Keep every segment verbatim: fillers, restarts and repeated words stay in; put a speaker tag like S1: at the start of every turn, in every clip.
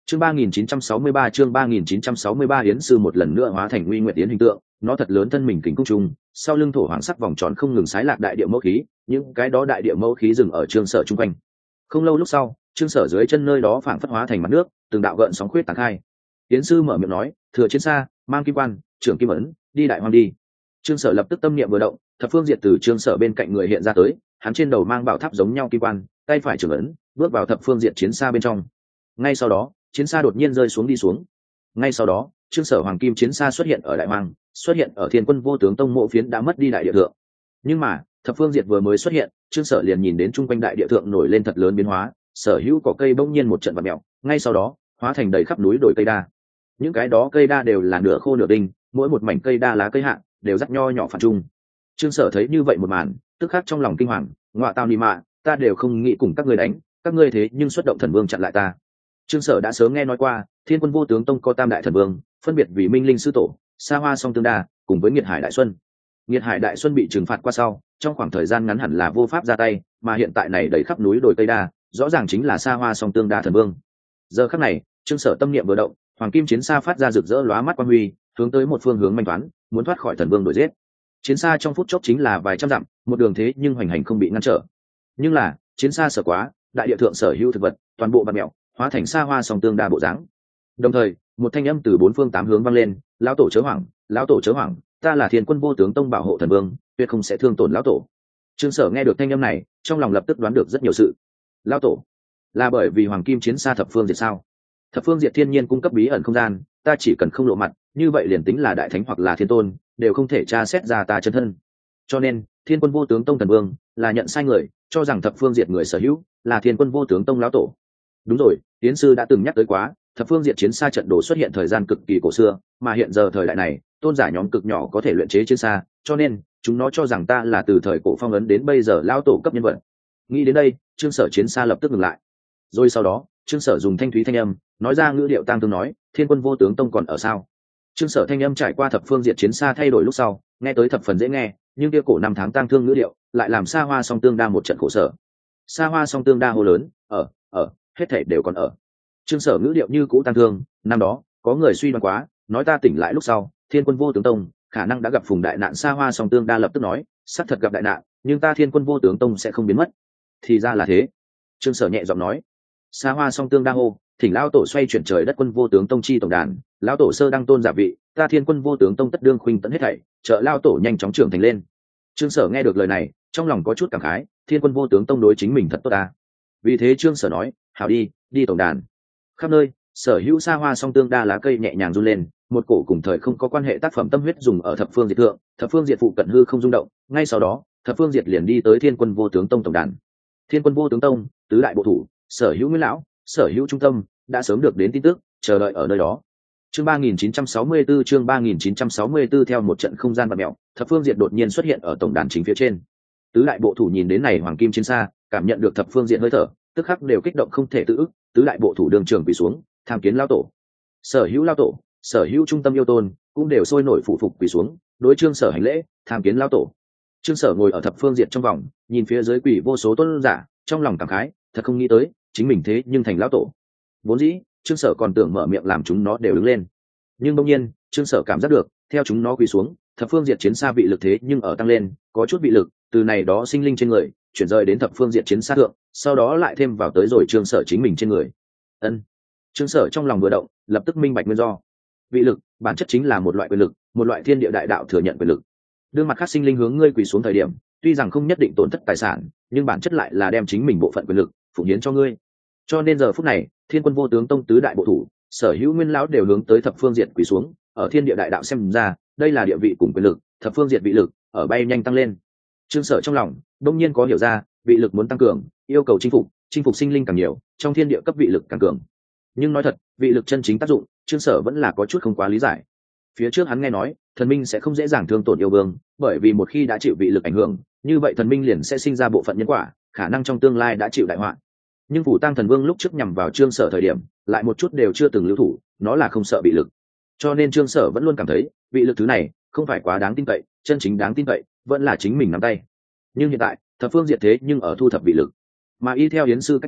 S1: chương ba nghìn chín trăm sáu mươi ba chương ba nghìn chín trăm sáu mươi ba Yến sư một lần nữa hóa thành Nguy Nguyệt Yến hình tượng, nó thật lớn thân mình kính cung trung, sau lưng thổ hoàng sắc vòng tròn không ngừng sái lạc đại địa mẫu khí, những cái đó đại địa mẫu khí dừng ở Trương Sở trung quanh. Không lâu lúc sau, Trương Sở dưới chân nơi đó phảng phất hóa thành mặt nước, từng đạo gợn sóng khuyết tán khai. Yến sư mở miệng nói, thừa chiến xa, mang kim quan, trưởng kim ấn, đi đại hoang đi. Trương Sở lập tức tâm niệm vừa động, thập phương diệt từ Trương Sở bên cạnh người hiện ra tới, hắn trên đầu mang bảo tháp giống nhau kim quan, tay phải trưởng ấn, bước vào thập phương diệt chiến xa bên trong. Ngay sau đó, chiến xa đột nhiên rơi xuống đi xuống. Ngay sau đó, Trương Sở hoàng kim chiến xa xuất hiện ở đại hoang, xuất hiện ở Thiên Quân Vô Tướng Tông mộ phiến đã mất đi đại địa thượng. Nhưng mà, thập phương diệt vừa mới xuất hiện, Trương Sở liền nhìn đến trung quanh đại địa thượng nổi lên thật lớn biến hóa, sở hữu cỏ cây bỗng nhiên một trận vặn mèo, ngay sau đó, hóa thành đầy khắp núi đồi cây đa. Những cái đó cây đa đều là nửa khô nửa đinh, mỗi một mảnh cây đa lá cây hạ đều rắc nho nhỏ phản trung. Trương Sở thấy như vậy một màn, tức khắc trong lòng kinh hoàng, ngọa tao ni mạ, ta đều không nghĩ cùng các ngươi đánh, các ngươi thế nhưng xuất động thần vương chặn lại ta. Trương Sở đã sớm nghe nói qua, Thiên Quân Vô Tướng Tông có tam đại thần vương, phân biệt vì Minh Linh sư tổ, Sa Hoa Song Tương Đa, cùng với Nghiệt Hải Đại Xuân. Nghiệt Hải Đại Xuân bị trừng phạt qua sau, trong khoảng thời gian ngắn hẳn là vô pháp ra tay, mà hiện tại này đầy khắp núi đồi cây đa, rõ ràng chính là Sa Hoa Song Tương Đa thần vương. Giờ khắc này, Trương Sở tâm niệm vừa động, hoàng kim chiến xa phát ra rực rỡ lóa mắt quang huy, hướng tới một phương hướng manh toán, muốn thoát khỏi thần vương đuổi giết. Chiến xa trong phút chốc chính là vài trăm dặm, một đường thế nhưng hoành hành không bị ngăn trở. Nhưng là, chiến xa sở quá, đại địa thượng sở hữu thực vật, toàn bộ bạt mèo, hóa thành Sa Hoa Song Tương Đa bộ dáng. Đồng thời, một thanh âm từ bốn phương tám hướng vang lên, lão tổ chớ hoảng, lão tổ chớ hoảng, ta là Thiên Quân Vô Tướng Tông bảo hộ thần vương, tuyệt không sẽ thương tổn lão tổ. Trương Sở nghe được thanh âm này, trong lòng lập tức đoán được rất nhiều sự. Lão tổ, là bởi vì hoàng kim chiến xa thập phương diệt sao? Thập phương diệt thiên nhiên cung cấp bí ẩn không gian, ta chỉ cần không lộ mặt, như vậy liền tính là đại thánh hoặc là thiên tôn, đều không thể tra xét ra ta chân thân. Cho nên, Thiên Quân Vô Tướng Tông thần vương là nhận sai người, cho rằng thập phương diệt người sở hữu là Thiên Quân Vô Tướng Tông lão tổ. Đúng rồi, tiến sư đã từng nhắc tới quá, thập phương diệt chiến xa trận đồ xuất hiện thời gian cực kỳ cổ xưa, mà hiện giờ thời đại này, tôn giả nhóm cực nhỏ có thể luyện chế chiến xa, cho nên chúng nó cho rằng ta là từ thời cổ phong ấn đến bây giờ lão tổ cấp nhân vật. Nghĩ đến đây, Trương Sở chiến xa lập tức ngừng lại. Rồi sau đó, Trương Sở dùng thanh thúy thanh âm, nói ra ngữ điệu tang thương nói, Thiên Quân Vô Tướng Tông còn ở sao? Trương Sở thanh âm trải qua thập phương diệt chiến xa thay đổi lúc sau, nghe tới thập phần dễ nghe, nhưng kia cổ năm tháng tang thương ngữ điệu, lại làm Sa Hoa Song Tương Đa một trận khổ sở. Sa Hoa Song Tương Đa hô lớn, ở, ở, hết thảy đều còn ở. Trương Sở ngữ điệu như cũ tang thương, năm đó, có người suy đoán quá, nói ta tỉnh lại lúc sau, Thiên Quân Vô Tướng Tông khả năng đã gặp phùng đại nạn. Sa Hoa Song Tương Đa lập tức nói, xác thật gặp đại nạn, nhưng ta Thiên Quân Vô Tướng Tông sẽ không biến mất. Thì ra là thế. Trương Sở nhẹ giọng nói. Sa Hoa Song Tương Đa hô, thỉnh lão tổ xoay chuyển trời đất Quân Vô Tướng Tông chi tổng đàn, lão tổ sơ đăng tôn giả vị, ta Thiên Quân Vô Tướng Tông tất đương khuynh tận hết thảy, trợ lão tổ nhanh chóng trưởng thành lên. Trương Sở nghe được lời này, trong lòng có chút cảm khái, Thiên Quân Vô Tướng Tông đối chính mình thật tốt ta. Vì thế Trương Sở nói, hảo đi, đi tổng đàn. Khắp nơi, sở hữu Sa Hoa Song Tương Đa lá cây nhẹ nhàng run lên, một cổ cùng thời không có quan hệ tác phẩm tâm huyết dùng ở thập phương diệt thượng, thập phương diệt phụ cận hư không rung động, ngay sau đó, thập phương diệt liền đi tới Thiên Quân Vô Tướng Tông tổng đàn. Thiên Quân Vô Tướng Tông, tứ đại bộ thủ, sở hữu nguyên lão, sở hữu trung tâm, đã sớm được đến tin tức, chờ đợi ở nơi đó. Chương ba nghìn chín trăm sáu mươi tư chương ba nghìn chín trăm sáu mươi tư theo một trận không gian bạt mèo, thập phương diệt đột nhiên xuất hiện ở tổng đàn chính phía trên. Tứ đại bộ thủ nhìn đến này hoàng kim chiến xa, cảm nhận được thập phương diệt hơi thở, tức khắc đều kích động không thể tự ức, tứ đại bộ thủ đường trường quỳ xuống, tham kiến lão tổ. Sở hữu lão tổ, sở hữu trung tâm yêu tôn, cũng đều sôi nổi phụ phục quỳ xuống, đối Trương Sở hành lễ, tham kiến lão tổ. Trương Sở ngồi ở thập phương diệt trong vòng, nhìn phía dưới quỳ vô số tôn giả, trong lòng cảm khái, thật không nghĩ tới, chính mình thế nhưng thành lão tổ. Vốn dĩ, Trương Sở còn tưởng mở miệng làm chúng nó đều đứng lên, nhưng đương nhiên, Trương Sở cảm giác được, theo chúng nó quỳ xuống, thập phương diệt chiến xa vị lực thế nhưng ở tăng lên, có chút vị lực từ này đó sinh linh trên người chuyển rời đến thập phương diệt chiến xa thượng, sau đó lại thêm vào tới rồi Trương Sở chính mình trên người. Ân. Trương Sở trong lòng vừa động, lập tức minh bạch nguyên do. Vị lực bản chất chính là một loại quyền lực, một loại thiên địa đại đạo thừa nhận quyền lực. Đương mặt khác sinh linh hướng ngươi quỳ xuống thời điểm, tuy rằng không nhất định tổn thất tài sản, nhưng bản chất lại là đem chính mình bộ phận quyền lực phụng hiến cho ngươi. Cho nên giờ phút này, Thiên Quân Vô Tướng Tông tứ đại bộ thủ, sở hữu nguyên lão đều hướng tới thập phương diệt quỳ xuống, ở thiên địa đại đạo xem ra, đây là địa vị cùng quyền lực, thập phương diệt vị lực ở bay nhanh tăng lên. Trương Sở trong lòng đông nhiên có hiểu ra, vị lực muốn tăng cường, yêu cầu chinh phục, chinh phục sinh linh càng nhiều, trong thiên địa cấp vị lực càng cường. Nhưng nói thật, vị lực chân chính tác dụng, Trương Sở vẫn là có chút không quá lý giải. Phía trước hắn nghe nói, thần minh sẽ không dễ dàng thương tổn yêu vương, bởi vì một khi đã chịu vị lực ảnh hưởng, như vậy thần minh liền sẽ sinh ra bộ phận nhân quả, khả năng trong tương lai đã chịu đại họa. Nhưng Phủ Tăng Thần Vương lúc trước nhằm vào Trương Sở thời điểm, lại một chút đều chưa từng lưu thủ, nó là không sợ bị lực. Cho nên Trương Sở vẫn luôn cảm thấy, vị lực thứ này không phải quá đáng tin cậy, chân chính đáng tin cậy vẫn là chính mình nắm tay. Nhưng hiện tại, thập phương diệt thế nhưng ở thu thập vị lực. Mà y theo Yến sư cách nói,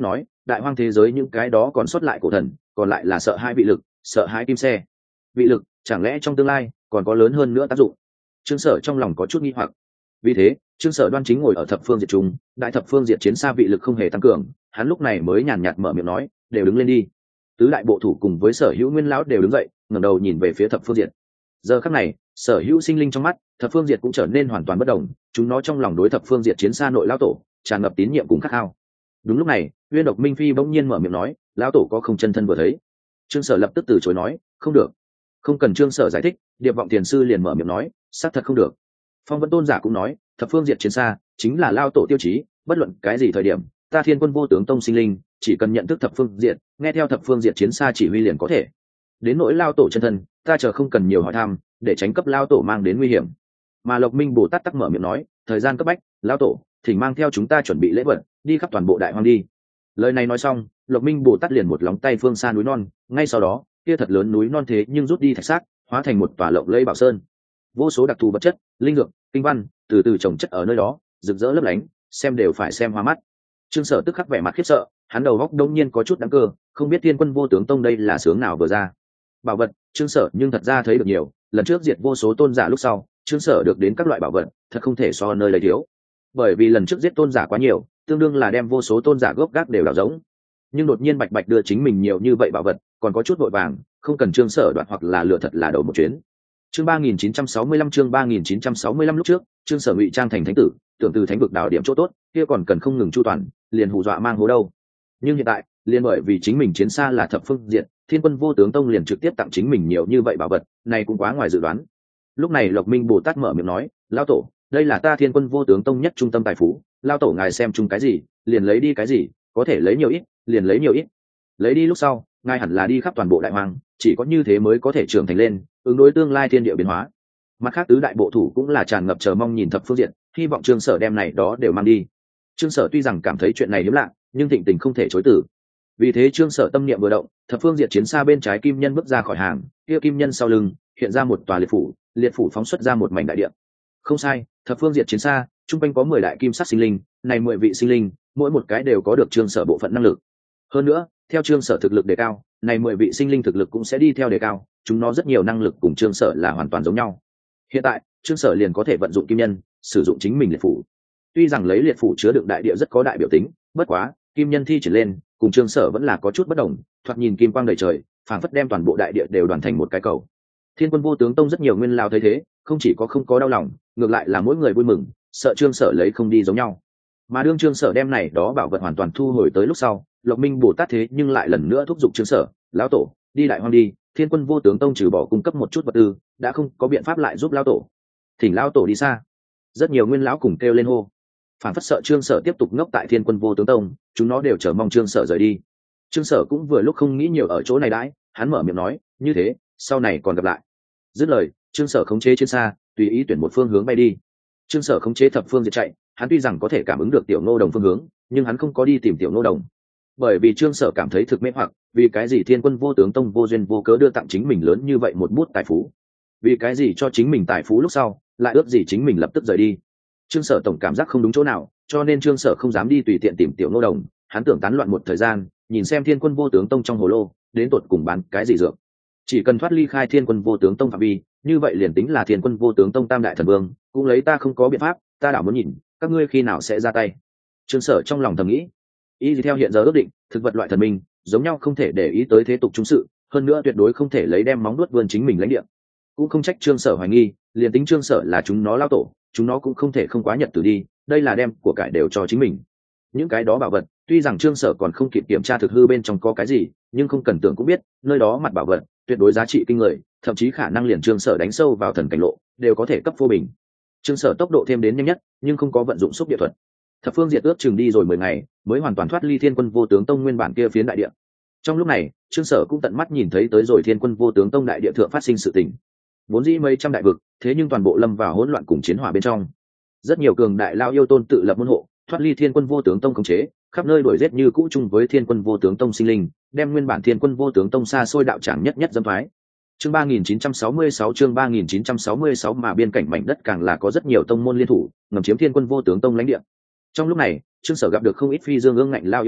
S1: đại hoang thế giới những cái đó còn sót lại cổ thần còn lại là sợ hai vị lực, sợ hai kim xe. Vị lực chẳng lẽ trong tương lai còn có lớn hơn nữa tác dụng? Trương Sở trong lòng có chút nghi hoặc. Vì thế Trương Sở Đoan chính ngồi ở thập phương diệt trung, đại thập phương diệt chiến xa vị lực không hề tăng cường, hắn lúc này mới nhàn nhạt mở miệng nói, đều đứng lên đi. Tứ đại bộ thủ cùng với Sở Hữu Nguyên lão đều đứng dậy, ngẩng đầu nhìn về phía thập phương diệt. Giờ khắc này Sở Hữu sinh linh trong mắt thập phương diệt cũng trở nên hoàn toàn bất động, chúng nó trong lòng đối thập phương diệt chiến xa nội lão tổ tràn ngập tín nhiệm cùng khát khao. Đúng lúc này Uyên Độc Minh Phi bỗng nhiên mở miệng nói, lão tổ có không chân thân vừa thấy. Trương Sở lập tức từ chối nói, không được. Không cần Trương Sở giải thích, Điệp Vọng Tiền sư liền mở miệng nói, xác thật không được. Phong Vân Tôn giả cũng nói, thập phương diệt chiến xa chính là lao tổ tiêu chí, bất luận cái gì thời điểm ta Thiên Quân Vô Tướng Tông sinh linh chỉ cần nhận thức thập phương diệt, nghe theo thập phương diệt chiến xa chỉ huy liền có thể. Đến nỗi lao tổ chân thân, ta chờ không cần nhiều hỏi thăm, để tránh cấp lao tổ mang đến nguy hiểm. Mà Lộc Minh Bồ Tát tắc mở miệng nói, thời gian cấp bách, lao tổ thỉnh mang theo chúng ta chuẩn bị lễ vật, đi khắp toàn bộ đại hoang đi. Lời này nói xong, Lộc Minh Bồ Tát liền một lóng tay phương xa núi non, ngay sau đó kia thật lớn núi non thế nhưng rút đi thạch xác, hóa thành một tòa lộng lẫy bảo sơn. Vô số đặc thù vật chất, linh dược, kinh văn từ từ trồng chất ở nơi đó, rực rỡ lấp lánh, xem đều phải xem hoa mắt. Trương Sở tức khắc vẻ mặt khiếp sợ, hắn đầu góc đông nhiên có chút đáng cơ, không biết Thiên Quân Vô Tướng Tông đây là sướng nào vừa ra. Bảo vật, Trương Sở nhưng thật ra thấy được nhiều, lần trước diệt vô số tôn giả lúc sau, Trương Sở được đến các loại bảo vật, thật không thể so nơi lấy thiếu. Bởi vì lần trước giết tôn giả quá nhiều, tương đương là đem vô số tôn giả gốc gác đều đào giống. Nhưng đột nhiên Bạch Bạch đưa chính mình nhiều như vậy bảo vật, còn có chút vội vàng, không cần Trương Sở đoạt hoặc là lựa thật là đầu một chuyến. Chương ba nghìn chín trăm sáu mươi lăm chương ba nghìn chín trăm sáu mươi lăm lúc trước, Trương Sở ngụy trang thành thánh tử, tưởng từ thánh vực đào điểm chỗ tốt, kia còn cần không ngừng chu toàn, liền hù dọa mang hố đâu. Nhưng hiện tại, liền bởi vì chính mình chiến xa là thập phương diện, Thiên Quân Vô Tướng Tông liền trực tiếp tặng chính mình nhiều như vậy bảo vật, này cũng quá ngoài dự đoán. Lúc này Lộc Minh Bồ Tát mở miệng nói, lão tổ, đây là ta Thiên Quân Vô Tướng Tông nhất trung tâm tài phú, lão tổ ngài xem chung cái gì, liền lấy đi cái gì, có thể lấy nhiều ít, liền lấy nhiều ít. Lấy đi lúc sau, ngài hẳn là đi khắp toàn bộ đại hoang, chỉ có như thế mới có thể trưởng thành lên, ứng đối tương lai thiên địa biến hóa. Mặt khác tứ đại bộ thủ cũng là tràn ngập chờ mong nhìn thập phương diện, hy vọng Trương Sở đem này đó đều mang đi. Trương Sở tuy rằng cảm thấy chuyện này hiếm lạ, nhưng thịnh tình không thể chối từ. Vì thế Trương Sở tâm niệm vừa động, thập phương diệt chiến xa bên trái kim nhân bước ra khỏi hàng, kia kim nhân sau lưng hiện ra một tòa liệt phủ, liệt phủ phóng xuất ra một mảnh đại địa. Không sai, thập phương diệt chiến xa trung quanh có mười đại kim sắc sinh linh, này mười vị sinh linh, mỗi một cái đều có được Trương Sở bộ phận năng lực. Hơn nữa, theo Trương Sở thực lực đề cao, này mười vị sinh linh thực lực cũng sẽ đi theo đề cao, chúng nó rất nhiều năng lực cùng Trương Sở là hoàn toàn giống nhau. Hiện tại, Trương Sở liền có thể vận dụng kim nhân, sử dụng chính mình liệt phủ. Tuy rằng lấy liệt phủ chứa đựng đại địa rất có đại biểu tính, bất quá, kim nhân thi triển lên, cùng Trương Sở vẫn là có chút bất đồng, thoạt nhìn kim quang đầy trời, phảng phất đem toàn bộ đại địa đều đoàn thành một cái cầu. Thiên Quân Vô Tướng Tông rất nhiều nguyên lao thấy thế, không chỉ có không có đau lòng, ngược lại là mỗi người vui mừng, sợ Trương Sở lấy không đi giống nhau. Mà đương Trương Sở đem này đó bảo vật hoàn toàn thu hồi tới lúc sau, Lộc Minh Bồ Tát thế nhưng lại lần nữa thúc giục Trương Sở, lão tổ, đi đại hoang đi, Thiên Quân Vô Tướng Tông trừ bỏ cung cấp một chút vật tư, đã không có biện pháp lại giúp lão tổ. Thỉnh lão tổ đi xa. Rất nhiều nguyên lão cùng kêu lên hô. Phản phất sợ Trương Sở tiếp tục ngốc tại Thiên Quân Vô Tướng Tông, chúng nó đều chờ mong Trương Sở rời đi. Trương Sở cũng vừa lúc không nghĩ nhiều ở chỗ này đãi, hắn mở miệng nói, như thế, sau này còn gặp lại. Dứt lời, Trương Sở khống chế trên xa, tùy ý tuyển một phương hướng bay đi. Trương Sở khống chế thập phương diệt chạy, hắn tuy rằng có thể cảm ứng được Tiểu Ngô Đồng phương hướng, nhưng hắn không có đi tìm Tiểu Ngô Đồng. Bởi vì Trương Sở cảm thấy thực mê hoặc, vì cái gì Thiên Quân Vô Tướng Tông vô duyên vô cớ đưa tặng chính mình lớn như vậy một bút tài phú? Vì cái gì cho chính mình tài phú lúc sau, lại ước gì chính mình lập tức rời đi? Trương Sở tổng cảm giác không đúng chỗ nào, cho nên Trương Sở không dám đi tùy tiện tìm Tiểu Ngô Đồng, hắn tưởng tán loạn một thời gian, nhìn xem Thiên Quân Vô Tướng Tông trong hồ lô, đến tột cùng bán cái gì dược. Chỉ cần thoát ly khai Thiên Quân Vô Tướng Tông phạm vi, như vậy liền tính là Thiên Quân Vô Tướng Tông tam đại thần vương, cũng lấy ta không có biện pháp, ta đảo muốn nhìn, các ngươi khi nào sẽ ra tay. Trương Sở trong lòng thầm nghĩ, ý gì theo hiện giờ ước định, thực vật loại thần minh, giống nhau không thể để ý tới thế tục chúng sự, hơn nữa tuyệt đối không thể lấy đem móng nuốt vươn chính mình lãnh địa. Cũng không trách Trương Sở hoài nghi, liền tính Trương Sở là chúng nó lao tổ, chúng nó cũng không thể không quá nhật tử đi, đây là đem của cải đều cho chính mình. Những cái đó bảo vật, tuy rằng Trương Sở còn không kịp kiểm tra thực hư bên trong có cái gì, nhưng không cần tưởng cũng biết, nơi đó mặt bảo vật tuyệt đối giá trị kinh người, thậm chí khả năng liền Trương Sở đánh sâu vào thần cảnh lộ, đều có thể cấp vô bình. Trương Sở tốc độ thêm đến nhanh nhất, nhưng không có vận dụng xúc địa thuật. Thập phương diệt ước chừng đi rồi mười ngày, mới hoàn toàn thoát ly Thiên Quân Vô Tướng Tông nguyên bản kia phiến đại địa. Trong lúc này, Trương Sở cũng tận mắt nhìn thấy tới rồi Thiên Quân Vô Tướng Tông đại địa thượng phát sinh sự tình. Vốn dĩ mấy trăm đại vực, thế nhưng toàn bộ lâm vào hỗn loạn cùng chiến hỏa bên trong. Rất nhiều cường đại lao yêu tôn tự lập môn hộ, thoát ly Thiên Quân Vô Tướng Tông khống chế, khắp nơi đuổi giết như cũ chung với Thiên Quân Vô Tướng Tông sinh linh, đem nguyên bản Thiên Quân Vô Tướng Tông xa xôi đạo tràng nhất nhất dâm thoái. Chương ba nghìn chín trăm sáu mươi sáu chương ba nghìn chín trăm sáu mươi sáu mà biên cảnh mảnh đất càng là có rất nhiều tông môn liên thủ, ngầm chiếm Thiên Quân Vô Tướng Tông lãnh địa. Trong lúc này, Trương Sở gặp được không ít phi dương ương ngạnh lao yêu tôn,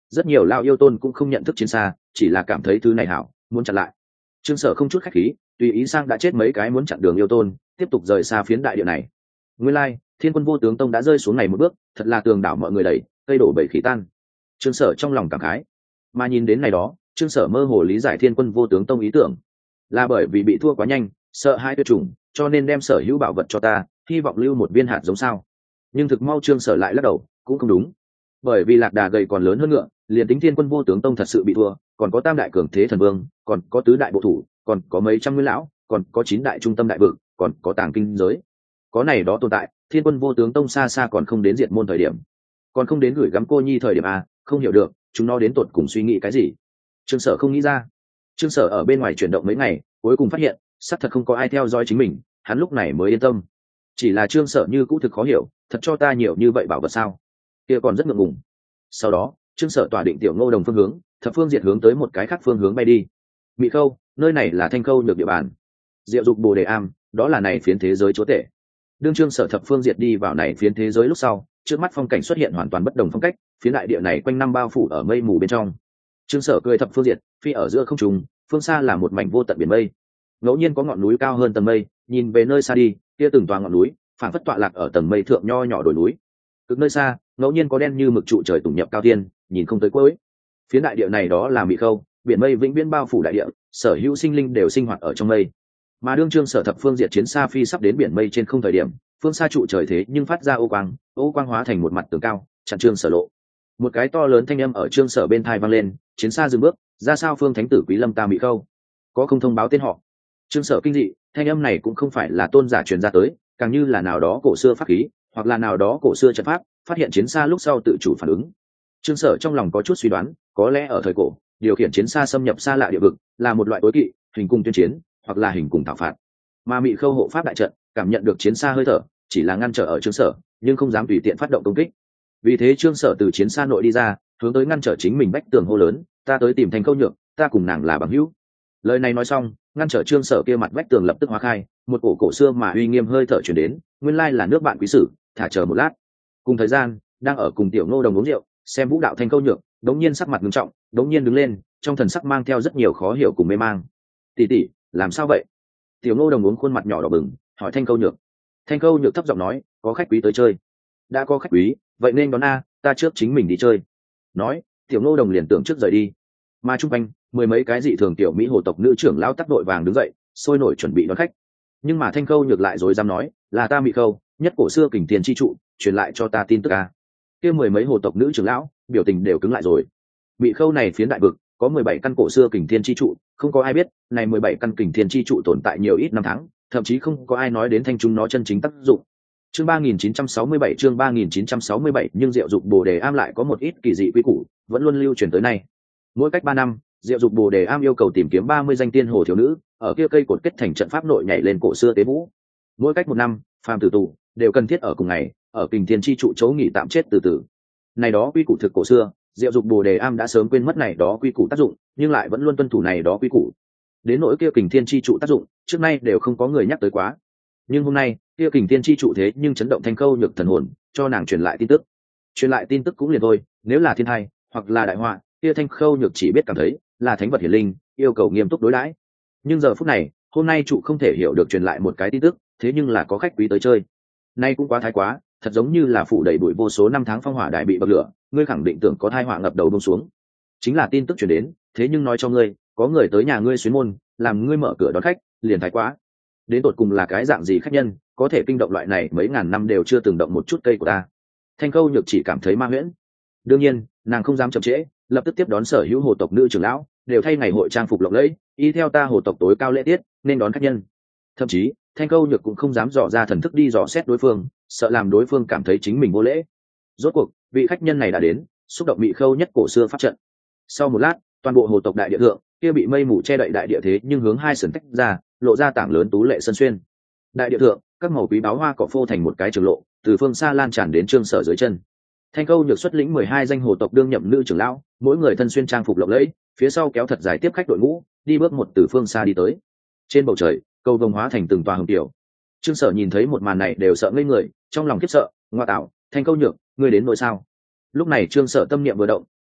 S1: rất nhiều lao yêu tôn cũng không nhận thức chiến xa, chỉ là cảm thấy thứ này hảo, muốn chặn lại. Trương Sở không chút khách khí, tùy ý sang đã chết mấy cái muốn chặn đường yêu tôn, tiếp tục rời xa phiến đại địa này. Nguyên lai, Thiên Quân Vô Tướng Tông đã rơi xuống này một bước, thật là tường đảo mọi người đẩy, cây đổ bầy khỉ tan. Trương Sở trong lòng cảm khái, mà nhìn đến này đó, Trương Sở mơ hồ lý giải Thiên Quân Vô Tướng Tông ý tưởng, là bởi vì bị thua quá nhanh, sợ hai tuyệt chủng, cho nên đem sở hữu bảo vật cho ta, hy vọng lưu một viên hạt giống sao. Nhưng thực mau Trương Sở lại lắc đầu, cũng không đúng, bởi vì lạc đà gầy còn lớn hơn ngựa, liền tính Thiên Quân Vô Tướng Tông thật sự bị thua, còn có tam đại cường thế thần vương, còn có tứ đại bộ thủ, còn có mấy trăm nguyên lão, còn có chín đại trung tâm đại vực, còn có tàng kinh giới, có này đó tồn tại, Thiên Quân Vô Tướng Tông xa xa còn không đến diệt môn thời điểm, còn không đến gửi gắm cô nhi thời điểm a, không hiểu được chúng nó đến tột cùng suy nghĩ cái gì. Trương Sở không nghĩ ra. Trương Sở ở bên ngoài chuyển động mấy ngày, cuối cùng phát hiện xác thật không có ai theo dõi chính mình, hắn lúc này mới yên tâm. Chỉ là Trương Sở như cũ thực khó hiểu, thật cho ta nhiều như vậy bảo vật sao? Kia còn rất ngượng ngùng. Sau đó, Trương Sở tỏa định Tiểu Ngô Đồng phương hướng, thập phương diệt hướng tới một cái khác phương hướng bay đi. Mị Khâu, nơi này là Thanh Khâu nhược địa bàn. Diệu Dục Bồ Đề Am, đó là này phiến thế giới chúa tể. Đương Trương Sở thập phương diệt đi vào này phiến thế giới lúc sau, trước mắt phong cảnh xuất hiện hoàn toàn bất đồng phong cách, phiến đại địa này quanh năm bao phủ ở mây mù bên trong. Trương Sở cười thập phương diệt, phi ở giữa không trung, phương xa là một mảnh vô tận biển mây. Ngẫu nhiên có ngọn núi cao hơn tầng mây, nhìn về nơi xa đi, kia từng tòa ngọn núi, phảng phất tọa lạc ở tầng mây thượng nho nhỏ đồi núi. Cực nơi xa, ngẫu nhiên có đen như mực trụ trời tùng nhập cao thiên, nhìn không tới cuối. Phiến đại địa này đó là Mị Khâu, biển mây vĩnh viễn bao phủ đại địa, sở hữu sinh linh đều sinh hoạt ở trong mây. Mà đương Trương Sở thập phương diệt chiến xa phi sắp đến biển mây trên không thời điểm, phương xa trụ trời thế nhưng phát ra ô quang, ô quang hóa thành một mặt tường cao, chặn Trương Sở lộ. Một cái to lớn thanh âm ở Trương Sở bên tai vang lên, chiến xa dừng bước, ra sao phương thánh tử Quý Lâm ta Mị Khâu, có không thông báo tên họ. Trương Sở kinh dị, thanh âm này cũng không phải là tôn giả truyền ra tới, càng như là nào đó cổ xưa pháp khí, hoặc là nào đó cổ xưa trận pháp, phát hiện chiến xa lúc sau tự chủ phản ứng. Trương Sở trong lòng có chút suy đoán, có lẽ ở thời cổ, điều khiển chiến xa xâm nhập xa lạ địa vực là một loại tối kỵ, hình cung tuyên chiến, hoặc là hình cung thảo phạt. Mà Mị Khâu hộ pháp đại trận, cảm nhận được chiến xa hơi thở, chỉ là ngăn trở ở Trương Sở, nhưng không dám tùy tiện phát động công kích. Vì thế Trương Sở từ chiến xa nội đi ra, hướng tới ngăn trở chính mình bách tường hô lớn, ta tới tìm Thanh Khâu nhược, ta cùng nàng là bằng hữu. Lời này nói xong, ngăn trở Trương Sở kia mặt bách tường lập tức hóa khai, một cổ cổ xưa mà uy nghiêm hơi thở truyền đến, nguyên lai là nước bạn quý sử, thả chờ một lát. Cùng thời gian, đang ở cùng Tiểu Ngô Đồng uống rượu, xem vũ đạo Thanh Khâu nhược, đống nhiên sắc mặt nghiêm trọng, đống nhiên đứng lên, trong thần sắc mang theo rất nhiều khó hiểu cùng mê mang. Tỷ tỷ, làm sao vậy? Tiểu Ngô Đồng uống khuôn mặt nhỏ đỏ bừng, hỏi Thanh Khâu nhược. Thanh Khâu nhược thấp giọng nói, có khách quý tới chơi. Đã có khách quý, vậy nên đón a, ta trước chính mình đi chơi. Nói, Tiểu Ngô Đồng liền tưởng trước rời đi. Mà trung quanh, mười mấy cái dị thường tiểu mỹ hồ tộc nữ trưởng lão tắc đội vàng đứng dậy, sôi nổi chuẩn bị đón khách. Nhưng mà Thanh Khâu nhược lại dối dám nói, là ta Mị Khâu, nhất cổ xưa kình tiền chi trụ, truyền lại cho ta tin tức a. Kia mười mấy hồ tộc nữ trưởng lão, biểu tình đều cứng lại rồi. Mị Khâu này phiến đại vực, có mười bảy căn cổ xưa kình thiên chi trụ, không có ai biết, này mười bảy căn kình thiên chi trụ tồn tại nhiều ít năm tháng, thậm chí không có ai nói đến thanh chúng nó chân chính tác dụng. Chương ba nghìn chín trăm sáu mươi bảy chương ba nghìn chín trăm sáu mươi bảy nhưng Diệu Dục Bồ Đề Am lại có một ít kỳ dị quy củ, vẫn luôn lưu truyền tới nay. Mỗi cách ba năm, Diệu Dục Bồ Đề Am yêu cầu tìm kiếm ba mươi danh tiên hồ thiếu nữ, ở kia cây cột kết thành trận pháp nội nhảy lên cổ xưa tế vũ. Mỗi cách một năm, phàm tử tù đều cần thiết ở cùng ngày, ở kình thiên chi trụ chỗ nghỉ tạm chết từ từ. Này đó quy củ thực cổ xưa, Diệu Dục Bồ Đề Am đã sớm quên mất này đó quy củ tác dụng, nhưng lại vẫn luôn tuân thủ này đó quy củ. Đến nỗi kia kình thiên chi trụ tác dụng, trước nay đều không có người nhắc tới quá. Nhưng hôm nay, kia kình thiên chi trụ thế nhưng chấn động Thanh Khâu nhược thần hồn, cho nàng truyền lại tin tức. Truyền lại tin tức cũng liền thôi, nếu là thiên tai hoặc là đại họa, kia Thanh Khâu nhược chỉ biết cảm thấy là thánh vật hiển linh, yêu cầu nghiêm túc đối đãi. Nhưng giờ phút này, hôm nay trụ không thể hiểu được truyền lại một cái tin tức, thế nhưng là có khách quý tới chơi. Nay cũng quá thái quá, thật giống như là phủ đầy bụi vô số năm tháng phong hỏa đại bị bậc lửa, ngươi khẳng định tưởng có tai họa ngập đầu buông xuống. Chính là tin tức truyền đến, thế nhưng nói cho ngươi, có người tới nhà ngươi xuyến môn, làm ngươi mở cửa đón khách, liền thái quá. Đến tột cùng là cái dạng gì khách nhân, có thể kinh động loại này mấy ngàn năm đều chưa từng động một chút cây của ta. Thanh Khâu nhược chỉ cảm thấy ma huyễn. Đương nhiên, nàng không dám chậm trễ, lập tức tiếp đón sở hữu hồ tộc nữ trưởng lão, đều thay ngày hội trang phục lộng lẫy, y theo ta hồ tộc tối cao lễ tiết, nên đón khách nhân. Thậm chí, Thanh Khâu nhược cũng không dám dò ra thần thức đi dò xét đối phương, sợ làm đối phương cảm thấy chính mình vô lễ. Rốt cuộc, vị khách nhân này đã đến, xúc động Mị Khâu nhất cổ xưa pháp trận. Sau một lát, toàn bộ hồ tộc đại địa thượng, kia bị mây mù che đậy đại địa thế nhưng hướng hai sườn tách ra, lộ ra tảng lớn tú lệ sân xuyên. Đại địa thượng, các màu quý báu hoa cỏ phô thành một cái trường lộ, từ phương xa lan tràn đến Trương Sở dưới chân. Thanh Khâu nhược xuất lĩnh mười hai danh hồ tộc đương nhậm nữ trưởng lão, mỗi người thân xuyên trang phục lộng lẫy, phía sau kéo thật dài tiếp khách đội ngũ, đi bước một từ phương xa đi tới. Trên bầu trời, cầu vồng hóa thành từng tòa hồng tiểu. Trương Sở nhìn thấy một màn này đều sợ ngây người, trong lòng khiếp sợ, ngoa tạo, Thanh Khâu nhược, ngươi đến nỗi sao? Lúc này Trương Sở tâm niệm vừa động,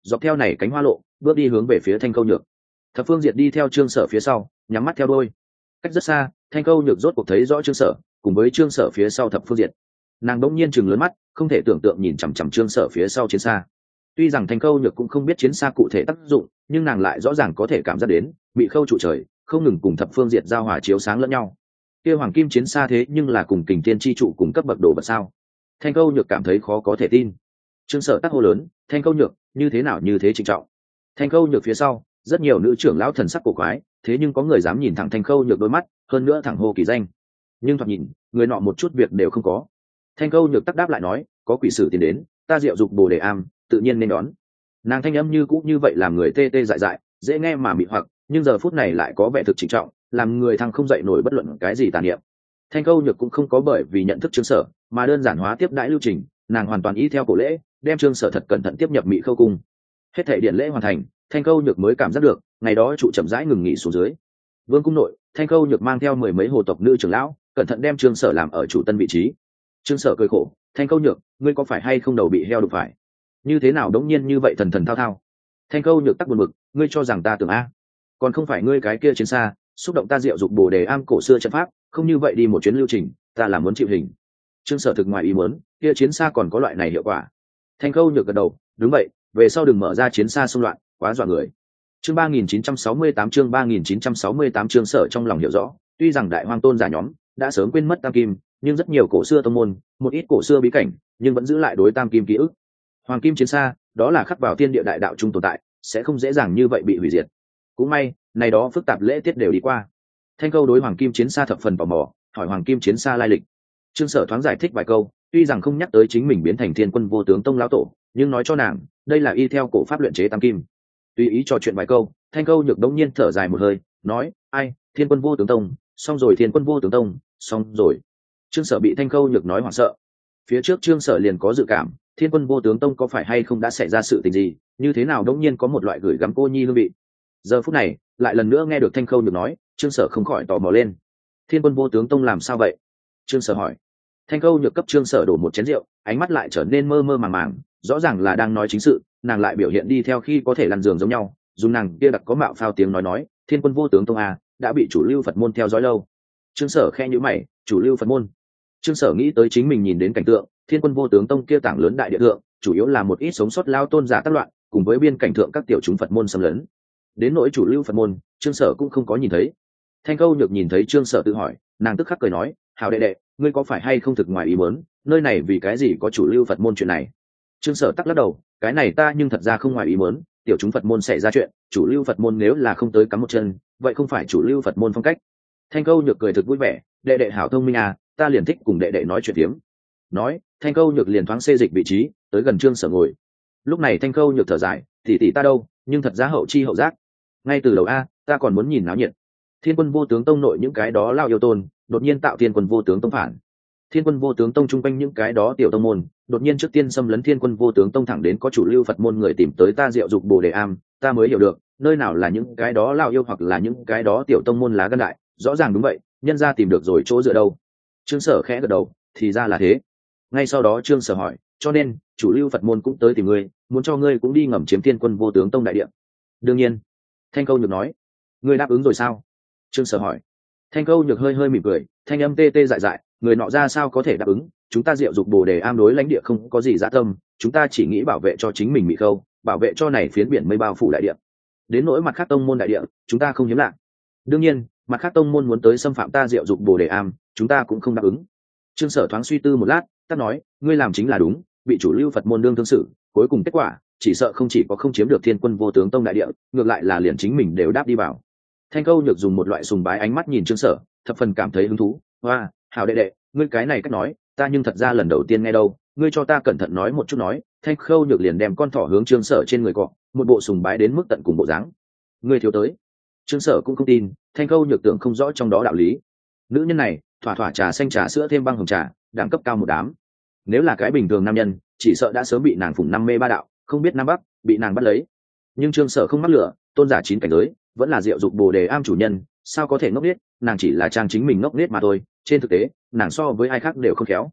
S1: dọc theo này cánh hoa lộ bước đi hướng về phía Thanh Câu Nhược. Thập Phương Diệt đi theo Trương Sở phía sau, nhắm mắt theo đôi. Cách rất xa, Thanh Câu Nhược rốt cuộc thấy rõ Trương Sở, cùng với Trương Sở phía sau Thập Phương Diệt. Nàng đỗng nhiên chừng lớn mắt, không thể tưởng tượng nhìn chằm chằm Trương Sở phía sau chiến xa. Tuy rằng Thanh Câu Nhược cũng không biết chiến xa cụ thể tác dụng, nhưng nàng lại rõ ràng có thể cảm giác đến, bị khâu trụ trời, không ngừng cùng Thập Phương Diệt giao hòa chiếu sáng lẫn nhau. Kia hoàng kim chiến xa thế nhưng là cùng Kình Thiên chi trụ cùng cấp bậc đồ vật sao? Thanh Câu Nhược cảm thấy khó có thể tin. Trương Sở tắc hô lớn, Thanh Câu Nhược, như thế nào như thế trịnh trọng? Thanh Câu Nhược phía sau, rất nhiều nữ trưởng lão thần sắc cổ quái, thế nhưng có người dám nhìn thẳng Thanh Câu Nhược đôi mắt, hơn nữa thẳng hô kỳ danh. Nhưng thoạt nhìn, người nọ một chút việc đều không có. Thanh Câu Nhược tắc đáp lại nói, có quỷ sử tiến đến, ta diệu dục bồ đề am, tự nhiên nên đón. Nàng thanh âm như cũ như vậy làm người tê tê dại dại, dễ nghe mà mị hoặc, nhưng giờ phút này lại có vẻ thực trịnh trọng, làm người thăng không dậy nổi bất luận cái gì tà niệm. Thanh Câu Nhược cũng không có bởi vì nhận thức Trương Sở mà đơn giản hóa tiếp đãi lưu trình, nàng hoàn toàn y theo cổ lễ, đem Trương Sở thật cẩn thận tiếp nhập Mị Khâu cung. Hết thảy điện lễ hoàn thành, Thanh Câu Nhược mới cảm giác được, ngày đó trụ chậm rãi ngừng nghỉ xuống dưới. Vương cung nội, Thanh Câu Nhược mang theo mười mấy hồ tộc nữ trưởng lão, cẩn thận đem Trương Sở làm ở chủ tân vị trí. Trương Sở cười khổ, Thanh Câu Nhược, ngươi có phải hay không đầu bị heo đụng phải? Như thế nào đống nhiên như vậy thần thần thao thao? Thanh Câu Nhược tắc buồn bực, ngươi cho rằng ta tưởng a? Còn không phải ngươi cái kia chiến xa, xúc động ta diệu dục bồ đề am cổ xưa trận pháp, không như vậy đi một chuyến lưu trình, ta là muốn chịu hình. Trương Sở thực ngoài ý muốn, kia chiến xa còn có loại này hiệu quả. Thanh Câu Nhược gật đầu, đúng vậy, về sau đừng mở ra chiến xa xung loạn, quá dọa người. Chương ba nghìn chín trăm sáu mươi tám chương ba nghìn chín trăm sáu mươi tám Trương Sở trong lòng hiểu rõ, tuy rằng đại hoang tôn giả nhóm đã sớm quên mất tam kim, nhưng rất nhiều cổ xưa tông môn, một ít cổ xưa bí cảnh, nhưng vẫn giữ lại đối tam kim ký ức. Hoàng kim chiến xa, đó là khắc vào thiên địa đại đạo trung tồn tại, sẽ không dễ dàng như vậy bị hủy diệt. Cũng may, này đó phức tạp lễ tiết đều đi qua. Thanh Câu đối hoàng kim chiến xa thập phần tò mò, hỏi hoàng kim chiến xa lai lịch. Trương Sở thoáng giải thích vài câu, tuy rằng không nhắc tới chính mình biến thành thiên quân vô tướng tông lão tổ, nhưng nói cho nàng, đây là y theo cổ pháp luyện chế tam kim. Tùy ý trò chuyện vài câu, Thanh Câu Nhược đống nhiên thở dài một hơi, nói, ai, thiên quân vô tướng tông, xong rồi thiên quân vô tướng tông, xong rồi. Trương Sở bị Thanh Câu Nhược nói hoảng sợ. Phía trước Trương Sở liền có dự cảm, thiên quân vô tướng tông có phải hay không đã xảy ra sự tình gì, như thế nào đống nhiên có một loại gửi gắm cô nhi hương vị. Giờ phút này, lại lần nữa nghe được Thanh Câu Nhược nói, Trương Sở không khỏi tò mò lên. Thiên quân vô tướng tông làm sao vậy? Trương Sở hỏi. Thanh Câu Nhược cấp Trương Sở đổ một chén rượu, ánh mắt lại trở nên mơ mơ màng màng, rõ ràng là đang nói chính sự, nàng lại biểu hiện đi theo khi có thể lăn giường giống nhau, dùng nàng kia đặc có mạo phao tiếng nói nói, thiên quân vô tướng tông a, đã bị chủ lưu Phật môn theo dõi lâu. Trương Sở khe nhíu mày, chủ lưu Phật môn. Trương Sở nghĩ tới chính mình nhìn đến cảnh tượng, thiên quân vô tướng tông kia tảng lớn đại địa thượng, chủ yếu là một ít sống sót lao tôn giả tác loạn, cùng với biên cảnh thượng các tiểu chúng Phật môn xâm lấn. Đến nỗi chủ lưu Phật môn, Trương Sở cũng không có nhìn thấy. Thanh Câu Nhược nhìn thấy Trương Sở tự hỏi, nàng tức khắc cười nói, hào đệ đệ, ngươi có phải hay không thực ngoài ý muốn, nơi này vì cái gì có chủ lưu Phật môn chuyện này? Trương Sở tắc lắc đầu, cái này ta nhưng thật ra không ngoài ý muốn, tiểu chúng Phật môn xảy ra chuyện, chủ lưu Phật môn nếu là không tới cắm một chân, vậy không phải chủ lưu Phật môn phong cách. Thanh Câu Nhược cười thực vui vẻ, đệ đệ hảo thông minh à, ta liền thích cùng đệ đệ nói chuyện tiếm. Nói, Thanh Câu Nhược liền thoáng xê dịch vị trí, tới gần Trương Sở ngồi. Lúc này Thanh Câu Nhược thở dài, tỷ tỷ ta đâu, nhưng thật ra hậu chi hậu giác. Ngay từ đầu a, ta còn muốn nhìn náo nhiệt. Thiên quân vô tướng tông nội những cái đó lao yêu tôn, đột nhiên tạo thiên quân vô tướng tông phản. Thiên quân vô tướng tông chung quanh những cái đó tiểu tông môn, đột nhiên trước tiên xâm lấn thiên quân vô tướng tông thẳng đến có chủ lưu Phật môn người tìm tới ta diệu dục bồ đề am, ta mới hiểu được, nơi nào là những cái đó lao yêu hoặc là những cái đó tiểu tông môn lá gan đại, rõ ràng đúng vậy, nhân ra tìm được rồi chỗ dựa đâu. Trương Sở khẽ gật đầu, thì ra là thế. Ngay sau đó Trương Sở hỏi, cho nên chủ lưu Phật môn cũng tới tìm ngươi, muốn cho ngươi cũng đi ngầm chiếm thiên quân vô tướng tông đại địa. Đương nhiên. Thanh Câu Nhược nói. Ngươi đáp ứng rồi sao? Trương Sở hỏi. Thanh Câu Nhược hơi hơi mỉm cười, thanh âm tê tê dại dại, người nọ ra sao có thể đáp ứng, chúng ta diệu dục bồ đề am đối lãnh địa không có gì dã tâm, chúng ta chỉ nghĩ bảo vệ cho chính mình Mị Khâu, bảo vệ cho này phiến biển mây bao phủ đại địa. Đến nỗi mặt khác tông môn đại địa, chúng ta không hiếm lạ. Đương nhiên, mặt khác tông môn muốn tới xâm phạm ta diệu dục bồ đề am, chúng ta cũng không đáp ứng. Trương Sở thoáng suy tư một lát, ta nói, ngươi làm chính là đúng, bị chủ lưu Phật môn đương thương xử, cuối cùng kết quả, chỉ sợ không chỉ có không chiếm được thiên quân vô tướng tông đại địa, ngược lại là liền chính mình đều đáp đi vào. Thanh Câu Nhược dùng một loại sùng bái ánh mắt nhìn Trương Sở, thập phần cảm thấy hứng thú. Hoa, hảo đệ đệ, ngươi cái này cách nói, ta nhưng thật ra lần đầu tiên nghe đâu, ngươi cho ta cẩn thận nói một chút nói. Thanh Câu Nhược liền đem con thỏ hướng Trương Sở trên người cọ, một bộ sùng bái đến mức tận cùng bộ dáng. Ngươi thiếu tới. Trương Sở cũng không tin, Thanh Câu Nhược tưởng không rõ trong đó đạo lý. Nữ nhân này, thỏa thỏa trà xanh trà sữa thêm băng hồng trà, đẳng cấp cao một đám. Nếu là cái bình thường nam nhân, chỉ sợ đã sớm bị nàng phụng năm mê ba đạo, không biết nam bắc, bị nàng bắt lấy. Nhưng Trương Sở không mắc lửa, tôn giả chín cảnh giới, vẫn là diệu dục bồ đề am chủ nhân, sao có thể ngốc nghếch, nàng chỉ là trang chính mình ngốc nghếch mà thôi, trên thực tế, nàng so với ai khác đều không khéo.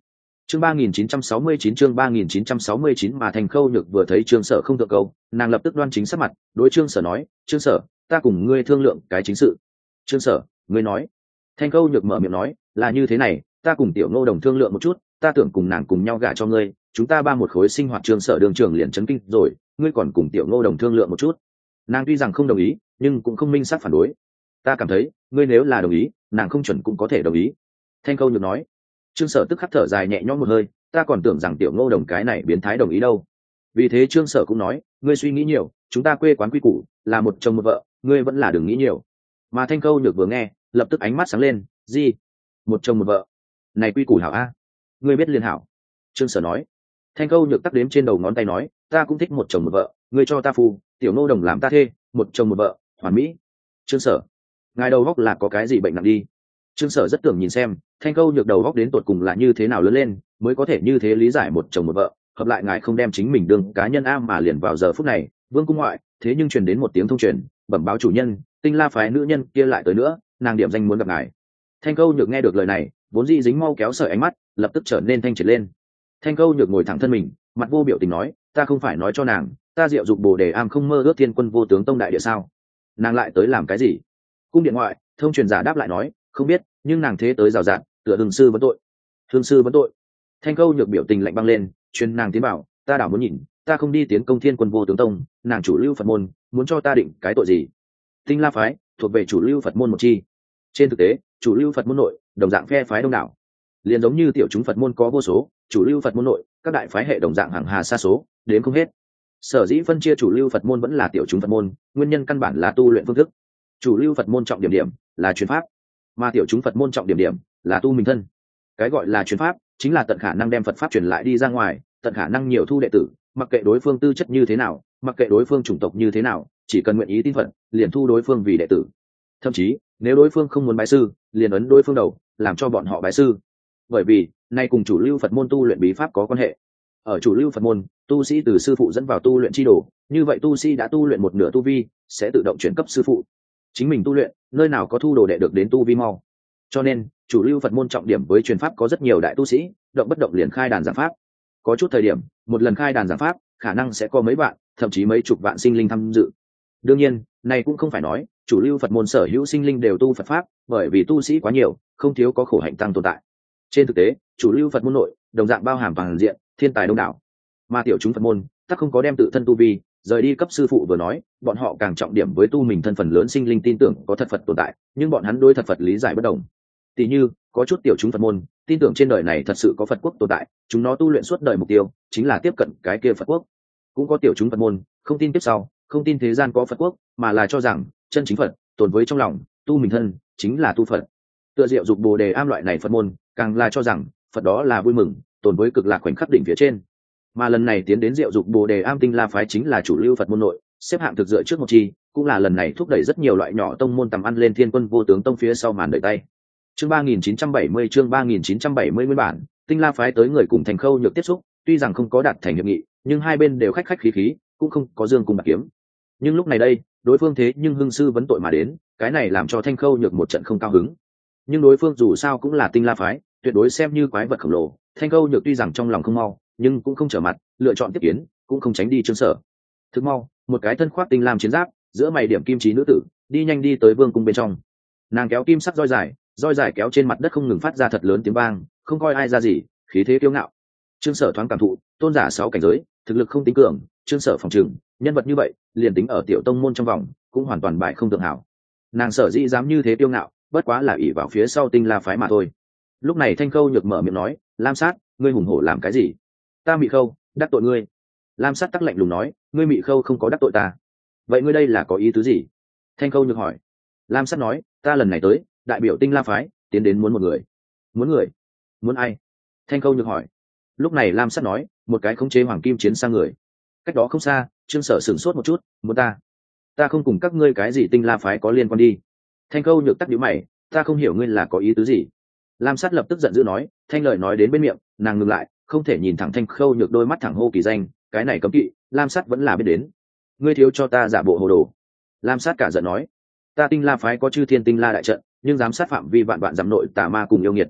S1: chương ba nghìn chín trăm sáu mươi chín chương ba nghìn chín trăm sáu mươi chín mà Thành Khâu Nhược vừa thấy Trương Sở không thượng câu, nàng lập tức đoan chính sắc mặt, đối Trương Sở nói, Trương Sở, ta cùng ngươi thương lượng cái chính sự. Trương Sở, ngươi nói. Thành Khâu Nhược mở miệng nói, là như thế này, ta cùng Tiểu Ngô Đồng thương lượng một chút, ta tưởng cùng nàng cùng nhau gả cho ngươi, chúng ta ba một khối sinh hoạt. Trương Sở đường trưởng liền chấn kinh rồi, ngươi còn cùng Tiểu Ngô Đồng thương lượng một chút. Nàng tuy rằng không đồng ý, nhưng cũng không minh xác phản đối. Ta cảm thấy, ngươi nếu là đồng ý, nàng không chuẩn cũng có thể đồng ý. Thanh Khâu Nhược nói. Trương Sở tức khắc thở dài nhẹ nhõm một hơi, ta còn tưởng rằng Tiểu Ngô Đồng cái này biến thái đồng ý đâu. Vì thế Trương Sở cũng nói, ngươi suy nghĩ nhiều, chúng ta quê quán quy củ là một chồng một vợ, ngươi vẫn là đừng nghĩ nhiều. Mà Thanh Khâu Nhược vừa nghe, lập tức ánh mắt sáng lên, gì? Một chồng một vợ? Này quy củ hảo a? Ngươi biết liên hảo. Trương Sở nói. Thanh Khâu Nhược tắc đếm trên đầu ngón tay nói, ta cũng thích một chồng một vợ, ngươi cho ta phu, Tiểu Ngô Đồng làm ta thê, một chồng một vợ, hoàn mỹ. Trương Sở, ngài đầu góc là có cái gì bệnh nặng đi? Trương Sở rất tưởng nhìn xem Thanh Khâu Nhược đầu góc đến tột cùng là như thế nào lớn lên mới có thể như thế lý giải một chồng một vợ, hợp lại ngài không đem chính mình đương cá nhân a. Mà liền vào giờ phút này, vương cung ngoại thế nhưng truyền đến một tiếng thông truyền, bẩm báo chủ nhân, Tinh La phái nữ nhân kia lại tới nữa, nàng điểm danh muốn gặp ngài. Thanh Khâu Nhược nghe được lời này, vốn dĩ dính mau kéo sợi ánh mắt lập tức trở nên thanh triệt lên. Thanh Khâu Nhược ngồi thẳng thân mình, mặt vô biểu tình nói, ta không phải nói cho nàng, ta diệu dục Bồ Đề Am không mơ ước Thiên Quân Vô Tướng Tông đại địa sao? Nàng lại tới làm cái gì? Cung điện ngoại, thông truyền giả đáp lại nói, không biết, nhưng nàng thế tới rào rạt, tựa hương sư vấn tội. Hương sư vấn tội. Thanh Khâu Nhược biểu tình lạnh băng lên, truyền nàng tiến bảo, ta đảo muốn nhìn, ta không đi tiến công Thiên Quân Vô Tướng Tông, nàng chủ lưu Phật môn, muốn cho ta định cái tội gì? Tinh La phái thuộc về chủ lưu Phật môn một chi. Trên thực tế, chủ lưu Phật môn nội, đồng dạng phe phái đông đảo. Liền giống như tiểu chúng Phật môn có vô số, chủ lưu Phật môn nội, các đại phái hệ đồng dạng hàng hà sa số, đến không hết. Sở dĩ phân chia chủ lưu Phật môn vẫn là tiểu chúng Phật môn, nguyên nhân căn bản là tu luyện phương thức. Chủ lưu Phật môn trọng điểm điểm là truyền pháp, mà tiểu chúng Phật môn trọng điểm điểm là tu mình thân. Cái gọi là truyền pháp chính là tận khả năng đem Phật pháp truyền lại đi ra ngoài, tận khả năng nhiều thu đệ tử, mặc kệ đối phương tư chất như thế nào, mặc kệ đối phương chủng tộc như thế nào, chỉ cần nguyện ý tin Phật, liền thu đối phương vì đệ tử. Thậm chí, nếu đối phương không muốn bái sư, liền ấn đối phương đầu, làm cho bọn họ bái sư. Bởi vì, nay cùng chủ lưu Phật môn tu luyện bí pháp có quan hệ. Ở chủ lưu Phật môn, tu sĩ từ sư phụ dẫn vào tu luyện chi đồ, như vậy tu sĩ đã tu luyện một nửa tu vi, sẽ tự động chuyển cấp sư phụ. Chính mình tu luyện, nơi nào có thu đồ đệ được đến tu vi mau. Cho nên, chủ lưu Phật môn trọng điểm với truyền pháp có rất nhiều đại tu sĩ, động bất động liền khai đàn giảng pháp. Có chút thời điểm, một lần khai đàn giảng pháp, khả năng sẽ có mấy vạn, thậm chí mấy chục vạn sinh linh tham dự. Đương nhiên, này cũng không phải nói, chủ lưu Phật môn sở hữu sinh linh đều tu Phật pháp, bởi vì tu sĩ quá nhiều, không thiếu có khổ hạnh tăng tồn tại. Trên thực tế, chủ lưu Phật môn nội, đồng dạng bao hàm toàn diện, thiên tài đông đảo. Mà tiểu chúng Phật môn, tất không có đem tự thân tu vi rời đi cấp sư phụ vừa nói, bọn họ càng trọng điểm với tu mình thân phần lớn sinh linh tin tưởng có thật Phật tồn tại, nhưng bọn hắn đối thật Phật lý giải bất đồng. Tỷ như, có chút tiểu chúng Phật môn tin tưởng trên đời này thật sự có Phật quốc tồn tại, chúng nó tu luyện suốt đời mục tiêu chính là tiếp cận cái kia Phật quốc. Cũng có tiểu chúng Phật môn không tin tiếp sau, không tin thế gian có Phật quốc, mà là cho rằng chân chính Phật tồn với trong lòng, tu mình thân chính là tu Phật. Tựa diệu dục Bồ Đề Am loại này Phật môn, càng là cho rằng Phật đó là vui mừng, tồn với cực lạc khoảnh khắc đỉnh phía trên. Mà lần này tiến đến diệu dục Bồ Đề Am Tinh La phái chính là chủ lưu Phật môn nội, xếp hạng thực dựa trước một chi, cũng là lần này thúc đẩy rất nhiều loại nhỏ tông môn tầm ăn lên Thiên Quân Vô Tướng Tông phía sau màn đợi tay. Chương ba nghìn chín trăm bảy mươi chương ba nghìn chín trăm bảy mươi nguyên bản, Tinh La phái tới người cùng Thành Khâu Nhược tiếp xúc, tuy rằng không có đạt thành hiệp nghị, nhưng hai bên đều khách khách khí khí, cũng không có dương cùng bạc kiếm. Nhưng lúc này đây, đối phương thế nhưng hưng sư vấn tội mà đến, cái này làm cho Thanh Khâu Nhược một trận không cao hứng. Nhưng đối phương dù sao cũng là Tinh La phái, tuyệt đối xem như quái vật khổng lồ, Thanh Khâu Nhược tuy rằng trong lòng không mau, nhưng cũng không trở mặt, lựa chọn tiếp kiến, cũng không tránh đi Trương Sở. Thực mau, một cái thân khoác tinh lam chiến giáp, giữa mày điểm kim trí nữ tử, đi nhanh đi tới vương cung bên trong. Nàng kéo kim sắc roi dài, roi dài kéo trên mặt đất không ngừng phát ra thật lớn tiếng vang, không coi ai ra gì, khí thế kiêu ngạo. Trương Sở thoáng cảm thụ, tôn giả sáu cảnh giới, thực lực không tính cường, Trương Sở phòng trừng, nhân vật như vậy, liền tính ở tiểu tông môn trong vòng, cũng hoàn toàn bại không thượng hảo. Nàng Sở dĩ dám như thế kiêu ngạo, bất quá là ỷ vào phía sau Tinh La phái mà thôi. Lúc này Thanh Khâu Nhược mở miệng nói, Lam Sát, ngươi hùng hổ làm cái gì? Ta Mị Khâu đắc tội ngươi. Lam Sát tắc lạnh lùng nói, ngươi Mị Khâu không có đắc tội ta, vậy ngươi đây là có ý tứ gì? Thanh Khâu Nhược hỏi. Lam Sát nói, ta lần này tới, đại biểu Tinh La phái, tiến đến muốn một người. Muốn người? Muốn ai? Thanh Khâu Nhược hỏi. Lúc này Lam Sát nói, một cái khống chế hoàng kim chiến sang người. Cách đó không xa, Trương Sở sửng sốt một chút, muốn ta? Ta không cùng các ngươi cái gì Tinh La phái có liên quan đi. Thanh Khâu Nhược tắc nhíu mày, ta không hiểu ngươi là có ý tứ gì. Lam Sát lập tức giận dữ nói, thanh lời nói đến bên miệng, nàng ngừng lại, không thể nhìn thẳng Thanh Khâu Nhược đôi mắt thẳng hô kỳ danh, cái này cấm kỵ, Lam Sát vẫn là biết đến. Ngươi thiếu cho ta giả bộ hồ đồ. Lam Sát cả giận nói, ta Tinh La phái có chư thiên Tinh La đại trận, nhưng giám sát phạm vi vạn vạn dặm nội tà ma cùng yêu nghiệt.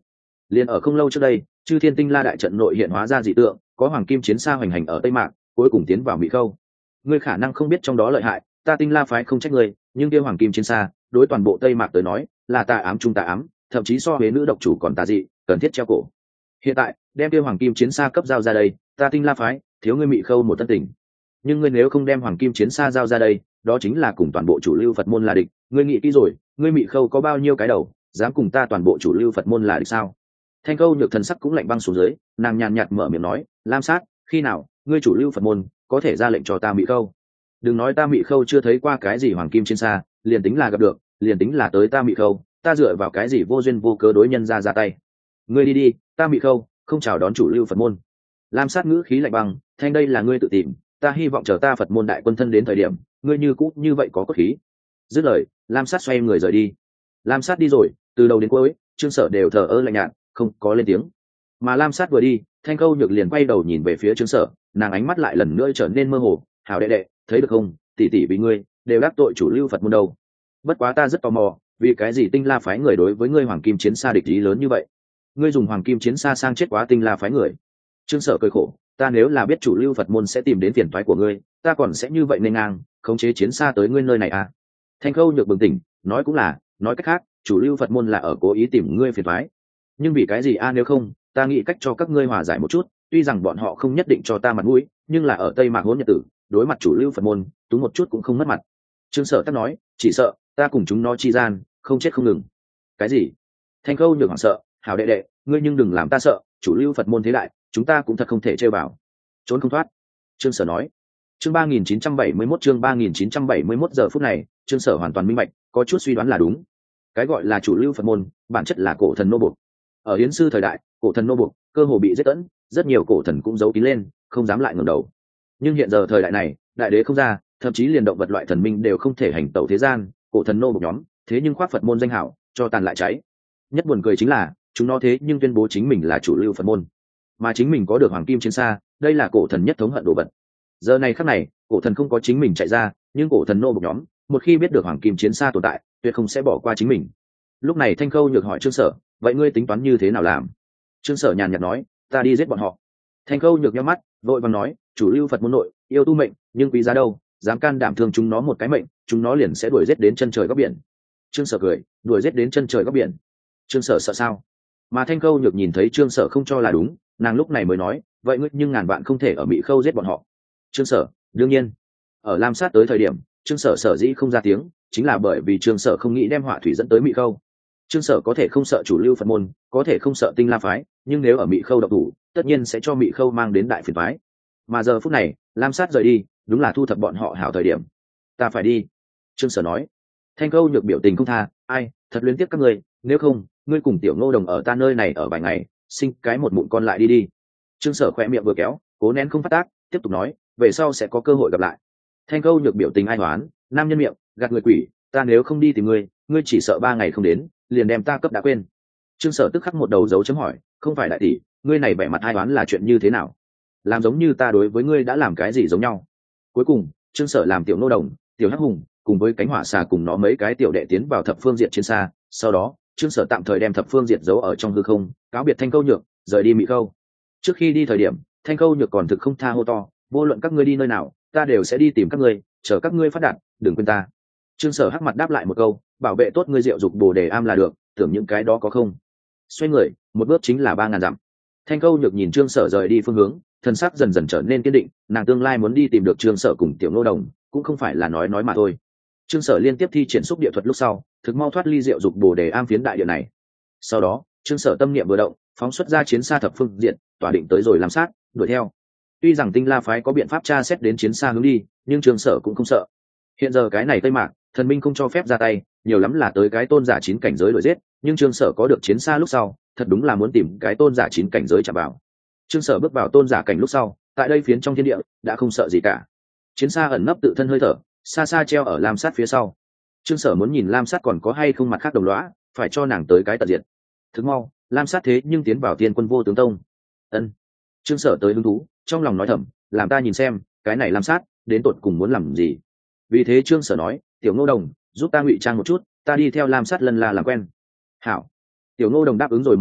S1: Liền ở không lâu trước đây, chư thiên tinh la đại trận nội hiện hóa ra dị tượng, có hoàng kim chiến xa hoành hành ở tây mạc, cuối cùng tiến vào Mị Khâu. Ngươi khả năng không biết trong đó lợi hại, ta tinh la phái không trách ngươi, nhưng kia hoàng kim chiến xa đối toàn bộ tây mạc tới nói là tà ám trung tà ám, thậm chí so với nữ độc chủ còn tà dị, cần thiết treo cổ. Hiện tại đem kia hoàng kim chiến xa cấp giao ra đây, ta tinh la phái thiếu ngươi Mị Khâu một tân tình. Nhưng ngươi nếu không đem hoàng kim chiến xa giao ra đây, đó chính là cùng toàn bộ chủ lưu Phật môn là địch. Ngươi nghĩ kỹ rồi, ngươi Mị Khâu có bao nhiêu cái đầu, dám cùng ta toàn bộ chủ lưu Phật môn là địch sao? Thanh Khâu Nhược thần sắc cũng lạnh băng xuống dưới, nàng nhàn nhạt mở miệng nói, Lam Sát, khi nào ngươi chủ lưu Phật môn có thể ra lệnh cho ta Mị Khâu? Đừng nói ta Mị Khâu chưa thấy qua cái gì hoàng kim chiến xa, liền tính là gặp được, liền tính là tới ta Mị Khâu, ta dựa vào cái gì vô duyên vô cớ đối nhân ra ra tay? Ngươi đi đi, ta Mị Khâu không chào đón chủ lưu Phật môn. Lam Sát ngữ khí lạnh băng, Thanh, đây là ngươi tự tìm, ta hy vọng chờ ta Phật môn đại quân thân đến thời điểm, ngươi như cũ như vậy có cốt khí. Dứt lời, Lam Sát xoay người rời đi. Lam Sát đi rồi, từ đầu đến cuối, Trương Sở đều thờ ơ lạnh nhạt, không có lên tiếng. Mà Lam Sát vừa đi, Thanh Khâu Nhược liền quay đầu nhìn về phía Trương Sở, nàng ánh mắt lại lần nữa trở nên mơ hồ. Hảo đệ đệ, thấy được không, tỷ tỷ vì ngươi đều đắc tội chủ lưu Phật môn đâu. Bất quá ta rất tò mò, vì cái gì tinh la phái người đối với ngươi hoàng kim chiến xa địch ý lớn như vậy? Ngươi dùng hoàng kim chiến xa sang chết quá tinh la phái người. Trương Sở cười khổ, ta nếu là biết chủ lưu Phật môn sẽ tìm đến phiền toái của ngươi, ta còn sẽ như vậy nên ngang khống chế chiến xa tới ngươi nơi này à? Thanh Khâu Nhược bừng tỉnh, nói cũng là, nói cách khác, chủ lưu Phật môn là ở cố ý tìm ngươi phiền toái. Nhưng vì cái gì a à, nếu không, ta nghĩ cách cho các ngươi hòa giải một chút, tuy rằng bọn họ không nhất định cho ta mặt mũi, nhưng là ở Tây Mạc hỗn nhật tử, đối mặt chủ lưu Phật môn, tú một chút cũng không mất mặt. Trương Sở tắc nói, chỉ sợ ta cùng chúng nó chi gian, không chết không ngừng. Cái gì? Thanh Khâu Nhược hoảng sợ, hảo đệ đệ, ngươi nhưng đừng làm ta sợ, chủ lưu Phật môn thế đại, chúng ta cũng thật không thể chơi vào, trốn không thoát. Trương Sở nói. Chương ba nghìn chín trăm bảy mươi mốt chương ba nghìn chín trăm bảy mươi mốt giờ phút này, Trương Sở hoàn toàn minh bạch, có chút suy đoán là đúng. Cái gọi là chủ lưu Phật môn, bản chất là cổ thần nô buộc. Ở Yến sư thời đại, cổ thần nô buộc cơ hồ bị giết tận, rất nhiều cổ thần cũng giấu kín lên, không dám lại ngẩng đầu. Nhưng hiện giờ thời đại này, đại đế không ra, thậm chí liền động vật loại thần minh đều không thể hành tẩu thế gian, cổ thần nô buộc nhóm, thế nhưng khoác Phật môn danh hảo, cho tàn lại cháy. Nhất buồn cười chính là, chúng nó thế nhưng tuyên bố chính mình là chủ lưu Phật môn, mà chính mình có được hoàng kim chiến xa, đây là cổ thần nhất thống hận đồ vật. Giờ này khắc này, cổ thần không có chính mình chạy ra, nhưng cổ thần nô buộc nhóm, một khi biết được hoàng kim chiến xa tồn tại, tuyệt không sẽ bỏ qua chính mình. Lúc này Thanh Khâu Nhược hỏi Trương Sở, vậy ngươi tính toán như thế nào làm? Trương Sở nhàn nhạt nói, ta đi giết bọn họ. Thanh Khâu Nhược nhắm mắt, vội vàng nói, chủ lưu Phật môn nội, yêu tu mệnh, nhưng quý giá đâu, dám can đảm thương chúng nó một cái mệnh, chúng nó liền sẽ đuổi giết đến chân trời góc biển. Trương Sở cười, đuổi giết đến chân trời góc biển. Trương Sở sợ sao? Mà Thanh Khâu Nhược nhìn thấy Trương Sở không cho là đúng, nàng lúc này mới nói, vậy ngươi nhưng ngàn vạn không thể ở Mị Khâu giết bọn họ. Trương Sở, đương nhiên. Ở Lam Sát tới thời điểm, Trương Sở sở dĩ không ra tiếng, chính là bởi vì Trương Sở không nghĩ đem họa thủy dẫn tới Mị Khâu. Trương Sở có thể không sợ chủ lưu Phật môn, có thể không sợ tinh la phái, nhưng nếu ở Mị Khâu độc thủ, tất nhiên sẽ cho Mị Khâu mang đến đại phiền toái. Mà giờ phút này, Lam Sát rời đi, đúng là thu thập bọn họ hảo thời điểm. Ta phải đi. Trương Sở nói. Thanh Khâu Nhược biểu tình không tha, ai, thật luyến tiếc các ngươi, nếu không, ngươi cùng Tiểu Ngô Đồng ở ta nơi này ở vài ngày, sinh cái một mụn con lại đi đi. Trương Sở khẽ miệng vừa kéo, cố nén không phát tác, tiếp tục nói, về sau sẽ có cơ hội gặp lại. Thanh Khâu Nhược biểu tình ai hoán, nam nhân miệng, gạt người quỷ, ta nếu không đi tìm ngươi, ngươi chỉ sợ ba ngày không đến, liền đem ta cấp đã quên. Trương Sở tức khắc một đầu dấu chấm hỏi, không phải đại tỷ, ngươi này vẻ mặt ai hoán là chuyện như thế nào? Làm giống như ta đối với ngươi đã làm cái gì giống nhau. Cuối cùng, Trương Sở làm Tiểu Nô Đồng, Tiểu Hắc Hùng, cùng với cánh hỏa xà cùng nó mấy cái tiểu đệ tiến vào thập phương diệt trên xa, sau đó, Trương Sở tạm thời đem thập phương diệt giấu ở trong hư không, cáo biệt Thanh Khâu Nhược, rời đi Mị Khâu. Trước khi đi thời điểm, Thanh Khâu Nhược còn thực không tha hô to, vô luận các ngươi đi nơi nào, ta đều sẽ đi tìm các ngươi, chờ các ngươi phát đạt, đừng quên ta. Trương Sở hắc mặt đáp lại một câu, bảo vệ tốt ngươi rượu dục bồ đề am là được, tưởng những cái đó có không. Xoay người, một bước chính là ba ngàn dặm. Thanh Khâu Nhược nhìn Trương Sở rời đi phương hướng, thân sắc dần dần trở nên kiên định, nàng tương lai muốn đi tìm được Trương Sở cùng Tiểu Nô Đồng, cũng không phải là nói nói mà thôi. Trương Sở liên tiếp thi triển xúc địa thuật lúc sau, thực mau thoát ly rượu dục bồ đề am phiến đại địa này. Sau đó, Trương Sở tâm niệm vừa động, phóng xuất ra chiến xa thập phương diện, tỏa định tới rồi làm sát, đuổi theo. Tuy rằng Tinh La phái có biện pháp tra xét đến chiến xa hướng đi, nhưng Trương Sở cũng không sợ. Hiện giờ cái này Tây Mạc, thần minh không cho phép ra tay, nhiều lắm là tới cái tôn giả chín cảnh giới đuổi giết, nhưng Trương Sở có được chiến xa lúc sau, thật đúng là muốn tìm cái tôn giả chín cảnh giới chạm vào. Trương Sở bước vào tôn giả cảnh lúc sau, tại đây phiến trong thiên địa đã không sợ gì cả. Chiến xa ẩn nấp tự thân hơi thở, xa xa treo ở Lam Sát phía sau. Trương Sở muốn nhìn Lam Sát còn có hay không mặt khác đồng lõa, phải cho nàng tới cái tận diệt. Thức mau, Lam Sát thế nhưng tiến vào Tiên Quân Vô Tướng Tông. Ân. Trương Sở tới hứng thú, trong lòng nói thầm, làm ta nhìn xem, cái này Lam Sát đến tột cùng muốn làm gì. Vì thế Trương Sở nói, Tiểu Ngô Đồng, giúp ta ngụy trang một chút, ta đi theo Lam Sát lần là làm quen. Hảo. Tiểu Ngô Đồng đáp ứng rồi một tiếng,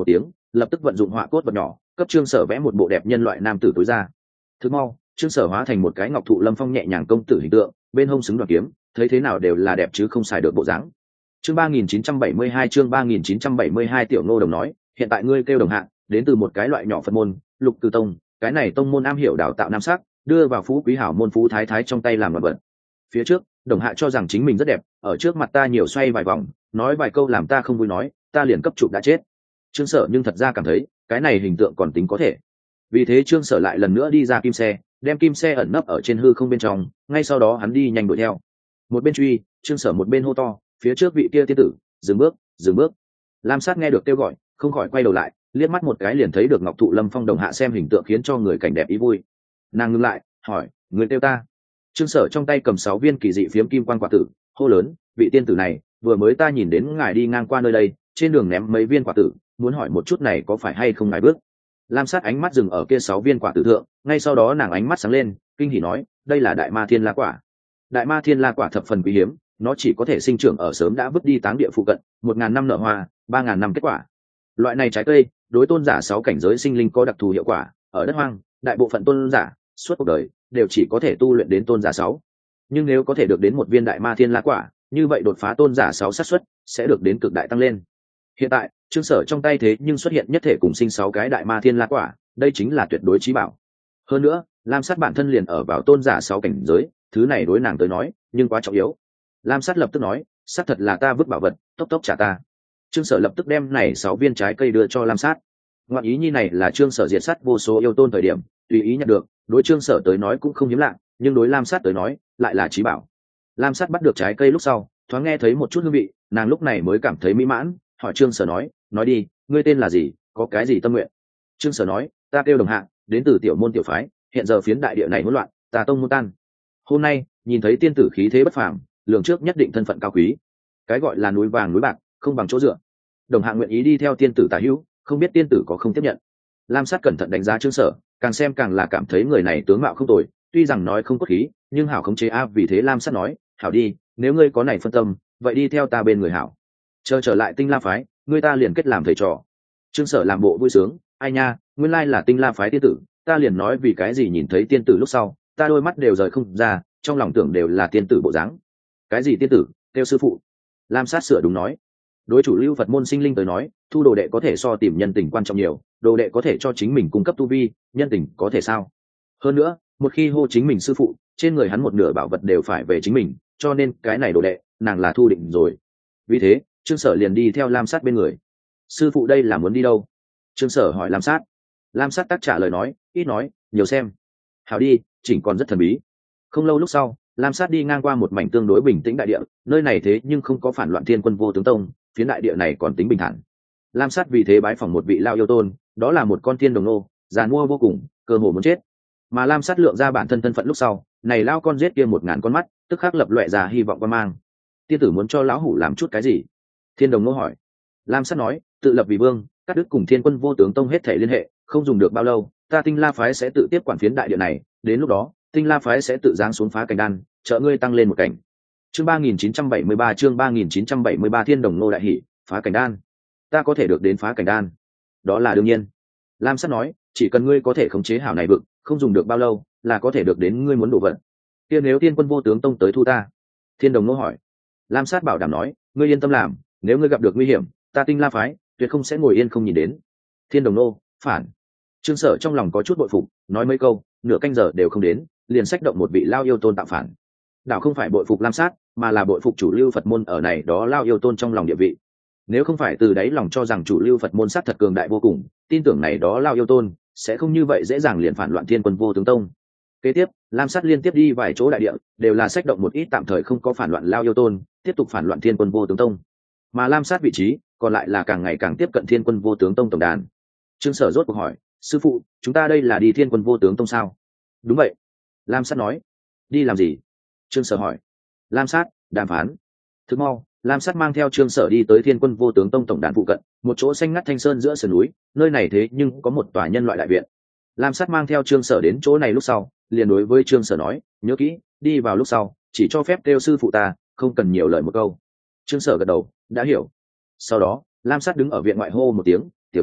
S1: lập tức vận dụng họa cốt vật nhỏ cấp trương sở vẽ một bộ đẹp nhân loại nam tử tối ra. Thứ mau trương sở hóa thành một cái ngọc thụ lâm phong nhẹ nhàng công tử hình tượng, bên hông xứng đoạt kiếm, thấy thế nào đều là đẹp chứ không xài được bộ dáng. Chương ba nghìn chín trăm bảy mươi hai chương ba nghìn chín trăm bảy mươi hai Tiểu Ngô Đồng nói, hiện tại ngươi kêu Đồng Hạ, đến từ một cái loại nhỏ Phật môn, Lục Cư Tông, cái này tông môn am hiểu đào tạo nam sắc, đưa vào phú quý hảo môn phú thái thái trong tay làm vật vật. Phía trước, Đồng Hạ cho rằng chính mình rất đẹp, ở trước mặt ta nhiều xoay vài vòng, nói vài câu làm ta không vui nói, ta liền cấp chụp đã chết. Trương Sở nhưng thật ra cảm thấy, cái này hình tượng còn tính có thể. Vì thế Trương Sở lại lần nữa đi ra kim xe, đem kim xe ẩn nấp ở trên hư không bên trong, ngay sau đó hắn đi nhanh đuổi theo. Một bên truy, Trương Sở một bên hô to, phía trước vị kia tiên tử, dừng bước, dừng bước. Lam Sát nghe được kêu gọi, không khỏi quay đầu lại, liếc mắt một cái liền thấy được Ngọc Thụ Lâm Phong Đồng Hạ xem hình tượng khiến cho người cảnh đẹp ý vui. Nàng ngừng lại, hỏi, người kêu ta? Trương Sở trong tay cầm sáu viên kỳ dị phiếm kim quan quả tử, hô lớn, vị tiên tử này, vừa mới ta nhìn đến ngài đi ngang qua nơi đây, trên đường ném mấy viên quả tử, muốn hỏi một chút này có phải hay không ngài bước. Lam Sát ánh mắt dừng ở kia sáu viên quả tử thượng, ngay sau đó nàng ánh mắt sáng lên, kinh hỉ nói, đây là Đại Ma Thiên La quả. Đại Ma Thiên La quả thập phần quý hiếm, nó chỉ có thể sinh trưởng ở sớm đã vứt đi táng địa phụ cận, một ngàn năm nở hoa, ba ngàn năm kết quả. Loại này trái cây, đối tôn giả sáu cảnh giới sinh linh có đặc thù hiệu quả, ở đất hoang, đại bộ phận tôn giả, suốt cuộc đời đều chỉ có thể tu luyện đến tôn giả sáu. Nhưng nếu có thể được đến một viên Đại Ma Thiên La quả, như vậy đột phá tôn giả sáu xác suất sẽ được đến cực đại tăng lên. Hiện tại, Trương Sở trong tay thế nhưng xuất hiện nhất thể cùng sinh sáu cái Đại Ma Thiên La quả, đây chính là tuyệt đối chí bảo. Hơn nữa, Lam Sát bản thân liền ở vào tôn giả sáu cảnh giới, thứ này đối nàng tới nói, nhưng quá trọng yếu. Lam Sát lập tức nói, xác thật là ta vứt bảo vật, tốc tốc trả ta. Trương Sở lập tức đem này sáu viên trái cây đưa cho Lam Sát. Ngoạn ý nhi này là Trương Sở diệt sát vô số yêu tôn thời điểm, tùy ý nhận được, đối Trương Sở tới nói cũng không hiếm lạ, nhưng đối Lam Sát tới nói, lại là chí bảo. Lam Sát bắt được trái cây lúc sau, thoáng nghe thấy một chút hương vị, nàng lúc này mới cảm thấy mỹ mãn, hỏi Trương Sở nói, nói đi, ngươi tên là gì, có cái gì tâm nguyện? Trương Sở nói, ta kêu Đồng Hạ, đến từ tiểu môn tiểu phái, hiện giờ phiến đại địa này hỗn loạn, ta tông môn tan. Hôm nay, nhìn thấy tiên tử khí thế bất phàm, lường trước nhất định thân phận cao quý. Cái gọi là núi vàng núi bạc, không bằng chỗ dựa. Đồng Hạ nguyện ý đi theo tiên tử tả hữu, không biết tiên tử có không tiếp nhận. Lam Sát cẩn thận đánh giá Trương Sở, càng xem càng là cảm thấy người này tướng mạo không tồi, tuy rằng nói không cốt khí, nhưng hảo khống chế a, vì thế Lam Sát nói, hảo đi, nếu ngươi có này phân tâm, vậy đi theo ta bên người hảo. Chờ trở lại Tinh La phái, ngươi ta liền kết làm thầy trò. Trương Sở làm bộ vui sướng, ai nha, nguyên lai là Tinh La phái tiên tử, ta liền nói vì cái gì nhìn thấy tiên tử lúc sau, ta đôi mắt đều rời không ra, trong lòng tưởng đều là tiên tử bộ dáng. Cái gì tiên tử, kêu sư phụ. Lam Sát sửa đúng nói, đối chủ lưu Phật môn sinh linh tới nói, thu đồ đệ có thể so tìm nhân tình quan trọng nhiều, đồ đệ có thể cho chính mình cung cấp tu vi, nhân tình có thể sao? Hơn nữa, một khi hô chính mình sư phụ, trên người hắn một nửa bảo vật đều phải về chính mình, cho nên cái này đồ đệ, nàng là thu định rồi. Vì thế, Trương Sở liền đi theo Lam Sát bên người. Sư phụ đây là muốn đi đâu? Trương Sở hỏi Lam Sát. Lam Sát tác trả lời nói, ít nói, nhiều xem. Hảo đi, chỉnh còn rất thần bí. Không lâu lúc sau, Lam Sát đi ngang qua một mảnh tương đối bình tĩnh đại địa, nơi này thế nhưng không có phản loạn Thiên Quân Vô Tướng Tông, phía đại địa này còn tính bình thản. Lam Sát vì thế bái phỏng một vị lao yêu tôn, đó là một con thiên đồng nô, giàn mua vô cùng, cơ hồ muốn chết. Mà Lam Sát lượng ra bản thân thân phận lúc sau, này lao con giết kia một ngàn con mắt, tức khắc lập loè ra hy vọng quan mang. Tiên tử muốn cho lão hủ làm chút cái gì? Thiên đồng nô hỏi. Lam Sát nói, tự lập vì vương, cắt đứt cùng Thiên Quân Vô Tướng Tông hết thể liên hệ, không dùng được bao lâu, ta Tinh La phái sẽ tự tiếp quản phiến đại địa này, đến lúc đó, Tinh La phái sẽ tự giáng xuống phá cảnh đan, trợ ngươi tăng lên một cảnh. Chương ba nghìn chín trăm bảy mươi ba chương ba nghìn chín trăm bảy mươi ba Thiên đồng nô đại hỉ, phá cảnh đan. Ta có thể được đến phá cảnh đan. Đó là đương nhiên. Lam Sát nói, chỉ cần ngươi có thể khống chế hảo này vực, không dùng được bao lâu, là có thể được đến ngươi muốn đồ vật. Kia nếu Thiên Quân Vô Tướng Tông tới thu ta? Thiên đồng nô hỏi. Lam Sát bảo đảm nói, ngươi yên tâm làm, nếu ngươi gặp được nguy hiểm, ta Tinh La phái tuyệt không sẽ ngồi yên không nhìn đến. Thiên đồng nô phản. Trương Sở trong lòng có chút bội phục, nói mấy câu, nửa canh giờ đều không đến, liền xách động một vị lao yêu tôn tạo phản. Đạo không phải bội phục Lam Sát, mà là bội phục chủ lưu Phật môn ở này đó lao yêu tôn trong lòng địa vị. Nếu không phải từ đáy lòng cho rằng chủ lưu Phật môn sát thật cường đại vô cùng, tin tưởng này đó lao yêu tôn sẽ không như vậy dễ dàng liền phản loạn Thiên Quân Vô Tướng Tông. Kế tiếp, Lam Sát liên tiếp đi vài chỗ đại địa, đều là xách động một ít tạm thời không có phản loạn lao yêu tôn, tiếp tục phản loạn Thiên Quân Vô Tướng Tông. Mà Lam Sát vị trí còn lại là càng ngày càng tiếp cận Thiên Quân Vô Tướng Tông tổng đàn. Trương Sở rốt cuộc hỏi, sư phụ, chúng ta đây là đi Thiên Quân Vô Tướng Tông sao? Đúng vậy. Lam Sát nói. Đi làm gì? Trương Sở hỏi. Lam Sát, đàm phán. Thức mau, Lam Sát mang theo Trương Sở đi tới Thiên Quân Vô Tướng Tông tổng đàn phụ cận, một chỗ xanh ngắt thanh sơn giữa sườn núi, nơi này thế nhưng có một tòa nhân loại đại viện. Lam Sát mang theo Trương Sở đến chỗ này lúc sau, liền đối với Trương Sở nói, nhớ kỹ, đi vào lúc sau, chỉ cho phép kêu sư phụ ta, không cần nhiều lời một câu. Trương Sở gật đầu, đã hiểu. Sau đó, Lam Sát đứng ở viện ngoại hô một tiếng, tiểu chủ,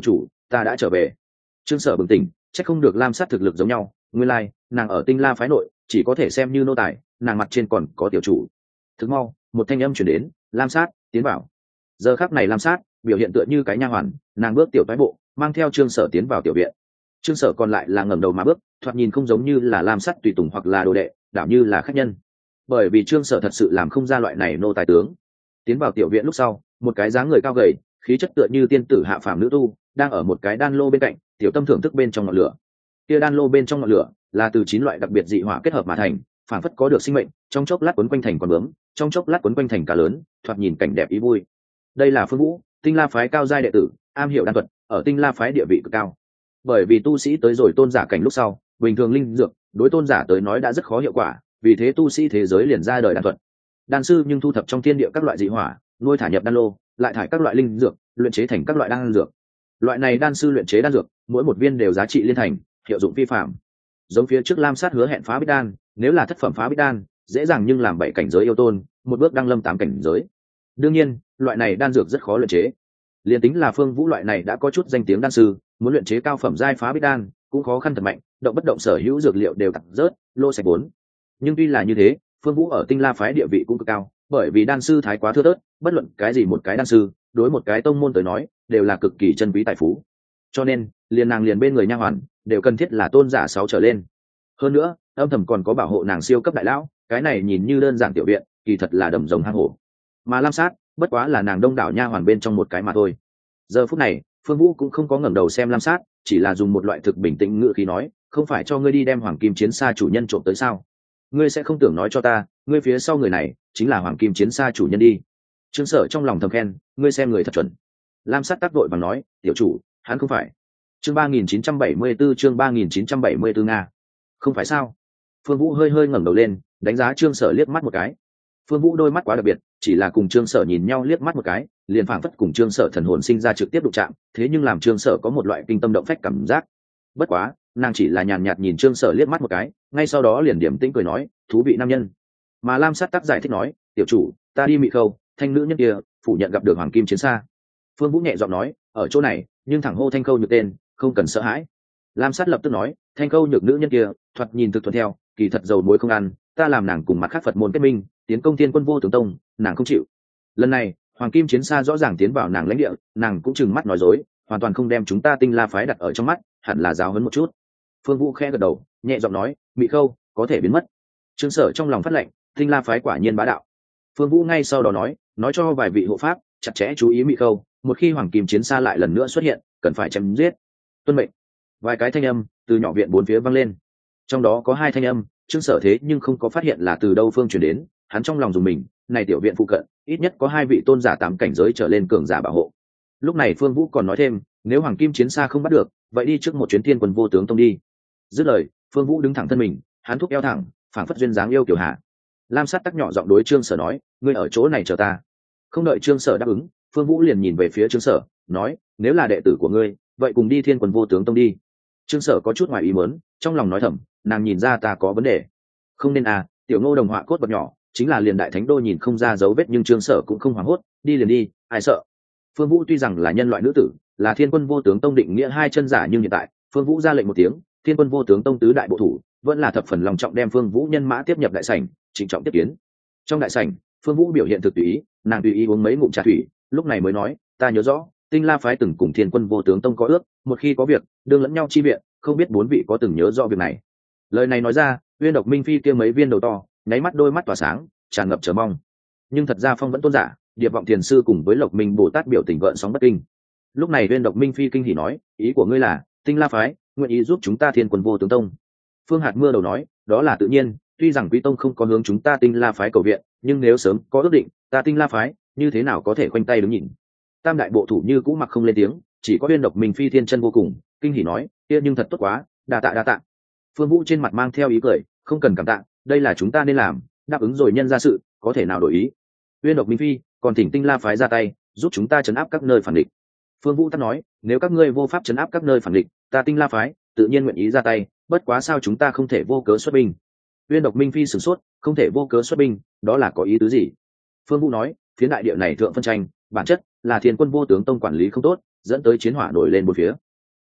S1: ta đã trở về. Trương Sở bừng tỉnh, chắc không được Lam Sát thực lực giống nhau, nguyên lai like, nàng ở Tinh La phái nội chỉ có thể xem như nô tài, nàng mặt trên còn có tiểu chủ. Thức mau, một thanh âm chuyển đến, Lam Sát tiến vào. Giờ khắc này Lam Sát biểu hiện tựa như cái nha hoàn, nàng bước tiểu toái bộ, mang theo Trương Sở tiến vào tiểu viện. Trương Sở còn lại là ngẩng đầu mà bước, thoạt nhìn không giống như là Lam Sát tùy tùng hoặc là đồ đệ, đảo như là khách nhân. Bởi vì Trương Sở thật sự làm không ra loại này nô tài tướng. Tiến vào tiểu viện lúc sau, một cái dáng người cao gầy, khí chất tựa như tiên tử hạ phàm nữ tu, đang ở một cái đan lô bên cạnh, tiểu tâm thưởng thức bên trong ngọn lửa. Kia đan lô bên trong ngọn lửa là từ chín loại đặc biệt dị hỏa kết hợp mà thành, phản phất có được sinh mệnh, trong chốc lát quấn quanh thành con bướm, trong chốc lát quấn quanh thành cá lớn, thoạt nhìn cảnh đẹp ý vui. Đây là Phương Vũ, Tinh La phái cao giai đệ tử, am hiểu đan thuật, ở Tinh La phái địa vị cực cao. Bởi vì tu sĩ tới rồi tôn giả cảnh lúc sau, bình thường linh dược đối tôn giả tới nói đã rất khó hiệu quả, vì thế tu sĩ thế giới liền ra đời đan thuật. Đan sư nhưng thu thập trong thiên địa các loại dị hỏa, nuôi thả nhập đan lô, lại thải các loại linh dược, luyện chế thành các loại đan dược. Loại này đan sư luyện chế đan dược, mỗi một viên đều giá trị liên thành, hiệu dụng phi phạm. Giống phía trước Lam Sát hứa hẹn phá bích đan, nếu là thất phẩm phá bích đan, dễ dàng nhưng làm bảy cảnh giới yêu tôn, một bước đăng lâm tám cảnh giới. Đương nhiên, loại này đan dược rất khó luyện chế. Liên tính là Phương Vũ loại này đã có chút danh tiếng đan sư, muốn luyện chế cao phẩm giai phá bích đan, cũng khó khăn thật mạnh, động bất động sở hữu dược liệu đều tặc rớt, lô sạch vốn. Nhưng tuy là như thế, Phương Vũ ở Tinh La phái địa vị cũng cực cao, bởi vì đan sư thái quá thưa thớt, bất luận cái gì một cái đan sư, đối một cái tông môn tới nói, đều là cực kỳ chân quý tài phú. Cho nên, liền nàng liền bên người nha hoàn, đều cần thiết là tôn giả sáu trở lên. Hơn nữa, âm thầm còn có bảo hộ nàng siêu cấp đại lão, cái này nhìn như đơn giản tiểu viện, kỳ thật là đầm rồng hang hổ. Mà Lam Sát, bất quá là nàng đông đảo nha hoàn bên trong một cái mà thôi. Giờ phút này, Phương Vũ cũng không có ngẩng đầu xem Lam Sát, chỉ là dùng một loại thực bình tĩnh ngữ khí nói, không phải cho ngươi đi đem Hoàng Kim Chiến Sa chủ nhân trộm tới sao? Ngươi sẽ không tưởng nói cho ta, ngươi phía sau người này chính là Hoàng Kim Chiến Sa chủ nhân đi. Trương Sở trong lòng thầm khen, ngươi xem người thật chuẩn. Lam Sát tác đội bằng nói, tiểu chủ, hắn không phải. Chương ba nghìn chín trăm bảy mươi 4 chương ba nghìn chín trăm bảy mươi 4 nga. Không phải sao? Phương Vũ hơi hơi ngẩng đầu lên, đánh giá Trương Sở liếc mắt một cái. Phương Vũ đôi mắt quá đặc biệt, chỉ là cùng Trương Sở nhìn nhau liếc mắt một cái, liền phảng phất cùng Trương Sở thần hồn sinh ra trực tiếp đụng chạm, thế nhưng làm Trương Sở có một loại kinh tâm động phách cảm giác. Bất quá, nàng chỉ là nhàn nhạt nhìn Trương Sở liếc mắt một cái, ngay sau đó liền điểm tĩnh cười nói, thú vị nam nhân. Mà Lam Sát tác giải thích nói, tiểu chủ, ta đi Mị Khâu, thanh nữ nhân kia phủ nhận gặp được Hoàng Kim Chiến Sa. Phương Vũ nhẹ giọng nói, ở chỗ này, nhưng thẳng hô Thanh Khâu Nhược tên, không cần sợ hãi. Lam Sát lập tức nói, Thanh Khâu Nhược nữ nhân kia, thoạt nhìn thực thuận theo, kỳ thật dầu muối không ăn, ta làm nàng cùng mặt khác Phật môn kết minh, tiến công Thiên Quân Vô Tướng Tông, nàng không chịu. Lần này, Hoàng Kim Chiến Sa rõ ràng tiến vào nàng lãnh địa, nàng cũng trừng mắt nói dối, hoàn toàn không đem chúng ta Tinh La phái đặt ở trong mắt, hẳn là giáo huấn một chút. Phương Vũ khẽ gật đầu, nhẹ giọng nói, Mị Khâu có thể biến mất. Trương Sở trong lòng phát lệnh, Tinh La phái quả nhiên bá đạo. Phương Vũ ngay sau đó nói, nói cho vài vị hộ pháp chặt chẽ chú ý Mị Khâu, một khi Hoàng Kim Chiến Sa lại lần nữa xuất hiện, cần phải chém giết. Tuân mệnh. Vài cái thanh âm từ nhỏ viện bốn phía vang lên, trong đó có hai thanh âm Trương Sở thế nhưng không có phát hiện là từ đâu phương truyền đến, hắn trong lòng dùng mình, này tiểu viện phụ cận ít nhất có hai vị tôn giả tám cảnh giới trở lên cường giả bảo hộ. Lúc này Phương Vũ còn nói thêm, nếu Hoàng Kim Chiến Sa không bắt được, vậy đi trước một chuyến Thiên Quân Vô Tướng Tông đi. Dứt lời, Phương Vũ đứng thẳng thân mình, hắn thúc eo thẳng, phảng phất duyên dáng yêu kiều hạ. Lam Sát tắc nhỏ giọng đối Trương Sở nói, ngươi ở chỗ này chờ ta. Không đợi Trương Sở đáp ứng, Phương Vũ liền nhìn về phía Trương Sở, nói, nếu là đệ tử của ngươi, vậy cùng đi Thiên Quân Vô Tướng Tông đi. Trương Sở có chút ngoài ý muốn, trong lòng nói thầm, nàng nhìn ra ta có vấn đề. Không nên à, tiểu Ngô đồng họa cốt vật nhỏ, chính là liền đại thánh đô nhìn không ra dấu vết, nhưng Trương Sở cũng không hoảng hốt, đi liền đi, ai sợ. Phương Vũ tuy rằng là nhân loại nữ tử, là Thiên Quân Vô Tướng Tông định nghĩa hai chân giả, nhưng hiện tại, Phương Vũ ra lệnh một tiếng, Thiên Quân Vô Tướng Tông tứ đại bộ thủ, vẫn là thập phần lòng trọng đem Phương Vũ nhân mã tiếp nhập đại sảnh, trịnh trọng tiếp kiến. Trong đại sảnh, Phương Vũ biểu hiện thực tùy ý, nàng tùy ý uống mấy ngụm trà thủy, lúc này mới nói, ta nhớ rõ, Tinh La phái từng cùng Thiên Quân Vô Tướng Tông có ước, một khi có việc, đương lẫn nhau chi viện, không biết bốn vị có từng nhớ rõ việc này. Lời này nói ra, Uyên Độc Minh Phi kia mấy viên đầu to, nháy mắt đôi mắt tỏa sáng, tràn ngập chờ mong. Nhưng thật ra Phong vẫn tôn giả, Điệp Vọng Thiền sư cùng với Lộc Minh Bồ Tát biểu tình gợn sóng bất kinh. Lúc này Uyên Độc Minh Phi kinh hỉ nói, ý của ngươi là, Tinh La phái nguyện ý giúp chúng ta Thiên Quân Vô Tướng Tông. Phương Hạt Mưa đầu nói, đó là tự nhiên, tuy rằng Quý Tông không có hướng chúng ta Tinh La phái cầu viện, nhưng nếu sớm có ước định, ta Tinh La phái như thế nào có thể khoanh tay đứng nhìn. Tam đại bộ thủ như cũ mặc không lên tiếng, chỉ có Uyên Độc Minh Phi thiên chân vô cùng, kinh hỉ nói, kia nhưng thật tốt quá, đa tạ đa tạ. Phương Vũ trên mặt mang theo ý cười, không cần cảm tạ, đây là chúng ta nên làm, đáp ứng rồi nhân ra sự, có thể nào đổi ý. Uyên Độc Minh Phi, còn thỉnh Tinh La phái ra tay, giúp chúng ta trấn áp các nơi phản địch. Phương Vũ tắt nói, nếu các ngươi vô pháp trấn áp các nơi phản địch, ta Tinh La phái tự nhiên nguyện ý ra tay, bất quá sao chúng ta không thể vô cớ xuất binh. Uyên Độc Minh Phi sửng sốt, không thể vô cớ xuất binh, đó là có ý tứ gì? Phương Vũ nói, phiến đại địa này thượng phân tranh, bản chất là Thiên Quân Vô Tướng Tông quản lý không tốt, dẫn tới chiến hỏa nổi lên một phía.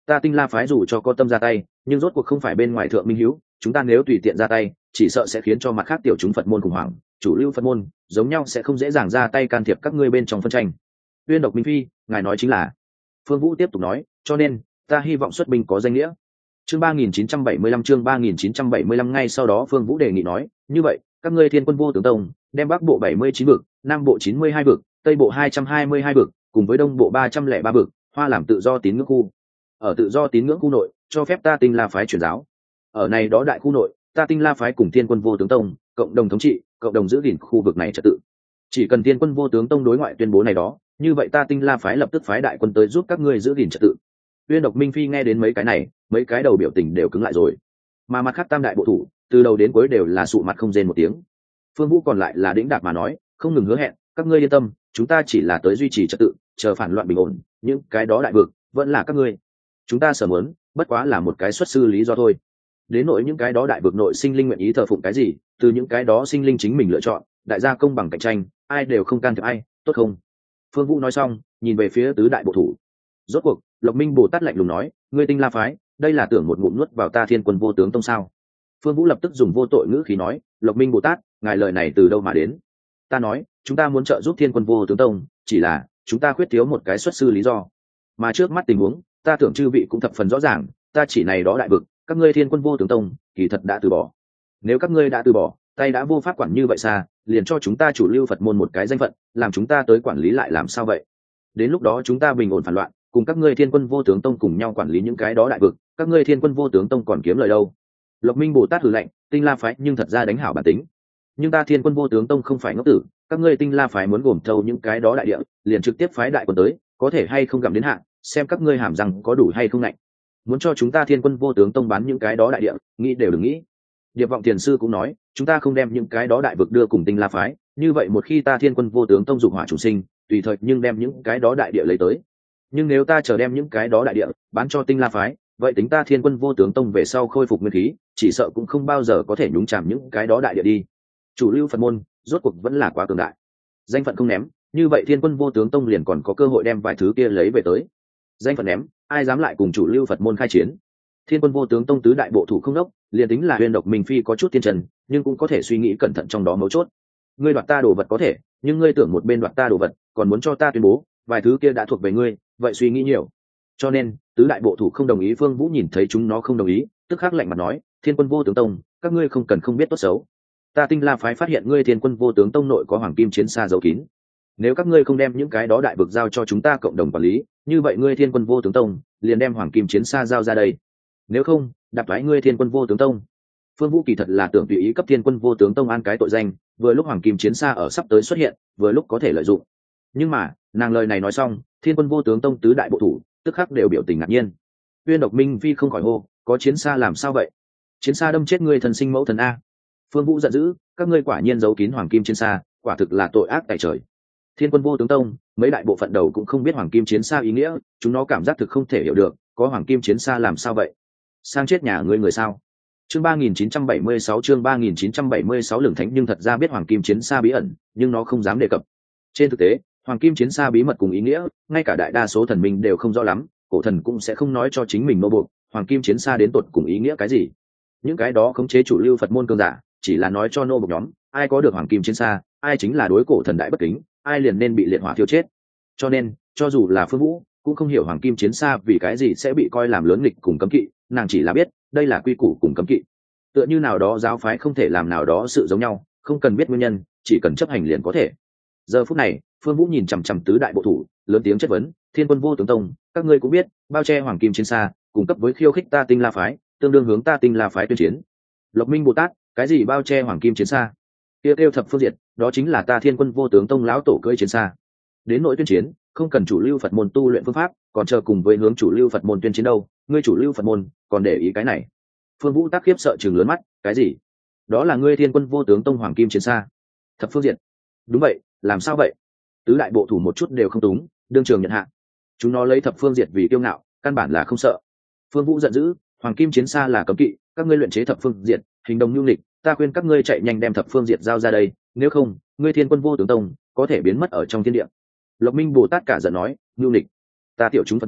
S1: Ta Tinh La phái dù cho có tâm ra tay, nhưng rốt cuộc không phải bên ngoài thượng minh hữu, chúng ta nếu tùy tiện ra tay, chỉ sợ sẽ khiến cho mặt khác tiểu chúng Phật môn khủng hoảng, chủ lưu Phật môn giống nhau sẽ không dễ dàng ra tay can thiệp các ngươi bên trong phân tranh. Uyên Độc Minh Phi, ngài nói chính là. Phương Vũ tiếp tục nói, cho nên ta hy vọng xuất binh có danh nghĩa. Chương ba nghìn chín trăm bảy mươi lăm chương ba nghìn chín trăm bảy mươi lăm ngay sau đó Phương Vũ đề nghị nói, như vậy, các ngươi Thiên Quân Vô Tướng Tông, đem Bắc Bộ bảy mươi chín vực, Nam Bộ chín mươi hai vực, Tây Bộ hai trăm hai mươi hai vực, cùng với Đông Bộ ba trăm lẻ ba vực, hoa làm tự do tín ngưỡng khu. Ở tự do tín ngưỡng khu nội, cho phép ta Tinh La phái truyền giáo. Ở này đó đại khu nội, ta Tinh La phái cùng Thiên Quân Vô Tướng Tông, cộng đồng thống trị, cộng đồng giữ gìn khu vực này trật tự. Chỉ cần Thiên Quân Vô Tướng Tông đối ngoại tuyên bố này đó, như vậy ta Tinh La phái lập tức phái đại quân tới giúp các ngươi giữ gìn trật tự. Uyên Độc Minh Phi nghe đến mấy cái này, mấy cái đầu biểu tình đều cứng lại rồi. Mà mặt khác tam đại bộ thủ, từ đầu đến cuối đều là sụ mặt không rên một tiếng. Phương Vũ còn lại là đĩnh đạc mà nói, không ngừng hứa hẹn, các ngươi yên tâm, chúng ta chỉ là tới duy trì trật tự, chờ phản loạn bình ổn, những cái đó đại vực vẫn là các ngươi. Chúng ta sở muốn, bất quá là một cái xuất sư lý do thôi. Đến nội những cái đó đại vực nội sinh linh nguyện ý thờ phụng cái gì, từ những cái đó sinh linh chính mình lựa chọn, đại gia công bằng cạnh tranh, ai đều không can thiệp ai, tốt không? Phương Vũ nói xong, nhìn về phía tứ đại bộ thủ. Rốt cuộc, Lộc Minh Bồ Tát lạnh lùng nói, ngươi Tinh La phái, đây là tưởng một ngụm nuốt vào ta Thiên Quân Vô Tướng Tông sao? Phương Vũ lập tức dùng vô tội ngữ khí nói, Lộc Minh Bồ Tát, ngài lời này từ đâu mà đến? Ta nói, chúng ta muốn trợ giúp Thiên Quân Vô Tướng Tông, chỉ là chúng ta khuyết thiếu một cái xuất sư lý do. Mà trước mắt tình huống, ta tưởng chư vị cũng thập phần rõ ràng, ta chỉ này đó đại vực, các ngươi Thiên Quân Vô Tướng Tông, kỳ thật đã từ bỏ. Nếu các ngươi đã từ bỏ, tay đã vô pháp quản như vậy xa, liền cho chúng ta chủ lưu Phật môn một cái danh phận, làm chúng ta tới quản lý lại làm sao vậy? Đến lúc đó chúng ta bình ổn phản loạn, cùng các ngươi Thiên Quân Vô Tướng Tông cùng nhau quản lý những cái đó đại vực, các ngươi Thiên Quân Vô Tướng Tông còn kiếm lời đâu? Lộc Minh Bồ Tát hừ lạnh, Tinh La phái nhưng thật ra đánh hảo bản tính, nhưng ta Thiên Quân Vô Tướng Tông không phải ngốc tử, các ngươi Tinh La phái muốn gồm thâu những cái đó đại địa, liền trực tiếp phái đại quân tới, có thể hay không gặm đến hạn, xem các ngươi hàm răng có đủ hay không lạnh. Muốn cho chúng ta Thiên Quân Vô Tướng Tông bán những cái đó đại địa, nghĩ đều đừng nghĩ. Điệp Vọng Tiền sư cũng nói, chúng ta không đem những cái đó đại vực đưa cùng Tinh La phái, như vậy một khi ta Thiên Quân Vô Tướng Tông dục hỏa chủ sinh, tùy thời nhưng đem những cái đó đại địa lấy tới. Nhưng nếu ta chờ đem những cái đó đại địa bán cho Tinh La phái, vậy tính ta Thiên Quân Vô Tướng Tông về sau khôi phục nguyên khí, chỉ sợ cũng không bao giờ có thể nhúng chạm những cái đó đại địa đi. Chủ lưu Phật môn, rốt cuộc vẫn là quá cường đại. Danh phận không ném, như vậy Thiên Quân Vô Tướng Tông liền còn có cơ hội đem vài thứ kia lấy về tới. Danh phận ném, ai dám lại cùng chủ lưu Phật môn khai chiến? Thiên Quân Vô Tướng Tông tứ đại bộ thủ không đốc, liền tính là Uyên Độc Minh Phi có chút tiên trần, nhưng cũng có thể suy nghĩ cẩn thận trong đó mấu chốt. Ngươi đoạt ta đồ vật có thể, nhưng ngươi tưởng một bên đoạt ta đồ vật, còn muốn cho ta tuyên bố, vài thứ kia đã thuộc về ngươi, vậy suy nghĩ nhiều. Cho nên, tứ đại bộ thủ không đồng ý. Phương Vũ nhìn thấy chúng nó không đồng ý, tức khắc lạnh mặt nói, Thiên Quân Vô Tướng Tông, các ngươi không cần không biết tốt xấu. Ta Tinh La phái phát hiện ngươi Thiên Quân Vô Tướng Tông nội có hoàng kim chiến xa giấu kín. Nếu các ngươi không đem những cái đó đại vực giao cho chúng ta cộng đồng quản lý, như vậy ngươi Thiên Quân Vô Tướng Tông liền đem hoàng kim chiến xa giao ra đây. Nếu không, đạp thoái ngươi Thiên Quân Vô Tướng Tông. Phương Vũ kỳ thật là tưởng tùy ý cấp Thiên Quân Vô Tướng Tông an cái tội danh, vừa lúc hoàng kim chiến xa ở sắp tới xuất hiện, vừa lúc có thể lợi dụng. Nhưng mà, nàng lời này nói xong, Thiên Quân Vô Tướng Tông tứ đại bộ thủ tức khắc đều biểu tình ngạc nhiên. Uyên Độc Minh Phi không khỏi hô, có chiến xa làm sao vậy? Chiến xa đâm chết ngươi thần sinh mẫu thần a. Phương Vũ giận dữ, các ngươi quả nhiên giấu kín hoàng kim chiến xa, quả thực là tội ác tại trời. Thiên Quân Vô Tướng Tông, mấy đại bộ phận đầu cũng không biết hoàng kim chiến xa ý nghĩa, chúng nó cảm giác thực không thể hiểu được, có hoàng kim chiến xa làm sao vậy? Sang chết nhà ngươi người sao? Chương ba nghìn chín trăm bảy mươi sáu chương ba nghìn chín trăm bảy mươi sáu Lường Thánh nhưng thật ra biết hoàng kim chiến xa bí ẩn, nhưng nó không dám đề cập. Trên thực tế, hoàng kim chiến xa bí mật cùng ý nghĩa, ngay cả đại đa số thần minh đều không rõ lắm, cổ thần cũng sẽ không nói cho chính mình nô buộc, hoàng kim chiến xa đến tột cùng ý nghĩa cái gì. Những cái đó khống chế chủ lưu Phật môn cường giả, chỉ là nói cho nô buộc nhóm, ai có được hoàng kim chiến xa, ai chính là đối cổ thần đại bất kính, ai liền nên bị liệt hỏa thiêu chết. Cho nên, cho dù là Phương Vũ, cũng không hiểu hoàng kim chiến xa vì cái gì sẽ bị coi làm lớn nghịch cùng cấm kỵ, nàng chỉ là biết, đây là quy củ cùng cấm kỵ. Tựa như nào đó giáo phái không thể làm nào đó sự giống nhau, không cần biết nguyên nhân, chỉ cần chấp hành liền có thể. Giờ phút này, Phương Vũ nhìn chằm chằm tứ đại bộ thủ, lớn tiếng chất vấn, Thiên Quân Vô Tướng Tông, các ngươi cũng biết, bao che hoàng kim chiến xa, cung cấp với khiêu khích ta Tinh La phái, tương đương hướng ta Tinh La phái tuyên chiến. Lộc Minh Bồ Tát, cái gì bao che hoàng kim chiến xa? Tiêu tiêu thập phương diệt, đó chính là ta Thiên Quân Vô Tướng Tông lão tổ cưỡi chiến xa. Đến nội tuyên chiến, không cần chủ lưu Phật môn tu luyện phương pháp, còn chờ cùng với hướng chủ lưu Phật môn tuyên chiến đâu, ngươi chủ lưu Phật môn, còn để ý cái này? Phương Vũ tác khiếp sợ trừng lớn mắt, cái gì? Đó là ngươi Thiên Quân Vô Tướng Tông hoàng kim chiến xa? Thập phương diệt? Đúng vậy, làm sao vậy? Tứ đại bộ thủ một chút đều không túng, đương trường nhận hạ. Chúng nó lấy thập phương diệt vì kiêu ngạo, căn bản là không sợ. Phương Vũ giận dữ, hoàng kim chiến xa là cấm kỵ, các ngươi luyện chế thập phương diệt, hình đồng nhu nghịch, ta khuyên các ngươi chạy nhanh đem thập phương diệt giao ra đây, nếu không, ngươi Thiên Quân Vô Tướng Tông có thể biến mất ở trong thiên địa. Lộc Minh Bồ Tát cả giận nói, nhu nghịch, ta tiểu chúng Phật môn,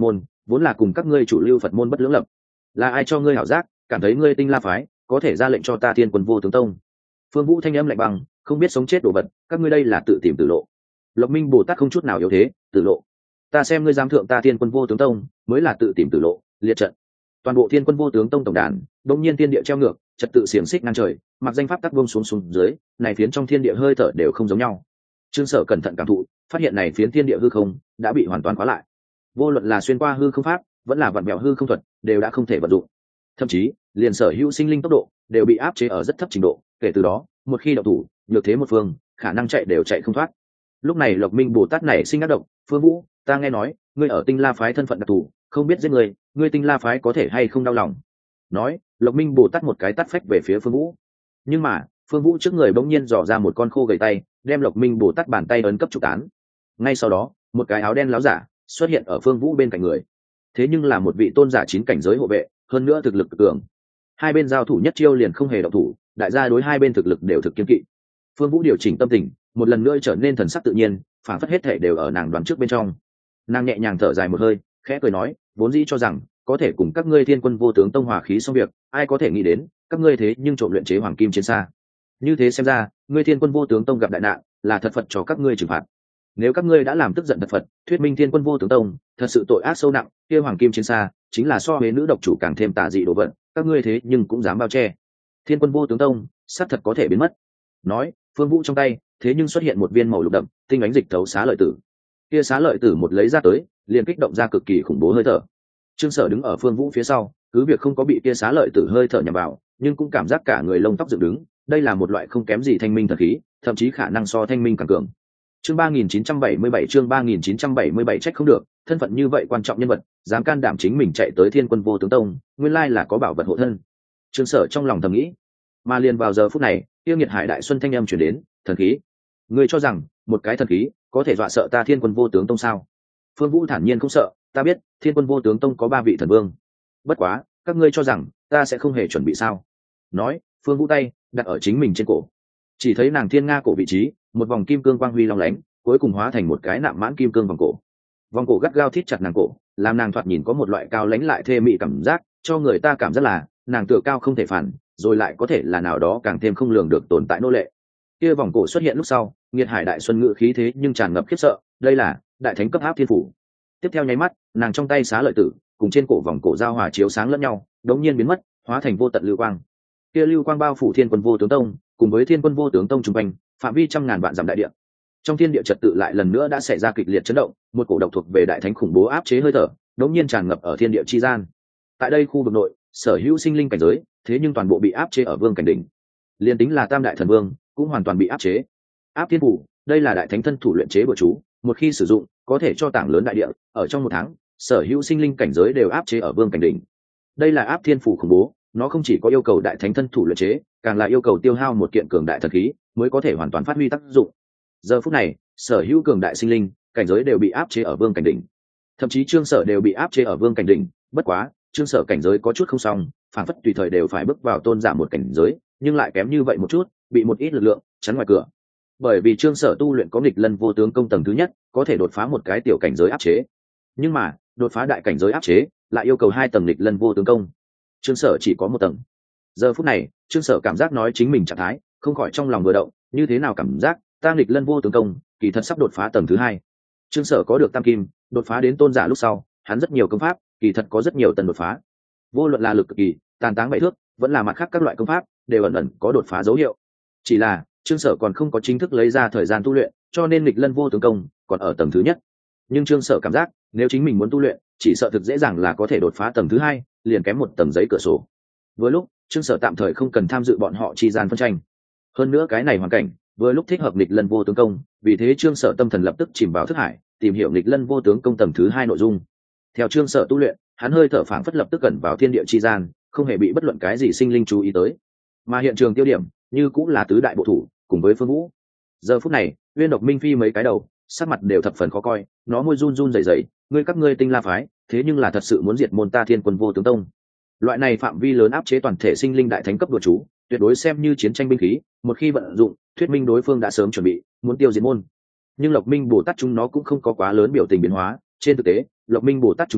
S1: vốn là cùng các ngươi chủ lưu Phật môn bất lưỡng lập, là ai cho ngươi hảo giác cảm thấy ngươi Tinh La phái có thể ra lệnh cho ta Thiên Quân Vô Tướng Tông? Phương Vũ thanh âm lạnh băng, không biết sống chết đồ vật, các ngươi đây là tự tìm tử lộ. Lộc Minh Bồ Tát không chút nào yếu thế, tử lộ. Ta xem ngươi dám thượng ta Thiên Quân Vô Tướng Tông, mới là tự tìm tử lộ, liệt trận. Toàn bộ Thiên Quân Vô Tướng Tông tổng đàn, đột nhiên thiên địa treo ngược, trật tự xiềng xích ngang trời, mặc danh pháp tắc buông xuống xuống dưới, này phiến trong thiên địa hơi thở đều không giống nhau. Trương Sở cẩn thận cảm thụ, phát hiện này phiến thiên địa hư không đã bị hoàn toàn khóa lại. Vô luận là xuyên qua hư không pháp, vẫn là vặn vẹo hư không thuật, đều đã không thể vận dụng. Thậm chí, liền sở hữu sinh linh tốc độ đều bị áp chế ở rất thấp trình độ, kể từ đó, một khi động thủ, nhược thế một phương, khả năng chạy đều chạy không thoát. Lúc này Lộc Minh Bồ Tát này sinh ác động, Phương Vũ, ta nghe nói, ngươi ở Tinh La phái thân phận đặc thù, không biết giết người, ngươi Tinh La phái có thể hay không đau lòng. Nói, Lộc Minh Bồ Tát một cái tát phách về phía Phương Vũ. Nhưng mà, Phương Vũ trước người bỗng nhiên dò ra một con khô gầy tay, đem Lộc Minh Bồ Tát bàn tay ấn cấp trục tán. Ngay sau đó, một cái áo đen láo giả xuất hiện ở Phương Vũ bên cạnh người. Thế nhưng là một vị tôn giả chín cảnh giới hộ vệ, hơn nữa thực lực cực cường. Hai bên giao thủ nhất chiêu liền không hề động thủ, đại gia đối hai bên thực lực đều thực kiên kỵ. Phương Vũ điều chỉnh tâm tình, một lần nữa trở nên thần sắc tự nhiên, phản phất hết thể đều ở nàng đoán trước bên trong. Nàng nhẹ nhàng thở dài một hơi, khẽ cười nói, vốn dĩ cho rằng có thể cùng các ngươi Thiên Quân Vô Tướng Tông hòa khí xong việc, ai có thể nghĩ đến, các ngươi thế nhưng trộm luyện chế hoàng kim chiến xa. Như thế xem ra, ngươi Thiên Quân Vô Tướng Tông gặp đại nạn, là thật Phật cho các ngươi trừng phạt. Nếu các ngươi đã làm tức giận thật Phật, thuyết minh Thiên Quân Vô Tướng Tông thật sự tội ác sâu nặng, kia hoàng kim chiến xa chính là so với nữ độc chủ càng thêm tà dị đồ vật, các ngươi thế nhưng cũng dám bao che. Thiên Quân Vô Tướng Tông sát thật có thể biến mất. Nói, Phương Vũ trong tay thế nhưng xuất hiện một viên màu lục đậm, tinh ánh dịch thấu xá lợi tử. Kia xá lợi tử một lấy ra tới, liền kích động ra cực kỳ khủng bố hơi thở. Trương Sở đứng ở Phương Vũ phía sau, cứ việc không có bị kia xá lợi tử hơi thở nhằm vào, nhưng cũng cảm giác cả người lông tóc dựng đứng, đây là một loại không kém gì thanh minh thần khí, thậm chí khả năng so thanh minh càng cường. Chương ba nghìn chín trăm bảy mươi bảy chương ba nghìn chín trăm bảy mươi bảy trách không được, thân phận như vậy quan trọng nhân vật, dám can đảm chính mình chạy tới Thiên Quân Vô Tướng Tông, nguyên lai là có bảo vật hộ thân. Trương Sở trong lòng thầm nghĩ. Mà liền vào giờ phút này, Tiêu Nghiệt Hải Đại Xuân thanh âm truyền đến, thần khí. Ngươi cho rằng, một cái thần khí có thể dọa sợ ta Thiên Quân Vô Tướng Tông sao? Phương Vũ thản nhiên không sợ, ta biết, Thiên Quân Vô Tướng Tông có ba vị thần vương. Bất quá, các ngươi cho rằng, ta sẽ không hề chuẩn bị sao? Nói, Phương Vũ tay đặt ở chính mình trên cổ. Chỉ thấy nàng thiên nga cổ vị trí, một vòng kim cương quang huy long lánh, cuối cùng hóa thành một cái nạm mãn kim cương vòng cổ. Vòng cổ gắt gao thít chặt nàng cổ, làm nàng thoạt nhìn có một loại cao lãnh lại thê mị cảm giác, cho người ta cảm giác là nàng tựa cao không thể phản, rồi lại có thể là nào đó càng thêm không lường được tồn tại nô lệ. Kia vòng cổ xuất hiện lúc sau, Nghiệt Hải Đại Xuân ngự khí thế nhưng tràn ngập khiếp sợ, đây là đại thánh cấp áp thiên phủ. Tiếp theo nháy mắt, nàng trong tay xá lợi tử cùng trên cổ vòng cổ giao hòa chiếu sáng lẫn nhau, đống nhiên biến mất, hóa thành vô tận lưu quang. Kia lưu quang bao phủ Thiên Quân Vô Tướng Tông, cùng với Thiên Quân Vô Tướng Tông trung quanh, phạm vi trăm ngàn vạn dặm đại địa. Trong thiên địa trật tự lại lần nữa đã xảy ra kịch liệt chấn động, một cổ độc thuộc về đại thánh khủng bố áp chế hơi thở, đống nhiên tràn ngập ở thiên địa chi gian. Tại đây khu vực nội, sở hữu sinh linh cảnh giới, thế nhưng toàn bộ bị áp chế ở vương cảnh đỉnh. Liên tính là tam đại thần vương, cũng hoàn toàn bị áp chế. Áp thiên phủ, đây là đại thánh thân thủ luyện chế bừa chú, một khi sử dụng, có thể cho tảng lớn đại địa, ở trong một tháng, sở hữu sinh linh cảnh giới đều áp chế ở vương cảnh đỉnh. Đây là áp thiên phủ khủng bố, nó không chỉ có yêu cầu đại thánh thân thủ luyện chế, càng là yêu cầu tiêu hao một kiện cường đại thần khí, mới có thể hoàn toàn phát huy tác dụng. Giờ phút này, sở hữu cường đại sinh linh cảnh giới đều bị áp chế ở vương cảnh đỉnh, thậm chí Trương Sở đều bị áp chế ở vương cảnh đỉnh. Bất quá, Trương Sở cảnh giới có chút không xong, phản phất tùy thời đều phải bước vào tôn giả một cảnh giới, nhưng lại kém như vậy một chút, bị một ít lực lượng chắn ngoài cửa. Bởi vì Trương Sở tu luyện có nghịch lân vô tướng công tầng thứ nhất, có thể đột phá một cái tiểu cảnh giới áp chế, nhưng mà đột phá đại cảnh giới áp chế lại yêu cầu hai tầng nghịch lân vô tướng công. Trương Sở chỉ có một tầng. Giờ phút này, Trương Sở cảm giác nói chính mình trạng thái, không khỏi trong lòng vừa động, như thế nào cảm giác ta nghịch lân vô tướng công kỳ thật sắp đột phá tầng thứ hai. Trương Sở có được tam kim, đột phá đến tôn giả lúc sau, hắn rất nhiều công pháp kỳ thật có rất nhiều tầng đột phá, vô luận là lực cực kỳ, tàn táng bảy thước, vẫn là mặt khác các loại công pháp đều ẩn ẩn có đột phá dấu hiệu. Chỉ là Trương Sở còn không có chính thức lấy ra thời gian tu luyện, cho nên nghịch lân vô tướng công còn ở tầng thứ nhất. Nhưng Trương Sở cảm giác nếu chính mình muốn tu luyện, chỉ sợ thực dễ dàng là có thể đột phá tầng thứ hai, liền kém một tầng giấy cửa sổ. Vừa lúc Trương Sở tạm thời không cần tham dự bọn họ chi gian phân tranh, hơn nữa cái này hoàn cảnh vừa lúc thích hợp nghịch lân vô tướng công, vì thế Trương Sở tâm thần lập tức chìm vào thức hải, tìm hiểu nghịch lân vô tướng công tầng thứ hai nội dung. Theo Trương Sở tu luyện, hắn hơi thở phảng phất lập tức cẩn vào thiên địa chi gian, không hề bị bất luận cái gì sinh linh chú ý tới. Mà hiện trường tiêu điểm như cũng là tứ đại bộ thủ cùng với Phương Vũ. Giờ phút này, Uyên Độc Minh Phi mấy cái đầu, sắc mặt đều thập phần khó coi, nó môi run run rẩy rẩy, ngươi các ngươi Tinh La phái, thế nhưng là thật sự muốn diệt môn ta Thiên Quân Vô Tướng Tông. Loại này phạm vi lớn áp chế toàn thể sinh linh đại thánh cấp đùa chú, tuyệt đối xem như chiến tranh binh khí, một khi vận dụng, thuyết minh đối phương đã sớm chuẩn bị muốn tiêu diệt môn. Nhưng Lộc Minh Bồ Tát chúng nó cũng không có quá lớn biểu tình biến hóa, trên thực tế, Lộc Minh Bồ Tát chúng nó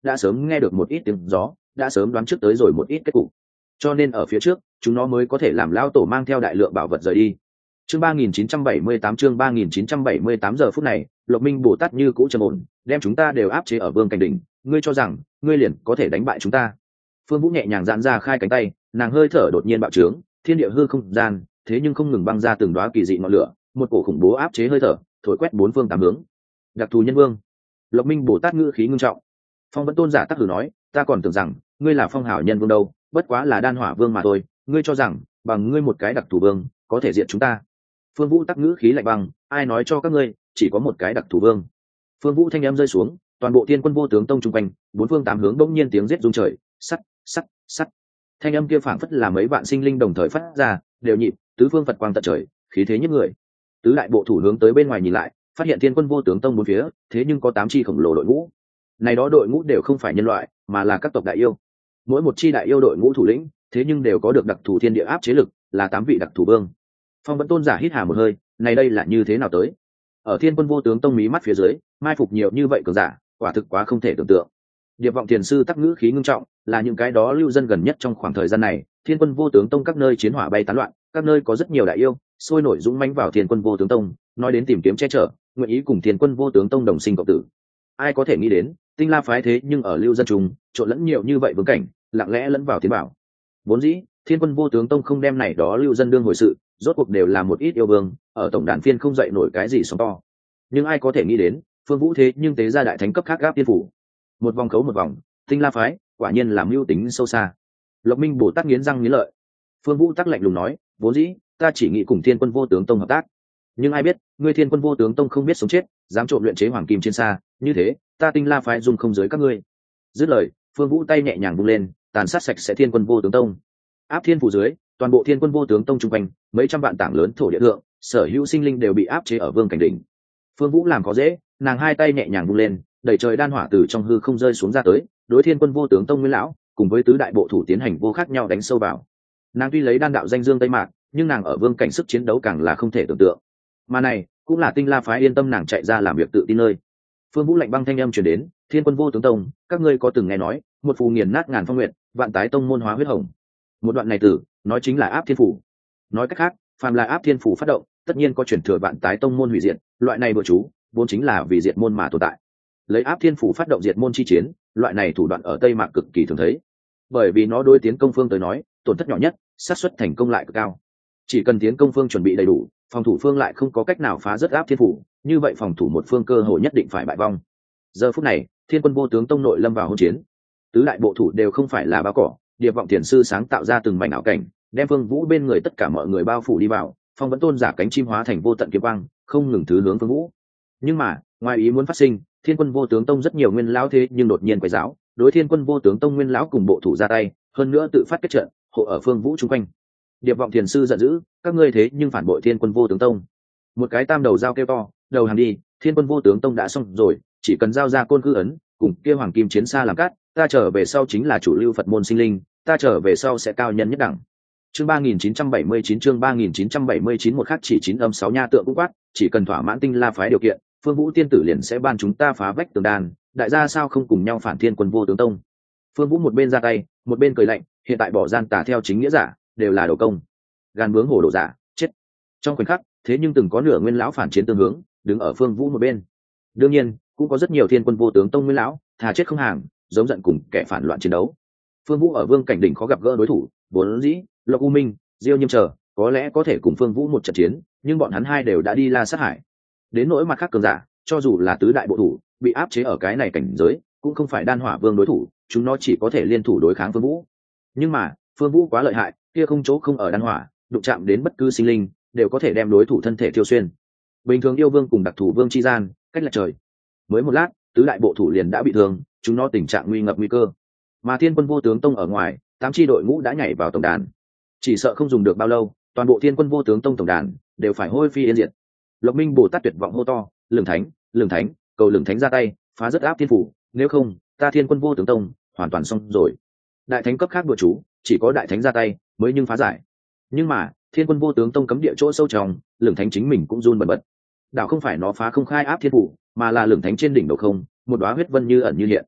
S1: đã sớm nghe được một ít tiếng gió, đã sớm đoán trước tới rồi một ít kết cục, cho nên ở phía trước chúng nó mới có thể làm lao tổ mang theo đại lượng bảo vật rời đi. Chương ba nghìn chín trăm bảy mươi tám chương ba nghìn chín trăm bảy mươi tám giờ phút này, Lộc Minh Bồ Tát như cũ trầm ổn, đem chúng ta đều áp chế ở vương cảnh đỉnh, ngươi cho rằng ngươi liền có thể đánh bại chúng ta? Phương Vũ nhẹ nhàng giãn ra khai cánh tay, nàng hơi thở đột nhiên bạo trướng, thiên địa hư không gian, thế nhưng không ngừng băng ra từng đóa kỳ dị ngọn lửa, một cổ khủng bố áp chế hơi thở, thổi quét bốn phương tám hướng. Đặc thù nhân vương. Lộc Minh Bồ Tát ngữ khí ngưng trọng. Phong Vẫn Tôn giả tắc hử nói, ta còn tưởng rằng ngươi là phong hảo nhân vương đâu, bất quá là đan hỏa vương mà thôi, ngươi cho rằng bằng ngươi một cái đặc thù vương có thể diệt chúng ta? Phương Vũ tắc ngữ khí lạnh băng, ai nói cho các ngươi chỉ có một cái đặc thù vương? Phương Vũ thanh âm rơi xuống, toàn bộ Thiên Quân Vô Tướng Tông trung quanh, bốn phương tám hướng bỗng nhiên tiếng giết rung trời, sắt, sắt, sắt. Thanh âm kia phảng phất là mấy vạn sinh linh đồng thời phát ra, đều nhịp, tứ phương Phật quang tận trời, khí thế nhất người. Tứ đại bộ thủ hướng tới bên ngoài nhìn lại, phát hiện Thiên Quân Vô Tướng Tông bốn phía, thế nhưng có tám chi khổng lồ đội ngũ. Này đó đội ngũ đều không phải nhân loại, mà là các tộc đại yêu. Mỗi một chi đại yêu đội ngũ thủ lĩnh, thế nhưng đều có được đặc thù thiên địa áp chế lực, là tám vị đặc thù vương. Phong Vẫn Tôn giả hít hà một hơi, này đây là như thế nào tới? Ở Thiên Quân Vô Tướng Tông mí mắt phía dưới, mai phục nhiều như vậy cường giả, quả thực quá không thể tưởng tượng. Điệp Vọng Thiền sư tắc ngữ khí ngưng trọng, là những cái đó lưu dân gần nhất trong khoảng thời gian này, Thiên Quân Vô Tướng Tông các nơi chiến hỏa bay tán loạn, các nơi có rất nhiều đại yêu sôi nổi dũng mãnh vào Thiên Quân Vô Tướng Tông, nói đến tìm kiếm che chở, nguyện ý cùng Thiên Quân Vô Tướng Tông đồng sinh cộng tử. Ai có thể nghĩ đến, Tinh La phái thế nhưng ở lưu dân trùng, trộn lẫn nhiều như vậy vương cảnh, lặng lẽ lẫn vào tiến bảo. Vốn dĩ, Thiên Quân Vô Tướng Tông không đem này đó lưu dân đương hồi sự, rốt cuộc đều là một ít yêu vương, ở tổng đàn phiên không dậy nổi cái gì sóng to. Nhưng ai có thể nghĩ đến, Phương Vũ thế nhưng tế ra đại thánh cấp khác gáp tiên phủ. Một vòng khấu một vòng, Tinh La phái, quả nhiên làm mưu tính sâu xa. Lộc Minh Bồ Tát nghiến răng nghiến lợi. Phương Vũ tắc lạnh lùng nói, vốn dĩ, ta chỉ nghĩ cùng Thiên Quân Vô Tướng Tông hợp tác. Nhưng ai biết, ngươi Thiên Quân Vô Tướng Tông không biết sống chết, dám trộm luyện chế hoàng kim trên xa, như thế, ta Tinh La phái dung không dưới các ngươi. Dứt lời, Phương Vũ tay nhẹ nhàng vung lên, tàn sát sạch sẽ Thiên Quân Vô Tướng Tông. Áp thiên phủ dưới, toàn bộ Thiên Quân Vô Tướng Tông trung quanh, mấy trăm vạn tảng lớn thổ địa thượng, sở hữu sinh linh đều bị áp chế ở vương cảnh đỉnh. Phương Vũ làm có dễ, nàng hai tay nhẹ nhàng vung lên, đẩy trời đan hỏa từ trong hư không rơi xuống ra tới, đối Thiên Quân Vô Tướng Tông nguyên lão, cùng với tứ đại bộ thủ tiến hành vô khác nhau đánh sâu vào. Nàng tuy lấy đan đạo danh dương tây mạc, nhưng nàng ở vương cảnh sức chiến đấu càng là không thể tưởng tượng. Mà này, cũng là Tinh La phái yên tâm nàng chạy ra làm việc tự tin nơi. Phương Vũ lạnh băng thanh âm truyền đến, Thiên Quân Vô Tướng Tông, các ngươi có từng nghe nói, một phù nghiền nát ngàn phong nguyện, vạn tái tông môn hóa huyết hồng. Một đoạn này tử, nói chính là áp thiên phủ. Nói cách khác, phàm là áp thiên phủ phát động, tất nhiên có chuyển thừa vạn tái tông môn hủy diệt, loại này bừa chú, vốn chính là vì diệt môn mà tồn tại. Lấy áp thiên phủ phát động diệt môn chi chiến, loại này thủ đoạn ở Tây Mạc cực kỳ thường thấy. Bởi vì nó đối tiến công phương tới nói, tổn thất nhỏ nhất, xác suất thành công lại cực cao. Chỉ cần tiến công phương chuẩn bị đầy đủ, phòng thủ phương lại không có cách nào phá rất áp thiên phủ, như vậy phòng thủ một phương cơ hội nhất định phải bại vong. Giờ phút này, Thiên Quân Vô Tướng Tông nội lâm vào hỗn chiến. Tứ đại bộ thủ đều không phải là bao cỏ, Điệp Vọng Thiền sư sáng tạo ra từng mảnh ảo cảnh, đem Phương Vũ bên người tất cả mọi người bao phủ đi vào, Phong Vẫn Tôn giả cánh chim hóa thành vô tận kiếm quang, không ngừng thứ hướng Phương Vũ. Nhưng mà, ngoài ý muốn phát sinh, Thiên Quân Vô Tướng Tông rất nhiều nguyên lão thế nhưng đột nhiên quấy ráo, đối Thiên Quân Vô Tướng Tông nguyên lão cùng bộ thủ ra tay, hơn nữa tự phát kết trận, hộ ở Phương Vũ chung quanh. Điệp Vọng Thiền sư giận dữ, các ngươi thế nhưng phản bội Thiên Quân Vô Tướng Tông. Một cái tam đầu dao kêu to, đầu hàng đi, Thiên Quân Vô Tướng Tông đã xong rồi, chỉ cần giao ra côn cư ấn, cùng kia hoàng kim chiến xa làm cát, ta trở về sau chính là chủ lưu Phật môn sinh linh, ta trở về sau sẽ cao nhân nhất đẳng. Chương ba nghìn chín trăm bảy mươi chín chương ba nghìn chín trăm bảy mươi chín một khắc chỉ chín âm sáu nha tượng cũng quát, chỉ cần thỏa mãn Tinh La phái điều kiện, Phương Vũ tiên tử liền sẽ ban chúng ta phá vách tường đàn, đại gia sao không cùng nhau phản Thiên Quân Vô Tướng Tông. Phương Vũ một bên ra tay, một bên cười lạnh, hiện tại bỏ gian tà theo chính nghĩa giả, đều là đồ công. Gan bướng hổ đồ giả, chết. Trong khoảnh khắc, thế nhưng từng có nửa nguyên lão phản chiến tương hướng, đứng ở Phương Vũ một bên. Đương nhiên, cũng có rất nhiều Thiên Quân Vô Tướng Tông nguyên lão, thà chết không hàng, giống giận cùng kẻ phản loạn chiến đấu. Phương Vũ ở vương cảnh đỉnh khó gặp gỡ đối thủ, vốn dĩ, Lộc U Minh, Diêu Nhiêm chờ, có lẽ có thể cùng Phương Vũ một trận chiến, nhưng bọn hắn hai đều đã đi la sát hải. Đến nỗi mặt khác cường giả, cho dù là tứ đại bộ thủ, bị áp chế ở cái này cảnh giới, cũng không phải đan hỏa vương đối thủ, chúng nó chỉ có thể liên thủ đối kháng Phương Vũ. Nhưng mà, Phương Vũ quá lợi hại, kia không chỗ không ở đan hỏa, đụng chạm đến bất cứ sinh linh, đều có thể đem đối thủ thân thể tiêu xuyên. Bình thường yêu vương cùng đặc thủ vương chi gian, cách lệch trời. Mới một lát, tứ đại bộ thủ liền đã bị thương, chúng nó tình trạng nguy ngập nguy cơ. Mà Thiên Quân Vô Tướng Tông ở ngoài, tám chi đội ngũ đã nhảy vào tổng đàn. Chỉ sợ không dùng được bao lâu, toàn bộ Thiên Quân Vô Tướng Tông tổng đàn đều phải hôi phi yên diệt. Lộc Minh Bồ Tát tuyệt vọng hô to, "Lường Thánh, Lường Thánh, cầu Lường Thánh ra tay, phá rất áp thiên phủ, nếu không, ta Thiên Quân Vô Tướng Tông hoàn toàn xong rồi." Đại thánh cấp khác bừa chú, chỉ có đại thánh ra tay mới nhưng phá giải. Nhưng mà, Thiên Quân Vô Tướng Tông cấm địa chỗ sâu trong, Lường Thánh chính mình cũng run bần bật. Đạo không phải nó phá không khai áp thiên phủ, mà là Lường Thánh trên đỉnh đầu không, một đóa huyết vân như ẩn như hiện.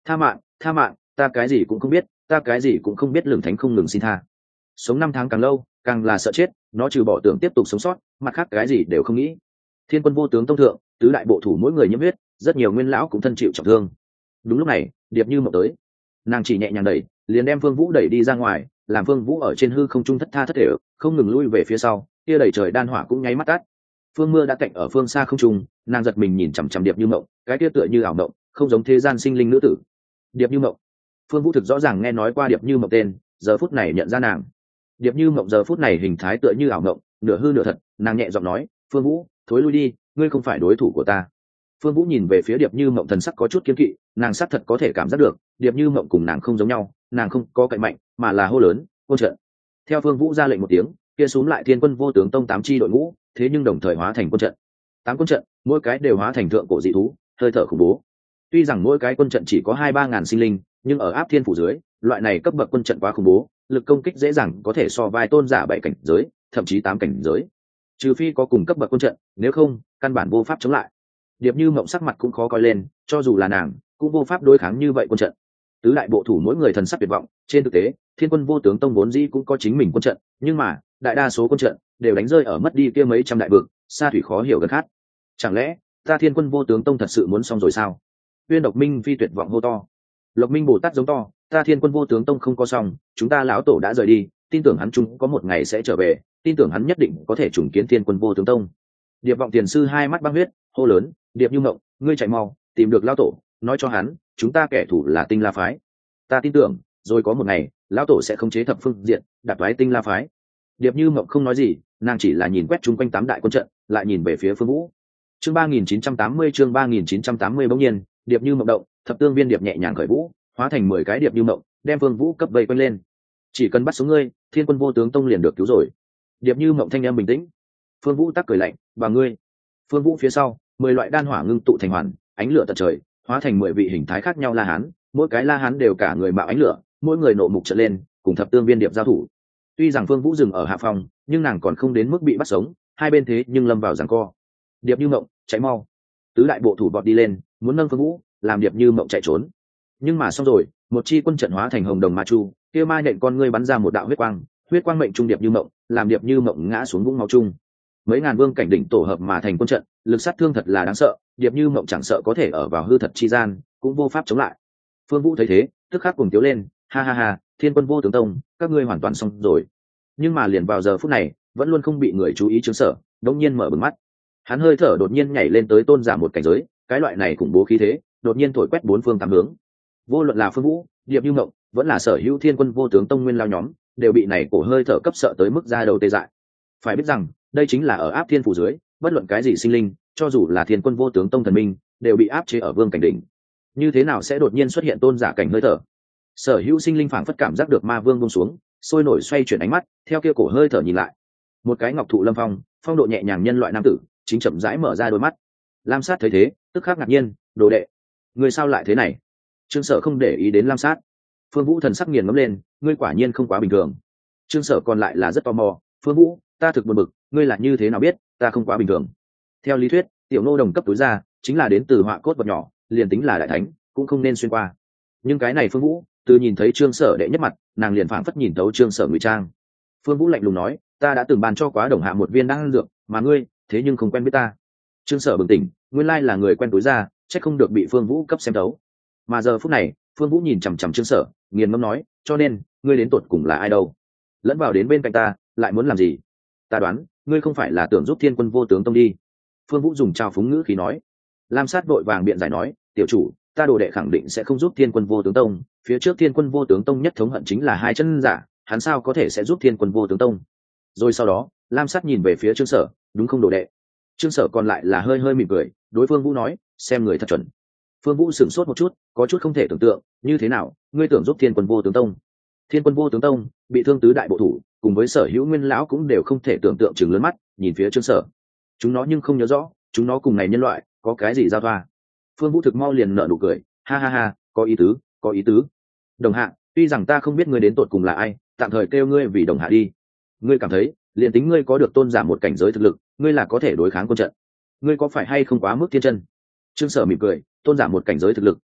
S1: Tha mạng, tha mạng, ta cái gì cũng không biết, ta cái gì cũng không biết. Lường thánh không ngừng xin tha. Sống năm tháng càng lâu càng là sợ chết, nó trừ bỏ tưởng tiếp tục sống sót, mặt khác cái gì đều không nghĩ. Thiên quân vô tướng tông thượng, tứ đại bộ thủ mỗi người nhiễm huyết, rất nhiều nguyên lão cũng thân chịu trọng thương. Đúng lúc này, Điệp Như Mộng tới, nàng chỉ nhẹ nhàng đẩy, liền đem Phương Vũ đẩy đi ra ngoài, làm Phương Vũ ở trên hư không trung thất tha thất thể, không ngừng lui về phía sau, kia đẩy trời đan hỏa cũng nháy mắt tắt. Phương Mưa đã cạnh ở phương xa không trung, nàng giật mình nhìn chằm chằm Điệp Như Mộng, cái kia tựa như ảo mộng, không giống thế gian sinh linh nữ tử. Điệp Như Mộng. Phương Vũ thực rõ ràng nghe nói qua Điệp Như Mộng tên, giờ phút này nhận ra nàng. Điệp Như Mộng giờ phút này hình thái tựa như ảo mộng, nửa hư nửa thật, nàng nhẹ giọng nói, "Phương Vũ, thối lui đi, ngươi không phải đối thủ của ta." Phương Vũ nhìn về phía Điệp Như Mộng, thần sắc có chút kiêng kỵ, nàng xác thật có thể cảm giác được, Điệp Như Mộng cùng nàng không giống nhau, nàng không có cạnh mạnh, mà là hô lớn, "Quân trận!" Theo Phương Vũ ra lệnh một tiếng, kia xuống lại Thiên Quân Vô Tướng Tông tám chi đội ngũ, thế nhưng đồng thời hóa thành quân trận. Tám quân trận, mỗi cái đều hóa thành thượng cổ dị thú, hơi thở khủng bố. Tuy rằng mỗi cái quân trận chỉ có hai ba ngàn sinh linh, nhưng ở Áp Thiên phủ dưới, loại này cấp bậc quân trận quá khủng bố, lực công kích dễ dàng có thể so vai tôn giả bảy cảnh giới, thậm chí tám cảnh giới. Trừ phi có cùng cấp bậc quân trận, nếu không, căn bản vô pháp chống lại. Điệp Như Mộng sắc mặt cũng khó coi lên, cho dù là nàng, cũng vô pháp đối kháng như vậy quân trận. Tứ đại bộ thủ mỗi người thần sắc tuyệt vọng, trên thực tế, Thiên Quân Vô Tướng Tông vốn dĩ cũng có chính mình quân trận, nhưng mà, đại đa số quân trận đều đánh rơi ở mất đi kia mấy trăm đại vực, xa thủy khó hiểu gần khát. Chẳng lẽ, ta Thiên Quân Vô Tướng Tông thật sự muốn xong rồi sao? Uyên Độc Minh phi tuyệt vọng hô to. Lộc Minh Bồ Tát giống to, ta Thiên Quân Vô Tướng Tông không có xong, chúng ta lão tổ đã rời đi, tin tưởng hắn chung có một ngày sẽ trở về, tin tưởng hắn nhất định có thể trùng kiến Thiên Quân Vô Tướng Tông. Điệp Vọng Tiền sư hai mắt băng huyết, hô lớn, Điệp Như Mộng, ngươi chạy mau, tìm được lão tổ, nói cho hắn, chúng ta kẻ thù là Tinh La phái. Ta tin tưởng, rồi có một ngày, lão tổ sẽ khống chế thập phương diện, đạp thoái Tinh La phái. Điệp Như Mộng không nói gì, nàng chỉ là nhìn quét chung quanh tám đại quân trận, lại nhìn về phía Phương Vũ. Chương ba nghìn chín trăm tám mươi chương ba nghìn chín trăm tám mươi bỗng nhiên, Điệp Như Mộng động, thập tương viên điệp nhẹ nhàng khởi vũ, hóa thành mười cái Điệp Như Mộng, đem Phương Vũ cấp vây quanh lên. Chỉ cần bắt sống ngươi, Thiên Quân Vô Tướng Tông liền được cứu rồi. Điệp Như Mộng thanh em bình tĩnh. Phương Vũ tắc cười lạnh, "Và ngươi?" Phương Vũ phía sau, mười loại đan hỏa ngưng tụ thành hoàn, ánh lửa tận trời, hóa thành mười vị hình thái khác nhau La Hán, mỗi cái La Hán đều cả người mạo ánh lửa, mỗi người nộ mục trợn lên, cùng thập tương viên điệp giao thủ. Tuy rằng Phương Vũ dừng ở hạ phòng, nhưng nàng còn không đến mức bị bắt sống, hai bên thế nhưng lâm vào giằng co. Điệp Như Mộng, cháy mau! Tứ đại bộ thủ bọt đi lên, muốn nâng Phương Vũ, làm Điệp Như Mộng chạy trốn. Nhưng mà xong rồi, một chi quân trận hóa thành hồng đồng ma chu, kia ma nhện con ngươi bắn ra một đạo huyết quang, huyết quang mệnh trung Điệp Như Mộng, làm Điệp Như Mộng ngã xuống vũng máu chung. Mấy ngàn vương cảnh đỉnh tổ hợp mà thành quân trận, lực sát thương thật là đáng sợ, Điệp Như Mộng chẳng sợ có thể ở vào hư thật chi gian, cũng vô pháp chống lại. Phương Vũ thấy thế, tức khắc cuồng tiếu lên, ha ha ha, Thiên Quân Vô Tướng Tông, các ngươi hoàn toàn xong rồi. Nhưng mà liền vào giờ phút này, vẫn luôn không bị người chú ý Trương Sở, đột nhiên mở bừng mắt. Hắn hơi thở đột nhiên nhảy lên tới tôn giả một cảnh giới, cái loại này khủng bố khí thế, đột nhiên thổi quét bốn phương tám hướng. Vô luận là Phương Vũ, Điệp Như Mộng, vẫn là Sở Hữu Thiên Quân Vô Tướng Tông nguyên lao nhóm, đều bị này cổ hơi thở cấp sợ tới mức da đầu tê dại. Phải biết rằng, đây chính là ở áp thiên phủ dưới, bất luận cái gì sinh linh, cho dù là Thiên Quân Vô Tướng Tông thần minh, đều bị áp chế ở vương cảnh đỉnh. Như thế nào sẽ đột nhiên xuất hiện tôn giả cảnh hơi thở? Sở Hữu sinh linh phảng phất cảm giác được ma vương buông xuống, sôi nổi xoay chuyển ánh mắt, theo kia cổ hơi thở nhìn lại. Một cái ngọc thụ lâm phong, phong độ nhẹ nhàng nhân loại nam tử, chính chậm rãi mở ra đôi mắt. Lam Sát thấy thế, tức khắc ngạc nhiên, "Đồ đệ, người sao lại thế này?" Trương Sở không để ý đến Lam Sát. Phương Vũ thần sắc nghiền ngẫm lên, "Ngươi quả nhiên không quá bình thường." Trương Sở còn lại là rất tò mò, "Phương Vũ, ta thực buồn bực, ngươi là như thế nào biết ta không quá bình thường?" Theo lý thuyết, tiểu nô đồng cấp túi ra, chính là đến từ họa cốt vật nhỏ, liền tính là đại thánh, cũng không nên xuyên qua. Nhưng cái này Phương Vũ, từ nhìn thấy Trương Sở đệ nhất mặt, nàng liền phảng phất nhìn thấu Trương Sở ngụy trang. Phương Vũ lạnh lùng nói, "Ta đã từng bàn cho quá đồng hạ một viên đan dược, mà ngươi, thế nhưng không quen biết ta." Trương Sở bừng tỉnh, nguyên lai là người quen túi ra, chắc không được bị Phương Vũ cấp xem thấu. Mà giờ phút này, Phương Vũ nhìn chằm chằm Trương Sở, nghiền ngẫm nói, "Cho nên, ngươi đến tột cùng là ai đâu? Lẫn vào đến bên cạnh ta, lại muốn làm gì? Ta đoán, ngươi không phải là tưởng giúp Thiên Quân Vô Tướng Tông đi." Phương Vũ dùng trào phúng ngữ khí nói. Lam Sát vội vàng biện giải nói, "Tiểu chủ, ta đồ đệ khẳng định sẽ không giúp Thiên Quân Vô Tướng Tông, phía trước Thiên Quân Vô Tướng Tông nhất thống hận chính là hai chân giả, hắn sao có thể sẽ giúp Thiên Quân Vô Tướng Tông?" Rồi sau đó, Lam Sát nhìn về phía Trương Sở, "Đúng không đồ đệ?" Trương Sở còn lại là hơi hơi mỉm cười, đối Phương Vũ nói, "Xem người thật chuẩn." Phương Vũ sửng sốt một chút, có chút không thể tưởng tượng, "Như thế nào, ngươi tưởng giúp Thiên Quân Vô Tướng Tông?" Thiên Quân Vô Tướng Tông bị thương tứ đại bộ thủ, cùng với Sở Hữu nguyên lão cũng đều không thể tưởng tượng, chừng lớn mắt nhìn phía Trương Sở. Chúng nó nhưng không nhớ rõ, chúng nó cùng này nhân loại có cái gì giao thoa. Phương Vũ thực mau liền nở nụ cười, "Ha ha ha, có ý tứ, có ý tứ. Đồng hạ, tuy rằng ta không biết ngươi đến tột cùng là ai, tạm thời kêu ngươi vì đồng hạ đi. Ngươi cảm thấy, liền tính ngươi có được tôn giả một cảnh giới thực lực, ngươi là có thể đối kháng quân trận. Ngươi có phải hay không quá mức thiên chân?" Trương Sở mỉm cười, "Tôn giả một cảnh giới thực lực,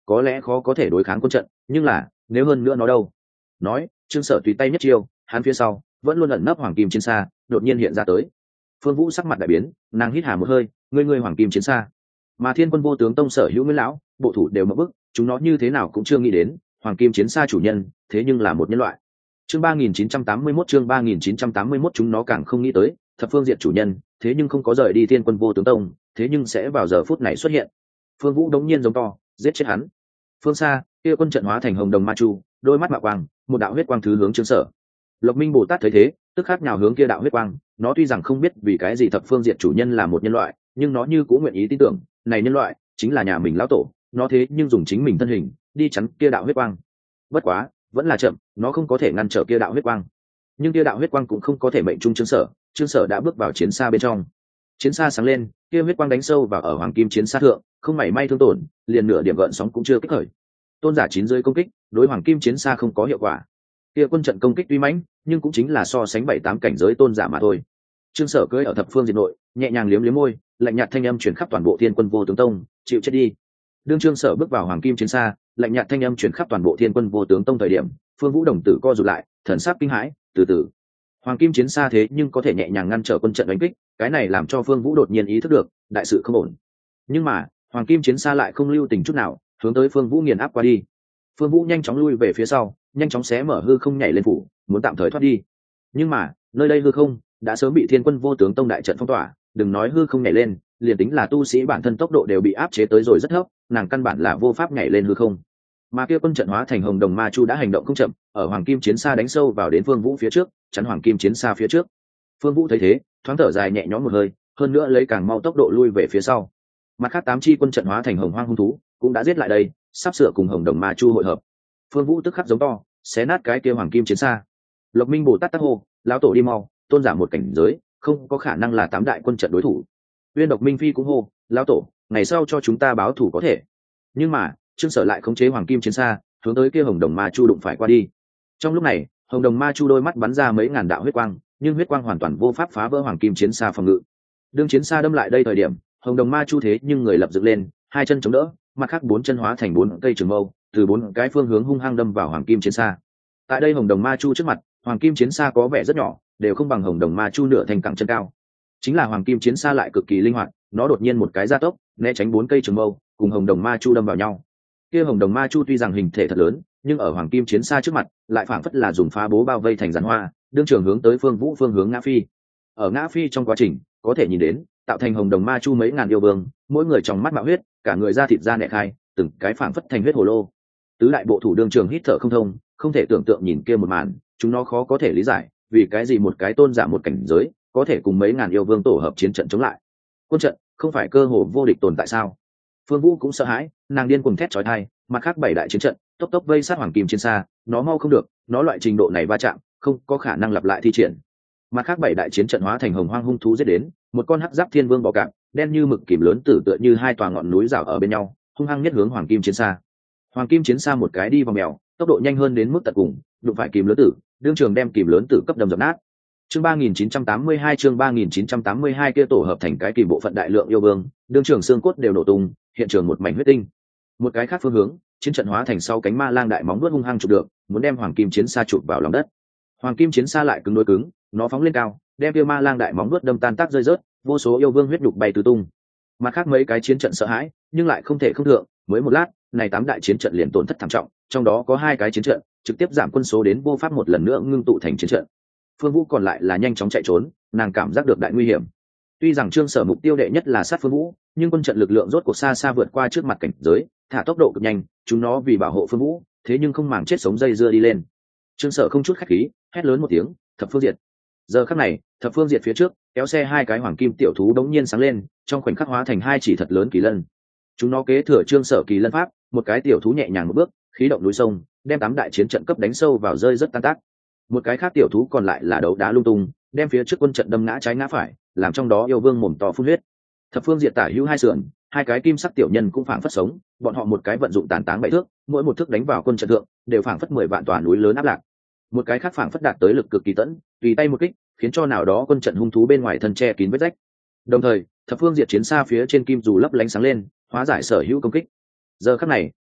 S1: có lẽ khó có thể đối kháng quân trận, nhưng là nếu hơn nữa nó đâu. Nói, Trương Sở tùy tay nhất chiêu, hắn phía sau vẫn luôn ẩn nấp hoàng kim chiến xa đột nhiên hiện ra tới. Phương Vũ sắc mặt đại biến, nàng hít hà một hơi, ngươi ngươi hoàng kim chiến xa. Mà Thiên Quân Vô Tướng Tông sở hữu Nguyên lão, bộ thủ đều mở bức, chúng nó như thế nào cũng chưa nghĩ đến, hoàng kim chiến xa chủ nhân, thế nhưng là một nhân loại. Chương ba nghìn chín trăm tám mươi mốt chương ba nghìn chín trăm tám mươi mốt chúng nó càng không nghĩ tới, thập phương diện chủ nhân, thế nhưng không có rời đi Thiên Quân Vô Tướng Tông, thế nhưng sẽ vào giờ phút này xuất hiện. Phương Vũ đống nhiên giống to, giết chết hắn. Phương xa, kia quân trận hóa thành hồng đồng ma chu, đôi mắt mạo quang, một đạo huyết quang thứ hướng Trương Sở. Lộc Minh Bồ Tát thấy thế, tức khắc nhào hướng kia đạo huyết quang, nó tuy rằng không biết vì cái gì thập phương diện chủ nhân là một nhân loại, nhưng nó như cũng nguyện ý tin tưởng, này nhân loại chính là nhà mình lão tổ, nó thế nhưng dùng chính mình thân hình đi chắn kia đạo huyết quang. Bất quá, vẫn là chậm, nó không có thể ngăn trở kia đạo huyết quang. Nhưng kia đạo huyết quang cũng không có thể mệnh trung Trương Sở, Trương Sở đã bước vào chiến xa bên trong. Chiến xa sáng lên, kia huyết quang đánh sâu vào ở hoàng kim chiến xa thượng, không mảy may thương tổn, liền nửa điểm gợn sóng cũng chưa kích khởi. Tôn giả chín dưới công kích, đối hoàng kim chiến xa không có hiệu quả. Kia quân trận công kích tuy mãnh, nhưng cũng chính là so sánh bảy tám cảnh giới tôn giả mà thôi. Trương Sở cưỡi ở thập phương diệt nội, nhẹ nhàng liếm liếm môi, lạnh nhạt thanh âm truyền khắp toàn bộ Thiên Quân Vô Tướng Tông, chịu chết đi. Đương Trương Sở bước vào hoàng kim chiến xa, lạnh nhạt thanh âm truyền khắp toàn bộ Thiên Quân Vô Tướng Tông thời điểm, Phương Vũ đồng tử co rụt lại, thần sắc kinh hãi, từ từ. Hoàng kim chiến xa thế nhưng có thể nhẹ nhàng ngăn trở quân trận đánh kích, cái này làm cho Phương Vũ đột nhiên ý thức được, đại sự không ổn. Nhưng mà, hoàng kim chiến xa lại không lưu tình chút nào, hướng tới Phương Vũ nghiền áp qua đi. Phương Vũ nhanh chóng lui về phía sau, nhanh chóng xé mở hư không nhảy lên phủ, muốn tạm thời thoát đi. Nhưng mà, nơi đây hư không đã sớm bị Thiên Quân Vô Tướng Tông đại trận phong tỏa, đừng nói hư không nhảy lên, liền tính là tu sĩ bản thân tốc độ đều bị áp chế tới rồi rất thấp, nàng căn bản là vô pháp nhảy lên hư không. Mà kia quân trận hóa thành hồng đồng ma chu đã hành động không chậm, ở hoàng kim chiến xa đánh sâu vào đến Phương Vũ phía trước, chắn hoàng kim chiến xa phía trước. Phương Vũ thấy thế, thoáng thở dài nhẹ nhõm một hơi, hơn nữa lấy càng mau tốc độ lui về phía sau. Mặt khác tám chi quân trận hóa thành hồng hoang hung thú, cũng đã giết lại đây, sắp sửa cùng hồng đồng ma chu hội hợp. Phương Vũ tức khắc giống to, xé nát cái kia hoàng kim chiến xa. Lộc Minh Bồ Tát tắc hô, lão tổ đi mau, tôn giả một cảnh giới, không có khả năng là tám đại quân trận đối thủ. Uyên Độc Minh Phi cũng hô, lão tổ, ngày sau cho chúng ta báo thù có thể. Nhưng mà, Trương Sở lại khống chế hoàng kim chiến xa, hướng tới kia hồng đồng ma chu đụng phải qua đi. Trong lúc này, hồng đồng ma chu đôi mắt bắn ra mấy ngàn đạo huyết quang, nhưng huyết quang hoàn toàn vô pháp phá vỡ hoàng kim chiến xa phòng ngự. Đương chiến xa đâm lại đây thời điểm, hồng đồng ma chu thế nhưng người lập dựng lên, hai chân chống đỡ, mặt khác bốn chân hóa thành bốn cây trường mâu, từ bốn cái phương hướng hung hăng đâm vào hoàng kim chiến xa. Tại đây hồng đồng ma chu trước mặt, hoàng kim chiến xa có vẻ rất nhỏ, đều không bằng hồng đồng ma chu nửa thành cẳng chân cao. Chính là hoàng kim chiến xa lại cực kỳ linh hoạt, nó đột nhiên một cái gia tốc, né tránh bốn cây trường mâu, cùng hồng đồng ma chu đâm vào nhau. Kia hồng đồng ma chu tuy rằng hình thể thật lớn, nhưng ở hoàng kim chiến xa trước mặt, lại phảng phất là dùng phá bố bao vây thành giàn hoa, đương trường hướng tới Phương Vũ phương hướng ngã phi. Ở ngã phi trong quá trình, có thể nhìn đến, tạo thành hồng đồng ma chu mấy ngàn yêu vương, mỗi người trong mắt mạo huyết, cả người da thịt da nẻ khai, từng cái phảng phất thành huyết hồ lô. Tứ đại bộ thủ đương trường hít thở không thông, không thể tưởng tượng nhìn kia một màn, chúng nó khó có thể lý giải, vì cái gì một cái tôn giả một cảnh giới, có thể cùng mấy ngàn yêu vương tổ hợp chiến trận chống lại. Quân trận không phải cơ hồ vô địch tồn tại sao? Phương Vũ cũng sợ hãi, nàng điên cuồng thét chói tai, mặt khác bảy đại chiến trận, tốc tốc vây sát hoàng kim chiến xa, nó mau không được, nó loại trình độ này va chạm, không có khả năng lặp lại thi triển. Mặt khác bảy đại chiến trận hóa thành hồng hoang hung thú giết đến, một con hắc giáp thiên vương bò cạp, đen như mực kìm lớn tử tựa như hai tòa ngọn núi rào ở bên nhau, hung hăng nhất hướng hoàng kim chiến xa. Hoàng kim chiến xa một cái đi vào mèo, tốc độ nhanh hơn đến mức tận cùng, đụng phải kìm lớn tử, đương trường đem kìm lớn tử cấp đâm dập nát. Chương ba nghìn chín trăm tám mươi hai chương ba nghìn chín trăm tám mươi hai kia tổ hợp thành cái kìm bộ phận đại lượng yêu vương, đương trường xương cốt đều nổ tung, hiện trường một mảnh huyết tinh. Một cái khác phương hướng, chiến trận hóa thành sau cánh ma lang đại móng vuốt hung hăng chụp được, muốn đem hoàng kim chiến xa chụp vào lòng đất. Hoàng kim chiến xa lại cứng đối cứng, nó phóng lên cao, đem kia ma lang đại móng vuốt đâm tan tác rơi rớt, vô số yêu vương huyết nhục bay tứ tung. Mặt khác mấy cái chiến trận sợ hãi, nhưng lại không thể không thượng, mới một lát, này tám đại chiến trận liền tổn thất thảm trọng, trong đó có hai cái chiến trận trực tiếp giảm quân số đến vô pháp một lần nữa ngưng tụ thành chiến trận. Phương Vũ còn lại là nhanh chóng chạy trốn, nàng cảm giác được đại nguy hiểm. Tuy rằng Trương Sở mục tiêu đệ nhất là sát Phương Vũ, nhưng quân trận lực lượng rốt cuộc xa xa vượt qua trước mặt cảnh giới, thả tốc độ cực nhanh, chúng nó vì bảo hộ Phương Vũ, thế nhưng không màng chết sống dây dưa đi lên. Trương Sở không chút khách khí, hét lớn một tiếng, thập phương diệt. Giờ khắc này, thập phương diệt phía trước, kéo xe hai cái hoàng kim tiểu thú đống nhiên sáng lên, trong khoảnh khắc hóa thành hai chỉ thật lớn kỳ lân. Chúng nó kế thừa Trương Sở kỳ lân pháp, một cái tiểu thú nhẹ nhàng một bước, khí động núi sông, đem tám đại chiến trận cấp đánh sâu vào rơi rất tan tác. Một cái khác tiểu thú còn lại là đấu đá lung tung, đem phía trước quân trận đâm ngã trái ngã phải, làm trong đó yêu vương mồm to phun huyết. Thập phương diệt tả hữu hai sườn, hai cái kim sắc tiểu nhân cũng phảng phất sống, bọn họ một cái vận dụng tàn táng bảy thước, mỗi một thước đánh vào quân trận thượng, đều phảng phất mười vạn tòa núi lớn áp lạc. Một cái khác phảng phất đạt tới lực cực kỳ tẫn, tùy tay một kích, khiến cho nào đó quân trận hung thú bên ngoài thân che kín vết rách. Đồng thời, thập phương diệt chiến xa phía trên kim dù lấp lánh sáng lên, hóa giải sở hữu công kích. Giờ khắc này,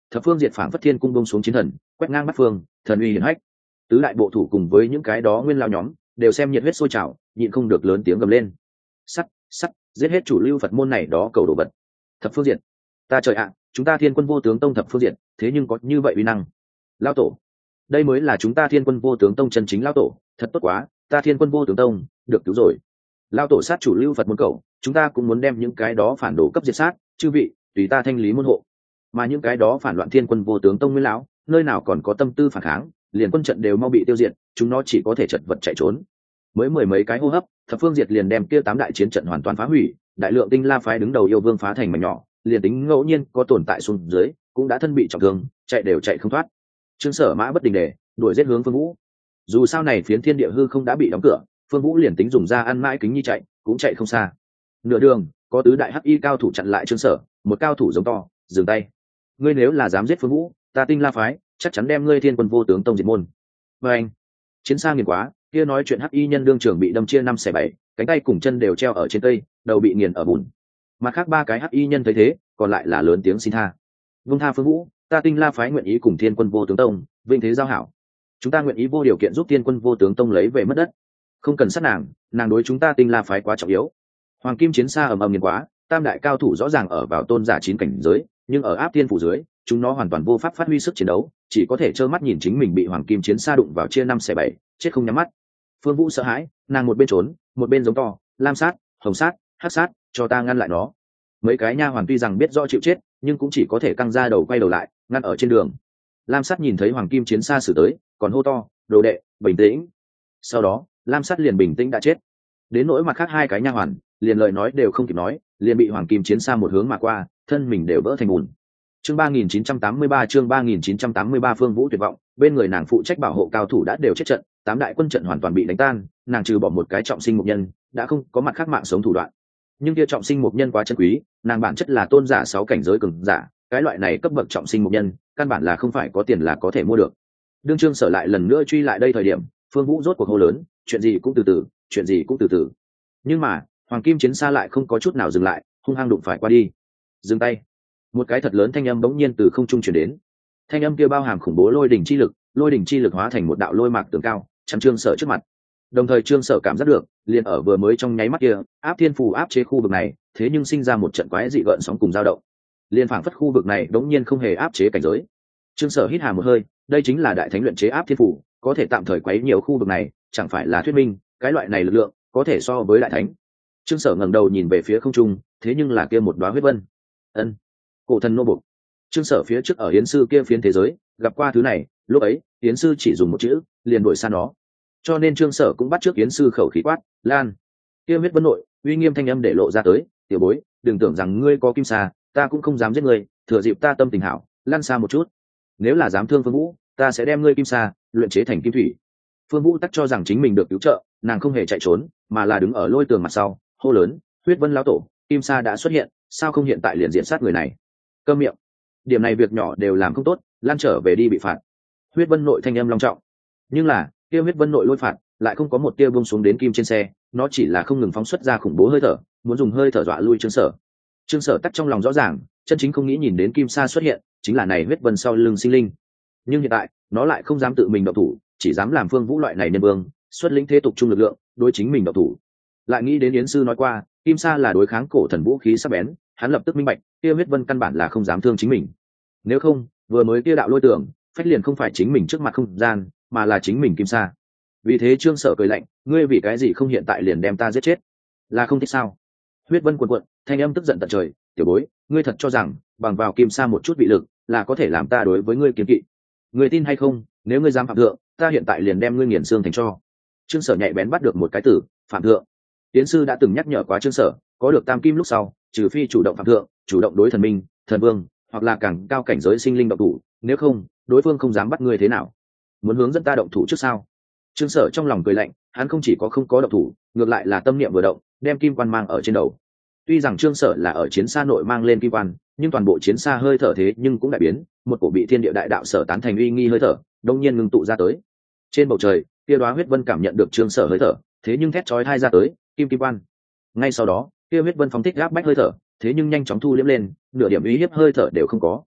S1: thập phương diệt phảng phất thiên cung bông xuống chiến thần, quét ngang bắt phương, thần uy hiển hách. Tứ đại bộ thủ cùng với những cái đó nguyên lao nhóm đều xem nhiệt huyết sôi trào, nhịn không được lớn tiếng gầm lên. Sắt, sắt, giết hết chủ lưu Phật môn này đó cầu đồ vật. Thập phương diệt, ta trời ạ, chúng ta Thiên Quân Vô Tướng Tông thập phương diệt, thế nhưng có như vậy uy năng. Lao tổ, đây mới là chúng ta Thiên Quân Vô Tướng Tông chân chính lao tổ, thật tốt quá, ta Thiên Quân Vô Tướng Tông được cứu rồi. Lao tổ sát chủ lưu Phật môn cầu, chúng ta cũng muốn đem những cái đó phản đồ cấp diệt sát, chư vị, tùy ta thanh lý môn hộ. Mà những cái đó phản loạn Thiên Quân Vô Tướng Tông nguyên lão, nơi nào còn có tâm tư phản kháng, liền quân trận đều mau bị tiêu diệt, chúng nó chỉ có thể chật vật chạy trốn. Mới mười mấy cái hô hấp, thập phương diệt liền đem kia tám đại chiến trận hoàn toàn phá hủy, đại lượng tinh la phái đứng đầu yêu vương phá thành mảnh nhỏ, liền tính ngẫu nhiên có tồn tại xuống dưới, cũng đã thân bị trọng thương, chạy đều chạy không thoát. Trương Sở mã bất đình đề, đuổi giết hướng Phương Vũ. Dù sao này phiến thiên địa hư không đã bị đóng cửa, Phương Vũ liền tính dùng ra ăn mãi kính nhi chạy, cũng chạy không xa. Nửa đường, có tứ đại hắc y cao thủ chặn lại Trương Sở, một cao thủ giống to, dừng tay. Ngươi nếu là dám giết Phương Vũ, ta tinh la phái chắc chắn đem ngươi Thiên Quân Vô Tướng Tông diệt môn. Và anh, chiến xa nghiền quá, kia nói chuyện hắc y nhân đương trường bị đâm chia năm xẻ bảy, cánh tay cùng chân đều treo ở trên cây, đầu bị nghiền ở bùn. Mặt khác ba cái hắc y nhân thấy thế, còn lại là lớn tiếng xin tha. Vung tha Phương Vũ, ta tinh la phái nguyện ý cùng Thiên Quân Vô Tướng Tông vinh thế giao hảo. Chúng ta nguyện ý vô điều kiện giúp Thiên Quân Vô Tướng Tông lấy về mất đất. Không cần sát nàng, nàng đối chúng ta tinh la phái quá trọng yếu. Hoàng kim chiến xa ầm ầm nghiền quá, tam đại cao thủ rõ ràng ở vào tôn giả chín cảnh giới, nhưng ở áp thiên phủ dưới, chúng nó hoàn toàn vô pháp phát huy sức chiến đấu, chỉ có thể trơ mắt nhìn chính mình bị hoàng kim chiến xa đụng vào chia năm xẻ bảy, chết không nhắm mắt. Phương Vũ sợ hãi, nàng một bên trốn, một bên giống to, lam sát, hồng sát, hắc sát, cho ta ngăn lại nó. Mấy cái nha hoàn tuy rằng biết rõ chịu chết, nhưng cũng chỉ có thể căng ra đầu quay đầu lại, ngăn ở trên đường. Lam sát nhìn thấy hoàng kim chiến xa xử tới, còn hô to, đồ đệ, bình tĩnh. Sau đó, lam sát liền bình tĩnh đã chết. Đến nỗi mặt khác hai cái nha hoàn, liền lời nói đều không kịp nói, liền bị hoàng kim chiến xa một hướng mà qua, thân mình đều vỡ thành bùn. Chương ba nghìn chín trăm tám mươi ba chương ba nghìn chín trăm tám mươi ba Phương Vũ tuyệt vọng, bên người nàng phụ trách bảo hộ cao thủ đã đều chết trận, tám đại quân trận hoàn toàn bị đánh tan, nàng trừ bỏ một cái trọng sinh mục nhân, đã không có mặt khác mạng sống thủ đoạn. Nhưng kia trọng sinh mục nhân quá chân quý, nàng bản chất là tôn giả sáu cảnh giới cường giả, cái loại này cấp bậc trọng sinh mục nhân, căn bản là không phải có tiền là có thể mua được. Đương Trương Sở lại lần nữa truy lại đây thời điểm, Phương Vũ rốt cuộc hô lớn, chuyện gì cũng từ từ, chuyện gì cũng từ từ. Nhưng mà, hoàng kim chiến xa lại không có chút nào dừng lại, hung hăng đụng phải qua đi. Dừng tay. Một cái thật lớn thanh âm bỗng nhiên từ không trung truyền đến. Thanh âm kia bao hàm khủng bố lôi đỉnh chi lực, lôi đỉnh chi lực hóa thành một đạo lôi mạc tường cao, chắn Trương Sở trước mặt. Đồng thời Trương Sở cảm giác được, liền ở vừa mới trong nháy mắt kia, áp thiên phù áp chế khu vực này, thế nhưng sinh ra một trận quái dị gợn sóng cùng dao động. Liên phảng phất khu vực này đống nhiên không hề áp chế cảnh giới. Trương Sở hít hà một hơi, đây chính là đại thánh luyện chế áp thiên phù, có thể tạm thời quấy nhiều khu vực này, chẳng phải là thuyết minh, cái loại này lực lượng có thể so với đại thánh. Trương Sở ngẩng đầu nhìn về phía không trung, thế nhưng là kia một đóa huyết vân. Ân, cổ thần nô bộc. Trương Sở phía trước ở hiến sư kia phiến thế giới, gặp qua thứ này, lúc ấy, hiến sư chỉ dùng một chữ, liền đuổi xa nó. Cho nên Trương Sở cũng bắt trước hiến sư khẩu khí quát, "Lan!" Kia huyết vân nội, uy nghiêm thanh âm để lộ ra tới, "Tiểu bối, đừng tưởng rằng ngươi có kim sa, ta cũng không dám giết ngươi, thừa dịp ta tâm tình hảo, lăn xa một chút. Nếu là dám thương Phương Vũ, ta sẽ đem ngươi kim sa luyện chế thành kim thủy." Phương Vũ tắc cho rằng chính mình được cứu trợ, nàng không hề chạy trốn, mà là đứng ở lôi tường mặt sau, hô lớn, "Huyết Vân lão tổ, kim sa đã xuất hiện, sao không hiện tại liền diện sát người này?" Câm miệng. Điểm này việc nhỏ đều làm không tốt, lan trở về đi bị phạt. Huyết Vân nội thanh âm long trọng. Nhưng là, kia huyết vân nội lôi phạt lại không có một tia buông xuống đến kim trên xe, nó chỉ là không ngừng phóng xuất ra khủng bố hơi thở, muốn dùng hơi thở dọa lui Trương Sở. Trương Sở tắc trong lòng rõ ràng, chân chính không nghĩ nhìn đến kim sa xuất hiện, chính là này huyết vân sau lưng sinh linh. Nhưng hiện tại, nó lại không dám tự mình động thủ, chỉ dám làm Phương Vũ loại này nhân vương, xuất lĩnh thế tục trung lực lượng, đối chính mình động thủ. Lại nghĩ đến Yến sư nói qua, kim sa là đối kháng cổ thần vũ khí sắc bén, hắn lập tức minh bạch, kia huyết vân căn bản là không dám thương chính mình. Nếu không, vừa mới kia đạo lôi tưởng, phách liền không phải chính mình trước mặt không gian, mà là chính mình kim sa. Vì thế Trương Sở cười lạnh, ngươi vì cái gì không hiện tại liền đem ta giết chết? Là không thích sao? Huyết vân cuộn cuộn, thanh âm tức giận tận trời, tiểu bối, ngươi thật cho rằng bằng vào kim sa một chút bị lực là có thể làm ta đối với ngươi kiên kỵ? Ngươi tin hay không, nếu ngươi dám phạm thượng, ta hiện tại liền đem ngươi nghiền xương thành tro. Trương Sở nhạy bén bắt được một cái từ, phạm thượng. Tiến sư đã từng nhắc nhở quá Trương Sở, có được tam kim lúc sau, trừ phi chủ động phạm thượng, chủ động đối thần minh, thần vương, hoặc là càng cao cảnh giới sinh linh động thủ, nếu không, đối phương không dám bắt ngươi thế nào. Muốn hướng dẫn ta động thủ trước sao? Trương Sở trong lòng cười lạnh, hắn không chỉ có không có động thủ, ngược lại là tâm niệm vừa động, đem kim quan mang ở trên đầu. Tuy rằng Trương Sở là ở chiến xa nội mang lên kim quan, nhưng toàn bộ chiến xa hơi thở thế nhưng cũng đại biến, một cổ bị thiên địa đại đạo sở tán thành uy nghi hơi thở, đông nhiên ngưng tụ ra tới. Trên bầu trời, kia đóa huyết vân cảm nhận được Trương Sở hơi thở, thế nhưng thét chói tai ra tới, kim kim quan. Ngay sau đó, kia huyết vân phóng thích áp bách hơi thở, thế nhưng nhanh chóng thu liễm lên, nửa điểm uy hiếp hơi thở đều không có.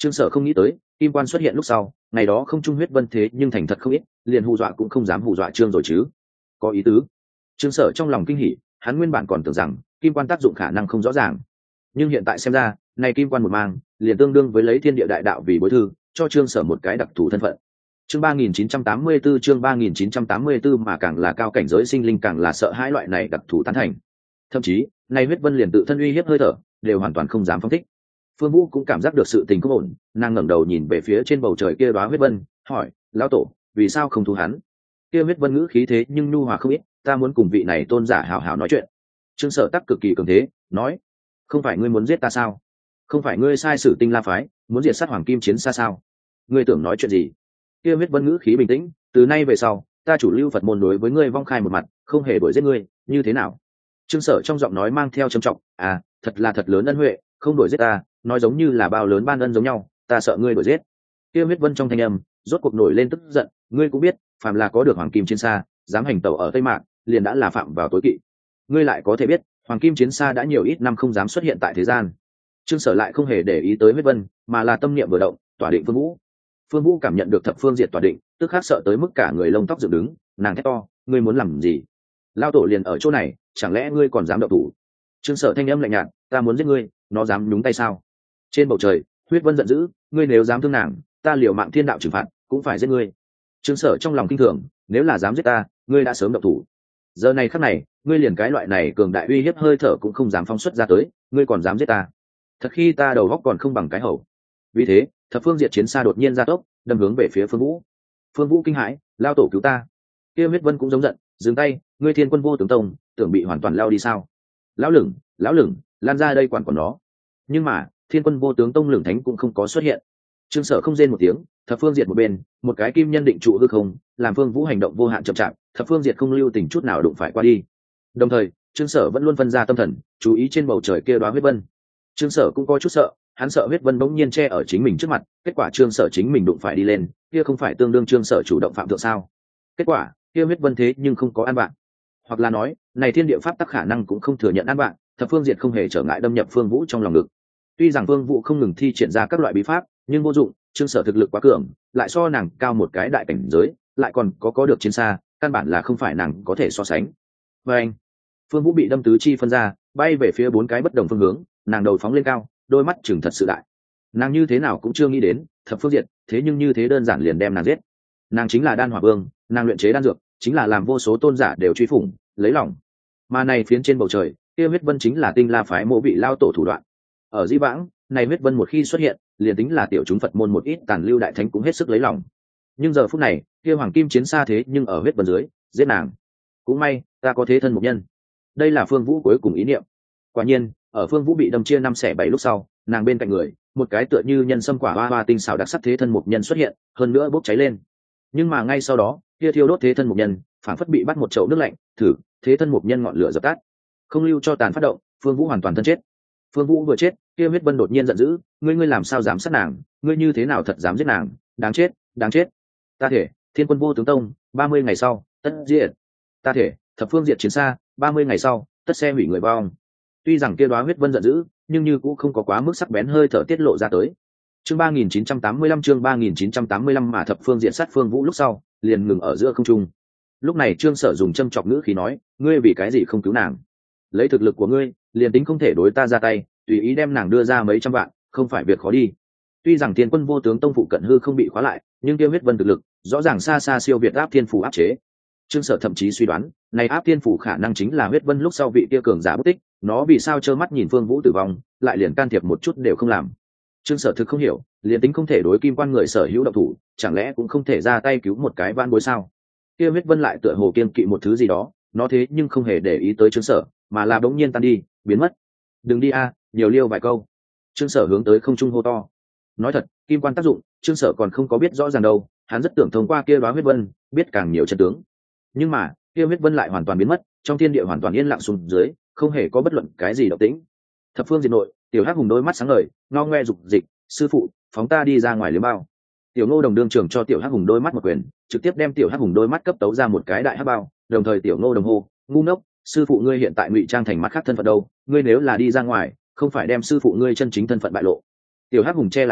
S1: Trương Sở không nghĩ tới kim quan xuất hiện lúc sau, ngày đó không trung huyết vân thế nhưng thành thật không ít, liền hù dọa cũng không dám hù dọa Trương rồi chứ. Có ý tứ. Trương Sở trong lòng kinh hỉ, hắn nguyên bản còn tưởng rằng kim quan tác dụng khả năng không rõ ràng, nhưng hiện tại xem ra, này kim quan một mang, liền tương đương với lấy thiên địa đại đạo vì bối thư, cho Trương Sở một cái đặc thù thân phận. Chương ba nghìn chín trăm tám mươi 39 chương ba nghìn chín trăm tám mươi 39 mà càng là cao cảnh giới sinh linh càng là sợ hãi loại này đặc thù tán thành. Thậm chí, này huyết vân liền tự thân uy hiếp hơi thở, đều hoàn toàn không dám phóng thích. Phương Vũ cũng cảm giác được sự tình không ổn, nàng ngẩng đầu nhìn về phía trên bầu trời kia đóa huyết vân, hỏi: "Lão tổ, vì sao không thu hắn?" Kia huyết vân ngữ khí thế nhưng nhu hòa không ít, "Ta muốn cùng vị này tôn giả hảo hảo nói chuyện." Trương Sở Tắc cực kỳ cường thế, nói: "Không phải ngươi muốn giết ta sao? Không phải ngươi sai sử Tinh La phái, muốn diệt sát Hoàng Kim Chiến Xa sao? Ngươi tưởng nói chuyện gì?" Kia huyết vân ngữ khí bình tĩnh, "Từ nay về sau, ta chủ lưu Phật môn đối với ngươi vong khai một mặt, không hề đuổi giết ngươi, như thế nào?" Trương Sở trong giọng nói mang theo trầm trọng, "À, thật là thật lớn ân huệ, không đuổi giết ta, nói giống như là bao lớn ban ân giống nhau, ta sợ ngươi đuổi giết." Kia huyết vân trong thanh âm rốt cuộc nổi lên tức giận, "Ngươi cũng biết, phàm là có được Hoàng Kim Chiến Xa, dám hành tẩu ở Tây Mạc, liền đã là phạm vào tối kỵ. Ngươi lại có thể biết, Hoàng Kim Chiến Xa đã nhiều ít năm không dám xuất hiện tại thế gian." Trương Sở lại không hề để ý tới huyết vân, mà là tâm niệm vừa động, tỏa định Phương Vũ. Phương Vũ cảm nhận được thập phương diệt tỏa định, tức khắc sợ tới mức cả người lông tóc dựng đứng, nàng thét to: "Ngươi muốn làm gì? Lao tổ liền ở chỗ này, chẳng lẽ ngươi còn dám động thủ?" Trương Sở thanh âm lạnh nhạt: "Ta muốn giết ngươi, nó dám nhúng tay sao?" Trên bầu trời, huyết vân giận dữ: "Ngươi nếu dám thương nàng, ta liều mạng thiên đạo trừng phạt, cũng phải giết ngươi." Trương Sở trong lòng kinh thường, nếu là dám giết ta, ngươi đã sớm động thủ. Giờ này khắc này, ngươi liền cái loại này cường đại uy hiếp hơi thở cũng không dám phóng xuất ra tới, ngươi còn dám giết ta? Thật khi ta đầu óc còn không bằng cái hầu. Vì thế, thập phương diệt chiến xa đột nhiên ra tốc, đâm hướng về phía Phương Vũ. Phương Vũ kinh hãi, lao tổ cứu ta. Kia huyết vân cũng giống giận, dừng tay, ngươi Thiên Quân Vô Tướng Tông, tưởng bị hoàn toàn lao đi sao? Lão lửng, lão lửng, lan ra đây quản quản nó. Nhưng mà, Thiên Quân Vô Tướng Tông lửng thánh cũng không có xuất hiện. Trương Sở không rên một tiếng, thập phương diệt một bên, một cái kim nhân định trụ hư không, làm Phương Vũ hành động vô hạn chậm chạp, thập phương diệt không lưu tình chút nào đụng phải qua đi. Đồng thời, Trương Sở vẫn luôn phân ra tâm thần, chú ý trên bầu trời kia đóa huyết vân. Trương Sở cũng có chút sợ, hắn sợ huyết vân bỗng nhiên che ở chính mình trước mặt, kết quả Trương Sở chính mình đụng phải đi lên, kia không phải tương đương Trương Sở chủ động phạm thượng sao? Kết quả, kia huyết vân thế nhưng không có an bạn, hoặc là nói, này thiên địa pháp tắc khả năng cũng không thừa nhận an bạn, thập phương diệt không hề trở ngại đâm nhập Phương Vũ trong lòng ngực. Tuy rằng Phương Vũ không ngừng thi triển ra các loại bí pháp, nhưng vô dụng, Trương Sở thực lực quá cường, lại so nàng cao một cái đại cảnh giới, lại còn có có được chiến xa, căn bản là không phải nàng có thể so sánh. Và anh, Phương Vũ bị đâm tứ chi phân ra, bay về phía bốn cái bất đồng phương hướng, nàng đầu phóng lên cao, đôi mắt chừng thật sự đại. Nàng như thế nào cũng chưa nghĩ đến, thập phương diệt, thế nhưng như thế đơn giản liền đem nàng giết. Nàng chính là Đan Hỏa Vương, nàng luyện chế đan dược, chính là làm vô số tôn giả đều truy phủng, lấy lòng. Mà này phiến trên bầu trời, kia huyết vân chính là Tinh La phái mộ vị lao tổ thủ đoạn. Ở Di Vãng, này huyết vân một khi xuất hiện, liền tính là tiểu chúng Phật môn một ít tàn lưu đại thánh cũng hết sức lấy lòng. Nhưng giờ phút này, kia Hoàng Kim Chiến Xa thế nhưng ở huyết vân dưới, giết nàng. Cũng may, ta có thế thân một nhân. Đây là Phương Vũ cuối cùng ý niệm. Quả nhiên, ở Phương Vũ bị đâm chia năm xẻ bảy lúc sau, nàng bên cạnh người, một cái tựa như nhân sâm quả hoa hoa tinh xảo đặc sắc thế thân một nhân xuất hiện, hơn nữa bốc cháy lên. Nhưng mà ngay sau đó, kia thiêu đốt thế thân một nhân, phản phất bị bắt một chậu nước lạnh, thử, thế thân một nhân ngọn lửa dập tắt. Không lưu cho tàn phát động, Phương Vũ hoàn toàn thân chết. Phương Vũ vừa chết, kia huyết vân đột nhiên giận dữ, ngươi ngươi làm sao dám sát nàng, ngươi như thế nào thật dám giết nàng, đáng chết, đáng chết. Ta thể, Thiên Quân Vô Tướng Tông, ba mươi ngày sau, tất diệt. Ta thể, thập phương diệt chiến xa, ba mươi ngày sau, tất xe hủy người vong. Tuy rằng kia đóa huyết vân giận dữ, nhưng như cũng không có quá mức sắc bén hơi thở tiết lộ ra tới. Chương ba nghìn chín trăm tám mươi lăm chương ba nghìn chín trăm tám mươi lăm mà thập phương diện sát Phương Vũ lúc sau, liền ngừng ở giữa không trung. Lúc này Trương Sở dùng châm chọc ngữ khí nói, ngươi vì cái gì không cứu nàng? Lấy thực lực của ngươi, liền tính không thể đối ta ra tay, tùy ý đem nàng đưa ra mấy trăm vạn, không phải việc khó đi. Tuy rằng Thiên Quân Vô Tướng Tông phụ cận hư không bị khóa lại, nhưng kia huyết vân thực lực, rõ ràng xa xa siêu việt áp thiên phủ áp chế. Trương Sở thậm chí suy đoán, này áp thiên phủ khả năng chính là huyết vân lúc sau vị kia cường giả bất tích, nó vì sao trơ mắt nhìn Phương Vũ tử vong, lại liền can thiệp một chút đều không làm. Trương Sở thực không hiểu, liền tính không thể đối kim quan người sở hữu động thủ, chẳng lẽ cũng không thể ra tay cứu một cái van bối sao? Kia huyết vân lại tựa hồ kiên kỵ một thứ gì đó, nó thế nhưng không hề để ý tới Trương Sở, mà là bỗng nhiên tan đi, biến mất. Đừng đi a, nhiều liêu vài câu. Trương Sở hướng tới không trung hô to. Nói thật, kim quan tác dụng, Trương Sở còn không có biết rõ ràng đâu, hắn rất tưởng thông qua kia đóa huyết vân, biết càng nhiều chân tướng. Nhưng mà, kia huyết vân lại hoàn toàn biến mất, trong thiên địa hoàn toàn yên lặng xuống dưới, không hề có bất luận cái gì động tĩnh. Thập phương diệt nội, Tiểu Hắc Hùng đôi mắt sáng ngời, ngao ngoe dục dịch, sư phụ, phóng ta đi ra ngoài liếm bao. Tiểu Ngô Đồng đương trường cho Tiểu Hắc Hùng đôi mắt một quyền, trực tiếp đem Tiểu Hắc Hùng đôi mắt cấp tấu ra một cái đại hắc bao, đồng thời Tiểu Ngô Đồng hô, ngu ngốc, sư phụ ngươi hiện tại ngụy trang thành mắt khác thân phận đâu, ngươi nếu là đi ra ngoài, không phải đem sư phụ ngươi chân chính thân phận bại lộ. Tiểu Hắc Hùng che lại mắt,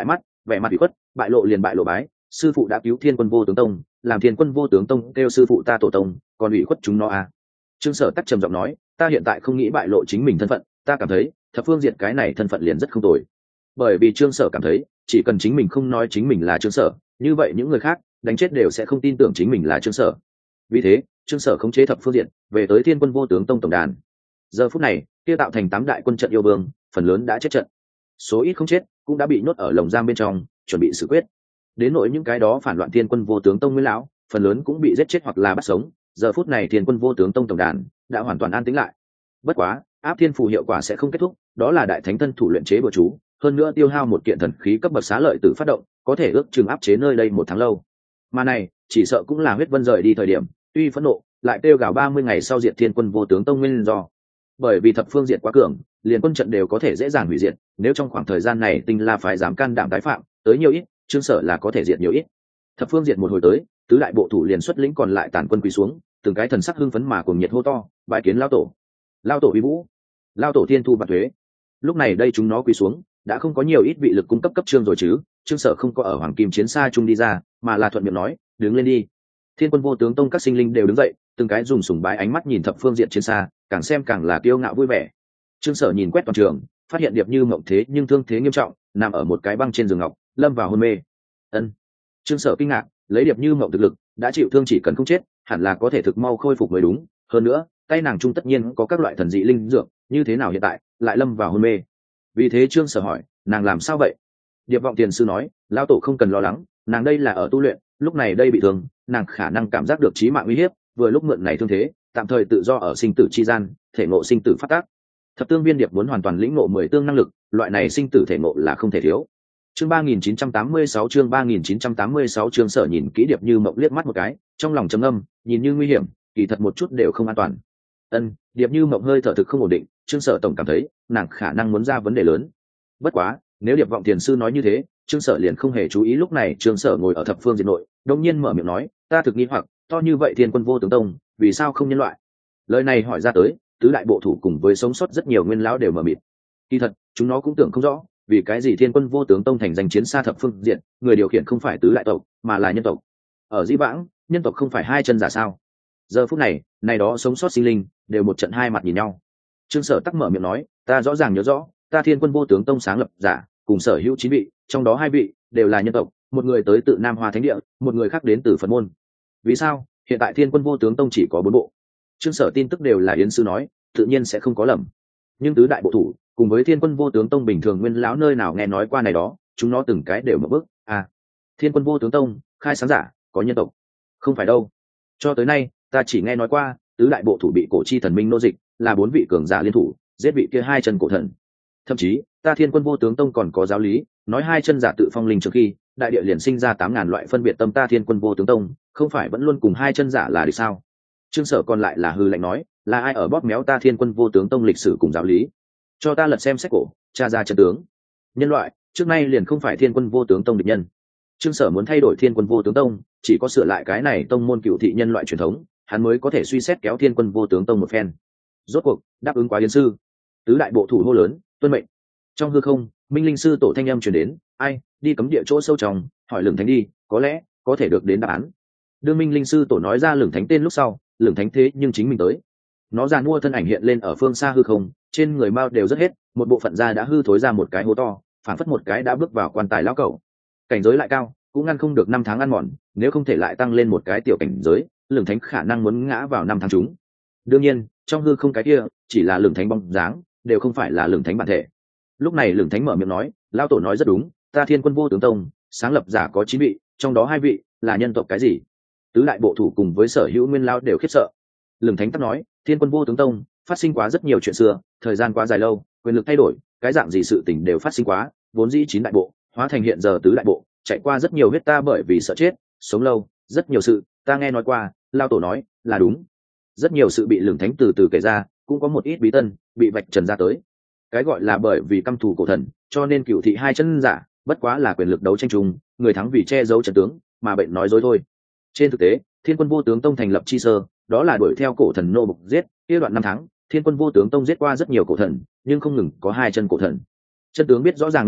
S1: vẻ mặt bị khuất, bại lộ liền bại lộ bái, sư phụ đã cứu Thiên Quân Vô Tướng Tông, làm Thiên Quân Vô Tướng Tông kêu sư phụ ta tổ tông, còn ủy khuất chúng nó à. Trương Sở tắc trầm giọng nói, ta hiện tại không nghĩ bại lộ chính mình thân phận, ta cảm thấy thập phương diện cái này thân phận liền rất không tồi. Bởi vì Trương Sở cảm thấy chỉ cần chính mình không nói chính mình là Trương Sở, như vậy những người khác đánh chết đều sẽ không tin tưởng chính mình là Trương Sở. Vì thế Trương Sở khống chế thập phương diện về tới Thiên Quân Vô Tướng Tông tổng đàn. Giờ phút này kia tạo thành tám đại quân trận yêu vương phần lớn đã chết trận, số ít không chết cũng đã bị nhốt ở lồng giam bên trong chuẩn bị xử quyết. Đến nỗi những cái đó phản loạn Thiên Quân Vô Tướng Tông nguyên lão phần lớn cũng bị giết chết hoặc là bắt sống. Giờ phút này Thiên Quân Vô Tướng Tông tổng đàn đã hoàn toàn an tĩnh lại. Bất quá áp thiên phù hiệu quả sẽ không kết thúc, đó là đại thánh thân thủ luyện chế bừa chú, hơn nữa tiêu hao một kiện thần khí cấp bậc xá lợi tử phát động, có thể ước chừng áp chế nơi đây một tháng lâu. Mà này chỉ sợ cũng là huyết vân rời đi thời điểm tuy phẫn nộ lại kêu gào ba mươi ngày sau diệt Thiên Quân Vô Tướng Tông nguyên do. Bởi vì thập phương diệt quá cường, liền quân trận đều có thể dễ dàng hủy diệt, nếu trong khoảng thời gian này Tinh La phái dám can đảm tái phạm, tới nhiều ít Trương Sở là có thể diệt nhiều ít. Thập phương diệt một hồi tới, tứ đại bộ thủ liền xuất lĩnh còn lại tàn quân quỳ xuống, từng cái thần sắc hưng phấn mà cùng nhiệt hô to, bái kiến lao tổ. Lao tổ uy vũ, lao tổ thiên thu bạc thuế. Lúc này đây chúng nó quỳ xuống đã không có nhiều ít vị lực cung cấp cấp Trương rồi chứ. Trương Sở không có ở hoàng kim chiến xa trung đi ra, mà là thuận miệng nói, đứng lên đi. Thiên Quân Vô Tướng Tông các sinh linh đều đứng dậy, từng cái dùng sùng bái ánh mắt nhìn thập phương diện chiến xa, càng xem càng là kiêu ngạo vui vẻ. Trương Sở nhìn quét toàn trường, phát hiện Điệp Như Mộng thế nhưng thương thế nghiêm trọng, nằm ở một cái băng trên giường ngọc, lâm vào hôn mê. Ân. Trương Sở kinh ngạc, lấy Điệp Như Mộng thực lực, đã chịu thương chỉ cần không chết, hẳn là có thể thực mau khôi phục mới đúng. Hơn nữa, tay nàng trung tất nhiên có các loại thần dị linh dược, như thế nào hiện tại lại lâm vào hôn mê? Vì thế Trương Sở hỏi, nàng làm sao vậy? Điệp Vọng Tiền sư nói, lão tổ không cần lo lắng, nàng đây là ở tu luyện, lúc này đây bị thương, nàng khả năng cảm giác được chí mạng uy hiếp, vừa lúc mượn này thương thế, tạm thời tự do ở sinh tử chi gian, thể ngộ sinh tử phát tác. Thập tương viên điệp muốn hoàn toàn lĩnh ngộ mười tương năng lực, loại này sinh tử thể ngộ là không thể thiếu. Chương ba nghìn chín trăm tám mươi sáu chương ba nghìn chín trăm tám mươi sáu Trương Sở nhìn kỹ Điệp Như Mộng liếc mắt một cái, trong lòng trầm ngâm, nhìn như nguy hiểm, kỳ thật một chút đều không an toàn. Ân, Điệp Như Mộng hơi thở thực không ổn định, Trương Sở tổng cảm thấy nàng khả năng muốn ra vấn đề lớn. Bất quá, nếu Điệp Vọng Tiền sư nói như thế, Trương Sở liền không hề chú ý. Lúc này Trương Sở ngồi ở thập phương diệt nội, đột nhiên mở miệng nói, ta thực nghi hoặc, to như vậy Thiên Quân Vô Tướng Tông, vì sao không nhân loại? Lời này hỏi ra tới, tứ đại bộ thủ cùng với sống sót rất nhiều nguyên lão đều mở mịt. Kỳ thật, chúng nó cũng tưởng không rõ, vì cái gì Thiên Quân Vô Tướng Tông thành danh chiến xa thập phương diện, người điều khiển không phải tứ đại tộc, mà là nhân tộc. Ở Dĩ Vãng, nhân tộc không phải hai chân giả sao? Giờ phút này, này đó sống sót sinh linh, đều một trận hai mặt nhìn nhau. Trương Sở tắc mở miệng nói, ta rõ ràng nhớ rõ, ta Thiên Quân Vô Tướng Tông sáng lập giả, cùng sở hữu chín vị, trong đó hai vị đều là nhân tộc, một người tới từ Nam Hoa Thánh Địa, một người khác đến từ Phật môn. Vì sao hiện tại Thiên Quân Vô Tướng Tông chỉ có bốn bộ? Trương Sở tin tức đều là Yến sư nói, tự nhiên sẽ không có lầm. Nhưng tứ đại bộ thủ cùng với Thiên Quân Vô Tướng Tông bình thường nguyên lão nơi nào nghe nói qua này đó, chúng nó từng cái đều mở bước. À, Thiên Quân Vô Tướng Tông khai sáng giả có nhân tộc? Không phải đâu. Cho tới nay ta chỉ nghe nói qua tứ đại bộ thủ bị cổ chi thần minh nô dịch, là bốn vị cường giả liên thủ giết vị kia hai chân cổ thần. Thậm chí ta Thiên Quân Vô Tướng Tông còn có giáo lý nói hai chân giả tự phong linh trước khi đại địa liền sinh ra tám ngàn loại phân biệt tâm. Ta Thiên Quân Vô Tướng Tông không phải vẫn luôn cùng hai chân giả là địch sao? Trương Sở còn lại là hư lạnh nói, là ai ở bóp méo ta Thiên Quân Vô Tướng Tông lịch sử cùng giáo lý? Cho ta lật xem sách cổ, tra ra chân tướng. Nhân loại trước nay liền không phải Thiên Quân Vô Tướng Tông địch nhân. Trương Sở muốn thay đổi Thiên Quân Vô Tướng Tông, chỉ có sửa lại cái này tông môn cựu thị nhân loại truyền thống, hắn mới có thể suy xét kéo Thiên Quân Vô Tướng Tông một phen. Rốt cuộc đáp ứng quá Yến sư. Tứ đại bộ thủ hô lớn, tuân mệnh. Trong hư không, Minh Linh sư tổ thanh âm truyền đến, ai đi cấm địa chỗ sâu trong, hỏi Lửng Thánh đi, có lẽ có thể được đến đáp án. Đương Minh Linh sư tổ nói ra Lửng Thánh tên lúc sau, Lửng Thánh thế nhưng chính mình tới. Nó giàn mua thân ảnh hiện lên ở phương xa hư không, trên người mao đều rất hết, một bộ phận da đã hư thối ra một cái hố to, phản phất một cái đã bước vào quan tài lão cẩu. Cảnh giới lại cao, cũng ngăn không được năm tháng ăn mòn, nếu không thể lại tăng lên một cái tiểu cảnh giới, Lửng Thánh khả năng muốn ngã vào năm tháng chúng. Đương nhiên, trong hư không cái kia chỉ là Lửng Thánh bóng dáng, đều không phải là Lửng Thánh bản thể. Lúc này Lửng Thánh mở miệng nói, lão tổ nói rất đúng, ta Thiên Quân Vô Tướng Tông sáng lập giả có chín vị, trong đó hai vị là nhân tộc. Cái gì? Tứ đại bộ thủ cùng với sở hữu nguyên lao đều khiếp sợ. Lửng Thánh tắc nói, Thiên Quân Vô Tướng Tông phát sinh quá rất nhiều chuyện xưa, thời gian quá dài lâu, quyền lực thay đổi, cái dạng gì sự tình đều phát sinh quá, vốn dĩ chín đại bộ hóa thành hiện giờ tứ đại bộ, chạy qua rất nhiều huyết, ta bởi vì sợ chết sống lâu, rất nhiều sự ta nghe nói qua. Lao tổ nói là đúng, rất nhiều sự bị Lửng Thánh từ từ kể ra, cũng có một ít bí tân bị vạch trần ra tới. Cái gọi là bởi vì căm thù cổ thần, cho nên cựu thị hai chân giả, bất quá là quyền lực đấu tranh chung, người thắng vì che giấu trận tướng mà bệnh nói dối thôi. Trên thực tế, Thiên Quân Vô Tướng Tông thành lập chi sơ, đó là đuổi theo cổ thần nô bộc giết, kia đoạn năm tháng, Thiên Quân Vô Tướng Tông giết qua rất nhiều cổ thần, nhưng không ngừng có hai chân cổ thần. Chân tướng biết rõ ràng lúc sau,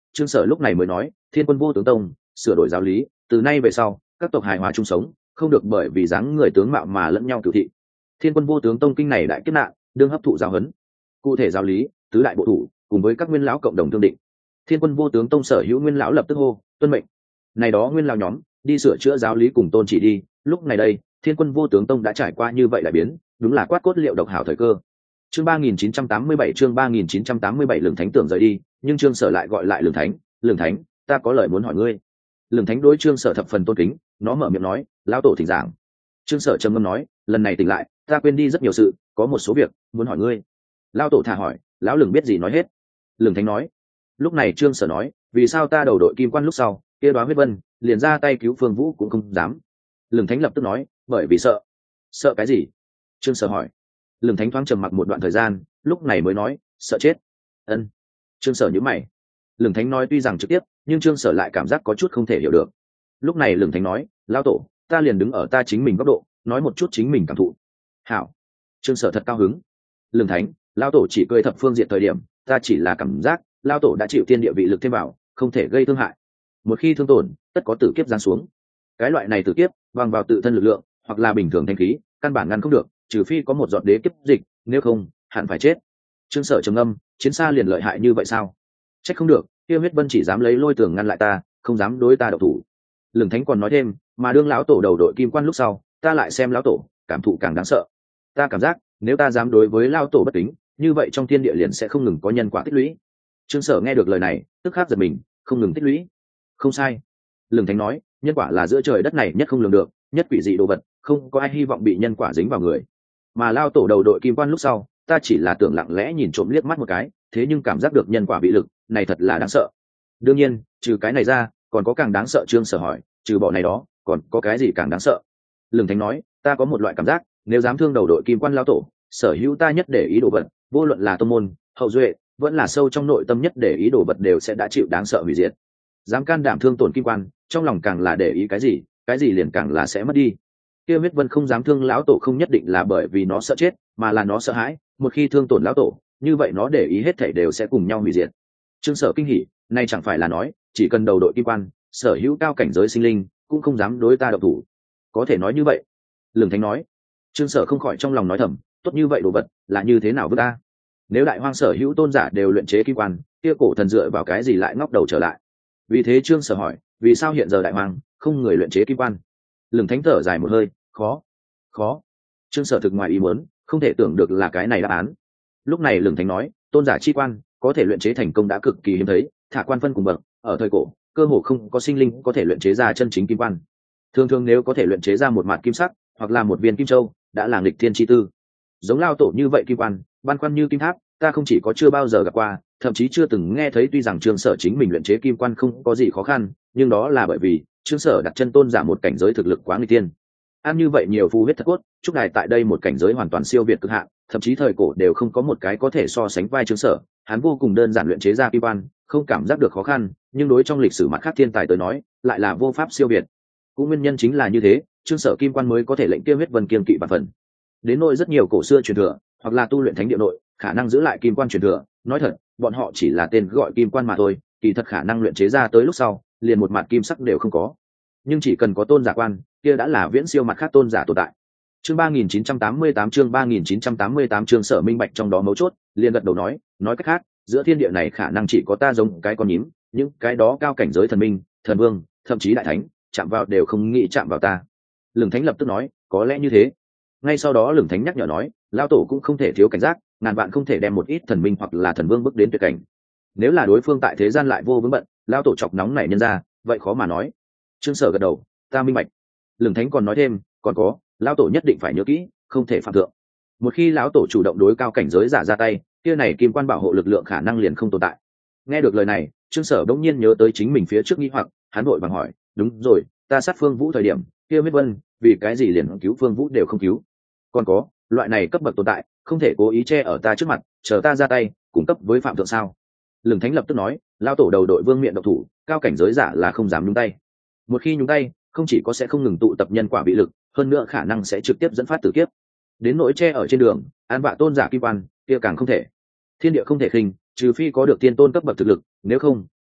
S1: Trương Sở lúc này mới nói, Thiên Quân Vô Tướng Tông sửa đổi giáo lý, từ nay về sau các tộc hài hòa chung sống, không được bởi vì dáng người tướng mạo mà lẫn nhau cửu thị. Thiên Quân Vô Tướng Tông kinh này đại kết nạn, đương hấp thụ giáo huấn. Cụ thể giáo lý, tứ đại bộ thủ cùng với các nguyên lão cộng đồng thương định. Thiên Quân Vô Tướng Tông sở hữu nguyên lão lập tức hô tuân mệnh. Này đó nguyên lão nhóm đi sửa chữa giáo lý cùng tôn chỉ đi. Lúc này đây, Thiên Quân Vô Tướng Tông đã trải qua như vậy đại biến, đúng là quát cốt liệu độc hảo thời cơ. Chương ba nghìn chín trăm tám mươi bảy chương ba nghìn chín trăm tám mươi bảy Lường Thánh tưởng rời đi, nhưng Trương Sở lại gọi lại Lường Thánh, "Lường Thánh, ta có lời muốn hỏi ngươi." Lường Thánh đối Trương Sở thập phần tôn kính, nó mở miệng nói, "Lão tổ thỉnh giảng." Trương Sở trầm ngâm nói, "Lần này tỉnh lại, ta quên đi rất nhiều sự, có một số việc muốn hỏi ngươi." Lão tổ thả hỏi, lão Lường biết gì nói hết. Lường Thánh nói. Lúc này Trương Sở nói, "Vì sao ta đầu đội kim quan lúc sau, kia đoá huyết vân liền ra tay cứu Phương Vũ cũng không dám." Lường Thánh lập tức nói, "Bởi vì sợ." "Sợ cái gì?" Trương Sở hỏi. Lường Thánh thoáng trầm mặc một đoạn thời gian, lúc này mới nói, "Sợ chết." Ân. Trương Sở nhíu mày. Lường Thánh nói tuy rằng trực tiếp, nhưng Trương Sở lại cảm giác có chút không thể hiểu được. Lúc này Lường Thánh nói, "Lão tổ, ta liền đứng ở ta chính mình góc độ, nói một chút chính mình cảm thụ." "Hảo." Trương Sở thật cao hứng. Lường Thánh, lão tổ chỉ cười thập phương diện thời điểm, ta chỉ là cảm giác, lão tổ đã chịu tiên địa vị lực thêm vào, không thể gây thương hại. Một khi thương tổn, tất có tử kiếp giáng xuống. Cái loại này tử kiếp, bằng vào tự thân lực lượng, hoặc là bình thường thanh khí, căn bản ngăn không được, trừ phi có một giọt đế kiếp dịch, nếu không, hẳn phải chết. Trương Sở trầm ngâm, chiến xa liền lợi hại như vậy sao? Trách không được, kia huyết vân chỉ dám lấy lôi tường ngăn lại ta, không dám đối ta độc thủ. Lường Thánh còn nói thêm, mà đương lão tổ đầu đội kim quan lúc sau, ta lại xem lão tổ, cảm thụ càng đáng sợ. Ta cảm giác, nếu ta dám đối với lão tổ bất kính, như vậy trong thiên địa liền sẽ không ngừng có nhân quả tích lũy. Trương Sở nghe được lời này, tức khắc giật mình, không ngừng tích lũy. Không sai. Lường Thánh nói, nhân quả là giữa trời đất này nhất không lường được, nhất quỷ dị đồ vật, không có ai hy vọng bị nhân quả dính vào người. Mà lão tổ đầu đội kim quan lúc sau, ta chỉ là tưởng lặng lẽ nhìn trộm liếc mắt một cái, thế nhưng cảm giác được nhân quả bị lực, này thật là đáng sợ. Đương nhiên, trừ cái này ra, còn có càng đáng sợ. Trương Sở hỏi, trừ bỏ này đó, còn có cái gì càng đáng sợ? Lường Thánh nói, ta có một loại cảm giác, nếu dám thương đầu đội kim quan lão tổ, sở hữu ta nhất để ý đồ vật, vô luận là tông môn, hậu duệ, vẫn là sâu trong nội tâm nhất để ý đồ vật đều sẽ đã chịu đáng sợ hủy diệt. Dám can đảm thương tổn kim quan, trong lòng càng là để ý cái gì, cái gì liền càng là sẽ mất đi. Kia huyết vân không dám thương lão tổ không nhất định là bởi vì nó sợ chết, mà là nó sợ hãi, một khi thương tổn lão tổ, như vậy nó để ý hết thảy đều sẽ cùng nhau hủy diệt. Trương Sở kinh hỉ, nay chẳng phải là nói, chỉ cần đầu đội kim quan, sở hữu cao cảnh giới sinh linh, cũng không dám đối ta độc thủ. Có thể nói như vậy. Lường Thánh nói. Trương Sở không khỏi trong lòng nói thầm, tốt như vậy đồ vật, là như thế nào với ta? Nếu đại hoang sở hữu tôn giả đều luyện chế kim quan, kia cổ thần dựa vào cái gì lại ngóc đầu trở lại? Vì thế Trương Sở hỏi, vì sao hiện giờ đại hoang không người luyện chế kim quan? Lường Thánh thở dài một hơi, khó, khó. Trương Sở thực ngoài ý muốn, không thể tưởng được là cái này đáp án. Lúc này Lường Thánh nói, tôn giả chi quan có thể luyện chế thành công đã cực kỳ hiếm thấy, thả quan phân cùng bậc, ở thời cổ, cơ hồ không có sinh linh có thể luyện chế ra chân chính kim quan. Thường thường nếu có thể luyện chế ra một mạt kim sắc, hoặc là một viên kim châu, đã là nghịch thiên chi tư. Giống lao tổ như vậy kim quan, ban quan như kim tháp, ta không chỉ có chưa bao giờ gặp qua, thậm chí chưa từng nghe thấy. Tuy rằng Trương Sở chính mình luyện chế kim quan không có gì khó khăn, nhưng đó là bởi vì Trương Sở đặt chân tôn giả một cảnh giới thực lực quá nghịch thiên. Ăn như vậy nhiều phù huyết thật cốt, chúc ngài tại đây một cảnh giới hoàn toàn siêu việt cực hạn, thậm chí thời cổ đều không có một cái có thể so sánh vai Trương Sở. Hắn vô cùng đơn giản luyện chế ra kim quan, không cảm giác được khó khăn, nhưng đối trong lịch sử mặt khác thiên tài tới nói, lại là vô pháp siêu việt. Cũng nguyên nhân chính là như thế, Trương Sở kim quan mới có thể lệnh kia huyết vân kiên kỵ bản phần. Đến nỗi rất nhiều cổ xưa truyền thừa, hoặc là tu luyện thánh địa nội, khả năng giữ lại kim quan truyền thừa, nói thật, bọn họ chỉ là tên gọi kim quan mà thôi, kỳ thật khả năng luyện chế ra tới lúc sau, liền một mặt kim sắc đều không có. Nhưng chỉ cần có tôn giả quan, kia đã là viễn siêu mặt khác tôn giả tồn tại. Chương ba nghìn chín trăm tám mươi tám chương ba nghìn chín trăm tám mươi tám Trương Sở minh bạch trong đó mấu chốt, liền gật đầu nói, nói cách khác, giữa thiên địa này khả năng chỉ có ta giống cái con nhím, những cái đó cao cảnh giới thần minh, thần vương, thậm chí đại thánh, chạm vào đều không nghĩ chạm vào ta. Lường Thánh lập tức nói, có lẽ như thế. Ngay sau đó Lường Thánh nhắc nhở nói, lão tổ cũng không thể thiếu cảnh giác, ngàn vạn không thể đem một ít thần minh hoặc là thần vương bước đến tuyệt cảnh. Nếu là đối phương tại thế gian lại vô vướng bận, lão tổ chọc nóng này nhân ra, vậy khó mà nói. Trương Sở gật đầu, ta minh bạch. Lường Thánh còn nói thêm, còn có, lão tổ nhất định phải nhớ kỹ, không thể phạm thượng. Một khi lão tổ chủ động đối cao cảnh giới giả ra tay, kia này kim quan bảo hộ lực lượng khả năng liền không tồn tại. Nghe được lời này, Trương Sở đống nhiên nhớ tới chính mình phía trước nghi hoặc, hắn vội vàng hỏi, đúng rồi, ta sát Phương Vũ thời điểm, kia huyết vân, vì cái gì liền cứu Phương Vũ đều không cứu? Còn có, loại này cấp bậc tồn tại, không thể cố ý che ở ta trước mặt, chờ ta ra tay, cung cấp với phạm thượng sao? Lường Thánh lập tức nói, lão tổ đầu đội vương miện độc thủ, cao cảnh giới giả là không dám nhúng tay. Một khi nhúng tay, không chỉ có sẽ không ngừng tụ tập nhân quả bị lực, hơn nữa khả năng sẽ trực tiếp dẫn phát tử kiếp. Đến nỗi che ở trên đường, an vạ tôn giả kim quan, kia càng không thể. Thiên địa không thể khinh, trừ phi có được tiên tôn cấp bậc thực lực, nếu không,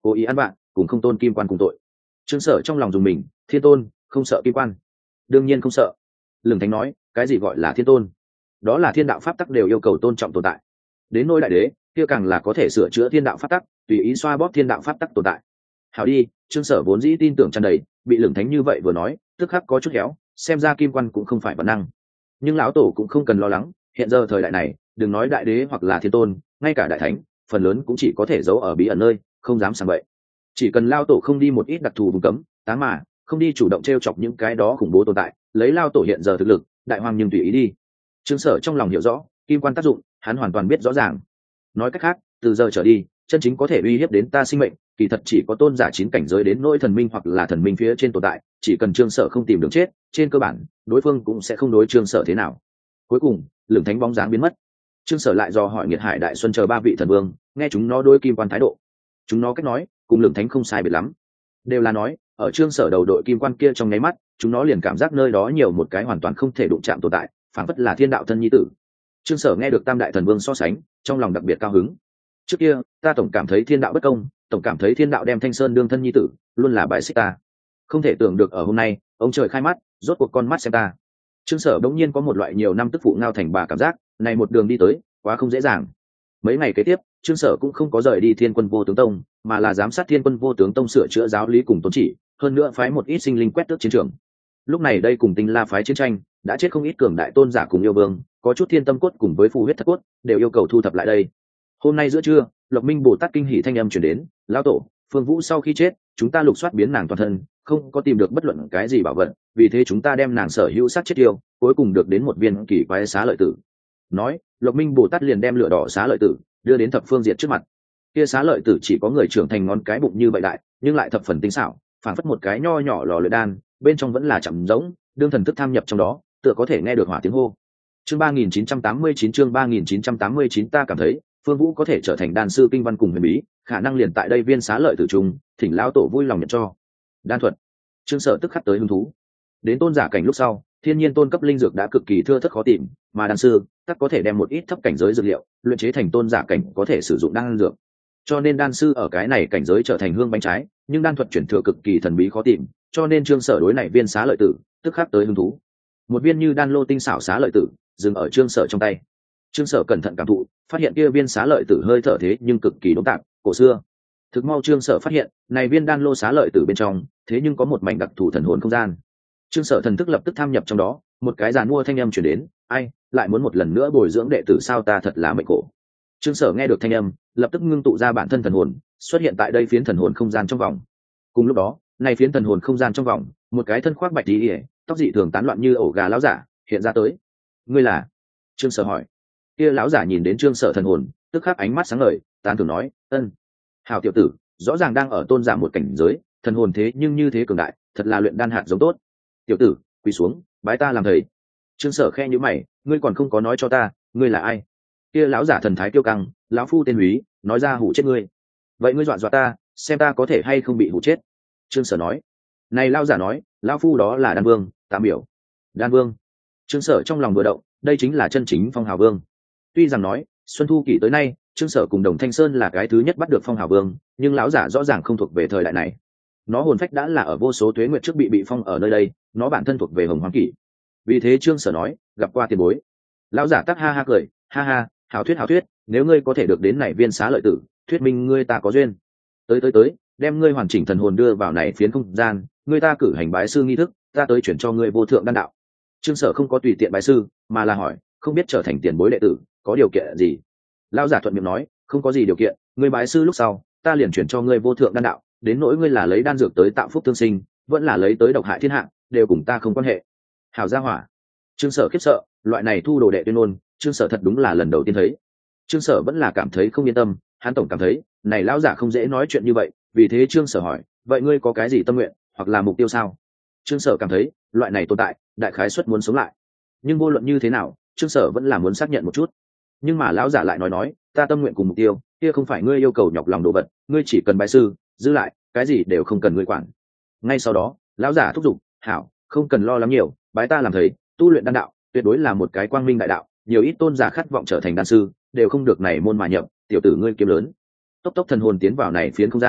S1: cố ý ăn bạn cùng không tôn kim quan cùng tội. Trương Sở trong lòng dùng mình, thiên tôn không sợ kim quan? Đương nhiên không sợ. Lừng Thánh nói, cái gì gọi là thiên tôn? Đó là thiên đạo pháp tắc đều yêu cầu tôn trọng tồn tại. Đến nỗi đại đế, kia càng là có thể sửa chữa thiên đạo pháp tắc, tùy ý xoa bóp thiên đạo pháp tắc tồn tại. Hảo đi, Trương Sở vốn dĩ tin tưởng tràn đầy, bị Lừng Thánh như vậy vừa nói, tức khắc có chút héo, xem ra kim quan cũng không phải bản năng. Nhưng lão tổ cũng không cần lo lắng, hiện giờ thời đại này, đừng nói đại đế hoặc là thiên tôn, ngay cả đại thánh, phần lớn cũng chỉ có thể giấu ở bí ẩn nơi, không dám sang bậy. Chỉ cần lao tổ không đi một ít đặc thù vùng cấm, táng mà, không đi chủ động t r e o chọc những cái đó khủng bố tồn tại, lấy lao tổ hiện giờ thực lực, đại hoàng nhưng tùy ý đi. Trương Sở trong lòng hiểu rõ, kim quan tác dụng, hắn hoàn toàn biết rõ ràng. Nói cách khác, từ giờ trở đi, chân chính có thể uy hiếp đến ta sinh mệnh, kỳ thật chỉ có tôn giả chín cảnh giới đến nỗi thần minh hoặc là thần minh phía trên tồn tại, chỉ cần Trương Sở không tìm đường chết, trên cơ bản, đối phương cũng sẽ không đối Trương Sở thế nào. Cuối cùng, Lửng Thánh bóng dáng biến mất. Trương Sở lại dò hỏi Nghiệt Hải Đại Xuân chờ ba vị thần vương, nghe chúng nó đối kim quan thái độ. Chúng nó cách nói, cùng Lửng Thánh không sai biệt lắm. Đều là nói, ở Trương Sở đầu đội kim quan kia trong nháy mắt, chúng nó liền cảm giác nơi đó nhiều một cái hoàn toàn không thể đụng chạm tồn tại, phảng phất là thiên đạo thân nhi tử. Trương Sở nghe được tam đại thần vương so sánh, trong lòng đặc biệt cao hứng. Trước kia, ta tổng cảm thấy thiên đạo bất công, tổng cảm thấy thiên đạo đem Thanh Sơn đương thân nhi tử, luôn là bài xích ta. Không thể tưởng được ở hôm nay, ông trời khai mắt, rốt cuộc con mắt xem ta. Trương Sở đống nhiên có một loại nhiều năm tức phụ ngao thành bà cảm giác, này một đường đi tới, quá không dễ dàng. Mấy ngày kế tiếp, Trương Sở cũng không có rời đi Thiên Quân Vô Tướng Tông, mà là giám sát Thiên Quân Vô Tướng Tông sửa chữa giáo lý cùng tôn chỉ, hơn nữa phái một ít sinh linh quét tước chiến trường. Lúc này đây cùng Tinh La phái chiến tranh, đã chết không ít cường đại tôn giả cùng yêu vương, có chút thiên tâm cốt cùng với phù huyết thất cốt, đều yêu cầu thu thập lại đây. Hôm nay giữa trưa, Lộc Minh Bồ Tát kinh hỉ thanh âm truyền đến, lão tổ, Phương Vũ sau khi chết, chúng ta lục soát biến nàng toàn thân, không có tìm được bất luận cái gì bảo vật, vì thế chúng ta đem nàng sở hữu sát chết tiêu, cuối cùng được đến một viên kỳ quái xá lợi tử. Nói, Lộc Minh Bồ Tát liền đem lửa đỏ xá lợi tử đưa đến thập phương diệt trước mặt. Kia xá lợi tử chỉ có người trưởng thành ngón cái bụng như vậy đại, nhưng lại thập phần tinh xảo, phản phất một cái nho nhỏ lò luyện đan, bên trong vẫn là chậm rỗng, đương thần thức tham nhập trong đó, tựa có thể nghe được hỏa tiếng hô. Chương ba nghìn chín trăm tám mươi chín chương ba nghìn chín trăm tám mươi chín ta cảm thấy, Phương Vũ có thể trở thành đan sư kinh văn cùng huyền bí, khả năng liền tại đây viên xá lợi tử trùng, thỉnh lão tổ vui lòng nhận cho. Đan thuật. Trương Sở tức khắc tới hứng thú. Đến tôn giả cảnh lúc sau, thiên nhiên tôn cấp linh dược đã cực kỳ thưa thớt khó tìm, mà đan sư tất có thể đem một ít thấp cảnh giới dược liệu luyện chế thành tôn giả cảnh có thể sử dụng đan dược. Cho nên đan sư ở cái này cảnh giới trở thành hương bánh trái, nhưng đan thuật chuyển thừa cực kỳ thần bí khó tìm, cho nên Trương Sở đối này viên xá lợi tử tức khắc tới hứng thú. Một viên như đan lô tinh xảo xá lợi tử dừng ở Trương Sở trong tay. Trương Sở cẩn thận cảm thụ, phát hiện kia viên xá lợi tử hơi thở thế nhưng cực kỳ đống tạp, cổ xưa. Thực mau Trương Sở phát hiện, này viên đan lô xá lợi tử bên trong, thế nhưng có một mảnh đặc thù thần hồn không gian. Trương Sở thần thức lập tức tham nhập trong đó, một cái giàn mua thanh âm truyền đến, ai, lại muốn một lần nữa bồi dưỡng đệ tử sao, ta thật là mệnh cổ. Trương Sở nghe được thanh âm, lập tức ngưng tụ ra bản thân thần hồn, xuất hiện tại đây phiến thần hồn không gian trong vòng. Cùng lúc đó, này phiến thần hồn không gian trong vòng, một cái thân khoác bạch y, tóc dị thường tán loạn như ổ gà lão giả, hiện ra tới. Ngươi là? Trương Sở hỏi. Kia lão giả nhìn đến Trương Sở thần hồn, tức khắc ánh mắt sáng ngời, tán thưởng nói, ân, hảo tiểu tử, rõ ràng đang ở tôn giả một cảnh giới, thần hồn thế nhưng như thế cường đại, thật là luyện đan hạt giống tốt. Tiểu tử, quỳ xuống, bái ta làm thầy. Trương Sở khe nhíu mày, ngươi còn không có nói cho ta, ngươi là ai? Kia lão giả thần thái kiêu căng, lão phu tên Húy, nói ra hủ chết ngươi. Vậy ngươi dọa dọa ta, xem ta có thể hay không bị hủ chết. Trương Sở nói. Này lão giả nói, lão phu đó là Đan Vương, tạm biểu. Đan Vương. Trương Sở trong lòng vừa động, đây chính là chân chính Phong Hào Vương. Tuy rằng nói, Xuân Thu kỷ tới nay, Trương Sở cùng Đồng Thanh Sơn là cái thứ nhất bắt được Phong Hào Vương, nhưng lão giả rõ ràng không thuộc về thời đại này. Nó hồn phách đã là ở vô số tuế nguyệt trước bị bị phong ở nơi đây, nó bản thân thuộc về Hồng Hoang kỷ. Vì thế Trương Sở nói, gặp qua tiền bối. Lão giả tắc ha ha cười, ha ha, hảo thuyết hảo thuyết, nếu ngươi có thể được đến này viên xá lợi tử, thuyết minh ngươi ta có duyên. Tới tới tới, đem ngươi hoàn chỉnh thần hồn đưa vào này phiến không gian, ngươi ta cử hành bái sư nghi thức, ta tới chuyển cho ngươi vô thượng đan đạo. Trương Sở không có tùy tiện bái sư, mà là hỏi, không biết trở thành tiền bối đệ tử, có điều kiện gì? Lão giả thuận miệng nói, không có gì điều kiện, ngươi bái sư lúc sau, ta liền chuyển cho ngươi vô thượng đan đạo, đến nỗi ngươi là lấy đan dược tới tạo phúc tương sinh, vẫn là lấy tới độc hại thiên hạ, đều cùng ta không quan hệ. Hảo gia hỏa. Trương Sở khiếp sợ, loại này thu đồ đệ tuyên ngôn, Trương Sở thật đúng là lần đầu tiên thấy. Trương Sở vẫn là cảm thấy không yên tâm, hắn tổng cảm thấy, này lão giả không dễ nói chuyện như vậy, vì thế Trương Sở hỏi, vậy ngươi có cái gì tâm nguyện, hoặc là mục tiêu sao? Trương Sở cảm thấy, loại này tồn tại, đại khái suất muốn sống lại. Nhưng vô luận như thế nào, Trương Sở vẫn là muốn xác nhận một chút. Nhưng mà lão giả lại nói nói, ta tâm nguyện cùng mục tiêu, kia không phải ngươi yêu cầu nhọc lòng đồ vật, ngươi chỉ cần bái sư, giữ lại, cái gì đều không cần ngươi quản. Ngay sau đó, lão giả thúc giục, hảo, không cần lo lắng nhiều, bái ta làm thầy, tu luyện đan đạo, tuyệt đối là một cái quang minh đại đạo, nhiều ít tôn giả khát vọng trở thành đan sư, đều không được này môn mà nhập, tiểu tử ngươi kiếm lớn. Tốc tốc thần hồn tiến vào này phiến không gian,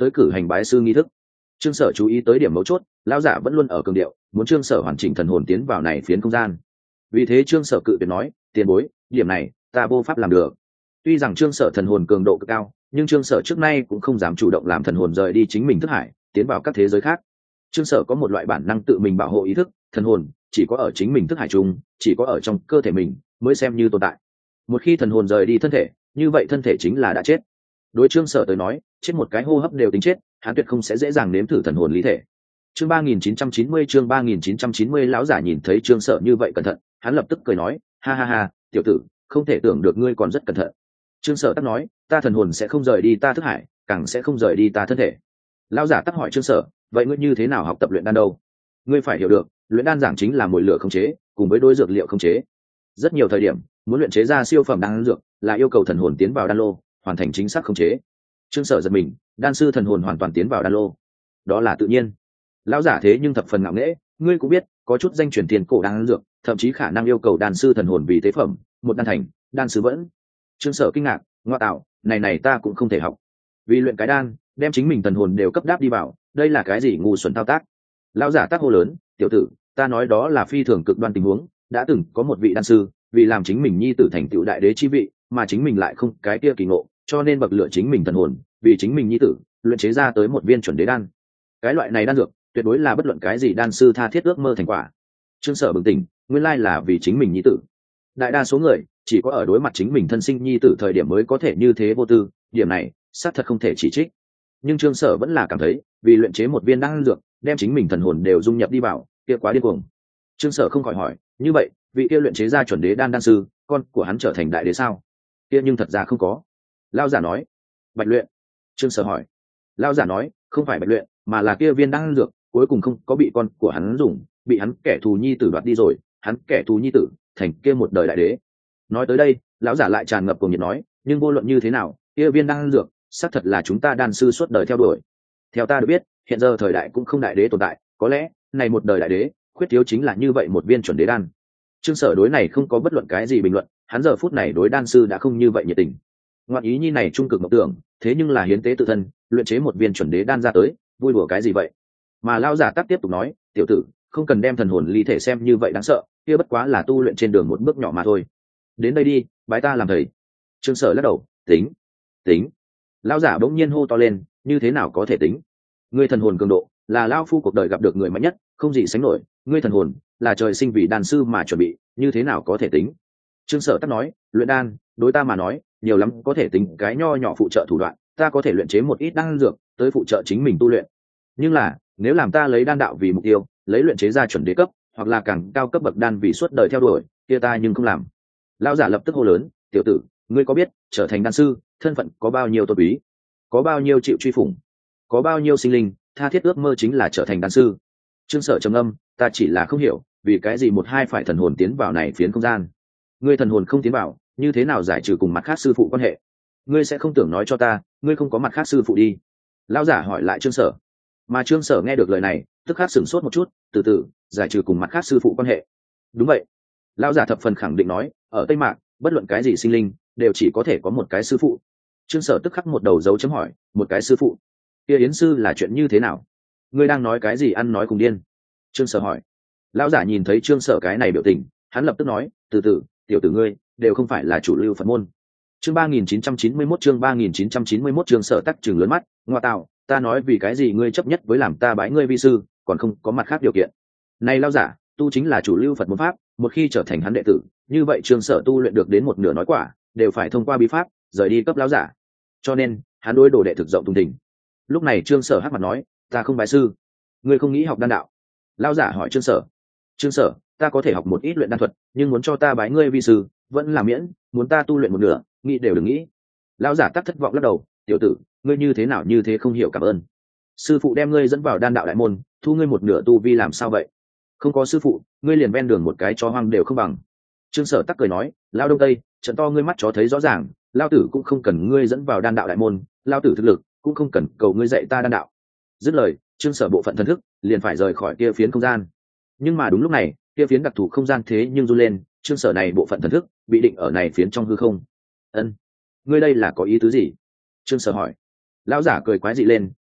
S1: tới cử hành bái sư nghi thức. Trương Sở chú ý tới điểm mấu chốt, lão giả vẫn luôn ở cường điệu muốn Trương Sở hoàn chỉnh thần hồn tiến vào này phiến không gian. Vì thế Trương Sở cự tuyệt nói, tiền bối, điểm này ta vô pháp làm được. Tuy rằng Trương Sở thần hồn cường độ cực cao, nhưng Trương Sở trước nay cũng không dám chủ động làm thần hồn rời đi chính mình thức hải, tiến vào các thế giới khác. Trương Sở có một loại bản năng tự mình bảo hộ ý thức, thần hồn chỉ có ở chính mình thức hải chung, chỉ có ở trong cơ thể mình mới xem như tồn tại. Một khi thần hồn rời đi thân thể, như vậy thân thể chính là đã chết. Đối Trương Sở tới nói, chết một cái hô hấp đều tính chết, hắn tuyệt không sẽ dễ dàng nếm thử thần hồn lý thể. Chương ba nghìn chín trăm chín mươi chương ba nghìn chín trăm chín mươi lão giả nhìn thấy Trương Sở như vậy cẩn thận, hắn lập tức cười nói, ha ha ha, tiểu tử, không thể tưởng được ngươi còn rất cẩn thận. Trương Sở tắc nói, ta thần hồn sẽ không rời đi ta thức hải, càng sẽ không rời đi ta thân thể. Lão giả tắc hỏi Trương Sở, vậy ngươi như thế nào học tập luyện đan đâu? Ngươi phải hiểu được, luyện đan giảng chính là mồi lửa khống chế, cùng với đối dược liệu khống chế. Rất nhiều thời điểm, muốn luyện chế ra siêu phẩm đan dược, là yêu cầu thần hồn tiến vào đan lô, hoàn thành chính xác khống chế. Trương Sở giật mình, đan sư thần hồn hoàn toàn tiến vào đan lô, đó là tự nhiên. Lão giả thế nhưng thập phần ngạo nghễ, ngươi cũng biết, có chút danh truyền tiền cổ đan dược, thậm chí khả năng yêu cầu đan sư thần hồn vì tế phẩm, một đan thành, đan sư vẫn. Trương Sở kinh ngạc, ngoa tạo, này này ta cũng không thể học. Vì luyện cái đan, đem chính mình thần hồn đều cấp đáp đi vào, đây là cái gì ngu xuẩn thao tác. Lão giả tác hô lớn, tiểu tử, ta nói đó là phi thường cực đoan tình huống, đã từng có một vị đan sư, vì làm chính mình nhi tử thành tựu đại đế chi vị, mà chính mình lại không cái kia kỳ ngộ, cho nên bậc lựa chính mình thần hồn, vì chính mình nhi tử, luyện chế ra tới một viên chuẩn đế đan. Cái loại này đan dược, tuyệt đối là bất luận cái gì đan sư tha thiết ước mơ thành quả. Trương Sở bừng tỉnh, nguyên lai là vì chính mình nhi tử. Đại đa số người chỉ có ở đối mặt chính mình thân sinh nhi tử thời điểm mới có thể như thế vô tư, điểm này xác thật không thể chỉ trích. Nhưng Trương Sở vẫn là cảm thấy, vì luyện chế một viên đan dược, đem chính mình thần hồn đều dung nhập đi vào, kia quá điên cuồng. Trương Sở không khỏi hỏi, như vậy, vị kia luyện chế ra chuẩn đế đan đan sư, con của hắn trở thành đại đế sao? Kia nhưng thật ra không có. Lão giả nói, Bạch luyện. Trương Sở hỏi. Lão giả nói, không phải Bạch luyện, mà là kia viên đan dược, cuối cùng không có bị con của hắn dùng, bị hắn kẻ thù nhi tử đoạt đi rồi, hắn kẻ thù nhi tử thành kia một đời đại đế. Nói tới đây, lão giả lại tràn ngập cuồng nhiệt nói, nhưng vô luận như thế nào, kia viên đan dược, xác thật là chúng ta đan sư suốt đời theo đuổi. Theo ta được biết, hiện giờ thời đại cũng không đại đế tồn tại, có lẽ này một đời đại đế khuyết thiếu chính là như vậy một viên chuẩn đế đan. Trương Sở đối này không có bất luận cái gì bình luận, hắn giờ phút này đối đan sư đã không như vậy nhiệt tình. Ngoạn ý nhi này trung cực mộng tưởng, thế nhưng là hiến tế tự thân, luyện chế một viên chuẩn đế đan ra tới, vui đùa cái gì vậy? Mà lão giả tắc tiếp tục nói, tiểu tử, không cần đem thần hồn ly thể xem như vậy đáng sợ, kia bất quá là tu luyện trên đường một bước nhỏ mà thôi. Đến đây đi, bái ta làm thầy. Trương Sở lắc đầu, tính, tính. Lão giả bỗng nhiên hô to lên, như thế nào có thể tính? Ngươi thần hồn cường độ, là lão phu cuộc đời gặp được người mạnh nhất, không gì sánh nổi, ngươi thần hồn là trời sinh vì đan sư mà chuẩn bị, như thế nào có thể tính? Trương Sở tắc nói, luyện đan, đối ta mà nói, nhiều lắm có thể tính cái nho nhỏ phụ trợ thủ đoạn, ta có thể luyện chế một ít đan dược, tới phụ trợ chính mình tu luyện. Nhưng là, nếu làm ta lấy đan đạo vì mục tiêu, lấy luyện chế ra chuẩn đế cấp, hoặc là càng cao cấp bậc đan vì suốt đời theo đuổi, kia ta nhưng không làm. Lão giả lập tức hô lớn, tiểu tử, ngươi có biết, trở thành đan sư, thân phận có bao nhiêu tôn quý, có bao nhiêu chịu truy phủng, có bao nhiêu sinh linh tha thiết ước mơ chính là trở thành đan sư. Trương Sở trầm âm, ta chỉ là không hiểu, vì cái gì một hai phải thần hồn tiến vào này phiến không gian. Ngươi thần hồn không tiến vào, như thế nào giải trừ cùng mặt khác sư phụ quan hệ? Ngươi sẽ không tưởng nói cho ta, ngươi không có mặt khác sư phụ đi? Lão giả hỏi lại Trương Sở. Mà Trương Sở nghe được lời này, tức khắc sửng sốt một chút, từ từ giải trừ cùng mặt khác sư phụ quan hệ. Đúng vậy. Lão giả thập phần khẳng định nói, ở Tây Mạc, bất luận cái gì sinh linh đều chỉ có thể có một cái sư phụ. Trương Sở tức khắc một đầu dấu chấm hỏi, một cái sư phụ? Kia yến sư là chuyện như thế nào? Ngươi đang nói cái gì ăn nói cùng điên? Trương Sở hỏi. Lão giả nhìn thấy Trương Sở cái này biểu tình, hắn lập tức nói, từ từ, tiểu tử ngươi đều không phải là chủ lưu Phật môn. Chương ba nghìn chín trăm chín mươi mốt chương ba nghìn chín trăm chín mươi mốt Trương Sở tắc trừng lớn mắt, ngoa tạo, ta nói vì cái gì ngươi chấp nhất với làm ta bái ngươi vi sư, còn không có mặt khác điều kiện. Này lão giả, tu chính là chủ lưu Phật môn pháp, một khi trở thành hắn đệ tử, như vậy Trương Sở tu luyện được đến một nửa nói quả, đều phải thông qua bí pháp, rời đi cấp lão giả. Cho nên, hắn đối đồ đệ thực rộng thùng thình. Lúc này Trương Sở hắc mặt nói, ta không bái sư. Ngươi không nghĩ học đan đạo? Lão giả hỏi Trương Sở. Trương Sở, ta có thể học một ít luyện đan thuật, nhưng muốn cho ta bái ngươi vi sư, vẫn là miễn, muốn ta tu luyện một nửa, nghĩ đều đừng nghĩ. Lão giả tắc thất vọng lắc đầu, tiểu tử, ngươi như thế nào như thế không hiểu cảm ơn. Sư phụ đem ngươi dẫn vào đan đạo đại môn, thu ngươi một nửa tu vi làm sao vậy? Không có sư phụ, ngươi liền ven đường một cái chó hoang đều không bằng. Trương Sở tắc cười nói, lão đông tây, trận to ngươi mắt chó thấy rõ ràng, lão tử cũng không cần ngươi dẫn vào đan đạo đại môn, lão tử thực lực cũng không cần cầu ngươi dạy ta đan đạo. Dứt lời, Trương Sở bộ phận thần thức liền phải rời khỏi kia phiến không gian. Nhưng mà đúng lúc này, kia phiến đặc thù không gian thế nhưng run lên, Trương Sở này bộ phận thần thức bị định ở này phiến trong hư không. Ân, ngươi đây là có ý tứ gì? Trương Sở hỏi. Lão giả cười quái dị lên,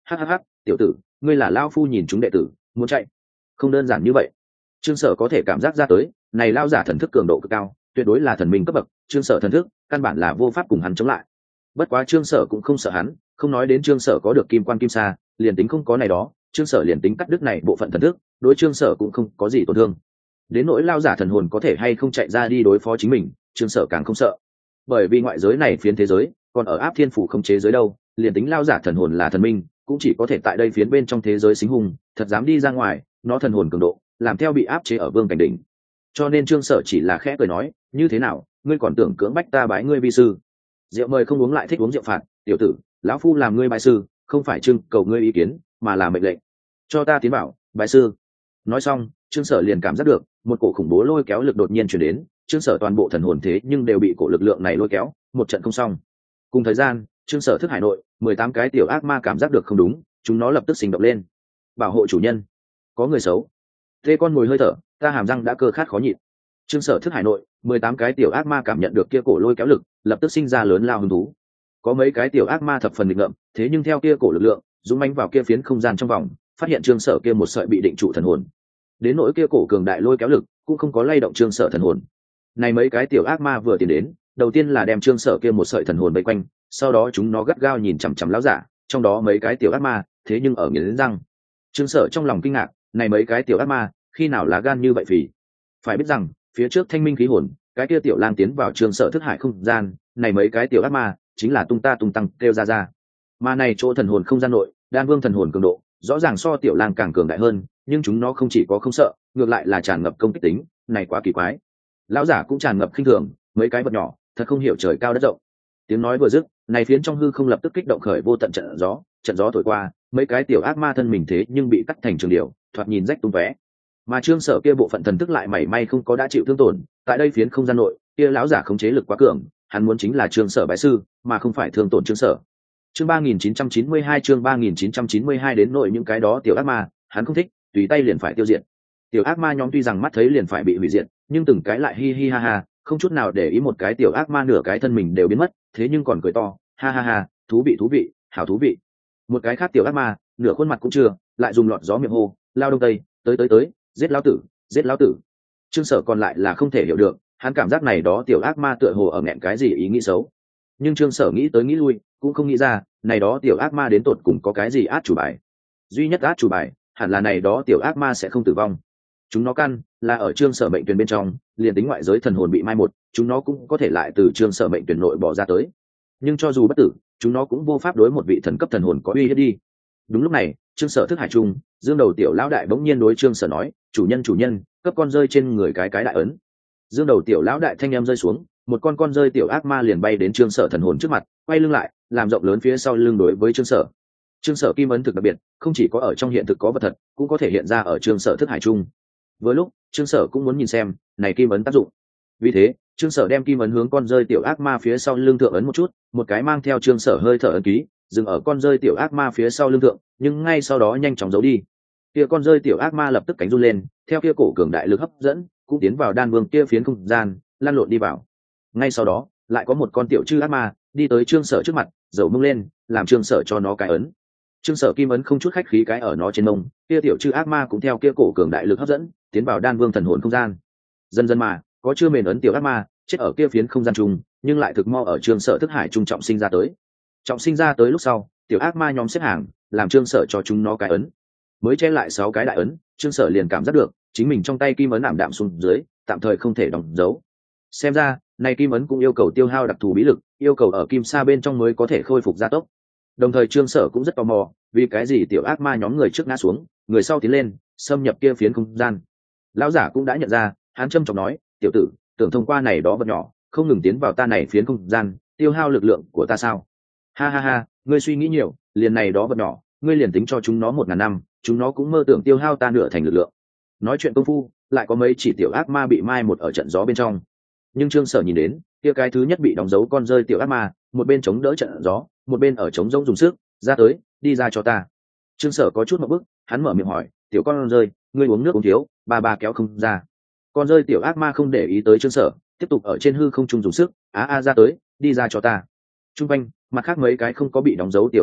S1: hắc hắc hắc, tiểu tử, ngươi là lao phu nhìn chúng đệ tử muốn chạy. Không đơn giản như vậy. Trương Sở có thể cảm giác ra tới, này lao giả thần thức cường độ cực cao, tuyệt đối là thần minh cấp bậc. Trương Sở thần thức căn bản là vô pháp cùng hắn chống lại. Bất quá Trương Sở cũng không sợ hắn, không nói đến Trương Sở có được kim quan kim sa, liền tính không có này đó, Trương Sở liền tính cắt đứt này bộ phận thần thức, đối Trương Sở cũng không có gì tổn thương. Đến nỗi lao giả thần hồn có thể hay không chạy ra đi đối phó chính mình, Trương Sở càng không sợ. Bởi vì ngoại giới này phiến thế giới, còn ở áp thiên phủ không chế giới đâu, liền tính lao giả thần hồn là thần minh, cũng chỉ có thể tại đây phiến bên trong thế giới xính hùng, thật dám đi ra ngoài, nó thần hồn cường độ, làm theo bị áp chế ở vương cảnh đỉnh. Cho nên Trương Sở chỉ là khẽ cười nói, như thế nào, ngươi còn tưởng cưỡng bách ta bái ngươi vi sư? Rượu mời không uống lại thích uống rượu phạt, tiểu tử, lão phu làm ngươi bái sư, không phải trưng cầu ngươi ý kiến, mà là mệnh lệnh. Cho ta tiến bảo, bái sư. Nói xong, Trương Sở liền cảm giác được một cổ khủng bố lôi kéo lực đột nhiên chuyển đến. Trương Sở toàn bộ thần hồn thế nhưng đều bị cổ lực lượng này lôi kéo, một trận không xong. Cùng thời gian, Trương Sở thức hải nội mười tám cái tiểu ác ma cảm giác được không đúng, chúng nó lập tức sinh động lên. Bảo hộ chủ nhân, có người xấu. Tê con ngồi hơi thở, ta hàm răng đã cơ khát khó nhịn. Trương Sở thức hải nội mười tám cái tiểu ác ma cảm nhận được kia cổ lôi kéo lực, lập tức sinh ra lớn lao hứng thú. Có mấy cái tiểu ác ma thập phần nghịch ngợm, thế nhưng theo kia cổ lực lượng dũng mãnh vào kia phiến không gian trong vòng, phát hiện Trương Sở kia một sợi bị định trụ thần hồn. Đến nỗi kia cổ cường đại lôi kéo lực cũng không có lay động Trương Sở thần hồn. Này mấy cái tiểu ác ma vừa tiến đến, đầu tiên là đem Trương Sở kia một sợi thần hồn vây quanh, sau đó chúng nó gắt gao nhìn chằm chằm lão giả, trong đó mấy cái tiểu ác ma thế nhưng ở nghiến răng. Trương Sở trong lòng kinh ngạc, này mấy cái tiểu ác ma khi nào lá gan như vậy phì. Phải biết rằng phía trước thanh minh khí hồn, cái kia tiểu lang tiến vào Trương Sở thức hải không gian, này mấy cái tiểu ác ma chính là tung ta tung tăng kêu ra ra. Mà này chỗ thần hồn không gian nội, đan vương thần hồn cường độ rõ ràng so tiểu lang càng cường đại hơn, nhưng chúng nó không chỉ có không sợ, ngược lại là tràn ngập công kích tính, này quá kỳ quái. Lão giả cũng tràn ngập khinh thường, mấy cái vật nhỏ thật không hiểu trời cao đất rộng. Tiếng nói vừa dứt, này phiến trong hư không lập tức kích động khởi vô tận trận gió, trận gió thổi qua, mấy cái tiểu ác ma thân mình thế nhưng bị cắt thành trường điều, thoạt nhìn rách tung tóe. Mà Trương Sở kia bộ phận thần thức lại mảy may không có đã chịu thương tổn, tại đây phiến không gian nội, kia lão giả khống chế lực quá cường, hắn muốn chính là Trương Sở bái sư, mà không phải thương tổn Trương Sở. Chương ba nghìn chín trăm chín mươi hai chương ba nghìn chín trăm chín mươi hai đến nội những cái đó tiểu ác ma, hắn không thích, tùy tay liền phải tiêu diệt. Tiểu ác ma nhóm tuy rằng mắt thấy liền phải bị hủy diệt, nhưng từng cái lại hi hi ha ha, không chút nào để ý một cái tiểu ác ma nửa cái thân mình đều biến mất, thế nhưng còn cười to, ha ha ha, thú vị thú vị, hảo thú vị. Một cái khác tiểu ác ma, nửa khuôn mặt cũng chưa, lại dùng lọt gió miệng hô, lao đông tây, tới tới tới, giết lão tử, giết lão tử. Trương Sở còn lại là không thể hiểu được, hắn cảm giác này đó tiểu ác ma tựa hồ ở nghẹn cái gì ý nghĩ xấu. Nhưng Trương Sở nghĩ tới nghĩ lui, cũng không nghĩ ra, này đó tiểu ác ma đến tột cùng có cái gì át chủ bài. Duy nhất át chủ bài, hẳn là này đó tiểu ác ma sẽ không tử vong. Chúng nó căn là ở Trương Sở mệnh tuyển bên trong, liền tính ngoại giới thần hồn bị mai một, chúng nó cũng có thể lại từ Trương Sở mệnh tuyển nội bỏ ra tới. Nhưng cho dù bất tử, chúng nó cũng vô pháp đối một vị thần cấp thần hồn có uy hiếp đi. Đúng lúc này, Trương Sở thức hải trung, dương đầu tiểu lão đại bỗng nhiên đối Trương Sở nói, chủ nhân chủ nhân, cấp con rơi trên người cái cái đại ấn. Dương đầu tiểu lão đại thanh em rơi xuống, một con con rơi tiểu ác ma liền bay đến Trương Sở thần hồn trước mặt, quay lưng lại, làm rộng lớn phía sau lưng đối với Trương Sở. Trương Sở kim ấn thực đặc biệt, không chỉ có ở trong hiện thực có vật thật, cũng có thể hiện ra ở Trương Sở thức hải trung. Với lúc, Trương Sở cũng muốn nhìn xem, này kim ấn tác dụng. Vì thế, Trương Sở đem kim ấn hướng con rơi tiểu ác ma phía sau lưng thượng ấn một chút, một cái mang theo Trương Sở hơi thở ấn ký, dừng ở con rơi tiểu ác ma phía sau lưng thượng, nhưng ngay sau đó nhanh chóng giấu đi. Kia con rơi tiểu ác ma lập tức cánh run lên, theo kia cổ cường đại lực hấp dẫn, cũng tiến vào đan vương kia phiến không gian, lăn lộn đi vào. Ngay sau đó, lại có một con tiểu chư ác ma đi tới Trương Sở trước mặt, dầu mông lên, làm Trương Sở cho nó cái ấn. Trương Sở kim ấn không chút khách khí cái ở nó trên mông, kia tiểu chư ác ma cũng theo kia cổ cường đại lực hấp dẫn, tiến vào đan vương thần hồn không gian. Dần dần mà, có chưa mền ấn tiểu ác ma chết ở kia phiến không gian chung, nhưng lại thực mo ở Trương Sở thức hải trung trọng sinh ra tới. Trọng sinh ra tới lúc sau, tiểu ác ma nhóm xếp hàng, làm Trương Sở cho chúng nó cái ấn. Mới che lại sáu cái đại ấn, Trương Sở liền cảm giác được chính mình trong tay kim ấn ảm đạm xuống dưới, tạm thời không thể đóng dấu. Xem ra, này kim ấn cũng yêu cầu tiêu hao đặc thù bí lực, yêu cầu ở kim sa bên trong mới có thể khôi phục gia tốc. Đồng thời Trương Sở cũng rất tò mò, vì cái gì tiểu ác ma nhóm người trước ngã xuống, người sau tiến lên, xâm nhập kia phiến không gian. Lão giả cũng đã nhận ra, hắn trầm trọng nói, tiểu tử, tưởng thông qua này đó vật nhỏ, không ngừng tiến vào ta này phiến không gian, tiêu hao lực lượng của ta sao? Ha ha ha, ngươi suy nghĩ nhiều, liền này đó vật nhỏ, ngươi liền tính cho chúng nó một ngàn năm, chúng nó cũng mơ tưởng tiêu hao ta nửa thành lực lượng. Nói chuyện công phu, lại có mấy chỉ tiểu ác ma bị mai một ở trận gió bên trong. Nhưng Trương Sở nhìn đến, kia cái thứ nhất bị đóng dấu con rơi tiểu ác ma, một bên chống đỡ trận gió, một bên ở chống rỗng dùng sức, ra tới, đi ra cho ta. Trương Sở có chút một bức, hắn mở miệng hỏi, tiểu con rơi, ngươi uống nước uống thiếu, ba ba kéo không ra. Con rơi tiểu ác ma không để ý tới Trương Sở, tiếp tục ở trên hư không trung dùng sức, á a ra tới, đi ra cho ta. Trung quanh, mặt khác mấy cái không có bị đóng dấu tiểu ác ma,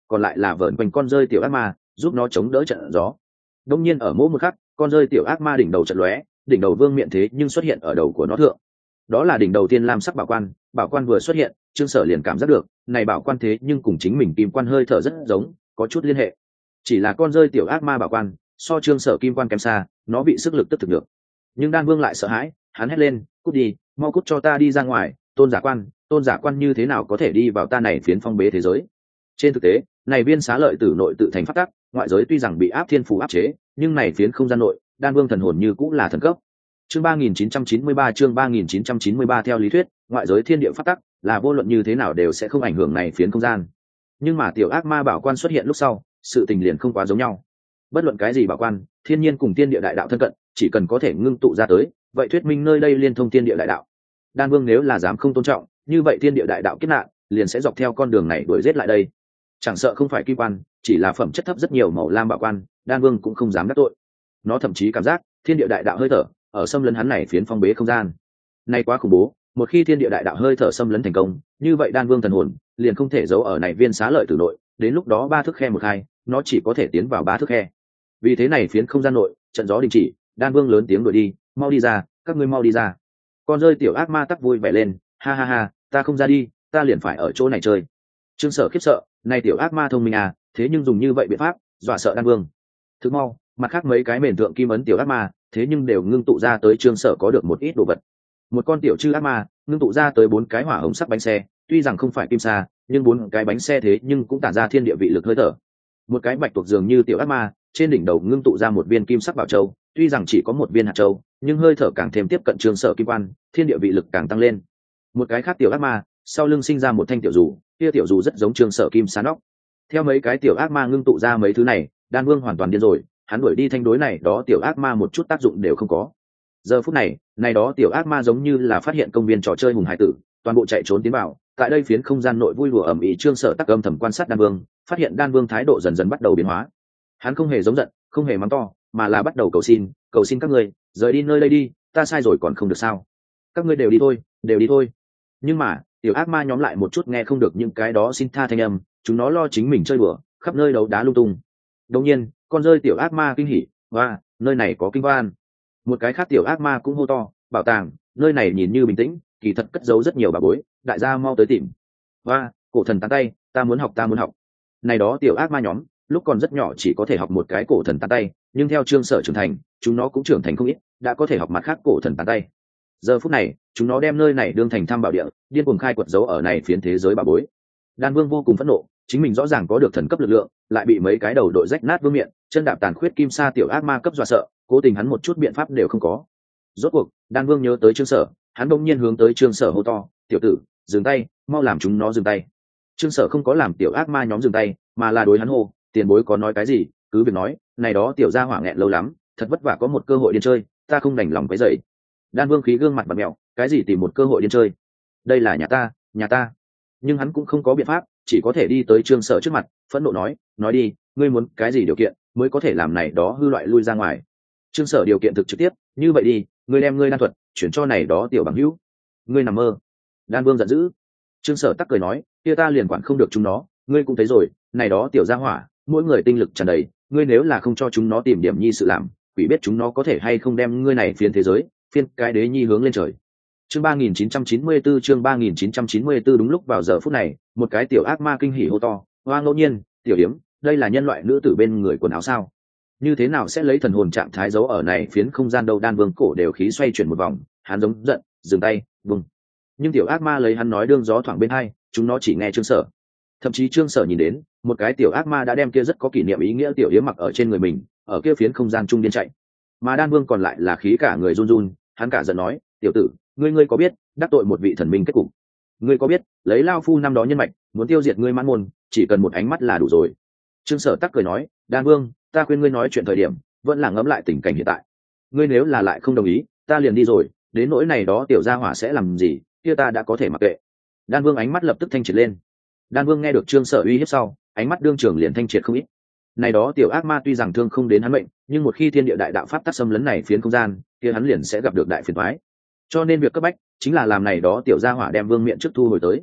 S1: còn lại là vợn quanh con rơi tiểu ác ma giúp nó chống đỡ trận gió. Đông nhiên ở mỗi một khắc, con rơi tiểu ác ma đỉnh đầu trận lóe, đỉnh đầu vương miện thế nhưng xuất hiện ở đầu của nó thượng. Đó là đỉnh đầu tiên lam sắc bảo quan, bảo quan vừa xuất hiện, Trương Sở liền cảm giác được, này bảo quan thế nhưng cùng chính mình kim quan hơi thở rất giống, có chút liên hệ. Chỉ là con rơi tiểu ác ma bảo quan, so Trương Sở kim quan kém xa, nó bị sức lực tức thực được. Nhưng Đan Vương lại sợ hãi, hắn hét lên, "Cút đi, mau cút cho ta đi ra ngoài, tôn giả quan, tôn giả quan như thế nào có thể đi vào ta này phiến phong bế thế giới?" Trên thực tế, này viên xá lợi tử nội tự thành pháp tắc, ngoại giới tuy rằng bị áp thiên phù áp chế, nhưng này phiến không gian nội, Đan Vương thần hồn như cũng là thần cấp. Chương ba nghìn chín trăm chín mươi ba chương ba nghìn chín trăm chín mươi ba theo lý thuyết, ngoại giới thiên địa pháp tắc là vô luận như thế nào đều sẽ không ảnh hưởng này phiến không gian. Nhưng mà tiểu ác ma bảo quan xuất hiện lúc sau, sự tình liền không quá giống nhau. Bất luận cái gì bảo quan, thiên nhiên cùng thiên địa đại đạo thân cận, chỉ cần có thể ngưng tụ ra tới, vậy thuyết minh nơi đây liên thông thiên địa đại đạo. Đan Vương nếu là dám không tôn trọng, như vậy thiên địa đại đạo kết nạn, liền sẽ dọc theo con đường này đuổi giết lại đây. Chẳng sợ không phải kim quan, chỉ là phẩm chất thấp rất nhiều màu lam bảo quan, Đan Vương cũng không dám đắc tội. Nó thậm chí cảm giác thiên địa đại đạo hơi thở ở xâm lấn hắn này phiến phong bế không gian. Này quá khủng bố, một khi thiên địa đại đạo hơi thở xâm lấn thành công, như vậy Đan Vương thần hồn liền không thể giấu ở này viên xá lợi tử nội, đến lúc đó ba thước khe một hai, nó chỉ có thể tiến vào ba thước khe. Vì thế này phiến không gian nội, trận gió đình chỉ, Đan Vương lớn tiếng đuổi đi, "Mau đi ra, các ngươi mau đi ra." Con rơi tiểu ác ma tắc vui vẻ lên, "Ha ha ha, ta không ra đi, ta liền phải ở chỗ này chơi." Trương Sở khiếp sợ, này tiểu ác ma thông minh à, thế nhưng dùng như vậy biện pháp dọa sợ Đan Vương. Thức mau, mặt khác mấy cái mền thượng kim ấn tiểu ác ma, thế nhưng đều ngưng tụ ra tới Trương Sở có được một ít đồ vật. Một con tiểu chư ác ma ngưng tụ ra tới bốn cái hỏa hồng sắc bánh xe, tuy rằng không phải kim sa, nhưng bốn cái bánh xe thế nhưng cũng tản ra thiên địa vị lực hơi thở. Một cái bạch tuộc dường như tiểu ác ma, trên đỉnh đầu ngưng tụ ra một viên kim sắc bảo châu, tuy rằng chỉ có một viên hạt châu, nhưng hơi thở càng thêm tiếp cận Trương Sở kim quan, thiên địa vị lực càng tăng lên. Một cái khác tiểu ác ma, sau lưng sinh ra một thanh tiểu dù, kia tiểu dù rất giống Trương Sở kim sa nóc. Theo mấy cái tiểu ác ma ngưng tụ ra mấy thứ này, Đan Vương hoàn toàn điên rồi, hắn đuổi đi thanh đối này đó tiểu ác ma một chút tác dụng đều không có. Giờ phút này, này đó tiểu ác ma giống như là phát hiện công viên trò chơi hùng hải tử, toàn bộ chạy trốn tiến vào. Tại đây phiến không gian nội vui đùa ầm ĩ, Trương Sở tắc âm thầm quan sát Đan Vương, phát hiện Đan Vương thái độ dần dần bắt đầu biến hóa. Hắn không hề giống giận, không hề mắng to, mà là bắt đầu cầu xin, "Cầu xin các ngươi, rời đi nơi đây đi, ta sai rồi còn không được sao? Các ngươi đều đi thôi, đều đi thôi." Nhưng mà, tiểu ác ma nhóm lại một chút nghe không được những cái đó xin tha thanh âm, chúng nó lo chính mình chơi đùa, khắp nơi đấu đá lung tung. Đột nhiên, con rơi tiểu ác ma kinh hỉ, "Oa, nơi này có kinh văn." Một cái khác tiểu ác ma cũng hô to, "Bảo tàng, nơi này nhìn như bình tĩnh, kỳ thật cất giấu rất nhiều bảo bối, đại gia mau tới tìm." "Oa, cổ thần tán tay, ta muốn học ta muốn học." Này đó tiểu ác ma nhóm, lúc còn rất nhỏ chỉ có thể học một cái cổ thần tán tay, nhưng theo Trương Sở trưởng thành, chúng nó cũng trưởng thành không ít, đã có thể học mặt khác cổ thần tán tay. Giờ phút này, chúng nó đem nơi này đương thành thăm bảo địa, điên cuồng khai quật dấu ở này phiến thế giới bảo bối. Đan Vương vô cùng phẫn nộ, chính mình rõ ràng có được thần cấp lực lượng, lại bị mấy cái đầu đội rách nát vương miện, chân đạp tàn khuyết kim sa tiểu ác ma cấp dọa sợ, cố tình hắn một chút biện pháp đều không có. Rốt cuộc, Đan Vương nhớ tới Trương Sở, hắn bỗng nhiên hướng tới Trương Sở hô to, "Tiểu tử, dừng tay, mau làm chúng nó dừng tay." Trương Sở không có làm tiểu ác ma nhóm dừng tay, mà là đối hắn hô, "Tiền bối có nói cái gì, cứ việc nói, này đó tiểu gia hỏa nghẹn lâu lắm, thật vất vả có một cơ hội điên chơi, ta không đành lòng quấy rầy." Đan Vương khí gương mặt bặm mẹo, "Cái gì tìm một cơ hội điên chơi? Đây là nhà ta, nhà ta." Nhưng hắn cũng không có biện pháp, chỉ có thể đi tới Trương Sở trước mặt, phẫn nộ nói, "Nói đi, ngươi muốn cái gì điều kiện mới có thể làm này đó hư loại lui ra ngoài?" Trương Sở điều kiện thực trực tiếp, "Như vậy đi, ngươi đem ngươi đan thuật chuyển cho này đó tiểu bằng hữu." "Ngươi nằm mơ." Đan Vương giận dữ. Trương Sở tắc cười nói, "Kia ta liền quản không được chúng nó, ngươi cũng thấy rồi, này đó tiểu gia hỏa, mỗi người tinh lực tràn đầy, ngươi nếu là không cho chúng nó tìm điểm nhi sự làm, quỷ biết chúng nó có thể hay không đem ngươi này phiến thế giới, phiên cái đế nhi hướng lên trời." Chương ba nghìn chín trăm chín mươi tư chương ba nghìn chín trăm chín mươi tư đúng lúc vào giờ phút này, một cái tiểu ác ma kinh hỉ hô to, "Hoa ngẫu nhiên, tiểu điếm, đây là nhân loại nữ tử bên người quần áo sao? Như thế nào sẽ lấy thần hồn trạng thái giấu ở này phiến không gian đâu?" Đan Vương cổ đều khí xoay chuyển một vòng, hắn giống giận, dừng tay, vùng. Nhưng tiểu ác ma lấy hắn nói đương gió thoảng bên hai, chúng nó chỉ nghe Trương Sở. Thậm chí Trương Sở nhìn đến, một cái tiểu ác ma đã đem kia rất có kỷ niệm ý nghĩa tiểu yếm mặc ở trên người mình, ở kia phiến không gian trung điên chạy. Mà Đan Vương còn lại là khí cả người run run, hắn cả giận nói, "Tiểu tử, ngươi ngươi có biết đắc tội một vị thần minh kết cục? Ngươi có biết lấy lao phu năm đó nhân mạch muốn tiêu diệt ngươi mãn môn, chỉ cần một ánh mắt là đủ rồi." Trương Sở tắc cười nói, "Đan Vương, ta khuyên ngươi nói chuyện thời điểm vẫn là ngẫm lại tình cảnh hiện tại. Ngươi nếu là lại không đồng ý, ta liền đi rồi, đến nỗi này đó tiểu gia hỏa sẽ làm gì, kia ta đã có thể mặc kệ." Đan Vương ánh mắt lập tức thanh triệt lên. Đan Vương nghe được Trương Sở uy hiếp sau, ánh mắt đương trường liền thanh triệt không ít. Này đó tiểu ác ma tuy rằng thương không đến hắn mệnh, nhưng một khi thiên địa đại đạo pháp tắc xâm lấn này phiến không gian, kia hắn liền sẽ gặp được đại phiền toái. Cho nên việc cấp bách chính là làm này đó tiểu gia hỏa đem vương miện trước thu hồi tới.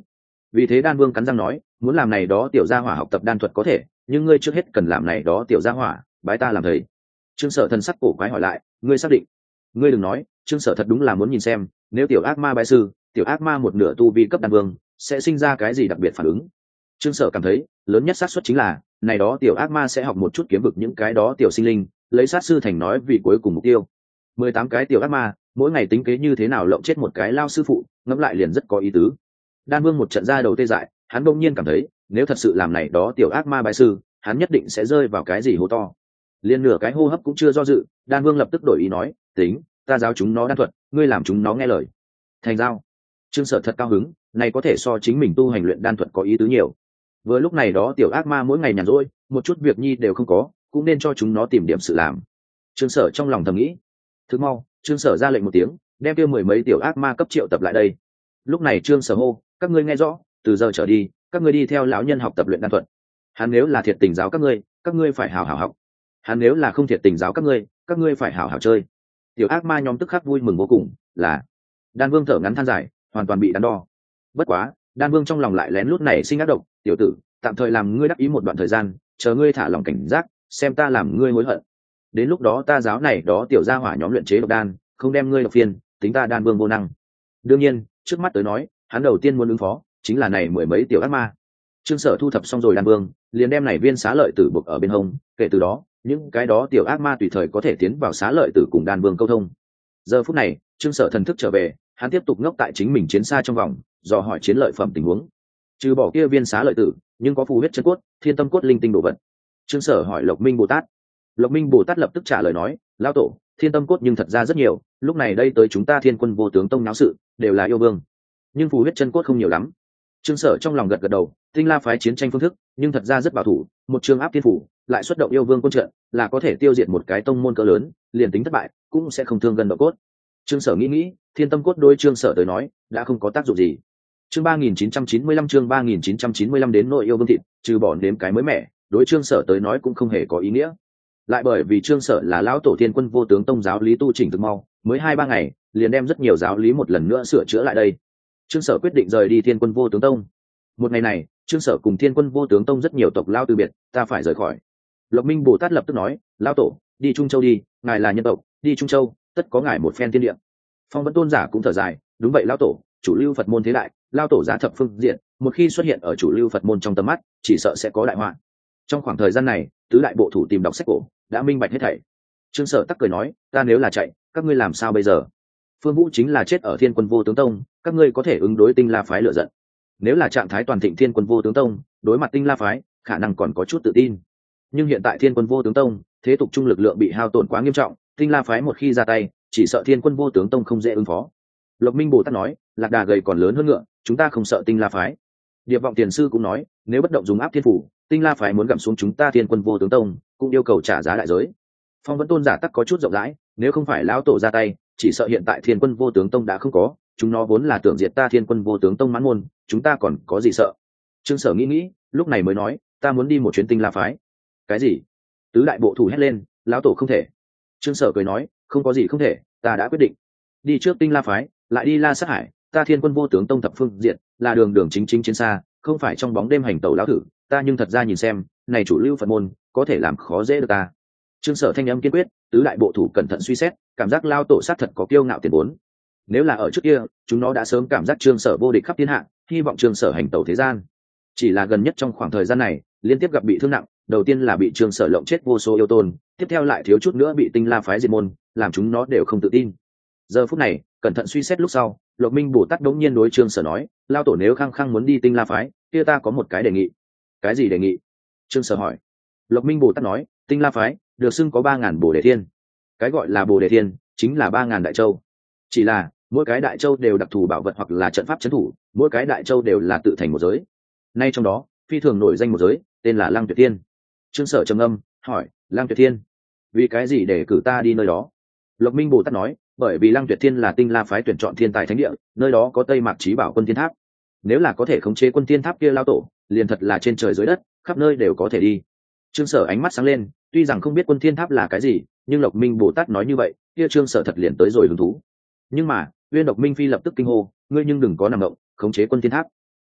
S1: Vì thế đan vương cắn răng nói, muốn làm này đó tiểu gia hỏa học tập đan thuật có thể, nhưng ngươi trước hết cần làm này đó tiểu gia hỏa bái ta làm thầy. Trương Sở thần sắc cổ quái hỏi lại, ngươi xác định? Ngươi đừng nói, Trương Sở thật đúng là muốn nhìn xem, nếu tiểu ác ma bái sư, tiểu ác ma một nửa tu vi cấp đan vương sẽ sinh ra cái gì đặc biệt phản ứng. Trương Sở cảm thấy lớn nhất xác suất chính là này đó tiểu ác ma sẽ học một chút kiếm vực những cái đó tiểu sinh linh, lấy sát sư thành nói vì cuối cùng mục tiêu. Mười tám cái tiểu ác ma mỗi ngày tính kế như thế nào lộng chết một cái lao sư phụ, ngẫm lại liền rất có ý tứ. Đan vương một trận ra đầu tê dại, hắn bỗng nhiên cảm thấy nếu thật sự làm này đó tiểu ác ma bái sư, hắn nhất định sẽ rơi vào cái gì hố to. Liên nửa cái hô hấp cũng chưa do dự, đan vương lập tức đổi ý nói, tính, ta giáo chúng nó đan thuật, ngươi làm chúng nó nghe lời. Thành giao. Trương Sở thật cao hứng, này có thể so chính mình tu hành luyện đan thuật có ý tứ nhiều. Vừa lúc này đó tiểu ác ma mỗi ngày nhàn rỗi, một chút việc nhi đều không có, cũng nên cho chúng nó tìm điểm sự làm. Trương Sở trong lòng thầm nghĩ. Thức mau, Trương Sở ra lệnh một tiếng, đem kia mười mấy tiểu ác ma cấp triệu tập lại đây. Lúc này Trương Sở hô, các ngươi nghe rõ, từ giờ trở đi, các ngươi đi theo lão nhân học tập luyện đan thuật. Hắn nếu là thiệt tình giáo các ngươi, các ngươi phải hào hào học. Hắn nếu là không thiệt tình giáo các ngươi, các ngươi phải hào hào chơi. Tiểu ác ma nhóm tức khắc vui mừng vô cùng, là Đan Vương thở ngắn than dài, hoàn toàn bị đắn đo. Bất quá, Đan Vương trong lòng lại lén lút nảy sinh ác độc, tiểu tử, tạm thời làm ngươi đắc ý một đoạn thời gian, chờ ngươi thả lòng cảnh giác, xem ta làm ngươi hối hận. Đến lúc đó ta giáo này đó tiểu gia hỏa nhóm luyện chế độc đan, không đem ngươi độc phiền, tính ta Đan Vương vô năng. Đương nhiên, trước mắt tới nói, hắn đầu tiên muốn ứng phó chính là này mười mấy tiểu ác ma. Trương Sở thu thập xong rồi Đan Vương, liền đem này viên xá lợi tử buộc ở bên hông, kể từ đó, những cái đó tiểu ác ma tùy thời có thể tiến vào xá lợi tử cùng Đan Vương câu thông. Giờ phút này, Trương Sở thần thức trở về, hắn tiếp tục ngốc tại chính mình chiến xa trong vòng, dò hỏi chiến lợi phẩm tình huống. Trừ bỏ kia viên xá lợi tử, nhưng có phù huyết chân cốt, thiên tâm cốt linh tinh đồ vật. Trương Sở hỏi Lộc Minh Bồ Tát. Lộc Minh Bồ Tát lập tức trả lời nói, lão tổ, thiên tâm cốt nhưng thật ra rất nhiều, lúc này đây tới chúng ta Thiên Quân Vô Tướng Tông náo sự, đều là yêu vương, nhưng phù huyết chân cốt không nhiều lắm. Trương Sở trong lòng gật gật đầu, tinh la phái chiến tranh phương thức, nhưng thật ra rất bảo thủ, một trường áp thiên phủ, lại xuất động yêu vương quân trận, là có thể tiêu diệt một cái tông môn cỡ lớn, liền tính thất bại, cũng sẽ không thương gần độ cốt. Trương Sở nghĩ nghĩ, thiên tâm cốt đối Trương Sở tới nói, đã không có tác dụng gì. Chương ba nghìn chín trăm chín mươi lăm chương ba nghìn chín trăm chín mươi lăm đến nội yêu vương thịt, trừ bỏ nếm cái mới mẻ, đối Trương Sở tới nói cũng không hề có ý nghĩa. Lại bởi vì Trương Sở là lão tổ Thiên Quân Vô Tướng Tông giáo lý tu chỉnh thực mau, mới hai ba ngày, liền đem rất nhiều giáo lý một lần nữa sửa chữa lại đây. Trương Sở quyết định rời đi Thiên Quân Vô Tướng Tông. Một ngày này, Trương Sở cùng Thiên Quân Vô Tướng Tông rất nhiều tộc lao từ biệt, ta phải rời khỏi. Lộc Minh Bồ Tát lập tức nói, lão tổ, đi Trung Châu đi, ngài là nhân tộc, đi Trung Châu, tất có ngài một phen thiên địa. Phong Vẫn Tôn giả cũng thở dài, đúng vậy lão tổ, chủ lưu Phật môn thế đại, lão tổ giá thập phương diện, một khi xuất hiện ở chủ lưu Phật môn trong tầm mắt, chỉ sợ sẽ có đại họa. Trong khoảng thời gian này, tứ đại bộ thủ tìm đọc sách cổ, đã minh bạch hết thảy. Trương Sở tắc cười nói, ta nếu là chạy, các ngươi làm sao bây giờ? Phương Vũ chính là chết ở Thiên Quân Vô Tướng Tông, các ngươi có thể ứng đối Tinh La phái lựa giận. Nếu là trạng thái toàn thịnh Thiên Quân Vô Tướng Tông, đối mặt Tinh La phái, khả năng còn có chút tự tin. Nhưng hiện tại Thiên Quân Vô Tướng Tông, thế tục trung lực lượng bị hao tổn quá nghiêm trọng, Tinh La phái một khi ra tay, chỉ sợ Thiên Quân Vô Tướng Tông không dễ ứng phó. Lộc Minh Bồ Tát nói, lạc đà gầy còn lớn hơn ngựa, chúng ta không sợ Tinh La phái. Điệp Vọng Tiền sư cũng nói, nếu bất động dùng áp thiên phủ, Tinh La phái muốn gặm xuống chúng ta Thiên Quân Vô Tướng Tông, cũng yêu cầu trả giá đại giới. Phong Vẫn Tôn giả tắc có chút rộng rãi, nếu không phải lão tổ ra tay, chỉ sợ hiện tại Thiên Quân Vô Tướng Tông đã không có, chúng nó vốn là tưởng diệt ta Thiên Quân Vô Tướng Tông mãn môn, chúng ta còn có gì sợ? Trương Sở nghĩ nghĩ, lúc này mới nói, ta muốn đi một chuyến Tinh La phái. Cái gì? Tứ đại bộ thủ hét lên, lão tổ không thể. Trương Sở cười nói, không có gì không thể, ta đã quyết định. Đi trước Tinh La phái, lại đi La Sát Hải, ta Thiên Quân Vô Tướng Tông thập phương diện, là đường đường chính chính chiến xa, không phải trong bóng đêm hành tẩu lão thử, ta nhưng thật ra nhìn xem, này chủ lưu Phật môn, có thể làm khó dễ được ta. Trương Sở thanh âm kiên quyết, tứ đại bộ thủ cẩn thận suy xét, cảm giác lao tổ sát thật có kiêu ngạo tiền vốn. Nếu là ở trước kia, chúng nó đã sớm cảm giác Trương Sở vô địch khắp thiên hạ, hy vọng Trương Sở hành tẩu thế gian. Chỉ là gần nhất trong khoảng thời gian này, liên tiếp gặp bị thương nặng, đầu tiên là bị Trương Sở lộng chết vô số yêu tôn, tiếp theo lại thiếu chút nữa bị Tinh La phái diệt môn, làm chúng nó đều không tự tin. Giờ phút này, cẩn thận suy xét lúc sau, Lộc Minh Bồ Tát đống nhiên đối Trương Sở nói, lao tổ nếu khăng khăng muốn đi Tinh La phái, kia ta có một cái đề nghị. Cái gì đề nghị? Trương Sở hỏi. Lộc Minh Bồ Tát nói, Tinh La phái được xưng có ba ngàn bồ đề thiên. Cái gọi là bồ đề thiên chính là ba ngàn đại châu. Chỉ là mỗi cái đại châu đều đặc thù bảo vật hoặc là trận pháp trấn thủ, mỗi cái đại châu đều là tự thành một giới. Nay trong đó, phi thường nổi danh một giới, tên là Lăng Tuyệt Thiên. Trương Sở trầm ngâm, hỏi, Lăng Tuyệt Thiên, vì cái gì để cử ta đi nơi đó? Lộc Minh Bồ Tát nói, bởi vì Lăng Tuyệt Thiên là Tinh La phái tuyển chọn thiên tài thánh địa, nơi đó có Tây Mạc Chí Bảo Quân Thiên Tháp. Nếu là có thể khống chế Quân Thiên Tháp kia lao tổ, liền thật là trên trời dưới đất, khắp nơi đều có thể đi. Trương Sở ánh mắt sáng lên, tuy rằng không biết Quân Thiên Tháp là cái gì, nhưng Lộc Minh Bồ Tát nói như vậy, kia Trương Sở thật liền tới rồi hứng thú. Nhưng mà, Uyên Độc Minh Phi lập tức kinh hô, ngươi nhưng đừng có nằm động, khống chế Quân Thiên Tháp.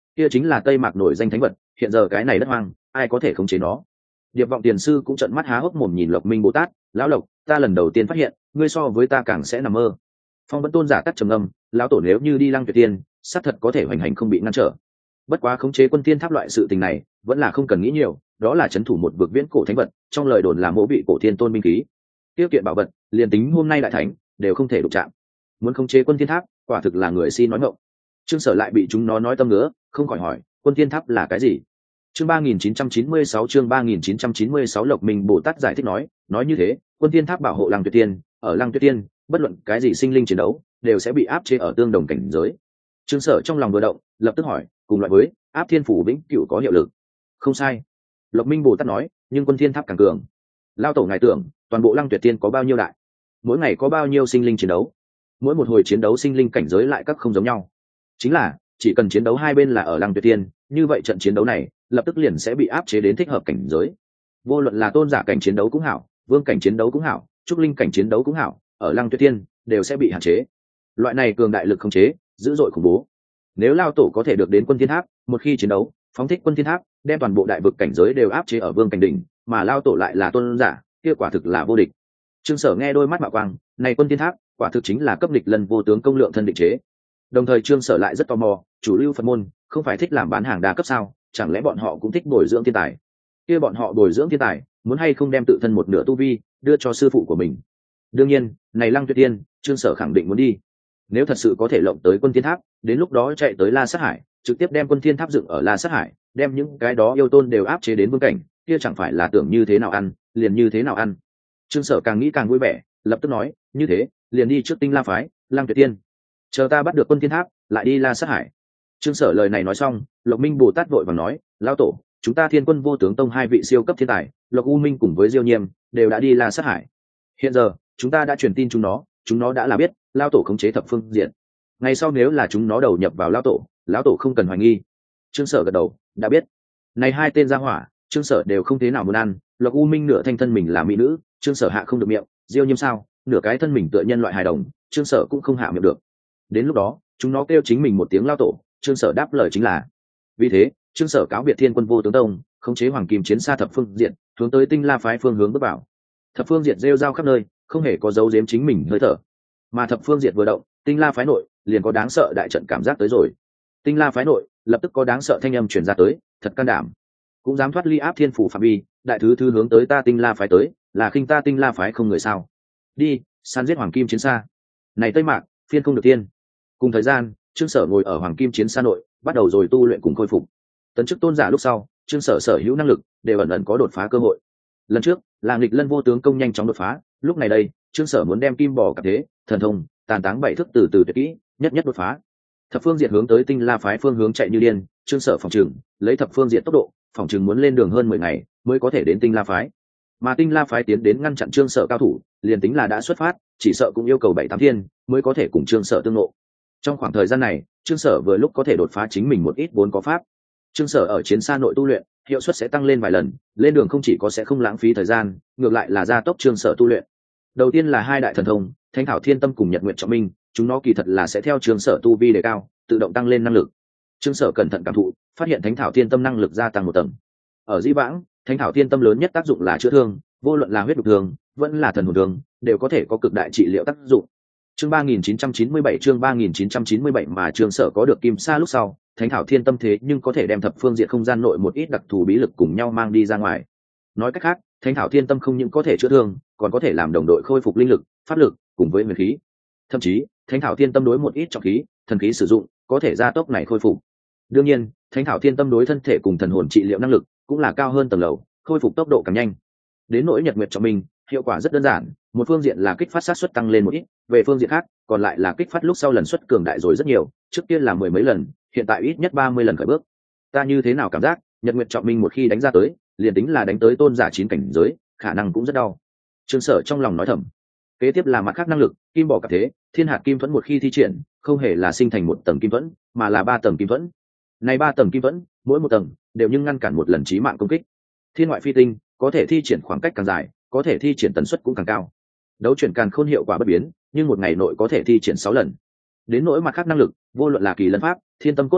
S1: kia chính là tây mạc nổi danh thánh vật, hiện giờ cái này đất hoang ai có thể khống chế nó? Điệp vọng tiền sư cũng trợn mắt há hốc mồm nhìn Lộc Minh Bồ Tát. Lão Lộc, ta lần đầu tiên phát hiện ngươi so với ta càng sẽ nằm mơ. Phong Vẫn tôn giả tắt trầm âm, lão tổ nếu như đi Lăng Tuyệt Tiên, xác thật có thể hoành hành không bị ngăn trở. Bất quá khống chế quân tiên tháp loại sự tình này vẫn là không cần nghĩ nhiều, đó là chấn thủ một vực viễn cổ thánh vật, trong lời đồn là mỗ vị cổ thiên tôn binh khí. Tiêu kiện bảo vật, liền tính hôm nay đại thánh đều không thể đụng chạm. Muốn khống chế quân tiên tháp, quả thực là người si nói ngọng. Trương Sở lại bị chúng nó nói tâm ngứa, không khỏi hỏi, quân tiên tháp là cái gì? Chương ba nghìn chín trăm chín mươi sáu chương ba nghìn chín trăm chín mươi sáu Lộc Minh Bồ Tát giải thích nói, nói như thế, quân tiên tháp bảo hộ Lăng Tuyệt Tiên, ở Lăng Tuyệt Tiên, bất luận cái gì sinh linh chiến đấu, đều sẽ bị áp chế ở tương đồng cảnh giới. Trương Sở trong lòng vừa động, lập tức hỏi, cùng loại với áp thiên phủ vĩnh cửu có hiệu lực? Không sai. Lộc Minh Bồ Tát nói, nhưng quân thiên tháp càng cường. Lao tổ ngài tưởng, toàn bộ Lăng Tuyệt Tiên có bao nhiêu đại? Mỗi ngày có bao nhiêu sinh linh chiến đấu? Mỗi một hồi chiến đấu sinh linh cảnh giới lại các không giống nhau. Chính là, chỉ cần chiến đấu hai bên là ở Lăng Tuyệt Tiên, như vậy trận chiến đấu này lập tức liền sẽ bị áp chế đến thích hợp cảnh giới. Vô luận là tôn giả cảnh chiến đấu cũng hảo, vương cảnh chiến đấu cũng hảo, trúc linh cảnh chiến đấu cũng hảo, ở Lăng Tuyệt Tiên đều sẽ bị hạn chế. Loại này cường đại lực khống chế, dữ dội khủng bố. Nếu Lao tổ có thể được đến quân thiên tháp, một khi chiến đấu, phóng thích quân thiên tháp, đem toàn bộ đại vực cảnh giới đều áp chế ở vương cảnh đỉnh, mà Lao tổ lại là tôn giả, kia quả thực là vô địch. Trương Sở nghe đôi mắt mạo quang, này quân thiên tháp, quả thực chính là cấp địch lần vô tướng công lượng thân định chế. Đồng thời Trương Sở lại rất tò mò, chủ lưu Phật môn không phải thích làm bán hàng đa cấp sao, chẳng lẽ bọn họ cũng thích bồi dưỡng thiên tài? Kia bọn họ bồi dưỡng thiên tài, muốn hay không đem tự thân một nửa tu vi đưa cho sư phụ của mình? Đương nhiên, này Lăng Tuyệt Tiên, Trương Sở khẳng định muốn đi. Nếu thật sự có thể lộng tới quân thiên tháp, đến lúc đó chạy tới La Sát Hải, trực tiếp đem quân thiên tháp dựng ở La Sát Hải, đem những cái đó yêu tôn đều áp chế đến vương cảnh, kia chẳng phải là tưởng như thế nào ăn, liền như thế nào ăn. Trương Sở càng nghĩ càng vui vẻ, lập tức nói, như thế, liền đi trước Tinh La phái, Lăng Tuyệt Tiên. Chờ ta bắt được quân thiên tháp, lại đi La Sát Hải. Trương Sở lời này nói xong, Lộc Minh Bồ Tát vội vàng nói, lão tổ, chúng ta Thiên Quân Vô Tướng Tông hai vị siêu cấp thiên tài, Lộc U Minh cùng với Diêu Nhiêm đều đã đi La Sát Hải. Hiện giờ, chúng ta đã truyền tin chúng nó, chúng nó đã là biết, lão tổ khống chế thập phương diện. Ngày sau nếu là chúng nó đầu nhập vào lão tổ, lão tổ không cần hoài nghi. Trương Sở gật đầu, đã biết. Này hai tên gia hỏa, Trương Sở đều không thế nào muốn ăn, Lộc U Minh nửa thanh thân mình là mỹ nữ, Trương Sở hạ không được miệng, Diêu Nhiêm sao, nửa cái thân mình tựa nhân loại hài đồng, Trương Sở cũng không hạ miệng được. Đến lúc đó, chúng nó kêu chính mình một tiếng lão tổ, Trương Sở đáp lời chính là. Vì thế, Trương Sở cáo biệt Thiên Quân Vô Tướng Tông, khống chế Hoàng Kim Chiến Xa thập phương diện, hướng tới Tinh La phái phương hướng bước vào. Thập phương diện rêu rao khắp nơi, không hề có dấu giếm chính mình hơi thở. Mà thập phương diện vừa động, Tinh La phái nội liền có đáng sợ đại trận cảm giác tới rồi. Tinh La phái nội lập tức có đáng sợ thanh âm truyền ra tới, thật can đảm, cũng dám thoát ly áp thiên phủ phạm vi, đại thứ thứ hướng tới ta Tinh La phái tới, là khinh ta Tinh La phái không người sao? Đi, săn giết Hoàng Kim Chiến Xa. Này Tây Mạc, phiên không được tiên. Cùng thời gian, Trương Sở ngồi ở Hoàng Kim Chiến Xa nội, bắt đầu rồi tu luyện cùng khôi phục. Tấn chức tôn giả lúc sau, Trương Sở sở hữu năng lực đều ẩn ẩn có đột phá cơ hội. Lần trước, là nghịch lân vô tướng công nhanh chóng đột phá, lúc này đây, Trương Sở muốn đem kim bò cạp thế, thần thông, tàn táng bảy thức từ từ tuyệt kỹ, nhất nhất đột phá. Thập phương diện hướng tới Tinh La phái phương hướng chạy như điên, Trương Sở phòng trường, lấy thập phương diện tốc độ, phòng trường muốn lên đường hơn mười ngày mới có thể đến Tinh La phái. Mà Tinh La phái tiến đến ngăn chặn Trương Sở cao thủ, liền tính là đã xuất phát, chỉ sợ cũng yêu cầu bảy tám thiên mới có thể cùng Trương Sở tương ngộ. Trong khoảng thời gian này, Trương Sở vừa lúc có thể đột phá chính mình một ít vốn có pháp. Trương Sở ở chiến xa nội tu luyện, hiệu suất sẽ tăng lên vài lần, lên đường không chỉ có sẽ không lãng phí thời gian, ngược lại là gia tốc Trương Sở tu luyện. Đầu tiên là hai đại thần thông, Thánh Thảo Thiên Tâm cùng Nhật Nguyện Trọng Minh, chúng nó kỳ thật là sẽ theo Trương Sở tu vi đề cao, tự động tăng lên năng lực. Trương Sở cẩn thận cảm thụ, phát hiện Thánh Thảo Thiên Tâm năng lực gia tăng một tầng. Ở Dĩ Vãng, Thánh Thảo Thiên Tâm lớn nhất tác dụng là chữa thương, vô luận là huyết đục thương, vẫn là thần hồn thương, đều có thể có cực đại trị liệu tác dụng. Chương ba nghìn chín trăm chín mươi bảy chương ba nghìn chín trăm chín mươi bảy mà Trương Sở có được kim sa lúc sau, Thánh Thảo Thiên Tâm thế nhưng có thể đem thập phương diện không gian nội một ít đặc thù bí lực cùng nhau mang đi ra ngoài. Nói cách khác, Thánh Thảo Thiên Tâm không những có thể chữa thương, còn có thể làm đồng đội khôi phục linh lực, pháp lực cùng với huyền khí. Thậm chí, Thánh Thảo Thiên Tâm đối một ít trọng khí, thần khí sử dụng, có thể gia tốc này khôi phục. Đương nhiên, Thánh Thảo Thiên Tâm đối thân thể cùng thần hồn trị liệu năng lực cũng là cao hơn tầng lầu, khôi phục tốc độ càng nhanh. Đến nỗi Nhật Nguyệt Trọng Minh, hiệu quả rất đơn giản, một phương diện là kích phát sát suất tăng lên một ít, về phương diện khác, còn lại là kích phát lúc sau lần suất cường đại rồi rất nhiều, trước kia là mười mấy lần, hiện tại ít nhất ba mươi lần khởi bước. Ta như thế nào cảm giác, Nhật Nguyệt Trọng Minh một khi đánh ra tới, liền tính là đánh tới tôn giả chín cảnh giới, khả năng cũng rất đau. Trương Sở trong lòng nói thầm. Kế tiếp là mặt khác năng lực, kim bò cạp thế, thiên hạt kim thuẫn một khi thi triển, không hề là sinh thành một tầng kim thuẫn, mà là ba tầng kim thuẫn. Này ba tầng kim thuẫn, mỗi một tầng đều nhưng ngăn cản một lần chí mạng công kích. Thiên ngoại phi tinh, có thể thi triển khoảng cách càng dài, có thể thi triển tần suất cũng càng cao. Đấu chuyển càn khôn hiệu quả bất biến, nhưng một ngày nội có thể thi triển sáu lần. Đến nỗi mặt khác năng lực, vô luận là kỳ lân pháp, thiên tâm cốt năng lực,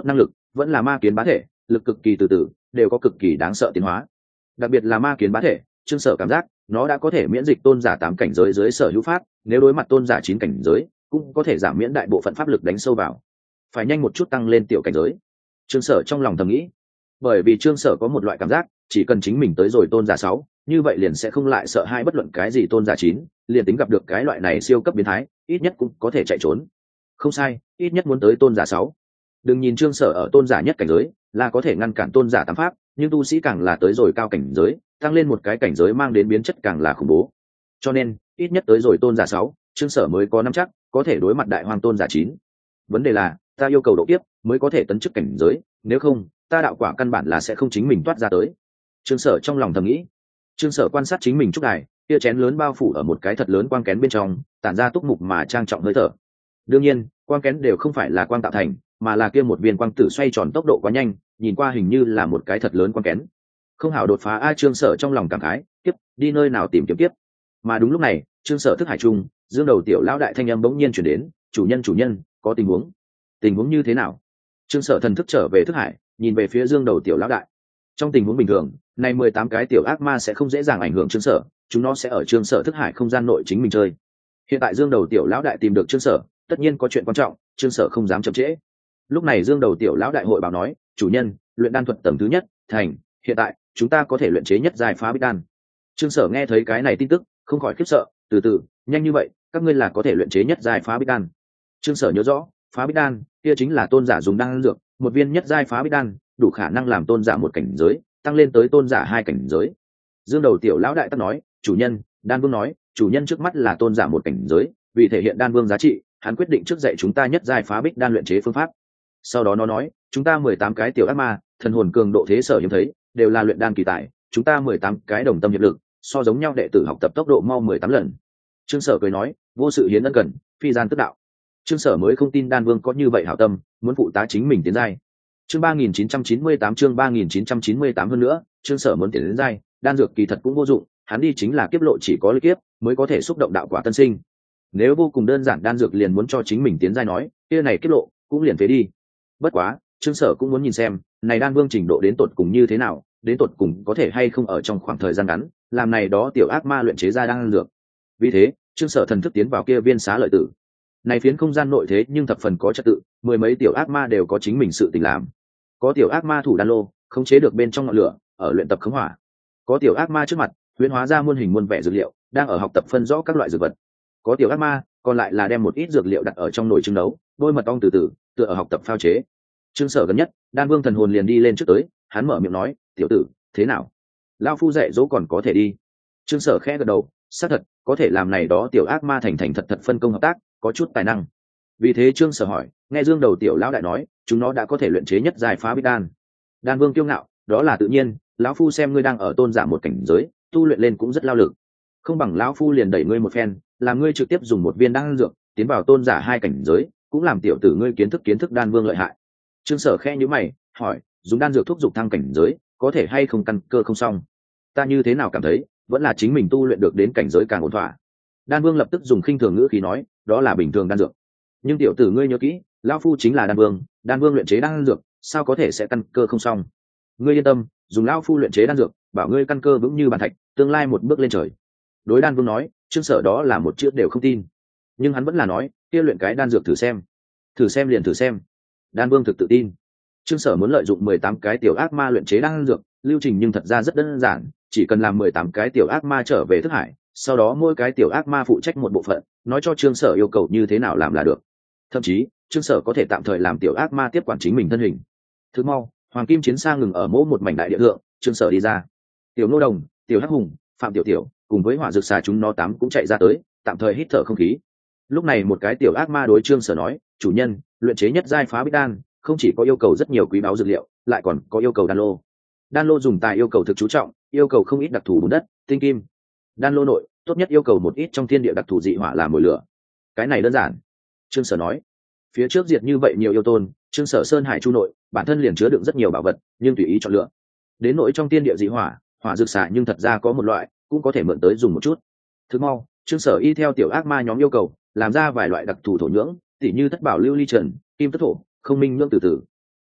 S1: vẫn là ma kiến bá thể, lực cực kỳ từ từ, đều có cực kỳ đáng sợ tiến hóa. Đặc biệt là ma kiến bá thể, Trương Sở cảm giác nó đã có thể miễn dịch tôn giả tám cảnh giới dưới sở hữu pháp, nếu đối mặt tôn giả chín cảnh giới cũng có thể giảm miễn đại bộ phận pháp lực đánh sâu vào. Phải nhanh một chút tăng lên tiểu cảnh giới. Trương Sở trong lòng thầm nghĩ, bởi vì Trương Sở có một loại cảm giác, chỉ cần chính mình tới rồi tôn giả sáu, như vậy liền sẽ không lại sợ hai bất luận cái gì tôn giả chín, liền tính gặp được cái loại này siêu cấp biến thái, ít nhất cũng có thể chạy trốn. Không sai, ít nhất muốn tới tôn giả sáu. Đừng nhìn Trương Sở ở tôn giả nhất cảnh giới là có thể ngăn cản tôn giả tám pháp, nhưng tu sĩ càng là tới rồi cao cảnh giới, tăng lên một cái cảnh giới mang đến biến chất càng là khủng bố. Cho nên ít nhất tới rồi tôn giả sáu, Trương Sở mới có nắm chắc có thể đối mặt đại hoang tôn giả chín. Vấn đề là ta yêu cầu độ kiếp mới có thể tấn chức cảnh giới, nếu không ta đạo quả căn bản là sẽ không chính mình toát ra tới. Trương Sở trong lòng thầm nghĩ. Trương Sở quan sát chính mình trúc đài, kia chén lớn bao phủ ở một cái thật lớn quang kén bên trong, tản ra túc mục mà trang trọng hơi thở. Đương nhiên quang kén đều không phải là quang tạo thành, mà là kia một viên quang tử xoay tròn tốc độ quá nhanh, nhìn qua hình như là một cái thật lớn quang kén. Không hảo đột phá a. Trương Sở trong lòng cảm khái, tiếp đi nơi nào tìm kiếm tiếp. Mà đúng lúc này Trương Sở thức hải trung, dương đầu tiểu lão đại thanh âm bỗng nhiên chuyển đến, chủ nhân chủ nhân có tình huống. Tình huống như thế nào? Trương Sở thần thức trở về thức hải, nhìn về phía dương đầu tiểu lão đại. Trong tình huống bình thường này mười tám cái tiểu ác ma sẽ không dễ dàng ảnh hưởng Trương Sở, chúng nó sẽ ở Trương Sở thức hải không gian nội chính mình chơi. Hiện tại dương đầu tiểu lão đại tìm được Trương Sở, tất nhiên có chuyện quan trọng, Trương Sở không dám chậm trễ. Lúc này dương đầu tiểu lão đại hội báo nói, chủ nhân, luyện đan thuật tầng thứ nhất thành, hiện tại chúng ta có thể luyện chế nhất giai phá bích đan. Trương Sở nghe thấy cái này tin tức không khỏi khiếp sợ, từ từ, nhanh như vậy các ngươi là có thể luyện chế nhất giai phá bích đan? Trương Sở nhớ rõ, phá bích đan kia chính là tôn giả dùng đan dược, một viên nhất giai phá bích đan đủ khả năng làm tôn giả một cảnh giới tăng lên tới tôn giả hai cảnh giới. Dương đầu tiểu lão đại tắc nói, chủ nhân, đan vương nói chủ nhân trước mắt là tôn giả một cảnh giới, vì thể hiện đan vương giá trị, hắn quyết định trước dạy chúng ta nhất giai phá bích đan luyện chế phương pháp. Sau đó nó nói, chúng ta mười tám cái tiểu ác ma, thần hồn cường độ thế sở hiếm thấy, đều là luyện đan kỳ tài, chúng ta mười tám cái đồng tâm hiệp lực, so giống nhau đệ tử học tập tốc độ mau mười tám lần. Trương Sở cười nói, vô sự hiến ân cần, phi gian tức đạo. Trương Sở mới không tin đan vương có như vậy hảo tâm, muốn phụ tá chính mình tiến giai. Chương ba nghìn chín trăm chín mươi tám chương ba nghìn chín trăm chín mươi tám hơn nữa, Trương Sở muốn tiến đến giai, đan dược kỳ thật cũng vô dụng, hắn đi chính là kiếp lộ, chỉ có kiếp mới có thể xúc động đạo quả tân sinh. Nếu vô cùng đơn giản đan dược liền muốn cho chính mình tiến giai nói, kia này kiếp lộ cũng liền phế đi. Bất quá, Trương Sở cũng muốn nhìn xem, này đan vương trình độ đến tột cùng như thế nào, đến tột cùng có thể hay không ở trong khoảng thời gian ngắn, làm này đó tiểu ác ma luyện chế ra đan dược. Vì thế, Trương Sở thần thức tiến vào kia viên xá lợi tử. Này phiến không gian nội thế nhưng thập phần có trật tự, mười mấy tiểu ác ma đều có chính mình sự tình làm. Có tiểu ác ma thủ đan lô, khống chế được bên trong ngọn lửa, ở luyện tập khống hỏa. Có tiểu ác ma trước mặt, huyễn hóa ra muôn hình muôn vẻ dược liệu, đang ở học tập phân rõ các loại dược vật. Có tiểu ác ma, còn lại là đem một ít dược liệu đặt ở trong nồi trưng nấu, bôi mật ong từ từ, tựa ở học tập phao chế. Trương Sở gần nhất, đan vương thần hồn liền đi lên trước tới, hắn mở miệng nói, tiểu tử, thế nào? Lão phu dạy dỗ còn có thể đi. Trương Sở khẽ gật đầu, xác thật, có thể làm này đó tiểu ác ma thành thành thật thật phân công hợp tác, có chút tài năng. Vì thế Trương Sở hỏi, nghe dương đầu tiểu lão đại nói, chúng nó đã có thể luyện chế nhất giai phá bích đan. Đan vương kiêu ngạo, đó là tự nhiên, lão phu xem ngươi đang ở tôn giả một cảnh giới, tu luyện lên cũng rất lao lực. Không bằng lão phu liền đẩy ngươi một phen, làm ngươi trực tiếp dùng một viên đan dược, tiến vào tôn giả hai cảnh giới, cũng làm tiểu tử ngươi kiến thức kiến thức đan vương lợi hại. Trương Sở khẽ nhíu mày, hỏi, dùng đan dược thúc giục thăng cảnh giới, có thể hay không căn cơ không xong? Ta như thế nào cảm thấy, vẫn là chính mình tu luyện được đến cảnh giới càng ổn thỏa. Đan vương lập tức dùng khinh thường ngữ khí nói, đó là bình thường đan dược. Nhưng tiểu tử ngươi nhớ kỹ, lão phu chính là đan vương, đan vương luyện chế đan dược, sao có thể sẽ căn cơ không xong? Ngươi yên tâm, dùng lão phu luyện chế đan dược, bảo ngươi căn cơ vững như bàn thạch, tương lai một bước lên trời. Đối đan vương nói, Trương Sở đó là một chữ đều không tin. Nhưng hắn vẫn là nói, kia luyện cái đan dược thử xem. Thử xem liền thử xem. Đan vương thực tự tin. Trương Sở muốn lợi dụng mười tám cái tiểu ác ma luyện chế đan dược, lưu trình nhưng thật ra rất đơn giản, chỉ cần làm mười tám cái tiểu ác ma trở về thức hải, sau đó mỗi cái tiểu ác ma phụ trách một bộ phận, nói cho Trương Sở yêu cầu như thế nào làm là được. Thậm chí, Trương Sở có thể tạm thời làm tiểu ác ma tiếp quản chính mình thân hình. Thứ mau, hoàng kim chiến xa ngừng ở mỗi một mảnh đại địa thượng, Trương Sở đi ra. Tiểu Nô Đồng, Tiểu Hắc Hùng, Phạm Tiểu Tiểu, cùng với hỏa dược xà chúng nó tám cũng chạy ra tới, tạm thời hít thở không khí. Lúc này một cái tiểu ác ma đối Trương Sở nói, chủ nhân, luyện chế nhất giai phá bích đan, không chỉ có yêu cầu rất nhiều quý báu dược liệu, lại còn có yêu cầu đan lô. Đan lô dùng tài yêu cầu thực chú trọng, yêu cầu không ít đặc thù bùn đất, tinh kim. Đan lô nội, tốt nhất yêu cầu một ít trong thiên địa đặc thù dị hỏa làm mồi lửa. Cái này đơn giản. Trương Sở nói, phía trước diệt như vậy nhiều yêu tôn, Trương Sở sơn hải chu nội, bản thân liền chứa đựng rất nhiều bảo vật, nhưng tùy ý chọn lựa. Đến nội trong thiên địa dị hỏa, hỏa dược xạ nhưng thật ra có một loại, cũng có thể mượn tới dùng một chút. Thứ mau, Trương Sở y theo tiểu ác ma nhóm yêu cầu, làm ra vài loại đặc thù thổ nhưỡng, tỉ như thất bảo lưu ly trần, kim tất thổ, không minh nhưỡng từ từ.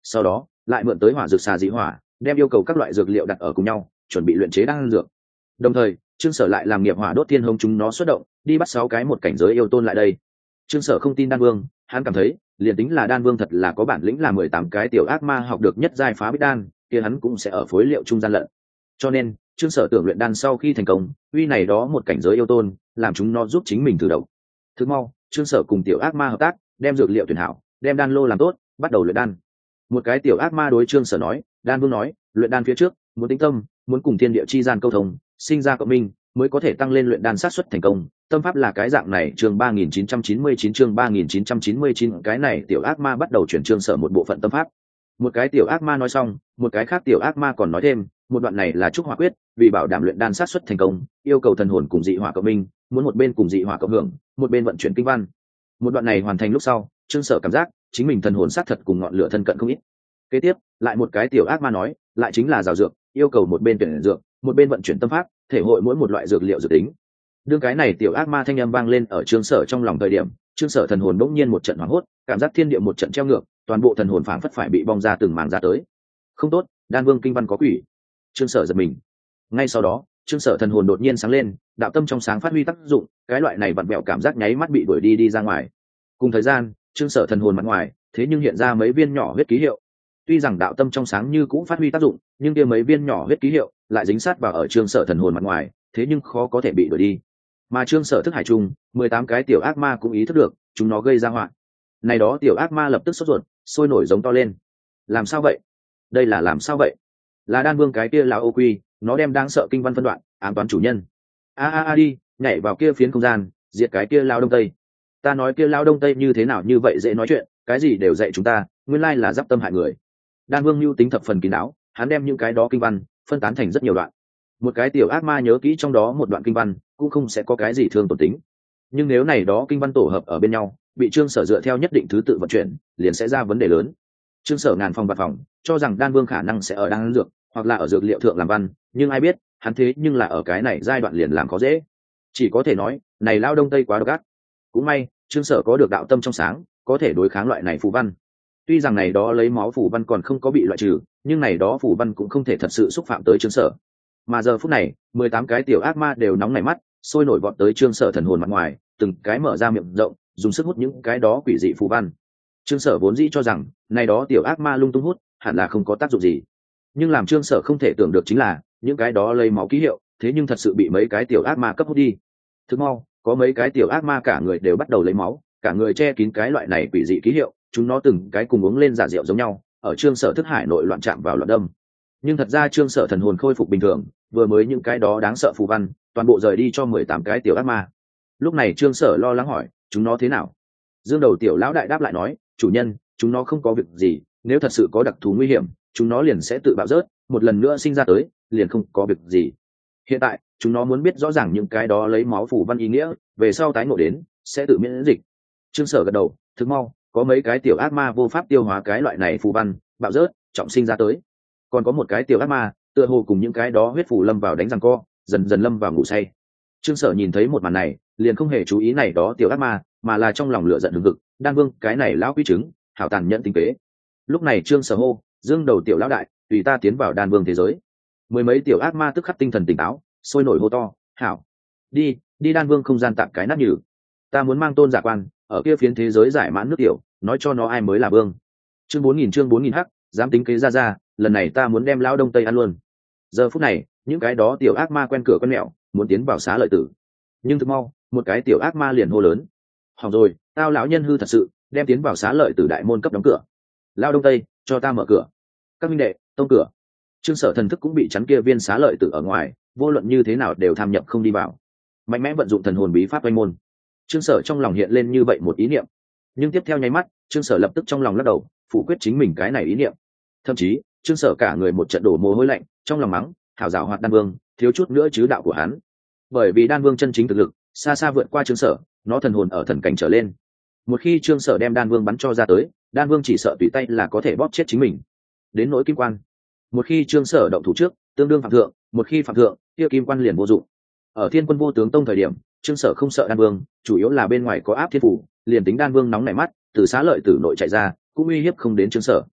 S1: sau đó lại mượn tới hỏa dược xà dị hỏa, đem yêu cầu các loại dược liệu đặt ở cùng nhau, chuẩn bị luyện chế đan dược. Đồng thời trương sở lại làm nghiệp hỏa đốt thiên hồng chúng nó xuất động, đi bắt sáu cái một cảnh giới yêu tôn lại đây. Trương sở không tin đan vương, hắn cảm thấy liền tính là đan vương thật là có bản lĩnh là mười tám cái tiểu ác ma học được nhất giai phá bích đan, kia hắn cũng sẽ ở phối liệu trung gian lận. Cho nên trương sở tưởng luyện đan sau khi thành công, uy này đó một cảnh giới yêu tôn, làm chúng nó giúp chính mình thử độc. Thức mau trương sở cùng tiểu ác ma hợp tác, đem dược liệu tuyển hảo, đem đan lô làm tốt, bắt đầu luyện đan. Một cái tiểu ác ma đối trương sở nói, đan vương nói, luyện đan phía trước muốn tĩnh tâm, muốn cùng thiên địa chi gian câu thông, sinh ra cộng minh, mới có thể tăng lên luyện đan sát xuất thành công. Tâm pháp là cái dạng này. Chương ba nghìn chín trăm chín mươi chín chương ba nghìn chín trăm chín mươi chín cái này tiểu ác ma bắt đầu chuyển trương sở một bộ phận tâm pháp. Một cái tiểu ác ma nói xong, một cái khác tiểu ác ma còn nói thêm, một đoạn này là trúc hỏa quyết, vì bảo đảm luyện đan sát xuất thành công, yêu cầu thần hồn cùng dị hỏa cộng minh, muốn một bên cùng dị hỏa cộng hưởng, một bên vận chuyển kinh văn. Một đoạn này hoàn thành lúc sau, trương sở cảm giác chính mình thần hồn sát thật cùng ngọn lửa thân cận không ít. Kế tiếp lại một cái tiểu ác ma nói, lại chính là rào dược, yêu cầu một bên tuyển dược, một bên vận chuyển tâm pháp, thể hội mỗi một loại dược liệu dự tính. Đương cái này tiểu ác ma thanh âm vang lên ở trương sở trong lòng thời điểm, trương sở thần hồn bỗng nhiên một trận hoảng hốt, cảm giác thiên địa một trận treo ngược, toàn bộ thần hồn phảng phất phải bị bong ra từng mảng ra tới. Không tốt, đan vương kinh văn có quỷ. Trương sở giật mình. Ngay sau đó trương sở thần hồn đột nhiên sáng lên, đạo tâm trong sáng phát huy tác dụng, cái loại này vặn vẹo cảm giác nháy mắt bị đuổi đi đi ra ngoài. Cùng thời gian trương sở thần hồn mặt ngoài thế nhưng hiện ra mấy viên nhỏ huyết ký hiệu. Tuy rằng đạo tâm trong sáng như cũng phát huy tác dụng, nhưng kia mấy viên nhỏ huyết ký hiệu lại dính sát vào ở trương sở thần hồn mặt ngoài, thế nhưng khó có thể bị đuổi đi. Mà trương sở thức hải trung mười tám cái tiểu ác ma cũng ý thức được chúng nó gây ra họa. Này đó tiểu ác ma lập tức sốt ruột, sôi nổi giống to lên. Làm sao vậy? Đây là làm sao vậy? Là đan vương cái kia lão ô quy, nó đem đáng sợ kinh văn phân đoạn, ám toán chủ nhân. A a a đi, nhảy vào kia phiến không gian, diệt cái kia lao đông tây. Ta nói kia lao đông tây như thế nào như vậy dễ nói chuyện, cái gì đều dạy chúng ta, nguyên lai là giáp tâm hại người. Đan vương lưu tính thập phần kín đáo, hắn đem những cái đó kinh văn phân tán thành rất nhiều đoạn. Một cái tiểu ác ma nhớ kỹ trong đó một đoạn kinh văn, cũng không sẽ có cái gì thương tổn tính. Nhưng nếu này đó kinh văn tổ hợp ở bên nhau, bị trương sở dựa theo nhất định thứ tự vận chuyển, liền sẽ ra vấn đề lớn. Trương sở ngàn phòng bạt phòng, cho rằng đan vương khả năng sẽ ở đan dược hoặc là ở dược liệu thượng làm văn, nhưng ai biết hắn thế nhưng là ở cái này giai đoạn liền làm khó dễ. Chỉ có thể nói này lao đông tây quá độc ác. Cũng may trương sở có được đạo tâm trong sáng, có thể đối kháng loại này phù văn. Tuy rằng này đó lấy máu phù văn còn không có bị loại trừ, nhưng này đó phù văn cũng không thể thật sự xúc phạm tới trương sở. Mà giờ phút này mười tám cái tiểu ác ma đều nóng nảy mắt, sôi nổi vọt tới trương sở thần hồn mặt ngoài, từng cái mở ra miệng rộng, dùng sức hút những cái đó quỷ dị phù văn. Trương sở vốn dĩ cho rằng này đó tiểu ác ma lung tung hút hẳn là không có tác dụng gì, nhưng làm trương sở không thể tưởng được chính là những cái đó lấy máu ký hiệu thế nhưng thật sự bị mấy cái tiểu ác ma cấp hút đi. Thức mau có mấy cái tiểu ác ma cả người đều bắt đầu lấy máu, cả người che kín cái loại này quỷ dị ký hiệu, chúng nó từng cái cùng uống lên giả rượu giống nhau, ở trương sở thức hải nội loạn chạm vào loạn đâm. Nhưng thật ra trương sở thần hồn khôi phục bình thường, vừa mới những cái đó đáng sợ phù văn toàn bộ rời đi cho mười tám cái tiểu ác ma. Lúc này trương sở lo lắng hỏi, chúng nó thế nào? Dương đầu tiểu lão đại đáp lại nói, chủ nhân, chúng nó không có việc gì, nếu thật sự có đặc thù nguy hiểm, chúng nó liền sẽ tự bạo rớt, một lần nữa sinh ra tới, liền không có việc gì. Hiện tại chúng nó muốn biết rõ ràng những cái đó lấy máu phù văn ý nghĩa, về sau tái ngộ đến sẽ tự miễn dịch. Trương sở gật đầu, thực mau có mấy cái tiểu ác ma vô pháp tiêu hóa cái loại này phù văn, bạo rớt, trọng sinh ra tới. Còn có một cái tiểu ác ma tựa hồ cùng những cái đó huyết phù lâm vào đánh răng co, dần dần lâm vào ngủ say. Trương sở nhìn thấy một màn này, liền không hề chú ý này đó tiểu ác ma, mà là trong lòng lửa giận hừng hực, đan vương cái này lão quy chứng, hảo tàn nhẫn tinh kế. Lúc này trương sở hô, dương đầu tiểu lão đại, tùy ta tiến vào đan vương thế giới. Mười mấy tiểu ác ma tức khắc tinh thần tỉnh táo, sôi nổi hô to, hảo, đi đi đan vương không gian tạm cái nát nhừ, ta muốn mang tôn giả quan ở kia phiến thế giới giải mãn nước tiểu, nói cho nó ai mới là vương. Chương bốn nghìn chương bốn nghìn hắc, dám tính kế ra ra, lần này ta muốn đem lão đông tây ăn luôn. Giờ phút này những cái đó tiểu ác ma quen cửa quen mẹo, muốn tiến vào xá lợi tử. Nhưng thực mau một cái tiểu ác ma liền hô lớn, hỏng rồi, tao lão nhân hư thật sự, đem tiến vào xá lợi tử đại môn cấp đóng cửa. Lão đông tây, cho ta mở cửa. Các minh đệ, tông cửa. Trương sở thần thức cũng bị chắn kia viên xá lợi tử ở ngoài, vô luận như thế nào đều tham nhập không đi vào. Mạnh mẽ vận dụng thần hồn bí pháp oanh môn. Trương sở trong lòng hiện lên như vậy một ý niệm, nhưng tiếp theo nháy mắt trương sở lập tức trong lòng lắc đầu, phủ quyết chính mình cái này ý niệm. Thậm chí trương sở cả người một trận đổ mồ hôi lạnh, trong lòng mắng, hảo dạo hoạt đan vương, thiếu chút nữa chứ đạo của hắn. Bởi vì đan vương chân chính thực lực xa xa vượt qua trương sở, nó thần hồn ở thần cảnh trở lên. Một khi trương sở đem đan vương bắn cho ra tới, đan vương chỉ sợ tùy tay là có thể bóp chết chính mình. Đến nỗi kim quan, một khi trương sở động thủ trước, tương đương phạm thượng, một khi phạm thượng, kia kim quan liền vô dụng. Ở thiên quân vô tướng tông thời điểm, trương sở không sợ đan vương, chủ yếu là bên ngoài có áp thiên phủ, liền tính đan vương nóng nảy mắt từ xá lợi tử nội chạy ra, cũng uy hiếp không đến trương sở.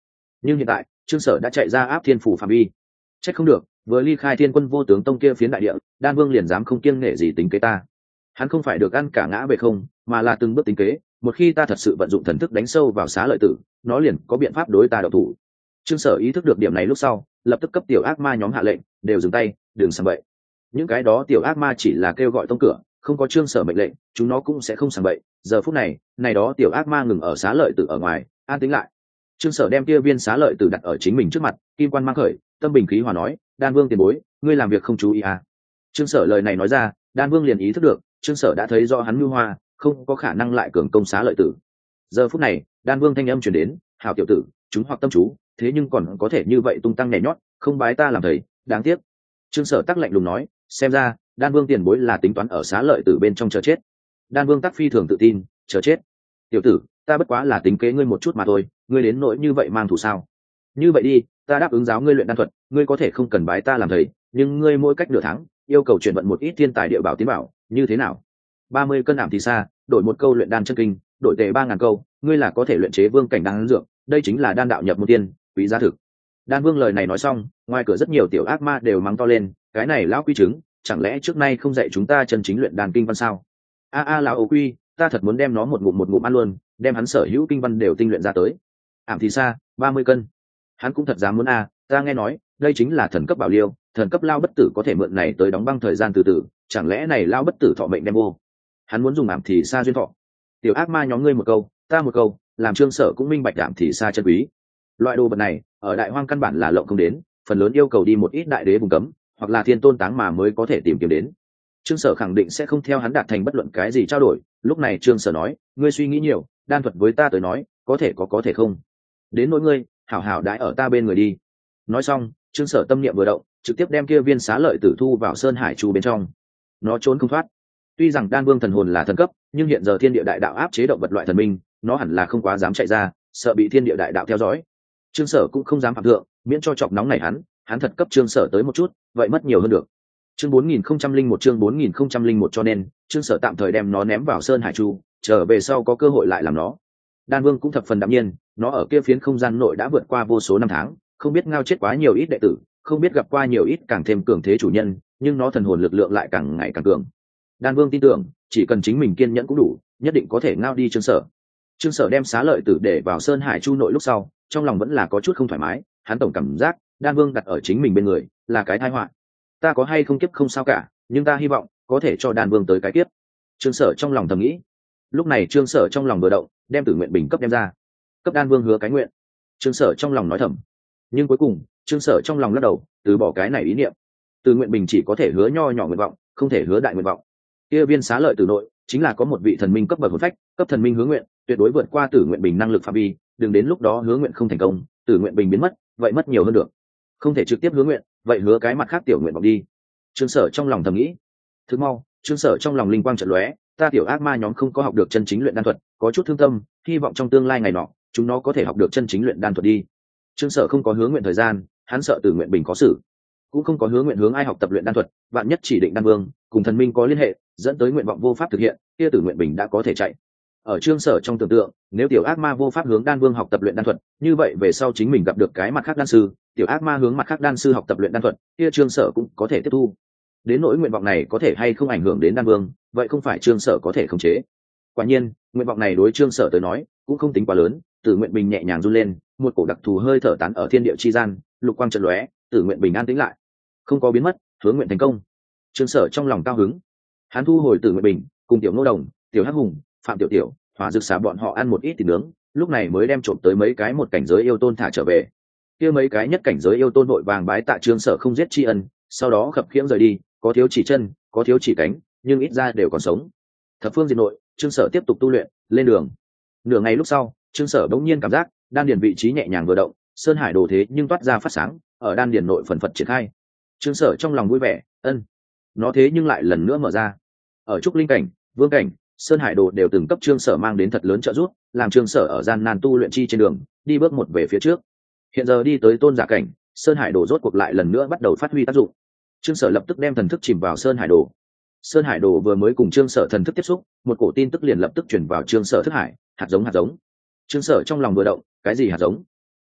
S1: nhưng hiện tại trương sở đã chạy ra áp thiên phủ phạm vi. Trách không được vừa ly khai thiên quân vô tướng tông kia phiến đại địa, đan vương liền dám không kiêng nể gì tính kế ta. Hắn không phải được ăn cả ngã về không, mà là từng bước tính kế, một khi ta thật sự vận dụng thần thức đánh sâu vào xá lợi tử, nó liền có biện pháp đối ta đậu thủ. Trương sở ý thức được điểm này lúc sau, lập tức cấp tiểu ác ma nhóm hạ lệnh, đều dừng tay, đừng sảng bậy. Những cái đó tiểu ác ma chỉ là kêu gọi tông cửa, không có trương sở mệnh lệnh, chúng nó cũng sẽ không sảng bậy. Giờ phút này, này đó tiểu ác ma ngừng ở xá lợi tử ở ngoài, an tĩnh lại. Trương sở đem kia viên xá lợi tử đặt ở chính mình trước mặt, kim quan mang khởi, tâm bình khí hòa nói, đan vương tiền bối, ngươi làm việc không chú ý à. Trương sở lời này nói ra, đan vương liền ý thức được, trương sở đã thấy rõ hắn mưu hoa, không có khả năng lại cường công xá lợi tử. Giờ phút này, đan vương thanh âm truyền đến, hảo tiểu tử, chúng hoặc tâm chú, thế nhưng còn có thể như vậy tung tăng nhảy nhót, không bái ta làm thầy, đáng tiếc. Trương sở tắc lạnh lùng nói, xem ra đan vương tiền bối là tính toán ở xá lợi tử bên trong chờ chết. Đan vương tắc phi thường tự tin, chờ chết. Tiểu tử, ta bất quá là tính kế ngươi một chút mà thôi, ngươi đến nỗi như vậy mang thủ sao? Như vậy đi, ta đáp ứng giáo ngươi luyện đan thuật, ngươi có thể không cần bái ta làm thầy, nhưng ngươi mỗi cách nửa tháng yêu cầu chuyển vận một ít thiên tài địa bảo tiến bảo, như thế nào? Ba mươi cân ảm thì xa, đổi một câu luyện đan chân kinh, đổi tệ ba ngàn câu, ngươi là có thể luyện chế vương cảnh đan dược, đây chính là đan đạo nhập môn tiên, quý giá thực. Đan vương lời này nói xong, ngoài cửa rất nhiều tiểu ác ma đều mắng to lên, cái này lão quy chứng, chẳng lẽ trước nay không dạy chúng ta chân chính luyện đan kinh văn sao? A a lão ấu quy, ta thật muốn đem nó một ngụm một ngụm ăn luôn, đem hắn sở hữu kinh văn đều tinh luyện ra tới. Ảm thì xa, ba mươi cân. Hắn cũng thật dám muốn a, ta nghe nói, đây chính là thần cấp bảo liêu, thần cấp lao bất tử có thể mượn này tới đóng băng thời gian từ từ, chẳng lẽ này lao bất tử thọ mệnh đem vô? Hắn muốn dùng ảm thì xa duyên thọ. Tiểu ác ma nhóm ngươi một câu, ta một câu, làm trương sở cũng minh bạch ảm thì xa chân quý. Loại đồ vật này, ở đại hoang căn bản là lộng không đến, phần lớn yêu cầu đi một ít đại đế vùng cấm, hoặc là thiên tôn táng mà mới có thể tìm kiếm đến. Trương sở khẳng định sẽ không theo hắn đạt thành bất luận cái gì trao đổi. Lúc này trương sở nói, ngươi suy nghĩ nhiều, đan thuật với ta tới nói, có thể có có thể không. Đến nỗi ngươi, hảo hảo đãi ở ta bên người đi. Nói xong, trương sở tâm niệm vừa động, trực tiếp đem kia viên xá lợi tử thu vào sơn hải chu bên trong. Nó trốn không thoát. Tuy rằng đan vương thần hồn là thần cấp, nhưng hiện giờ thiên địa đại đạo áp chế động vật loại thần minh, nó hẳn là không quá dám chạy ra, sợ bị thiên địa đại đạo theo dõi. Trương sở cũng không dám phạm thượng, miễn cho chọc nóng này hắn, hắn thật cấp trương sở tới một chút, vậy mất nhiều hơn được. Chương bốn nghìn không trăm linh một chương bốn nghìn không trăm linh một cho nên, trương sở tạm thời đem nó ném vào sơn hải chu, trở về sau có cơ hội lại làm nó. Đan vương cũng thập phần đạm nhiên, nó ở kia phiến không gian nội đã vượt qua vô số năm tháng, không biết ngao chết quá nhiều ít đệ tử, không biết gặp qua nhiều ít càng thêm cường thế chủ nhân, nhưng nó thần hồn lực lượng lại càng ngày càng cường. Đan vương tin tưởng, chỉ cần chính mình kiên nhẫn cũng đủ, nhất định có thể ngao đi trương sở. Trương sở đem xá lợi tử để vào sơn hải chu nội lúc sau, trong lòng vẫn là có chút không thoải mái, hắn tổng cảm giác đan vương đặt ở chính mình bên người là cái tai họa. Ta có hay không kiếp không sao cả, nhưng ta hy vọng có thể cho đan vương tới cái kiếp. Trương sở trong lòng thầm nghĩ. Lúc này trương sở trong lòng vừa động, đem tử nguyện bình cấp đem ra, cấp đan vương hứa cái nguyện. Trương sở trong lòng nói thầm, nhưng cuối cùng trương sở trong lòng lắc đầu, từ bỏ cái này ý niệm. Từ nguyện bình chỉ có thể hứa nho nhỏ nguyện vọng, không thể hứa đại nguyện vọng. Kia viên xá lợi tử nội chính là có một vị thần minh cấp bậc hồn phách, cấp thần minh hứa nguyện tuyệt đối vượt qua tử nguyện bình năng lực phạm vi, đừng đến lúc đó hứa nguyện không thành công, tử nguyện bình biến mất, vậy mất nhiều hơn được. Không thể trực tiếp hứa nguyện, vậy hứa cái mặt khác tiểu nguyện vọng đi. Trương sở trong lòng thầm nghĩ. Thức mau, trương sở trong lòng linh quang chợt lóe, ta tiểu ác ma nhóm không có học được chân chính luyện đan thuật, có chút thương tâm, hy vọng trong tương lai ngày nọ chúng nó có thể học được chân chính luyện đan thuật đi. Trương sở không có hứa nguyện thời gian, hắn sợ tử nguyện bình có xử, cũng không có hứa nguyện hướng ai học tập luyện đan thuật, vạn nhất chỉ định đan vương cùng thần minh có liên hệ, dẫn tới nguyện vọng vô pháp thực hiện, kia tử nguyện bình đã có thể chạy. Ở trương sở trong tưởng tượng, nếu tiểu ác ma vô pháp hướng đan vương học tập luyện đan thuật, như vậy về sau chính mình gặp được cái mặt khác đan sư, tiểu ác ma hướng mặt khác đan sư học tập luyện đan thuật, kia trương sở cũng có thể tiếp thu. Đến nỗi nguyện vọng này có thể hay không ảnh hưởng đến đan vương, vậy không phải trương sở có thể khống chế. Quả nhiên, nguyện vọng này đối trương sở tới nói cũng không tính quá lớn. Tử nguyện bình nhẹ nhàng run lên, một cổ đặc thù hơi thở tán ở thiên địa chi gian, lục quang chợt lóe, tử nguyện bình an tĩnh lại, không có biến mất, hướng nguyện thành công. Trương sở trong lòng cao hứng, hắn thu hồi tử nguyện bình, cùng tiểu ngô đồng, tiểu hắc hùng, phạm tiểu tiểu, hỏa dược xà bọn họ ăn một ít thịt nướng, lúc này mới đem trộm tới mấy cái một cảnh giới yêu tôn thả trở về. Kia mấy cái nhất cảnh giới yêu tôn vội vàng bái tạ trương sở không giết tri ân, sau đó khập khiễng rời đi, có thiếu chỉ chân, có thiếu chỉ cánh, nhưng ít ra đều còn sống. Thập phương diệt nội, trương sở tiếp tục tu luyện, lên đường. Nửa ngày lúc sau, trương sở đống nhiên cảm giác đan điền vị trí nhẹ nhàng vừa động, sơn hải đồ thế nhưng toát ra phát sáng, ở đan điền nội phần phật triển khai. Trương sở trong lòng vui vẻ, ân, nó thế nhưng lại lần nữa mở ra. Ở trúc linh cảnh, vương cảnh, sơn hải đồ đều từng cấp trương sở mang đến thật lớn trợ giúp, làm trương sở ở gian nan tu luyện chi trên đường đi bước một về phía trước. Hiện giờ đi tới tôn giả cảnh, sơn hải đồ rốt cuộc lại lần nữa bắt đầu phát huy tác dụng. Trương sở lập tức đem thần thức chìm vào sơn hải đồ. Sơn hải đồ vừa mới cùng trương sở thần thức tiếp xúc, một cổ tin tức liền lập tức chuyển vào trương sở thức hải, hạt giống hạt giống. Trương sở trong lòng vừa động, cái gì hạt giống?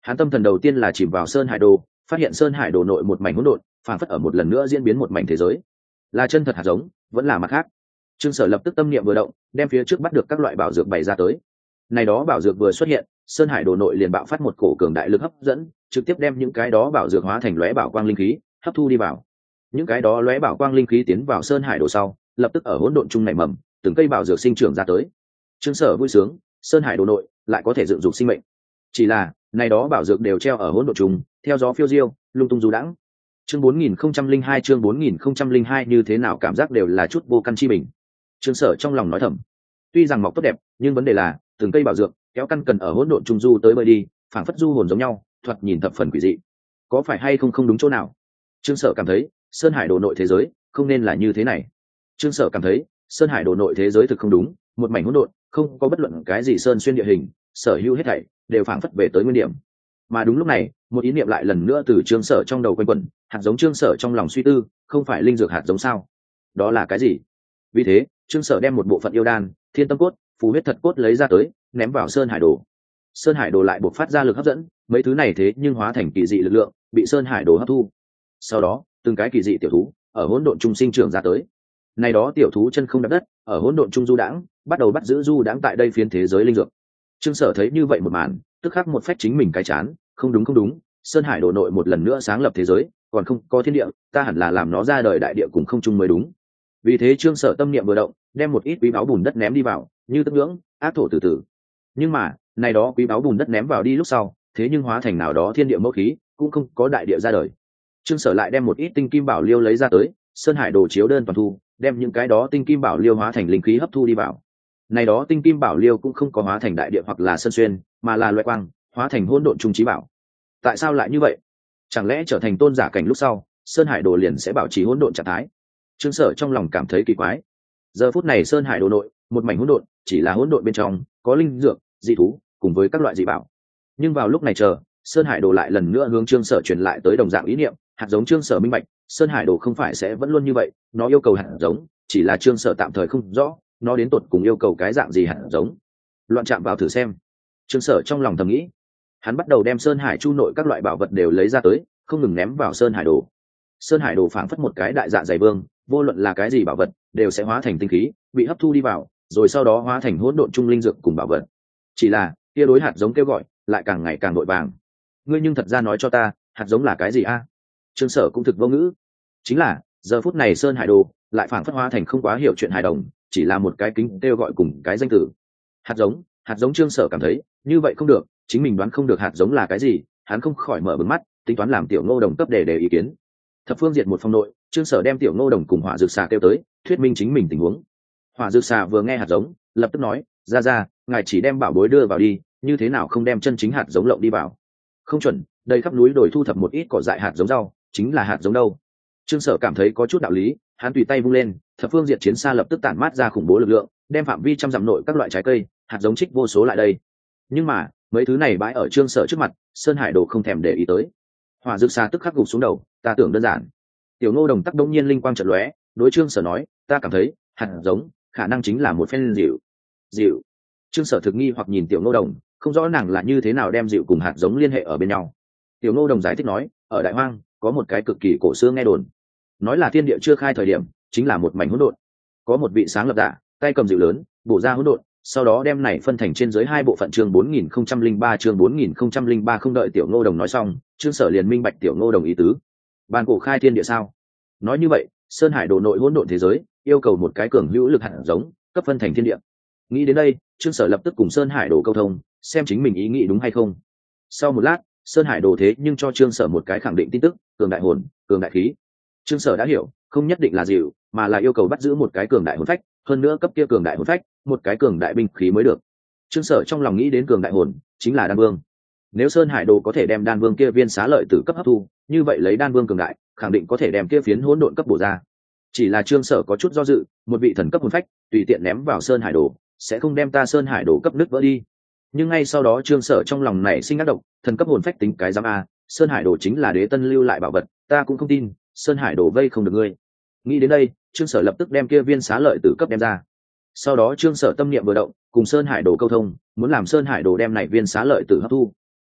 S1: Hắn tâm thần đầu tiên là chìm vào sơn hải đồ, phát hiện sơn hải đồ nội một mảnh hỗn độn, phản phất ở một lần nữa diễn biến một mảnh thế giới. Là chân thật hạt giống, vẫn là mặt khác. Trương Sở lập tức tâm niệm vừa động, đem phía trước bắt được các loại bảo dược bày ra tới. Này đó bảo dược vừa xuất hiện, sơn hải đồ nội liền bạo phát một cổ cường đại lực hấp dẫn, trực tiếp đem những cái đó bảo dược hóa thành lóe bảo quang linh khí, hấp thu đi vào. Những cái đó lóe bảo quang linh khí tiến vào sơn hải đồ sau, lập tức ở hỗn độn trung nảy mầm, từng cây bảo dược sinh trưởng ra tới. Trương Sở vui sướng, sơn hải đồ nội lại có thể dựng dục sinh mệnh. Chỉ là, này đó bảo dược đều treo ở hỗn độn trùng, theo gió phiêu diêu, lung tung du đãng. Chương bốn nghìn không trăm linh hai chương bốn nghìn không trăm linh hai như thế nào cảm giác đều là chút vô căn chi bình. Trương Sở trong lòng nói thầm. Tuy rằng mọc tốt đẹp, nhưng vấn đề là, từng cây bảo dược kéo căn cần ở hỗn độn trung du tới bơi đi, phảng phất du hồn giống nhau, thoạt nhìn thập phần quỷ dị. Có phải hay không không đúng chỗ nào? Trương Sở cảm thấy, sơn hải đồ nội thế giới không nên là như thế này. Trương Sở cảm thấy, sơn hải đồ nội thế giới thực không đúng, một mảnh hỗn độn, không có bất luận cái gì sơn xuyên địa hình, sở hữu hết thảy đều phảng phất về tới nguyên điểm. Mà đúng lúc này, một ý niệm lại lần nữa từ Trương Sở trong đầu quanh quẩn, hạt giống Trương Sở trong lòng suy tư, không phải linh dược hạt giống sao? Đó là cái gì? Vì thế, Trương Sở đem một bộ phận yêu đan, thiên tâm cốt, phù huyết thật cốt lấy ra tới, ném vào sơn hải đồ. Sơn hải đồ lại bộc phát ra lực hấp dẫn, mấy thứ này thế nhưng hóa thành kỳ dị lực lượng, bị sơn hải đồ hấp thu. Sau đó, từng cái kỳ dị tiểu thú ở hỗn độn trung sinh trưởng ra tới. Này đó tiểu thú chân không đạp đất, ở hỗn độn trung du đãng, bắt đầu bắt giữ du đãng tại đây phiến thế giới linh dược. Trương Sở thấy như vậy một màn, tức khắc một phách chính mình cái chán, không đúng không đúng, sơn hải đồ nội một lần nữa sáng lập thế giới, còn không có thiên địa, ta hẳn là làm nó ra đời đại địa cùng không chung mới đúng. Vì thế Trương Sở tâm niệm vừa động, đem một ít quý báu bùn đất ném đi vào, như tức ngưỡng, ác thổ từ từ. Nhưng mà, này đó quý báu bùn đất ném vào đi lúc sau, thế nhưng hóa thành nào đó thiên địa mẫu khí, cũng không có đại địa ra đời. Trương Sở lại đem một ít tinh kim bảo liêu lấy ra tới, sơn hải đồ chiếu đơn toàn thu, đem những cái đó tinh kim bảo liêu hóa thành linh khí hấp thu đi vào. Này đó tinh kim bảo liêu cũng không có hóa thành đại địa hoặc là sơn xuyên, mà là loại quang, hóa thành hỗn độn trung trí bảo. Tại sao lại như vậy? Chẳng lẽ trở thành tôn giả cảnh lúc sau, sơn hải đồ liền sẽ bảo trì hỗn độn trạng thái? Trương Sở trong lòng cảm thấy kỳ quái. Giờ phút này sơn hải đồ nội, một mảnh hỗn độn, chỉ là hỗn độn bên trong có linh dược, dị thú, cùng với các loại dị bảo. Nhưng vào lúc này chờ, sơn hải đồ lại lần nữa hướng Trương Sở truyền lại tới đồng dạng ý niệm, hạt giống Trương Sở minh bạch, sơn hải đồ không phải sẽ vẫn luôn như vậy, nó yêu cầu hạt giống, chỉ là Trương Sở tạm thời không rõ, nó đến tột cùng yêu cầu cái dạng gì hạt giống. Loạn chạm vào thử xem. Trương Sở trong lòng thầm nghĩ. Hắn bắt đầu đem sơn hải chu nội các loại bảo vật đều lấy ra tới, không ngừng ném vào sơn hải đồ. Sơn hải đồ phảng phất một cái đại dạ dày vương, vô luận là cái gì bảo vật đều sẽ hóa thành tinh khí, bị hấp thu đi vào, rồi sau đó hóa thành hỗn độn trung linh dược cùng bảo vật. Chỉ là kia đối hạt giống kêu gọi lại càng ngày càng vội vàng. Ngươi nhưng thật ra nói cho ta, hạt giống là cái gì a? Trương Sở cũng thực vô ngữ. Chính là giờ phút này sơn hải đồ lại phảng phất hóa thành không quá hiểu chuyện hài đồng, chỉ là một cái kính kêu gọi cùng cái danh từ. Hạt giống, hạt giống Trương Sở cảm thấy như vậy không được, chính mình đoán không được hạt giống là cái gì, hắn không khỏi mở bừng mắt, tính toán làm tiểu Ngô Đồng cấp để để ý kiến. Thập phương diệt một phong nội, Trương Sở đem tiểu Ngô Đồng cùng Hỏa Dược Xà kêu tới, thuyết minh chính mình tình huống. Hỏa Dược Xà vừa nghe hạt giống, lập tức nói, ra ra, ngài chỉ đem bảo bối đưa vào đi, như thế nào không đem chân chính hạt giống lộng đi vào? Không chuẩn, đây khắp núi đồi thu thập một ít cỏ dại hạt giống rau, chính là hạt giống đâu. Trương Sở cảm thấy có chút đạo lý, hắn tùy tay vung lên, thập phương diệt chiến xa lập tức tản mát ra khủng bố lực lượng, đem phạm vi trăm dặm nội các loại trái cây, hạt giống trích vô số lại đây. Nhưng mà mấy thứ này bãi ở Trương Sở trước mặt, sơn hải đồ không thèm để ý tới. Hỏa Dược Xà tức khắc gục xuống đầu, ta tưởng đơn giản. Tiểu Ngô Đồng tắc đống nhiên linh quang chợt lóe, đối Trương Sở nói, ta cảm thấy hạt giống khả năng chính là một phen dịu. Dịu. Trương Sở thực nghi hoặc nhìn Tiểu Ngô Đồng, không rõ nàng là như thế nào đem dịu cùng hạt giống liên hệ ở bên nhau. Tiểu Ngô Đồng giải thích nói, ở Đại Hoang có một cái cực kỳ cổ xưa nghe đồn, nói là thiên địa chưa khai thời điểm chính là một mảnh hỗn độn, có một vị sáng lập giả tay cầm dịu lớn bổ ra hỗn độn, sau đó đem này phân thành trên dưới hai bộ phận. Chương bốn nghìn không trăm linh ba chương bốn nghìn không trăm linh ba không đợi Tiểu Ngô Đồng nói xong, Trương Sở liền minh bạch Tiểu Ngô Đồng ý tứ. Bàn cổ khai thiên địa sao? Nói như vậy, sơn hải đồ nội hỗn độn thế giới yêu cầu một cái cường hữu lực hạt giống, cấp phân thành thiên địa. Nghĩ đến đây, Trương Sở lập tức cùng sơn hải đồ câu thông, xem chính mình ý nghĩ đúng hay không. Sau một lát, sơn hải đồ thế nhưng cho Trương Sở một cái khẳng định tin tức, cường đại hồn, cường đại khí. Trương Sở đã hiểu, không nhất định là dịu, mà là yêu cầu bắt giữ một cái cường đại hồn phách, hơn nữa cấp kia cường đại hồn phách, một cái cường đại binh khí mới được. Trương Sở trong lòng nghĩ đến cường đại hồn, chính là đan vương. Nếu sơn hải đồ có thể đem đan vương kia viên xá lợi tử cấp hấp thu, như vậy lấy đan vương cường đại, khẳng định có thể đem kia phiến hỗn độn cấp bổ ra. Chỉ là Trương Sở có chút do dự, một vị thần cấp hồn phách, tùy tiện ném vào sơn hải đồ, sẽ không đem ta sơn hải đồ cấp nứt vỡ đi. Nhưng ngay sau đó Trương Sở trong lòng nảy sinh ác độc, thần cấp hồn phách tính cái giám a, sơn hải đồ chính là đế tân lưu lại bảo vật, ta cũng không tin sơn hải đồ vây không được ngươi. Nghĩ đến đây, Trương Sở lập tức đem kia viên xá lợi tử cấp đem ra. Sau đó Trương Sở tâm niệm vừa động, cùng sơn hải đồ câu thông, muốn làm sơn hải đồ đem này viên xá lợi tử hấp thu.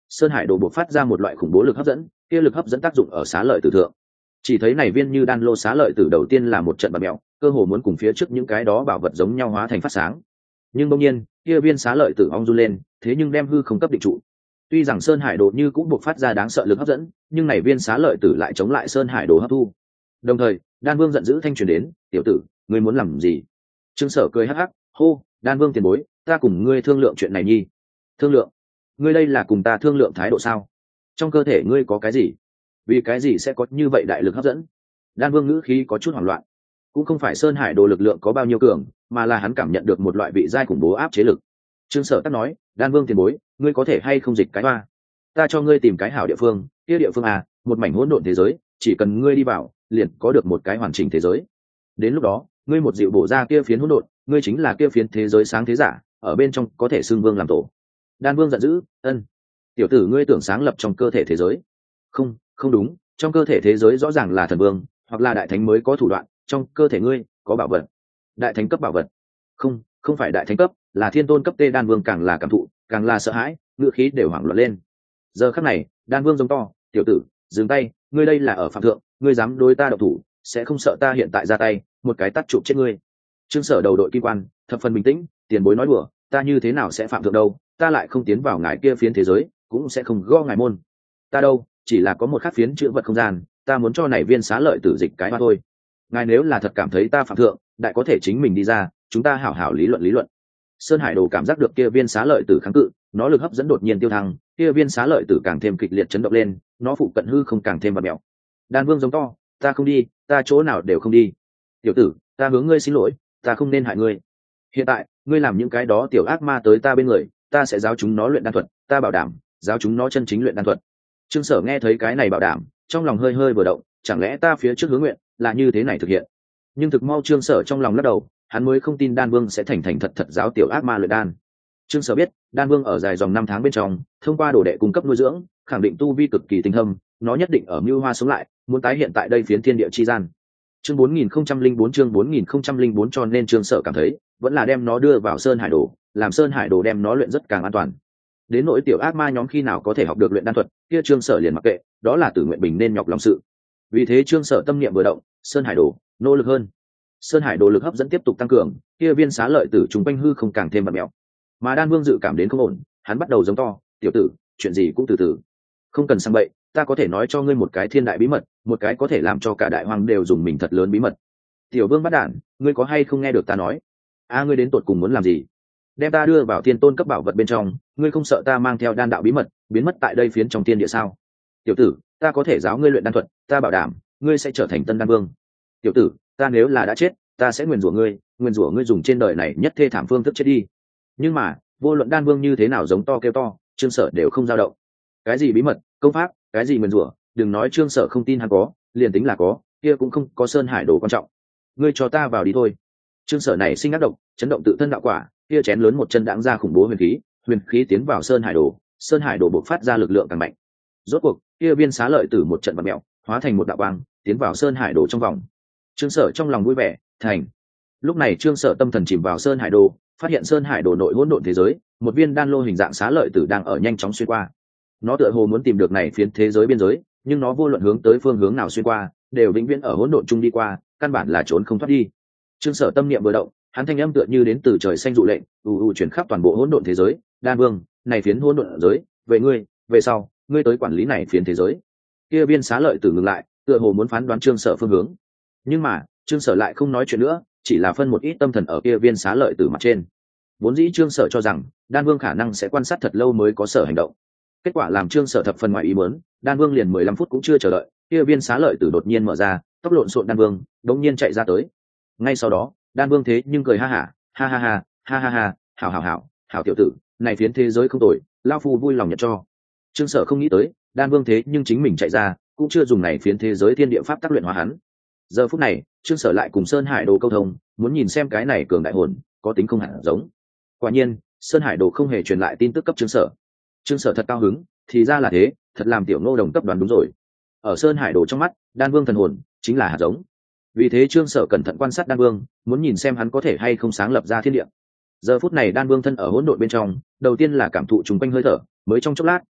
S1: Sơn Hải Đồ buộc phát ra một loại khủng bố lực hấp dẫn, kia lực hấp dẫn tác dụng ở xá lợi tử thượng. Chỉ thấy này viên như đan lô xá lợi tử đầu tiên là một trận bạt mèo, cơ hồ muốn cùng phía trước những cái đó bảo vật giống nhau hóa thành phát sáng. Nhưng đương nhiên, kia viên xá lợi tử ong run lên, thế nhưng đem hư không cấp định trụ. Tuy rằng Sơn Hải Đồ như cũng buộc phát ra đáng sợ lực hấp dẫn, nhưng này viên xá lợi tử lại chống lại Sơn Hải Đồ hấp thu. Đồng thời, Đan Vương giận dữ thanh truyền đến, "Tiểu tử, ngươi muốn làm gì?" Trương Sở cười hắc hắc, "Hô, Đan Vương tiền bối, ta cùng ngươi thương lượng chuyện này nhi." "Thương lượng? Ngươi đây là cùng ta thương lượng thái độ sao? Trong cơ thể ngươi có cái gì? Vì cái gì sẽ có như vậy đại lực hấp dẫn?" Đan Vương ngữ khí có chút hoảng loạn. Cũng không phải Sơn Hải Đồ lực lượng có bao nhiêu cường, mà là hắn cảm nhận được một loại vị giai khủng bố áp chế lực. Trương Sở tắc nói, "Đan Vương tiền bối, ngươi có thể hay không dịch cái hoa? Ta cho ngươi tìm cái hảo địa phương, kia địa phương à, một mảnh hỗn độn thế giới, chỉ cần ngươi đi vào, liền có được một cái hoàn chỉnh thế giới. Đến lúc đó, ngươi một dịu bổ ra kia phiến hỗn độn, ngươi chính là kia phiến thế giới sáng thế giả, ở bên trong có thể xưng vương làm tổ." Đan Vương giận dữ, "Ân, tiểu tử ngươi tưởng sáng lập trong cơ thể thế giới? Không, không đúng, trong cơ thể thế giới rõ ràng là thần vương hoặc là đại thánh mới có thủ đoạn, trong cơ thể ngươi có bảo vật. Đại thánh cấp bảo vật? Không, không phải đại thánh cấp, là thiên tôn cấp." Tê Đan Vương càng là cảm thụ, càng là sợ hãi, ngựa khí đều hoảng loạn lên. Giờ khắc này, Đan Vương giống to, "Tiểu tử, dừng tay, ngươi đây là ở phạm thượng, ngươi dám đối ta độc thủ, sẽ không sợ ta hiện tại ra tay, một cái tát chụp chết ngươi." Trương Sở đầu đội kim quan, thập phần bình tĩnh, "Tiền bối nói đùa, ta như thế nào sẽ phạm thượng đâu, ta lại không tiến vào ngài kia phiến thế giới, cũng sẽ không gõ ngài môn. Ta đâu, chỉ là có một khắc phiến chữ vật không gian, ta muốn cho này viên xá lợi tử dịch cái hoa thôi. Ngài nếu là thật cảm thấy ta phạm thượng, đại có thể chính mình đi ra, chúng ta hảo hảo lý luận lý luận." Sơn Hải Đồ cảm giác được kia viên xá lợi tử kháng cự, nó lực hấp dẫn đột nhiên tiêu thăng, kia viên xá lợi tử càng thêm kịch liệt chấn động lên, nó phụ cận hư không càng thêm bạt mèo. Đan Vương giống to, "Ta không đi, ta chỗ nào đều không đi. Tiểu tử, ta hướng ngươi xin lỗi, ta không nên hại ngươi. Hiện tại, ngươi làm những cái đó tiểu ác ma tới ta bên người, ta sẽ giáo chúng nó luyện đan thuật, ta bảo đảm, giáo chúng nó chân chính luyện đan thuật." Trương Sở nghe thấy cái này bảo đảm, trong lòng hơi hơi vừa động, chẳng lẽ ta phía trước hướng nguyện là như thế này thực hiện? Nhưng thực mau Trương Sở trong lòng lắc đầu, hắn mới không tin Đan Vương sẽ thành thành thật thật giáo tiểu ác ma luyện đan. Trương Sở biết, Đan Vương ở dài dòng năm tháng bên trong, thông qua đồ đệ cung cấp nuôi dưỡng, khẳng định tu vi cực kỳ tinh thâm, nó nhất định ở mưu hoa sống lại, muốn tái hiện tại đây phiến thiên địa chi gian. Chương bốn nghìn không trăm linh bốn chương bốn nghìn không trăm linh bốn cho nên Trương Sở cảm thấy, vẫn là đem nó đưa vào Sơn Hải Đồ, làm Sơn Hải Đồ đem nó luyện rất càng an toàn. Đến nỗi tiểu ác ma nhóm khi nào có thể học được luyện đan thuật, kia Trương Sở liền mặc kệ, đó là Tử Nguyện Bình nên nhọc lòng sự. Vì thế Trương Sở tâm niệm vừa động, Sơn Hải Đồ, nỗ lực hơn. Sơn Hải Đồ lực hấp dẫn tiếp tục tăng cường, kia viên xá lợi tử trùng quanh hư không càng thêm bạt mèo. Mà Đan Vương dự cảm đến không ổn, hắn bắt đầu giống to, "Tiểu tử, chuyện gì cũng từ từ, không cần sang bậy, ta có thể nói cho ngươi một cái thiên đại bí mật, một cái có thể làm cho cả đại hoàng đều dùng mình thật lớn bí mật." "Tiểu Vương bắt đản, ngươi có hay không nghe được ta nói? A ngươi đến tột cùng muốn làm gì? Đem ta đưa vào thiên tôn cấp bảo vật bên trong, ngươi không sợ ta mang theo đan đạo bí mật biến mất tại đây phiến trong thiên địa sao? Tiểu tử, ta có thể giáo ngươi luyện đan thuật, ta bảo đảm, ngươi sẽ trở thành tân đan vương. Tiểu tử, ta nếu là đã chết, ta sẽ nguyền rủa ngươi, nguyền rủa ngươi dùng trên đời này nhất thê thảm phương thức chết đi." Nhưng mà, vô luận Đan Vương như thế nào giống to kêu to, Trương Sở đều không dao động. Cái gì bí mật, công pháp, cái gì nguyền rủa, đừng nói Trương Sở không tin hắn có, liền tính là có, kia cũng không có Sơn Hải Đồ quan trọng. "Ngươi cho ta vào đi thôi." Trương Sở này sinh ác độc, chấn động tự thân đạo quả, kia chén lớn một chân đãng ra khủng bố huyền khí, huyền khí tiến vào Sơn Hải Đồ, Sơn Hải Đồ bộc phát ra lực lượng càng mạnh. Rốt cuộc, kia viên xá lợi tử một trận bạt mèo, hóa thành một đạo quang, tiến vào Sơn Hải Đồ trong vòng. Trương Sở trong lòng vui vẻ, thành. Lúc này Trương Sở tâm thần chìm vào Sơn Hải Đồ, phát hiện Sơn Hải Đồ nội hỗn độn thế giới, một viên đan lô hình dạng xá lợi tử đang ở nhanh chóng xuyên qua. Nó tựa hồ muốn tìm được này phiến thế giới biên giới, nhưng nó vô luận hướng tới phương hướng nào xuyên qua, đều vĩnh viễn ở hỗn độn chung đi qua, căn bản là trốn không thoát đi. Trương Sở tâm niệm vừa động, hắn thanh âm tựa như đến từ trời xanh dụ lệnh, ù ù chuyển khắp toàn bộ hỗn độn thế giới. "Đan Vương, này phiến hỗn độn giới, về ngươi, về sau, ngươi tới quản lý này phiến thế giới." Kia viên xá lợi tử ngừng lại, tựa hồ muốn phán đoán Trương Sở phương hướng. Nhưng mà, Trương Sở lại không nói chuyện nữa, chỉ là phân một ít tâm thần ở kia viên xá lợi tử mặt trên. Vốn dĩ Trương Sở cho rằng Đan Vương khả năng sẽ quan sát thật lâu mới có sở hành động. Kết quả làm Trương Sở thập phần ngoài ý muốn, Đan Vương liền mười lăm phút cũng chưa chờ đợi, kia viên xá lợi tử đột nhiên mở ra, tốc lộn xộn Đan Vương đống nhiên chạy ra tới. Ngay sau đó, Đan Vương thế nhưng cười ha hả, ha ha ha, ha ha ha, hảo hảo hảo, hảo tiểu tử, này phiến thế giới không tồi, lão phu vui lòng nhận cho. Trương Sở không nghĩ tới, Đan Vương thế nhưng chính mình chạy ra, cũng chưa dùng này phiến thế giới thiên địa pháp tác luyện hóa hắn. Giờ phút này, Trương Sở lại cùng Sơn Hải Đồ câu thông, muốn nhìn xem cái này cường đại hồn có tính không hẳn giống. Quả nhiên, Sơn Hải Đồ không hề truyền lại tin tức cấp Trương Sở. Trương Sở thật cao hứng, thì ra là thế, thật làm tiểu Ngô Đồng cấp đoán đúng rồi. Ở Sơn Hải Đồ trong mắt, Đan Vương thần hồn chính là hạt giống. Vì thế Trương Sở cẩn thận quan sát Đan Vương, muốn nhìn xem hắn có thể hay không sáng lập ra thiên địa. Giờ phút này Đan Vương thân ở hỗn độn bên trong, đầu tiên là cảm thụ trùng quanh hơi thở, mới trong chốc lát,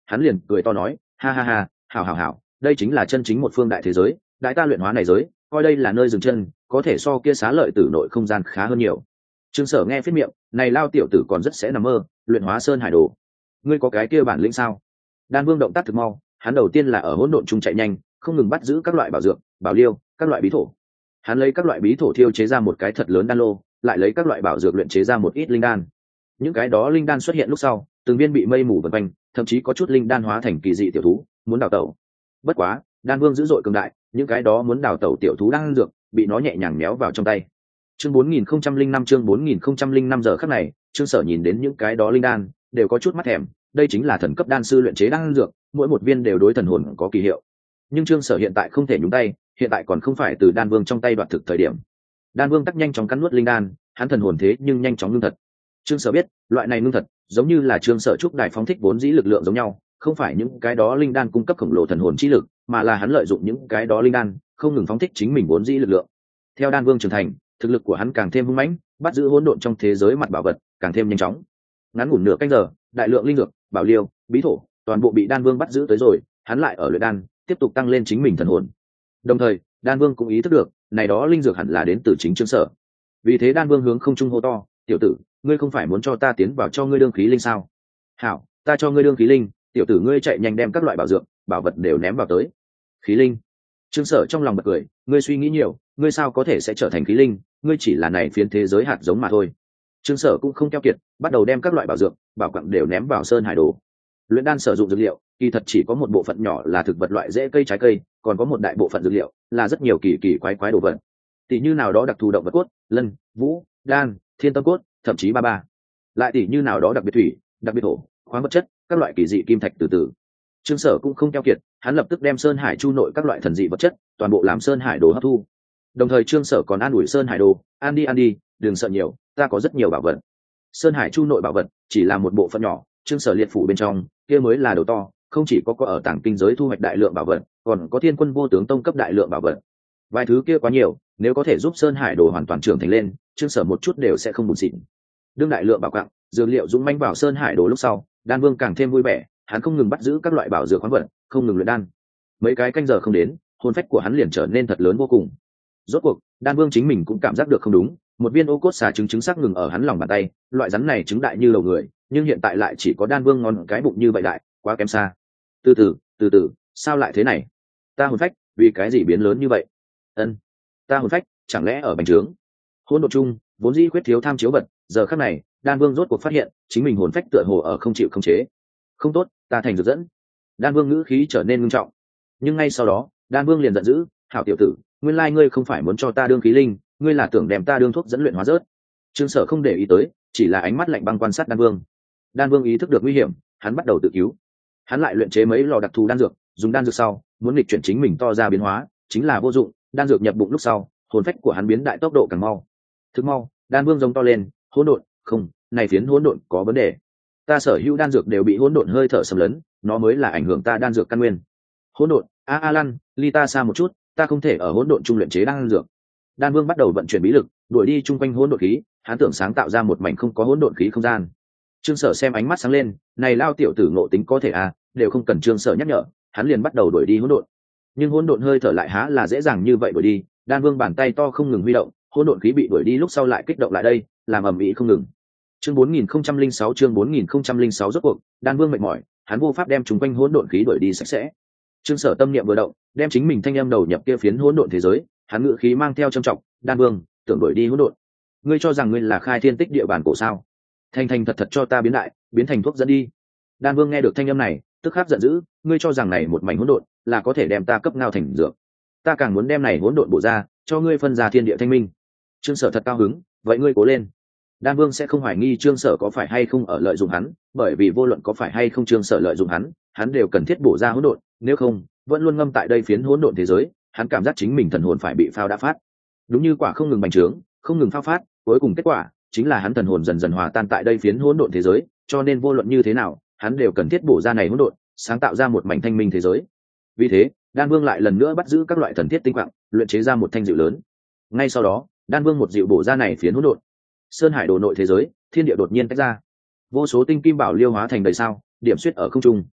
S1: hắn liền cười to nói, ha ha ha, hảo hảo hảo, đây chính là chân chính một phương đại thế giới, đại ta luyện hóa này giới, coi đây là nơi dừng chân, có thể so kia xá lợi tử nội không gian khá hơn nhiều. Trương Sở nghe phết miệng, này lao tiểu tử còn rất sẽ nằm mơ, luyện hóa sơn hải đồ, ngươi có cái kia bản lĩnh sao? Đan Vương động tác thực mau, hắn đầu tiên là ở hỗn độn trung chạy nhanh, không ngừng bắt giữ các loại bảo dược, bảo liêu, các loại bí thổ. Hắn lấy các loại bí thổ thiêu chế ra một cái thật lớn đan lô, lại lấy các loại bảo dược luyện chế ra một ít linh đan. Những cái đó linh đan xuất hiện lúc sau, từng viên bị mây mù vần quanh, thậm chí có chút linh đan hóa thành kỳ dị tiểu thú, muốn đào tẩu. Bất quá, Đan Vương dữ dội cường đại, những cái đó muốn đào tẩu tiểu thú đang dược, bị nó nhẹ nhàng méo vào trong tay. Chương bốn nghìn không trăm linh năm chương bốn nghìn không trăm linh năm giờ khắc này, Trương Sở nhìn đến những cái đó linh đan, đều có chút mắt thèm, đây chính là thần cấp đan sư luyện chế đan dược, mỗi một viên đều đối thần hồn có kỳ hiệu. Nhưng Trương Sở hiện tại không thể nhúng tay, hiện tại còn không phải từ Đan Vương trong tay đoạt thực thời điểm. Đan Vương tắc nhanh chóng cắn nuốt linh đan, hắn thần hồn thế nhưng nhanh chóng ngưng thật. Trương Sở biết, loại này ngưng thật, giống như là Trương Sở trúc đại phóng thích vốn dĩ lực lượng giống nhau, không phải những cái đó linh đan cung cấp khổng lồ thần hồn chi lực, mà là hắn lợi dụng những cái đó linh đan, không ngừng phóng thích chính mình vốn dĩ lực lượng. Theo Đan Vương trưởng thành, thực lực của hắn càng thêm hung mãnh, bắt giữ hỗn độn trong thế giới mặt bảo vật, càng thêm nhanh chóng. Ngắn ngủn nửa canh giờ, đại lượng linh dược, bảo liêu, bí thổ, toàn bộ bị Đan Vương bắt giữ tới rồi, hắn lại ở luyện đan, tiếp tục tăng lên chính mình thần hồn. Đồng thời, Đan Vương cũng ý thức được, này đó linh dược hẳn là đến từ chính Trương Sở. Vì thế Đan Vương hướng không trung hô to, "Tiểu tử, ngươi không phải muốn cho ta tiến vào cho ngươi đương khí linh sao? Hảo, ta cho ngươi đương khí linh, tiểu tử ngươi chạy nhanh đem các loại bảo dược, bảo vật đều ném vào tới." Khí linh? Trương Sở trong lòng bật cười, ngươi suy nghĩ nhiều, ngươi sao có thể sẽ trở thành khí linh, ngươi chỉ là này phiến thế giới hạt giống mà thôi. Trương Sở cũng không keo kiệt, bắt đầu đem các loại bảo dược, bảo quặng đều ném vào sơn hải đồ. Luyện đan sử dụng dược liệu, kỳ thật chỉ có một bộ phận nhỏ là thực vật loại rễ cây trái cây, còn có một đại bộ phận dược liệu là rất nhiều kỳ kỳ quái quái đồ vật. Tỷ như nào đó đặc thù động vật cốt, lân, vũ, đan, thiên tâm cốt, thậm chí ba ba. Lại tỷ như nào đó đặc biệt thủy, đặc biệt thổ, khoáng vật chất, các loại kỳ dị kim thạch từ từ. Trương Sở cũng không keo kiệt, hắn lập tức đem sơn hải chu nội các loại thần dị vật chất, toàn bộ làm sơn hải đồ hấp thu. Đồng thời Trương Sở còn an ủi sơn hải đồ, "Ăn đi ăn đi, đừng sợ nhiều, ta có rất nhiều bảo vật." Sơn hải chu nội bảo vật chỉ là một bộ phận nhỏ, Trương Sở liệt phủ bên trong, kia mới là đầu to, không chỉ có có ở tàng kinh giới thu hoạch đại lượng bảo vật, còn có thiên quân vô tướng tông cấp đại lượng bảo vật. Vài thứ kia quá nhiều, nếu có thể giúp sơn hải đồ hoàn toàn trưởng thành lên, Trương Sở một chút đều sẽ không buồn xịn. Đương đại lượng bảo quặng, dược liệu dũng mãnh vào sơn hải đồ lúc sau, Đan Vương càng thêm vui vẻ, hắn không ngừng bắt giữ các loại bảo dược khoáng vật, không ngừng luyện đan. Mấy cái canh giờ không đến, hồn phách của hắn liền trở nên thật lớn vô cùng. Rốt cuộc, Đan Vương chính mình cũng cảm giác được không đúng, một viên ô cốt xà trứng trứng sắc ngừng ở hắn lòng bàn tay, loại rắn này trứng đại như đầu người, nhưng hiện tại lại chỉ có Đan Vương ngón cái bụng như vậy đại, quá kém xa. Từ từ, từ từ, sao lại thế này? Ta hồn phách, vì cái gì biến lớn như vậy? Ân, ta hồn phách, chẳng lẽ ở bành trướng? Hỗn độn chung, vốn dĩ khuyết thiếu tham chiếu vật, giờ khắc này, Đan Vương rốt cuộc phát hiện, chính mình hồn phách tựa hồ ở không chịu khống chế. Không tốt, ta thành dược dẫn. Đan Vương ngữ khí trở nên nghiêm trọng. Nhưng ngay sau đó, Đan Vương liền giận dữ, "Hảo tiểu tử, nguyên lai ngươi không phải muốn cho ta đương khí linh, ngươi là tưởng đem ta đương thuốc dẫn luyện hóa rớt." Trương Sở không để ý tới, chỉ là ánh mắt lạnh băng quan sát Đan Vương. Đan Vương ý thức được nguy hiểm, hắn bắt đầu tự cứu. Hắn lại luyện chế mấy lò đặc thù đan dược, dùng đan dược sau, muốn nghịch chuyển chính mình to ra biến hóa, chính là vô dụng, đan dược nhập bụng lúc sau, hồn phách của hắn biến đại tốc độ càng mau. Thức mau, Đan Vương giống to lên, "Hỗn độn, không, này phiến hỗn độn có vấn đề. Ta sở hữu đan dược đều bị hỗn độn hơi thở xâm lấn, nó mới là ảnh hưởng ta đan dược căn nguyên. Hỗn độn, a a lăn, ly ta xa một chút, ta không thể ở hỗn độn trung luyện chế đan dược." Đan Vương bắt đầu vận chuyển bí lực, đuổi đi chung quanh hỗn độn khí, hắn tưởng sáng tạo ra một mảnh không có hỗn độn khí không gian. Trương Sở xem ánh mắt sáng lên, này lao tiểu tử ngộ tính có thể à, đều không cần Trương Sở nhắc nhở, hắn liền bắt đầu đuổi đi hỗn độn. Nhưng hỗn độn hơi thở lại há là dễ dàng như vậy đuổi đi, Đan Vương bàn tay to không ngừng huy động, hỗn độn khí bị đuổi đi lúc sau lại kích động lại đây, làm ầm ĩ không ngừng. Chương bốn nghìn không trăm linh sáu chương bốn nghìn không trăm linh sáu rốt cuộc, Đan Vương mệt mỏi, hắn vô pháp đem chúng quanh hỗn độn khí đuổi đi sạch sẽ. Trương Sở tâm niệm vừa động, đem chính mình thanh âm đầu nhập kia phiến hỗn độn thế giới, hắn ngự khí mang theo trầm trọng, "Đan Vương, tưởng đuổi đi hỗn độn. Ngươi cho rằng ngươi là khai thiên tích địa bản cổ sao? Thành thành thật thật cho ta biến đại, biến thành thuốc dẫn đi." Đan Vương nghe được thanh âm này, tức khắc giận dữ, "Ngươi cho rằng này một mảnh hỗn độn là có thể đem ta cấp ngao thành dược? Ta càng muốn đem này hỗn độn bổ ra, cho ngươi phân ra thiên địa thanh minh." Trương Sở thật cao hứng, "Vậy ngươi cố lên." Đan Vương sẽ không hoài nghi Trương Sở có phải hay không ở lợi dụng hắn, bởi vì vô luận có phải hay không Trương Sở lợi dụng hắn, hắn đều cần thiết bổ ra hỗn độn, nếu không, vẫn luôn ngâm tại đây phiến hỗn độn thế giới, hắn cảm giác chính mình thần hồn phải bị phao đã phát. Đúng như quả không ngừng bành trướng, không ngừng phao phát, cuối cùng kết quả chính là hắn thần hồn dần dần hòa tan tại đây phiến hỗn độn thế giới, cho nên vô luận như thế nào, hắn đều cần thiết bổ ra này hỗn độn, sáng tạo ra một mảnh thanh minh thế giới. Vì thế, Đan Vương lại lần nữa bắt giữ các loại thần thiết tinh quặng, luyện chế ra một thanh dịu lớn. Ngay sau đó, Đan Vương một dịu bổ ra này phiến hỗn độn. Sơn hải đồ nội thế giới, thiên địa đột nhiên tách ra. Vô số tinh kim bảo liêu hóa thành đầy sao, điểm xuyết ở không trung.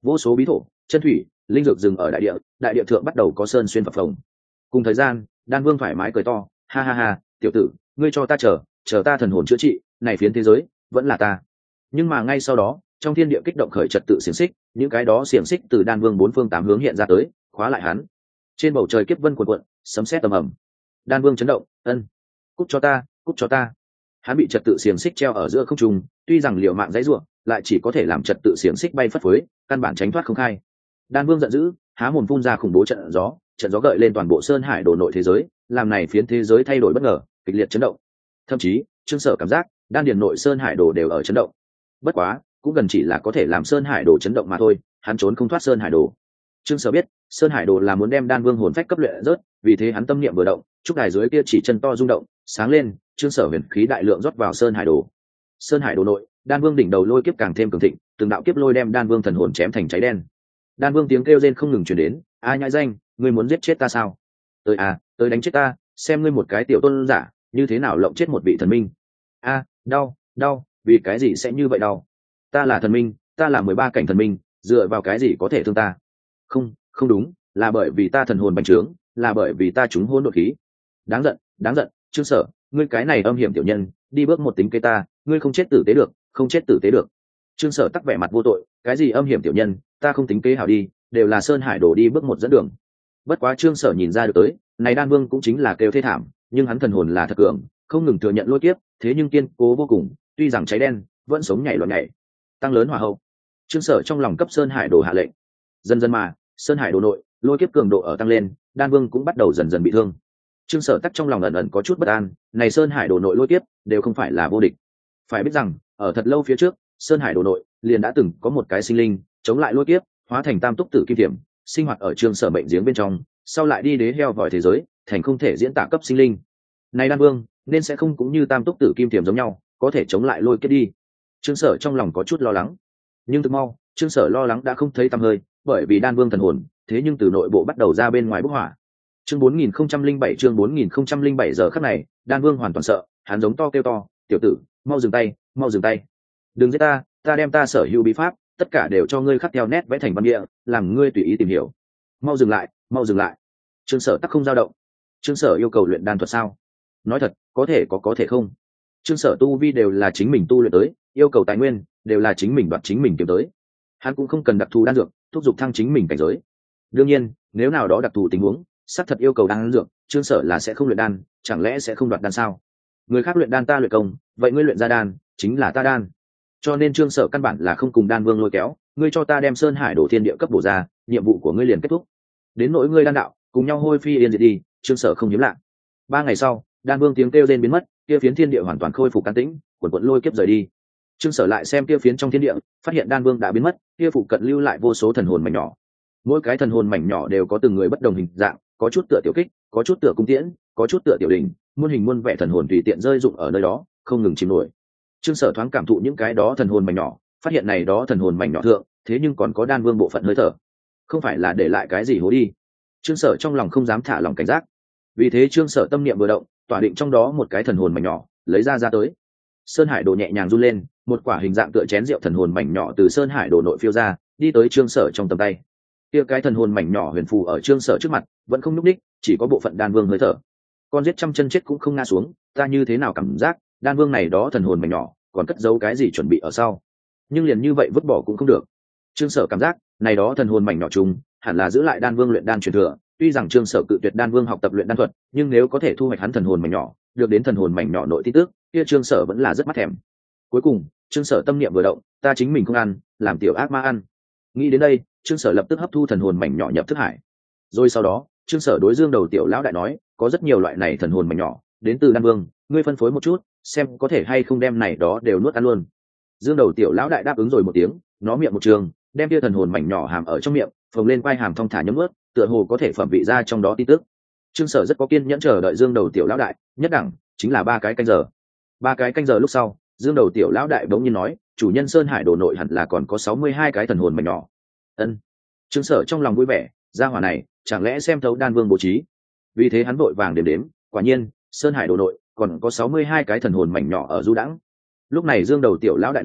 S1: vô số bí thổ chân thủy linh dược dừng ở đại địa, đại địa thượng bắt đầu có sơn xuyên phập phồng. Cùng thời gian, đan vương thoải mái cười to, ha ha ha, tiểu tử, ngươi cho ta chờ chờ ta thần hồn chữa trị, này phiến thế giới vẫn là ta. Nhưng mà ngay sau đó, trong thiên địa kích động khởi trật tự xiềng xích, những cái đó xiềng xích từ đan vương bốn phương tám hướng hiện ra tới, khóa lại hắn. Trên bầu trời kiếp vân cuồn cuộn, sấm sét tầm ầm. Đan vương chấn động, ân, cút cho ta, cút cho ta. Hắn bị trật tự xiềng xích treo ở giữa không trung, tuy rằng liều mạng dãy rủa, lại chỉ có thể làm trật tự xiềng xích bay phất phới, căn bản tránh thoát không khai. Đan vương giận dữ, há mồm phun ra khủng bố trận gió, trận gió gợi lên toàn bộ sơn hải đồ nội thế giới, làm này phiến thế giới thay đổi bất ngờ, kịch liệt chấn động. Thậm chí, Trương Sở cảm giác, đan điền nội sơn hải đồ đều ở chấn động. Bất quá, cũng gần chỉ là có thể làm sơn hải đồ chấn động mà thôi, hắn trốn không thoát sơn hải đồ. Trương Sở biết, sơn hải đồ là muốn đem đan vương hồn phách cấp luyện rớt, vì thế hắn tâm niệm vừa động, trúc đài dưới kia chỉ chân to rung động, sáng lên, Trương Sở huyền khí đại lượng rót vào sơn hải đồ. Sơn hải đồ nội, đan vương đỉnh đầu lôi kiếp càng thêm cường thịnh, từng đạo kiếp lôi đem đan vương thần hồn chém thành cháy đen. Đan vương tiếng kêu rên không ngừng truyền đến, a nhãi danh, ngươi muốn giết chết ta sao? Tới à, tới đánh chết ta, xem ngươi một cái tiểu tôn giả, như thế nào lộng chết một vị thần minh. A, đau, đau, vì cái gì sẽ như vậy đau? Ta là thần minh, ta là mười ba cảnh thần minh, dựa vào cái gì có thể thương ta? Không, không đúng, là bởi vì ta thần hồn bành trướng, là bởi vì ta trúng hôn đột khí. Đáng giận, đáng giận, Trương Sở, ngươi cái này âm hiểm tiểu nhân, đi bước một tính kế ta, ngươi không chết tử tế được, không chết tử tế được. Trương Sở tắc vẻ mặt vô tội, cái gì âm hiểm tiểu nhân, ta không tính kế hảo đi, đều là sơn hải đổ đi bước một dẫn đường. Bất quá Trương Sở nhìn ra được tới, này đan vương cũng chính là kêu thê thảm, nhưng hắn thần hồn là thật cường, không ngừng thừa nhận lôi kiếp, thế nhưng kiên cố vô cùng, tuy rằng cháy đen, vẫn sống nhảy loạn nhảy. Tăng lớn hỏa hậu. Trương Sở trong lòng cấp sơn hải đồ hạ lệnh. Dần dần mà, sơn hải đồ nội, lôi kiếp cường độ ở tăng lên, đan vương cũng bắt đầu dần dần bị thương. Trương Sở tắc trong lòng ẩn ẩn có chút bất an, này sơn hải đồ nội lôi kiếp đều không phải là vô địch. Phải biết rằng, ở thật lâu phía trước, sơn hải đồ nội liền đã từng có một cái sinh linh chống lại lôi kiếp, hóa thành tam túc tử kim thiểm, sinh hoạt ở Trương Sở mệnh giếng bên trong, sau lại đi đế heo vòi thế giới, thành không thể diễn tả cấp sinh linh. Này đan vương, nên sẽ không cũng như tam túc tử kim thiểm giống nhau, có thể chống lại lôi kiếp đi. Trương Sở trong lòng có chút lo lắng, nhưng thực mau, Trương Sở lo lắng đã không thấy tăm hơi, bởi vì đan vương thần hồn, thế nhưng từ nội bộ bắt đầu ra bên ngoài bốc hỏa. Chương bốn nghìn không trăm linh bảy chương bốn nghìn không trăm linh bảy giờ khắc này, đan vương hoàn toàn sợ, hắn giống to kêu to, "Tiểu tử, mau dừng tay, mau dừng tay. Đừng giết ta, ta đem ta sở hữu bí pháp, tất cả đều cho ngươi khắc theo nét vẽ thành văn địa, làm ngươi tùy ý tìm hiểu. Mau dừng lại, mau dừng lại." Trương Sở tắc không dao động. Trương Sở yêu cầu luyện đan thuật sao? Nói thật, có thể có có thể không. Trương Sở tu vi đều là chính mình tu luyện tới, yêu cầu tài nguyên đều là chính mình đoạt chính mình kiếm tới. Hắn cũng không cần đặc thù đan dược, thúc giục thăng chính mình cảnh giới. Đương nhiên, nếu nào đó đặc thù tình huống, xác thật yêu cầu đan dược, Trương Sở là sẽ không luyện đan, chẳng lẽ sẽ không đoạt đan sao? Người khác luyện đan ta luyện công, vậy ngươi luyện ra đan, chính là ta đan. Cho nên Trương Sở căn bản là không cùng đan vương lôi kéo, ngươi cho ta đem sơn hải đổ thiên địa cấp bổ ra, nhiệm vụ của ngươi liền kết thúc. Đến nỗi ngươi đan đạo, cùng nhau hôi phi yên diệt đi, Trương Sở không hiếm lạ. Ba ngày sau, đan vương tiếng kêu rên biến mất, kia phiến thiên địa hoàn toàn khôi phục an tĩnh, quần quần lôi kiếp rời đi. Trương Sở lại xem kia phiến trong thiên địa, phát hiện đan vương đã biến mất, kia phụ cận lưu lại vô số thần hồn mảnh nhỏ. Mỗi cái thần hồn mảnh nhỏ đều có từng người bất đồng hình dạng, có chút tựa tiểu kích, có chút tựa cung tiễn, có chút tựa tiểu đình, muôn hình muôn vẻ thần hồn tùy tiện rơi dụng ở nơi đó, không ngừng chìm nổi. Trương Sở thoáng cảm thụ những cái đó thần hồn mảnh nhỏ, phát hiện này đó thần hồn mảnh nhỏ thượng, thế nhưng còn có đan vương bộ phận hơi thở, không phải là để lại cái gì hố đi. Trương Sở trong lòng không dám thả lòng cảnh giác, vì thế Trương Sở tâm niệm vừa động, tỏa định trong đó một cái thần hồn mảnh nhỏ, lấy ra ra tới. Sơn hải đồ nhẹ nhàng run lên, một quả hình dạng tựa chén rượu thần hồn mảnh nhỏ từ sơn hải đồ nội phiêu ra, đi tới Trương Sở trong tầm tay. Kia cái thần hồn mảnh nhỏ huyền phù ở Trương Sở trước mặt, vẫn không nhúc nhích, chỉ có bộ phận đan vương hơi thở. Con giết trăm chân chết cũng không ngã xuống, ta như thế nào cảm giác, đan vương này đó thần hồn mảnh nhỏ, còn cất giấu cái gì chuẩn bị ở sau. Nhưng liền như vậy vứt bỏ cũng không được. Trương Sở cảm giác, này đó thần hồn mảnh nhỏ chung, hẳn là giữ lại đan vương luyện đan truyền thừa, tuy rằng Trương Sở cự tuyệt đan vương học tập luyện đan thuật, nhưng nếu có thể thu hoạch hắn thần hồn mảnh nhỏ, được đến thần hồn mảnh nhỏ nội tin tức, kia Trương Sở vẫn là rất mắt thèm. Cuối cùng, Trương Sở tâm niệm vừa động, ta chính mình không ăn, làm tiểu ác ma ăn. Nghĩ đến đây, Trương Sở lập tức hấp thu thần hồn mảnh nhỏ nhập thức hải. Rồi sau đó, Trương Sở đối Dương Đầu tiểu lão đại nói, có rất nhiều loại này thần hồn mảnh nhỏ, đến từ đan vương, ngươi phân phối một chút, xem có thể hay không đem này đó đều nuốt ăn luôn. Dương Đầu tiểu lão đại đáp ứng rồi một tiếng, nó miệng một trường, đem kia thần hồn mảnh nhỏ hàm ở trong miệng, phồng lên quai hàm thong thả nhấm nuốt, tựa hồ có thể phẩm vị ra trong đó tin tức. Trương Sở rất có kiên nhẫn chờ đợi Dương Đầu tiểu lão đại, nhất đẳng chính là ba cái canh giờ. Ba cái canh giờ lúc sau, Dương Đầu tiểu lão đại bỗng nhiên nói, chủ nhân sơn hải đồ nội hẳn là còn có sáu mươi hai cái thần hồn mảnh nhỏ. Ân. Trương Sở trong lòng vui vẻ, gia hỏa này chẳng lẽ xem thấu đan vương bố trí. Vì thế hắn vội vàng đếm đếm, quả nhiên sơn hải đồ nội còn có sáu mươi hai cái thần hồn mảnh nhỏ ở du đãng. Lúc này Dương Đầu tiểu lão đại nói,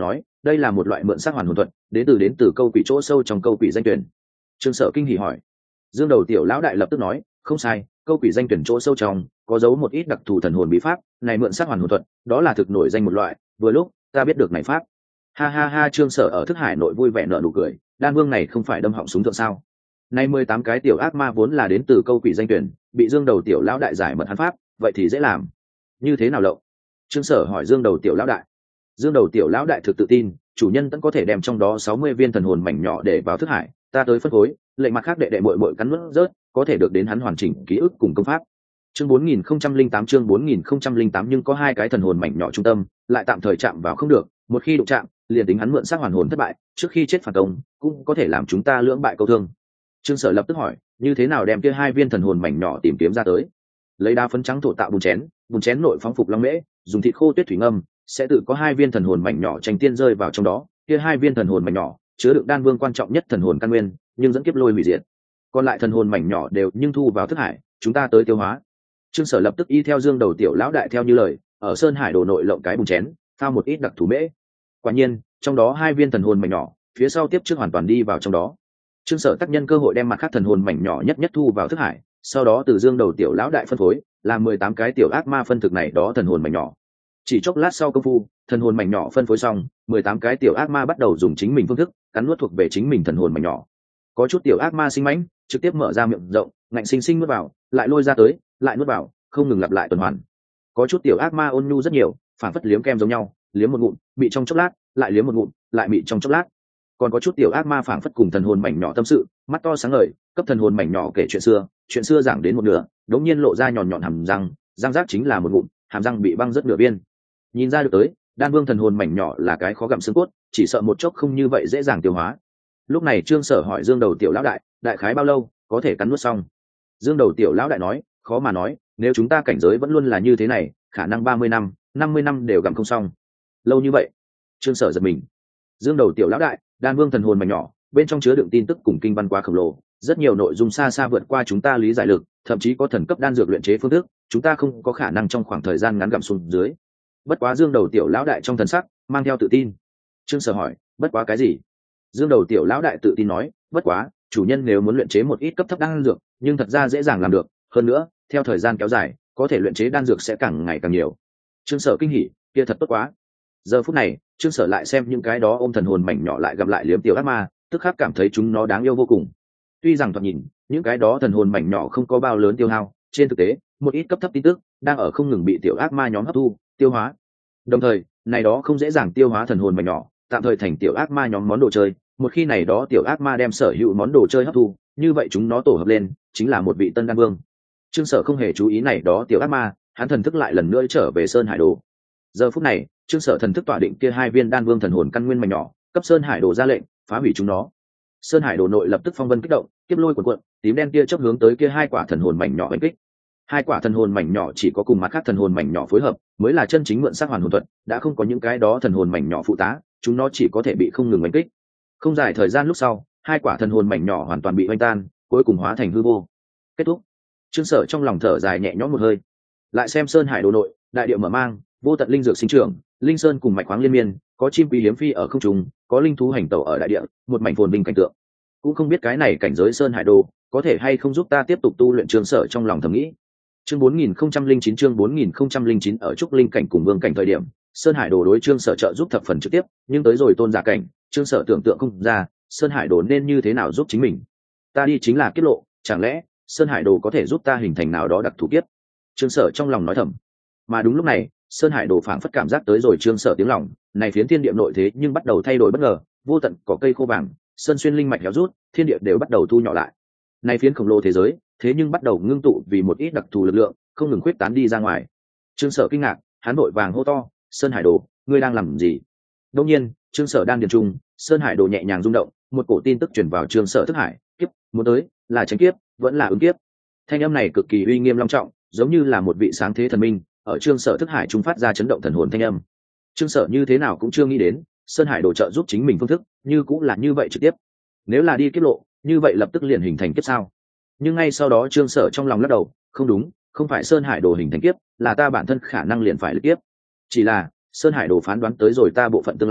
S1: đây là một loại mượn xác hoàn hồn thuật, đến từ đến từ câu quỷ chỗ sâu trong câu quỷ danh tuyển. Trương Sở kinh hỉ hỏi. Dương Đầu tiểu lão đại lập tức nói, không sai, câu quỷ danh tuyển chỗ sâu trong có giấu một ít đặc thù thần hồn bí pháp, này mượn xác hoàn hồn thuật, đó là thực nổi danh một loại, vừa lúc ta biết được này pháp. Ha ha ha, Trương Sở ở thức hải nội vui vẻ nở nụ cười, đan vương này không phải đâm họng súng thượng sao? Nay mười tám cái tiểu ác ma vốn là đến từ câu quỷ danh tuyển, bị Dương Đầu tiểu lão đại giải mật hắn pháp, vậy thì dễ làm. Như thế nào lậu? Trương Sở hỏi Dương Đầu tiểu lão đại. Dương Đầu tiểu lão đại thực tự tin, chủ nhân vẫn có thể đem trong đó sáu mươi viên thần hồn mảnh nhỏ để vào thức hải, ta tới phân phối, lệnh mặt khác đệ đệ muội muội cắn nuốt rớt, có thể được đến hắn hoàn chỉnh ký ức cùng công pháp. Chương bốn nghìn không trăm linh tám chương bốn nghìn không trăm linh tám nhưng có hai cái thần hồn mảnh nhỏ trung tâm, lại tạm thời chạm vào không được, một khi đụng chạm, liền tính hắn mượn xác hoàn hồn thất bại, trước khi chết phản công, cũng có thể làm chúng ta lưỡng bại câu thương. Trương Sở lập tức hỏi, như thế nào đem kia hai viên thần hồn mảnh nhỏ tìm kiếm ra tới? Lấy đá phấn trắng thổ tạo bùn chén, bùn chén nội phóng phục long mễ, dùng thịt khô tuyết thủy ngâm, sẽ tự có hai viên thần hồn mảnh nhỏ tranh tiên rơi vào trong đó, kia hai viên thần hồn mảnh nhỏ chứa đựng đan vương quan trọng nhất thần hồn căn nguyên, nhưng dẫn kiếp lôi hủy diệt. Còn lại thần hồn mảnh nhỏ đều nhưng thu vào thức hải, chúng ta tới tiêu hóa. Trương Sở lập tức y theo Dương Đầu tiểu lão đại theo như lời, ở sơn hải đồ nội lộng cái bùn chén, phao một ít đặc thú mễ. Quả nhiên, trong đó hai viên thần hồn mảnh nhỏ, phía sau tiếp trước hoàn toàn đi vào trong đó. Trương Sở tác nhân cơ hội đem mặt khác thần hồn mảnh nhỏ nhất nhất thu vào thức hải, sau đó từ Dương Đầu tiểu lão đại phân phối, làm mười tám cái tiểu ác ma phân thực này đó thần hồn mảnh nhỏ. Chỉ chốc lát sau công phu, thần hồn mảnh nhỏ phân phối xong, mười tám cái tiểu ác ma bắt đầu dùng chính mình phương thức cắn nuốt thuộc về chính mình thần hồn mảnh nhỏ. Có chút tiểu ác ma sinh mãnh, trực tiếp mở ra miệng rộng, ngạnh sinh sinh nuốt vào, lại lôi ra tới, lại nuốt vào, không ngừng lặp lại tuần hoàn. Có chút tiểu ác ma ôn nhu rất nhiều, phản phất liếm kem giống nhau, liếm một ngụm, bị trong chốc lát, lại liếm một ngụm, lại bị trong chốc lát. Còn có chút tiểu ác ma phản phất cùng thần hồn mảnh nhỏ tâm sự, mắt to sáng ngời, cấp thần hồn mảnh nhỏ kể chuyện xưa, chuyện xưa giảng đến một nửa, đống nhiên lộ ra nhọn nhọn hàm răng, răng rác chính là một ngụm, hàm răng bị băng rất nửa viên. Nhìn ra được tới, đan vương thần hồn mảnh nhỏ là cái khó gặm xương cốt, chỉ sợ một chốc không như vậy dễ dàng tiêu hóa. Lúc này Trương Sở hỏi Dương Đầu tiểu lão đại, đại khái bao lâu có thể cắn nuốt xong? Dương Đầu tiểu lão đại nói, khó mà nói, nếu chúng ta cảnh giới vẫn luôn là như thế này, khả năng ba mươi năm, năm mươi năm đều gặm không xong. Lâu như vậy? Trương Sở giật mình. Dương Đầu tiểu lão đại, đan vương thần hồn mảnh nhỏ, bên trong chứa đựng tin tức cùng kinh văn quá khổng lồ, rất nhiều nội dung xa xa vượt qua chúng ta lý giải lực, thậm chí có thần cấp đan dược luyện chế phương thức, chúng ta không có khả năng trong khoảng thời gian ngắn gặm xuống dưới. Bất quá Dương Đầu tiểu lão đại trong thần sắc mang theo tự tin. Trương Sở hỏi, bất quá cái gì? Dương Đầu tiểu lão đại tự tin nói, bất quá, chủ nhân nếu muốn luyện chế một ít cấp thấp đan dược, nhưng thật ra dễ dàng làm được, hơn nữa, theo thời gian kéo dài, có thể luyện chế đan dược sẽ càng ngày càng nhiều. Trương Sở kinh hỉ, kia thật tốt quá. Giờ phút này, Trương Sở lại xem những cái đó ôm thần hồn mảnh nhỏ lại gặp lại liếm tiểu ác ma, tức khắc cảm thấy chúng nó đáng yêu vô cùng. Tuy rằng thoạt nhìn, những cái đó thần hồn mảnh nhỏ không có bao lớn tiêu hao, trên thực tế, một ít cấp thấp tin tức đang ở không ngừng bị tiểu ác ma nhóm hấp thu, tiêu hóa. Đồng thời, này đó không dễ dàng tiêu hóa thần hồn mảnh nhỏ, tạm thời thành tiểu ác ma nhóm món đồ chơi, một khi này đó tiểu ác ma đem sở hữu món đồ chơi hấp thu, như vậy chúng nó tổ hợp lên, chính là một vị tân đan vương. Trương Sở không hề chú ý này đó tiểu ác ma, hắn thần thức lại lần nữa trở về Sơn Hải Đồ. Giờ phút này, Trương Sở thần thức tỏa định kia hai viên đan vương thần hồn căn nguyên mảnh nhỏ, cấp Sơn Hải Đồ ra lệnh, phá hủy chúng nó. Sơn Hải Đồ nội lập tức phong vân kích động, kiếp lôi cuộn cuộn, tím đen kia chớp hướng tới kia hai quả thần hồn mảnh nhỏ đánh kích. Hai quả thần hồn mảnh nhỏ chỉ có cùng mặt khác thần hồn mảnh nhỏ phối hợp, mới là chân chính mượn xác hoàn hồn thuật, đã không có những cái đó thần hồn mảnh nhỏ phụ tá, chúng nó chỉ có thể bị không ngừng đánh kích. Không dài thời gian lúc sau, hai quả thần hồn mảnh nhỏ hoàn toàn bị oanh tan, cuối cùng hóa thành hư vô. Kết thúc. Trương Sở trong lòng thở dài nhẹ nhõm một hơi. Lại xem Sơn Hải Đồ nội, đại địa mở mang, vô tận linh dược sinh trưởng, linh sơn cùng mạch khoáng liên miên, có chim quý hiếm phi ở không trung, có linh thú hành tẩu ở đại địa, một mảnh phồn vinh cảnh tượng. Cũng không biết cái này cảnh giới Sơn Hải Đồ có thể hay không giúp ta tiếp tục tu luyện. Trương Sở trong lòng thầm nghĩ. Chương bốn nghìn không trăm linh chín chương bốn nghìn không trăm linh chín ở trúc linh cảnh cùng vương cảnh thời điểm, Sơn Hải Đồ đối Trương Sở trợ giúp thập phần trực tiếp, nhưng tới rồi tôn giả cảnh, Trương Sở tưởng tượng không ra, Sơn Hải Đồ nên như thế nào giúp chính mình. Ta đi chính là kiếp lộ, chẳng lẽ Sơn Hải Đồ có thể giúp ta hình thành nào đó đặc thù kiếp? Trương Sở trong lòng nói thầm. Mà đúng lúc này, Sơn Hải Đồ phảng phất cảm giác tới rồi Trương Sở tiếng lòng, này phiến thiên địa nội thế nhưng bắt đầu thay đổi bất ngờ, vô tận cỏ cây khô vàng, sơn xuyên linh mạch héo rút, thiên địa đều bắt đầu thu nhỏ lại. Này phiến khổng lồ thế giới, thế nhưng bắt đầu ngưng tụ vì một ít đặc thù lực lượng, không ngừng khuyết tán đi ra ngoài. Trương Sở kinh ngạc, hắn vội vàng hô to, Sơn Hải Đồ, ngươi đang làm gì? Đương nhiên, Trương Sở đang điền trung, Sơn Hải Đồ nhẹ nhàng rung động, một cổ tin tức truyền vào Trương Sở thức hải, kiếp, muốn tới, là tránh kiếp, vẫn là ứng kiếp. Thanh âm này cực kỳ uy nghiêm long trọng, giống như là một vị sáng thế thần minh, ở Trương Sở thức hải trung phát ra chấn động thần hồn thanh âm. Trương Sở như thế nào cũng chưa nghĩ đến, Sơn Hải Đồ trợ giúp chính mình phương thức, như cũng là như vậy trực tiếp. Nếu là đi kiếp lộ, như vậy lập tức liền hình thành kiếp sao? Nhưng ngay sau đó Trương Sở trong lòng lắc đầu, không đúng, không phải Sơn Hải Đồ hình thành kiếp, là ta bản thân khả năng liền phải lực kiếp. Chỉ là Sơn Hải Đồ phán đoán tới rồi ta bộ phận tương lai,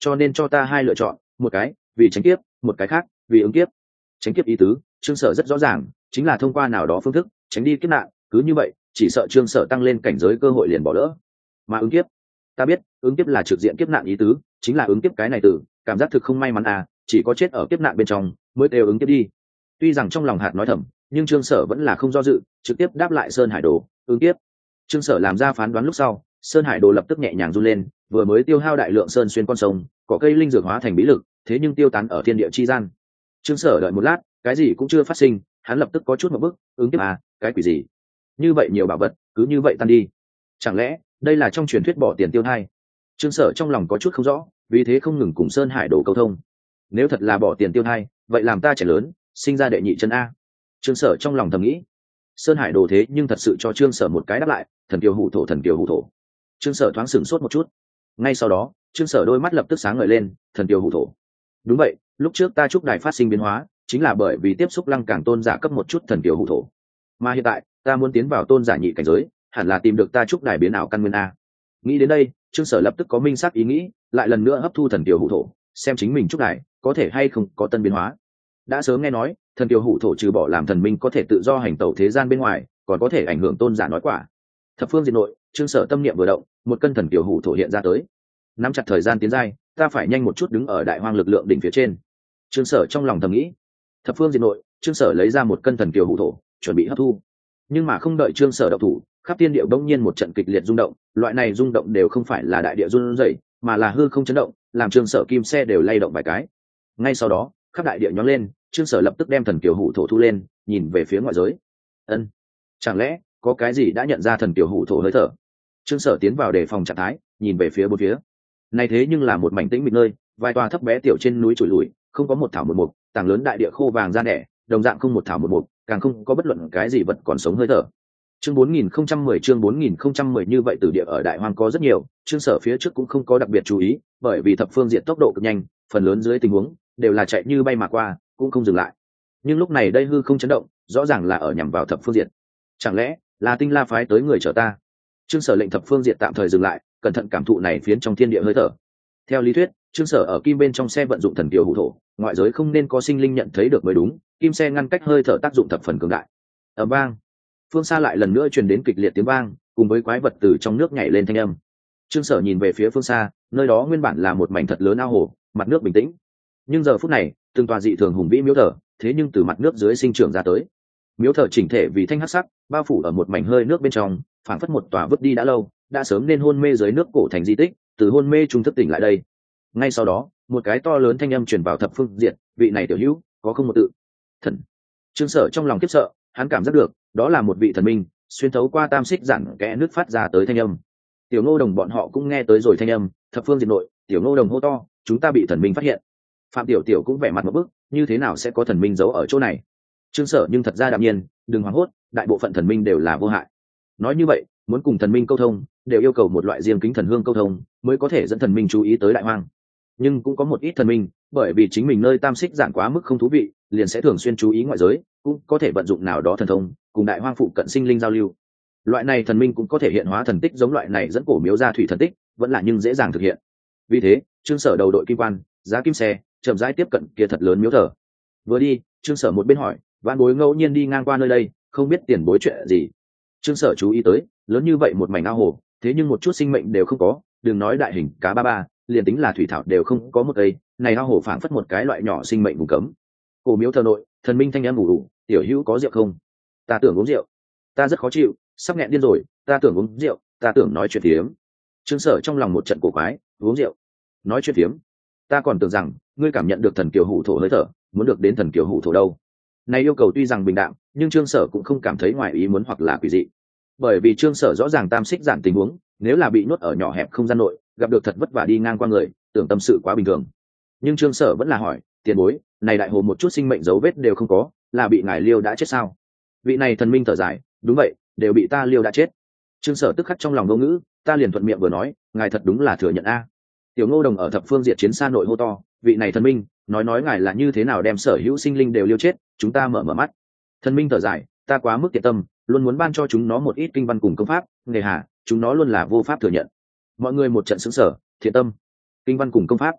S1: cho nên cho ta hai lựa chọn, một cái vì tránh kiếp, một cái khác vì ứng kiếp. Tránh kiếp ý tứ Trương Sở rất rõ ràng, chính là thông qua nào đó phương thức tránh đi kiếp nạn, cứ như vậy chỉ sợ Trương Sở tăng lên cảnh giới cơ hội liền bỏ lỡ. Mà ứng kiếp, ta biết ứng kiếp là trực diện kiếp nạn ý tứ, chính là ứng kiếp cái này từ cảm giác thực không may mắn à, chỉ có chết ở kiếp nạn bên trong mới đều ứng kiếp đi. Tuy rằng trong lòng hạt nói thầm, nhưng Trương Sở vẫn là không do dự, trực tiếp đáp lại Sơn Hải Đồ, ứng kiếp. Trương Sở làm ra phán đoán lúc sau, Sơn Hải Đồ lập tức nhẹ nhàng run lên, vừa mới tiêu hao đại lượng sơn xuyên con sông, có cây linh dược hóa thành bí lực, thế nhưng tiêu tán ở thiên địa chi gian. Trương Sở đợi một lát, cái gì cũng chưa phát sinh, hắn lập tức có chút một bức, ứng kiếp à, cái quỷ gì? Như vậy nhiều bảo vật, cứ như vậy tan đi. Chẳng lẽ đây là trong truyền thuyết bỏ tiền tiêu thai? Trương Sở trong lòng có chút không rõ, vì thế không ngừng cùng Sơn Hải Đồ câu thông. Nếu thật là bỏ tiền tiêu thai, vậy làm ta trẻ lớn, sinh ra đệ nhị chân a. Trương Sở trong lòng thầm nghĩ. Sơn Hải Đồ thế nhưng thật sự cho Trương Sở một cái đáp lại, thần kiều hủ thổ, thần kiều hủ thổ. Trương Sở thoáng sửng sốt một chút. Ngay sau đó, Trương Sở đôi mắt lập tức sáng ngời lên, thần kiều hủ thổ. Đúng vậy, lúc trước ta trúc đài phát sinh biến hóa, chính là bởi vì tiếp xúc lăng càng tôn giả cấp một chút thần kiều hủ thổ. Mà hiện tại, ta muốn tiến vào tôn giả nhị cảnh giới, hẳn là tìm được ta trúc đài biến ảo căn nguyên a. Nghĩ đến đây, Trương Sở lập tức có minh xác ý nghĩ, lại lần nữa hấp thu thần kiều hủ thổ, xem chính mình trúc đài có thể hay không có tân biến hóa. Đã sớm nghe nói, thần kiều hủ thổ trừ bỏ làm thần minh có thể tự do hành tẩu thế gian bên ngoài, còn có thể ảnh hưởng tôn giả nói quả. Thập phương diệt nội, Trương Sở tâm niệm vừa động, một cân thần kiều hủ thổ hiện ra tới. Nắm chặt thời gian tiến giai, ta phải nhanh một chút đứng ở đại hoang lực lượng đỉnh phía trên. Trương Sở trong lòng thầm nghĩ. Thập phương diệt nội, Trương Sở lấy ra một cân thần kiều hủ thổ, chuẩn bị hấp thu. Nhưng mà không đợi Trương Sở động thủ, khắp thiên địa bỗng nhiên một trận kịch liệt rung động, loại này rung động đều không phải là đại địa run rẩy, mà là hư không chấn động, làm Trương Sở kim xe đều lay động vài cái. Ngay sau đó, khắp đại địa nhóng lên, Trương Sở lập tức đem thần kiều hủ thổ thu lên, nhìn về phía ngoại giới. Ân, chẳng lẽ có cái gì đã nhận ra thần kiều hủ thổ hơi thở? Trương Sở tiến vào đề phòng trạng thái, nhìn về phía bốn phía. Này thế nhưng là một mảnh tĩnh mịch nơi, vài tòa thấp bé tiểu trên núi trụi lùi, không có một thảo một mục, tảng lớn đại địa khô vàng ra nẻ, đồng dạng không một thảo một mục, càng không có bất luận cái gì vật còn sống hơi thở. Chương bốn nghìn không trăm mười chương bốn nghìn không trăm mười như vậy từ địa ở đại hoang có rất nhiều, Trương Sở phía trước cũng không có đặc biệt chú ý, bởi vì thập phương diện tốc độ cực nhanh, phần lớn dưới tình huống đều là chạy như bay mà qua, cũng không dừng lại. Nhưng lúc này đây hư không chấn động, rõ ràng là ở nhằm vào thập phương diện. Chẳng lẽ là Tinh La phái tới người chở ta? Trương Sở lệnh thập phương diện tạm thời dừng lại, cẩn thận cảm thụ này phiến trong thiên địa hơi thở. Theo lý thuyết, Trương Sở ở kim bên trong xe vận dụng thần kiều hủ thổ, ngoại giới không nên có sinh linh nhận thấy được mới đúng, kim xe ngăn cách hơi thở tác dụng thập phần cường đại. Ầm vang, phương xa lại lần nữa truyền đến kịch liệt tiếng vang, cùng với quái vật từ trong nước nhảy lên thanh âm. Trương Sở nhìn về phía phương xa, nơi đó nguyên bản là một mảnh thật lớn ao hồ, mặt nước bình tĩnh. Nhưng giờ phút này, từng tòa dị thường hùng vĩ miếu thờ, thế nhưng từ mặt nước dưới sinh trưởng ra tới. Miếu thờ chỉnh thể vì thanh hắc sắc, bao phủ ở một mảnh hơi nước bên trong, phảng phất một tòa vứt đi đã lâu, đã sớm nên hôn mê dưới nước cổ thành di tích, từ hôn mê trung thức tỉnh lại đây. Ngay sau đó, một cái to lớn thanh âm truyền vào thập phương diện, vị này tiểu hữu, có không một tự thần. Trương Sở trong lòng khiếp sợ, hắn cảm giác được, đó là một vị thần minh, xuyên thấu qua tam xích giản kẽ nước phát ra tới thanh âm. Tiểu Ngô Đồng bọn họ cũng nghe tới rồi thanh âm, thập phương diệt nội, Tiểu Ngô Đồng hô to, chúng ta bị thần minh phát hiện. Phạm Tiểu Tiểu cũng vẻ mặt một bức, như thế nào sẽ có thần minh giấu ở chỗ này? Trương Sở nhưng thật ra đạm nhiên, đừng hoảng hốt, đại bộ phận thần minh đều là vô hại. Nói như vậy, muốn cùng thần minh câu thông, đều yêu cầu một loại riêng kính thần hương câu thông, mới có thể dẫn thần minh chú ý tới đại hoang. Nhưng cũng có một ít thần minh, bởi vì chính mình nơi tam xích giản quá mức không thú vị, liền sẽ thường xuyên chú ý ngoại giới, cũng có thể vận dụng nào đó thần thông, cùng đại hoang phụ cận sinh linh giao lưu. Loại này thần minh cũng có thể hiện hóa thần tích giống loại này dẫn cổ miếu ra thủy thần tích, vẫn là nhưng dễ dàng thực hiện. Vì thế, Trương Sở đầu đội kim quan, giá kim xe, chậm rãi tiếp cận kia thật lớn miếu thờ. Vừa đi, Trương Sở một bên hỏi, vạn bối ngẫu nhiên đi ngang qua nơi đây, không biết tiền bối chuyện gì. Trương Sở chú ý tới, lớn như vậy một mảnh ao hồ, thế nhưng một chút sinh mệnh đều không có, đừng nói đại hình cá ba ba, liền tính là thủy thảo đều không có một cây, này ao hồ phảng phất một cái loại nhỏ sinh mệnh vùng cấm. Cổ miếu thờ nội, thần minh thanh âm ủ ủ, tiểu hữu có rượu không? Ta tưởng uống rượu. Ta rất khó chịu, sắp nghẹn điên rồi, ta tưởng uống rượu, ta tưởng nói chuyện phiếm. Trương Sở trong lòng một trận cổ quái, uống rượu, nói chuyện phiếm. Ta còn tưởng rằng ngươi cảm nhận được thần kiều hủ thổ hơi thở, muốn được đến thần kiều hủ thổ đâu. Này yêu cầu tuy rằng bình đạm, nhưng Trương Sở cũng không cảm thấy ngoài ý muốn hoặc là quỷ dị. Bởi vì Trương Sở rõ ràng tam xích giản tình huống, nếu là bị nhốt ở nhỏ hẹp không gian nội, gặp được thật vất vả đi ngang qua người, tưởng tâm sự quá bình thường. Nhưng Trương Sở vẫn là hỏi, tiền bối, này đại hồ một chút sinh mệnh dấu vết đều không có, là bị ngài liêu đã chết sao? Vị này thần minh thở dài, đúng vậy, đều bị ta liêu đã chết. Trương Sở tức khắc trong lòng vô ngữ, ta liền thuận miệng vừa nói, ngài thật đúng là thừa nhận a. Tiểu Ngô Đồng ở thập phương diệt chiến xa nội hô to, vị này thần minh, nói nói ngài là như thế nào đem sở hữu sinh linh đều liêu chết, chúng ta mở mở mắt. Thần minh thở dài, ta quá mức tiện tâm, luôn muốn ban cho chúng nó một ít kinh văn cùng công pháp, nghề hà, chúng nó luôn là vô pháp thừa nhận. Mọi người một trận sững sờ, thiện tâm, kinh văn cùng công pháp,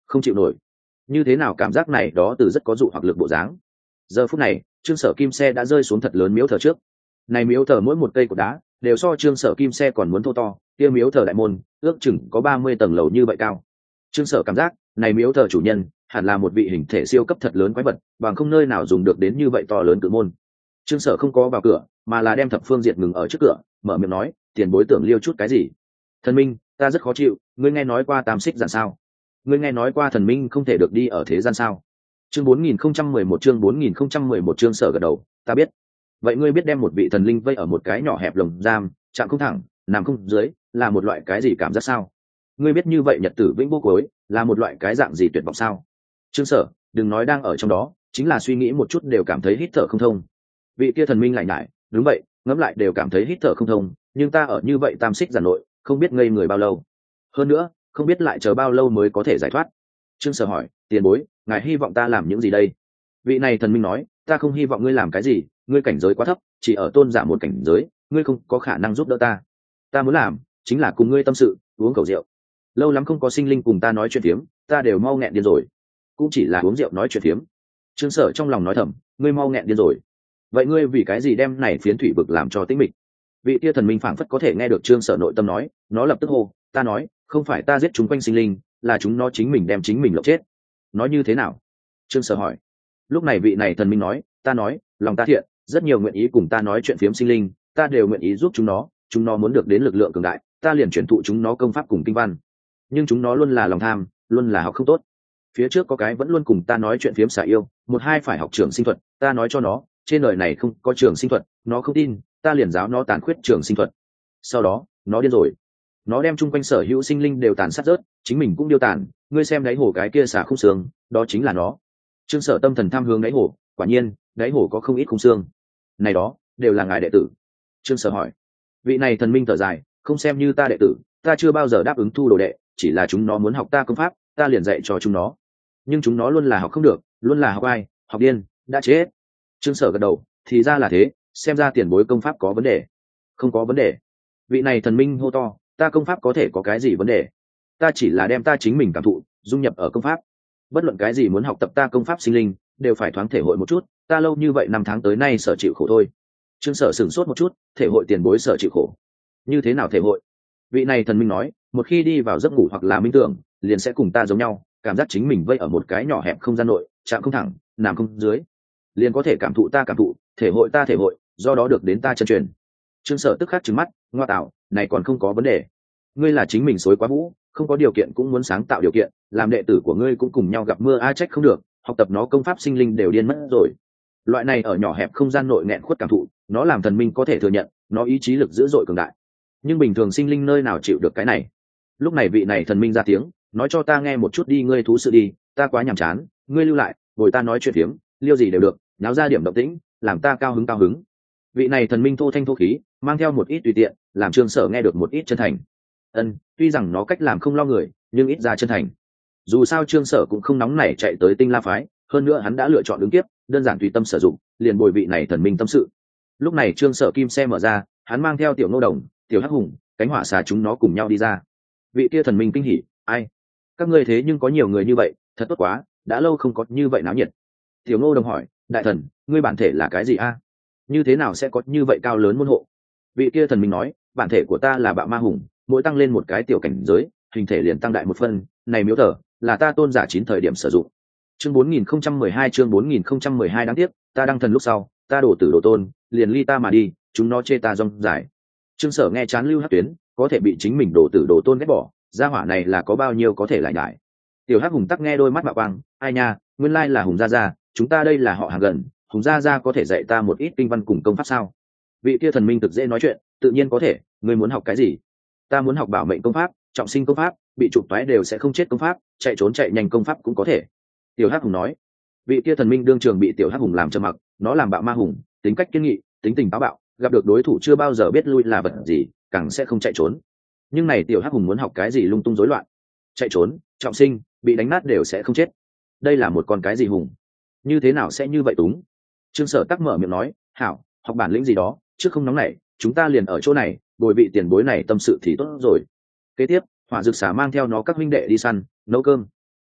S1: không chịu nổi. Như thế nào cảm giác này đó từ rất có dụ hoặc lực bộ dáng. Giờ phút này Trương Sở Kim xe đã rơi xuống thật lớn miếu thờ trước. Này miếu thờ mỗi một cây cột đá đều so Trương Sở Kim xe còn muốn thô to, kia miếu thờ đại môn ước chừng có ba mươi tầng lầu như vậy cao. Trương Sở cảm giác này miếu thờ chủ nhân hẳn là một vị hình thể siêu cấp thật lớn quái vật, bằng không nơi nào dùng được đến như vậy to lớn cự môn. Trương Sở không có vào cửa, mà là đem Thập Phương Diệt ngừng ở trước cửa, mở miệng nói, tiền bối tưởng liêu chút cái gì? Thần minh, ta rất khó chịu, ngươi nghe nói qua tam xích giản sao? Ngươi nghe nói qua thần minh không thể được đi ở thế gian sao? Chương bốn nghìn không trăm mười một chương bốn nghìn không trăm mười một Trương Sở gật đầu, ta biết. Vậy ngươi biết đem một vị thần linh vây ở một cái nhỏ hẹp lồng giam, chạm không thẳng, nằm không dưới, là một loại cái gì cảm giác sao? Ngươi biết như vậy nhật tử vĩnh vô cuối, là một loại cái dạng gì tuyệt vọng sao? Trương Sở, đừng nói đang ở trong đó, chính là suy nghĩ một chút đều cảm thấy hít thở không thông. Vị kia thần minh lại nhải, đúng vậy, ngẫm lại đều cảm thấy hít thở không thông, nhưng ta ở như vậy tam xích giản nội, không biết ngây người bao lâu. Hơn nữa, không biết lại chờ bao lâu mới có thể giải thoát. Trương Sở hỏi, tiền bối, ngài hy vọng ta làm những gì đây? Vị này thần minh nói, ta không hy vọng ngươi làm cái gì, ngươi cảnh giới quá thấp, chỉ ở tôn giả một cảnh giới, ngươi không có khả năng giúp đỡ ta. Ta muốn làm chính là cùng ngươi tâm sự, uống khẩu rượu. Lâu lắm không có sinh linh cùng ta nói chuyện phiếm, ta đều mau nghẹn điên rồi. Cũng chỉ là uống rượu nói chuyện phiếm. Trương Sở trong lòng nói thầm, ngươi mau nghẹn điên rồi. Vậy ngươi vì cái gì đem này phiến thủy vực làm cho tĩnh mịch? Vị kia thần minh phảng phất có thể nghe được Trương Sở nội tâm nói, nó lập tức hô, ta nói, không phải ta giết chúng quanh sinh linh, là chúng nó chính mình đem chính mình lộng chết. Nói như thế nào? Trương Sở hỏi. Lúc này vị này thần minh nói, ta nói, lòng ta thiện, rất nhiều nguyện ý cùng ta nói chuyện phiếm sinh linh, ta đều nguyện ý giúp chúng nó, chúng nó muốn được đến lực lượng cường đại, ta liền chuyển thụ chúng nó công pháp cùng kinh văn. Nhưng chúng nó luôn là lòng tham, luôn là học không tốt. Phía trước có cái vẫn luôn cùng ta nói chuyện phiếm xả yêu, một hai phải học trường sinh thuật, ta nói cho nó, trên đời này không có trường sinh thuật, nó không tin, ta liền giáo nó tàn khuyết trường sinh thuật. Sau đó, nó điên rồi. Nó đem chung quanh sở hữu sinh linh đều tàn sát rớt, chính mình cũng điêu tàn, ngươi xem đáy hồ cái kia xả khung xương, đó chính là nó. Trương Sở tâm thần tham hướng đáy hồ, quả nhiên, đáy hồ có không ít khung xương. Này đó, đều là ngài đệ tử. Trương Sở hỏi. Vị này thần minh thở dài, không xem như ta đệ tử, ta chưa bao giờ đáp ứng thu đồ đệ, chỉ là chúng nó muốn học ta công pháp, ta liền dạy cho chúng nó. Nhưng chúng nó luôn là học không được, luôn là học ai, học điên, đã chết. Trương Sở gật đầu, thì ra là thế, xem ra tiền bối công pháp có vấn đề. Không có vấn đề. Vị này thần minh hô to, ta công pháp có thể có cái gì vấn đề? Ta chỉ là đem ta chính mình cảm thụ dung nhập ở công pháp. Bất luận cái gì muốn học tập ta công pháp sinh linh, đều phải thoáng thể hội một chút, ta lâu như vậy năm tháng tới nay sở chịu khổ thôi. Trương Sở sửng sốt một chút, thể hội tiền bối sở chịu khổ. Như thế nào thể hội? Vị này thần minh nói, một khi đi vào giấc ngủ hoặc là minh tưởng, liền sẽ cùng ta giống nhau, cảm giác chính mình vây ở một cái nhỏ hẹp không gian nội, chạm không thẳng, nằm không dưới, liền có thể cảm thụ ta cảm thụ, thể hội ta thể hội, do đó được đến ta chân truyền. Trương Sở tức khắc trừng mắt, ngoa tạo, này còn không có vấn đề. Ngươi là chính mình xối quá vũ, không có điều kiện cũng muốn sáng tạo điều kiện, làm đệ tử của ngươi cũng cùng nhau gặp mưa ai trách không được, học tập nó công pháp sinh linh đều điên mất rồi. Loại này ở nhỏ hẹp không gian nội nghẹn khuất cảm thụ, nó làm thần minh có thể thừa nhận, nó ý chí lực dữ dội cường đại. Nhưng bình thường sinh linh nơi nào chịu được cái này? Lúc này vị này thần minh ra tiếng, nói cho ta nghe một chút đi, ngươi thú sự đi, ta quá nhàm chán, ngươi lưu lại, bồi ta nói chuyện phiếm, liêu gì đều được, náo ra điểm động tĩnh, làm ta cao hứng cao hứng. Vị này thần minh thô thanh thô khí, mang theo một ít tùy tiện, làm Trương Sở nghe được một ít chân thành. Ân, tuy rằng nó cách làm không lo người, nhưng ít ra chân thành. Dù sao Trương Sở cũng không nóng nảy chạy tới Tinh La phái, hơn nữa hắn đã lựa chọn ứng kiếp, đơn giản tùy tâm sử dụng, liền bồi vị này thần minh tâm sự. Lúc này Trương Sở kim xe mở ra, hắn mang theo tiểu nô đồng, tiểu hắc hùng, cánh hỏa xà chúng nó cùng nhau đi ra. Vị kia thần minh kinh hỉ, ai? Các ngươi thế nhưng có nhiều người như vậy, thật tốt quá, đã lâu không có như vậy náo nhiệt. Tiểu nô đồng hỏi, đại thần, ngươi bản thể là cái gì a? Như thế nào sẽ có như vậy cao lớn môn hộ? Vị kia thần minh nói, bản thể của ta là bạo ma hùng, mỗi tăng lên một cái tiểu cảnh giới, hình thể liền tăng đại một phân, này miếu thờ là ta tôn giả chín thời điểm sử dụng. Chương bốn nghìn không trăm mười hai chương bốn nghìn không trăm mười hai đáng tiếc, ta đăng thần lúc sau, ta đổ tử đổ tôn, liền ly ta mà đi, chúng nó chê ta rong dài. Trương Sở nghe chán Lưu Hắc Tuyến, có thể bị chính mình đổ tử đổ tôn ghét bỏ, gia hỏa này là có bao nhiêu có thể lại nhải. Tiểu Hắc Hùng tắc nghe đôi mắt bạo quang, ai nha, nguyên lai là Hùng gia gia, chúng ta đây là họ hàng gần, Hùng gia gia có thể dạy ta một ít kinh văn cùng công pháp sao? Vị kia thần minh thực dễ nói chuyện, tự nhiên có thể, ngươi muốn học cái gì? Ta muốn học bảo mệnh công pháp, trọng sinh công pháp, bị trục toái đều sẽ không chết công pháp, chạy trốn chạy nhanh công pháp cũng có thể. Tiểu Hắc Hùng nói. Vị kia thần minh đương trường bị Tiểu Hắc Hùng làm trầm mặc, nó làm bạo ma hùng, tính cách kiên nghị, tính tình táo bạo, gặp được đối thủ chưa bao giờ biết lui là vật gì, càng sẽ không chạy trốn. Nhưng này Tiểu Hắc Hùng muốn học cái gì lung tung rối loạn, chạy trốn, trọng sinh, bị đánh nát đều sẽ không chết. Đây là một con cái gì hùng? Như thế nào sẽ như vậy túng? Trương Sở tắc mở miệng nói, hảo, học bản lĩnh gì đó, chứ không nóng nảy, chúng ta liền ở chỗ này, bồi vị tiền bối này tâm sự thì tốt rồi. Kế tiếp, Hỏa Dực Xà mang theo nó các huynh đệ đi săn, nấu cơm.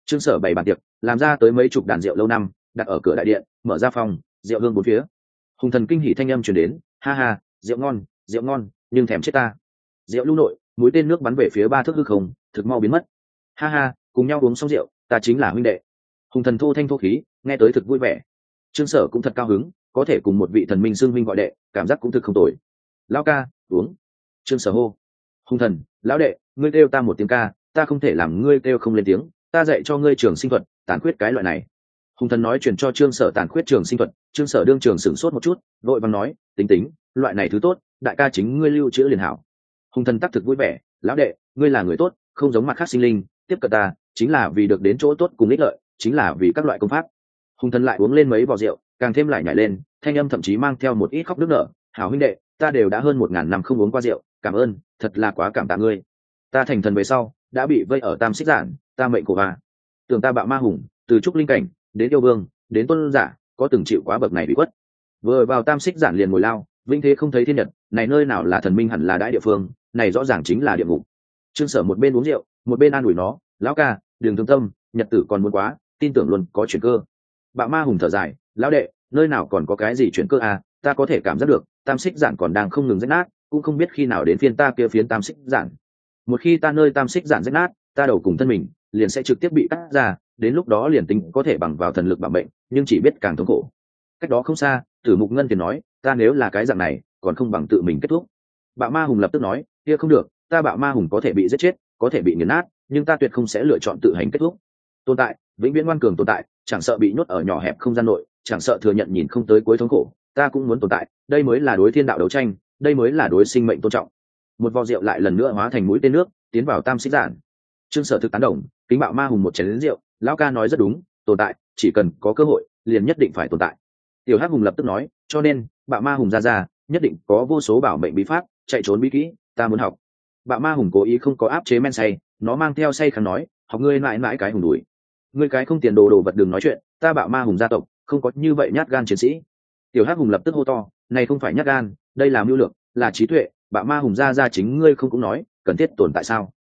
S1: Trương Sở bày bàn tiệc, làm ra tới mấy chục đàn rượu lâu năm, đặt ở cửa đại điện, mở ra phòng, rượu hương bốn phía. Hùng thần kinh hỉ thanh âm truyền đến, ha ha, rượu ngon, rượu ngon, nhưng thèm chết ta. Rượu lưu nội, mũi tên nước bắn về phía ba thước hư không, thực mau biến mất. Ha ha, cùng nhau uống xong rượu, ta chính là huynh đệ. Hùng thần thô thanh thô khí, nghe tới thực vui vẻ. Trương Sở cũng thật cao hứng, có thể cùng một vị thần minh xưng huynh gọi đệ, cảm giác cũng thực không tồi. Lão ca, uống. Trương Sở hô. Hùng thần, lão đệ, ngươi kêu ta một tiếng ca, ta không thể làm ngươi kêu không lên tiếng, ta dạy cho ngươi trường sinh thuật, tàn khuyết cái loại này. Hùng thần nói chuyển cho Trương Sở tàn khuyết trường sinh thuật. Trương Sở đương trường sửng sốt một chút, vội vàng nói, tính tính, loại này thứ tốt, đại ca chính ngươi lưu trữ liền hảo. Hùng thần tác thực vui vẻ, lão đệ, ngươi là người tốt, không giống mặt khác sinh linh, tiếp cận ta chính là vì được đến chỗ tốt cùng ích lợi, chính là vì các loại công pháp. Hùng thần lại uống lên mấy vò rượu, càng thêm lại nhảy lên, thanh âm thậm chí mang theo một ít khóc nức nở, hảo huynh đệ, ta đều đã hơn một ngàn năm không uống qua rượu, cảm ơn, thật là quá cảm tạ ngươi. Ta thành thần về sau đã bị vây ở tam xích giản, ta mệnh cổ và tưởng ta bạo ma hùng, từ trúc linh cảnh đến yêu vương đến tôn giả, có từng chịu quá bậc này bị quất. Vừa vào tam xích giản liền ngồi lao, vinh thế không thấy thiên nhật, này nơi nào là thần minh hẳn là đại địa phương, này rõ ràng chính là địa ngục. Trương Sở một bên uống rượu, một bên an ủi nó, lão ca, đừng thương tâm, nhật tử còn muốn quá, tin tưởng luôn có chuyển cơ. Bạo ma hùng thở dài, lão đệ, nơi nào còn có cái gì chuyển cơ à, ta có thể cảm giác được, tam xích giản còn đang không ngừng rách nát, cũng không biết khi nào đến phiên ta kia phiến tam xích giản. Một khi ta nơi tam xích giản rách nát, ta đầu cùng thân mình liền sẽ trực tiếp bị cắt ra, đến lúc đó liền tính có thể bằng vào thần lực bảo mệnh, nhưng chỉ biết càng thống khổ. Cách đó không xa, Tử Mục Ngân thì nói, ta nếu là cái dạng này, còn không bằng tự mình kết thúc. Bạo ma hùng lập tức nói, kia không được, ta bạo ma hùng có thể bị giết chết, có thể bị nghiền nát, nhưng ta tuyệt không sẽ lựa chọn tự hành kết thúc. Tồn tại, vĩnh viễn ngoan cường tồn tại, chẳng sợ bị nhốt ở nhỏ hẹp không gian nội, chẳng sợ thừa nhận nhìn không tới cuối thống khổ, ta cũng muốn tồn tại, đây mới là đối thiên đạo đấu tranh, đây mới là đối sinh mệnh tôn trọng. Một vò rượu lại lần nữa hóa thành mũi tên nước, tiến vào tam xích giản. Trương Sở thực tán đồng, kính bạo ma hùng một chén lớn rượu, lão ca nói rất đúng, tồn tại, chỉ cần có cơ hội, liền nhất định phải tồn tại. Tiểu Hắc hùng lập tức nói, cho nên, bạo ma hùng ra ra, nhất định có vô số bảo mệnh bí pháp, chạy trốn bí kỹ, ta muốn học. Bạo ma hùng cố ý không có áp chế men say, nó mang theo say khăn nói, học ngươi mãi mãi cái hùng đuổi. Ngươi cái không tiền đồ đồ vật đừng nói chuyện, ta bạo ma hùng gia tộc, không có như vậy nhát gan chiến sĩ. Tiểu Hắc hùng lập tức hô to, này không phải nhát gan, đây là mưu lược, là trí tuệ, bạo ma hùng ra ra chính ngươi không cũng nói, cần thiết tồn tại sao?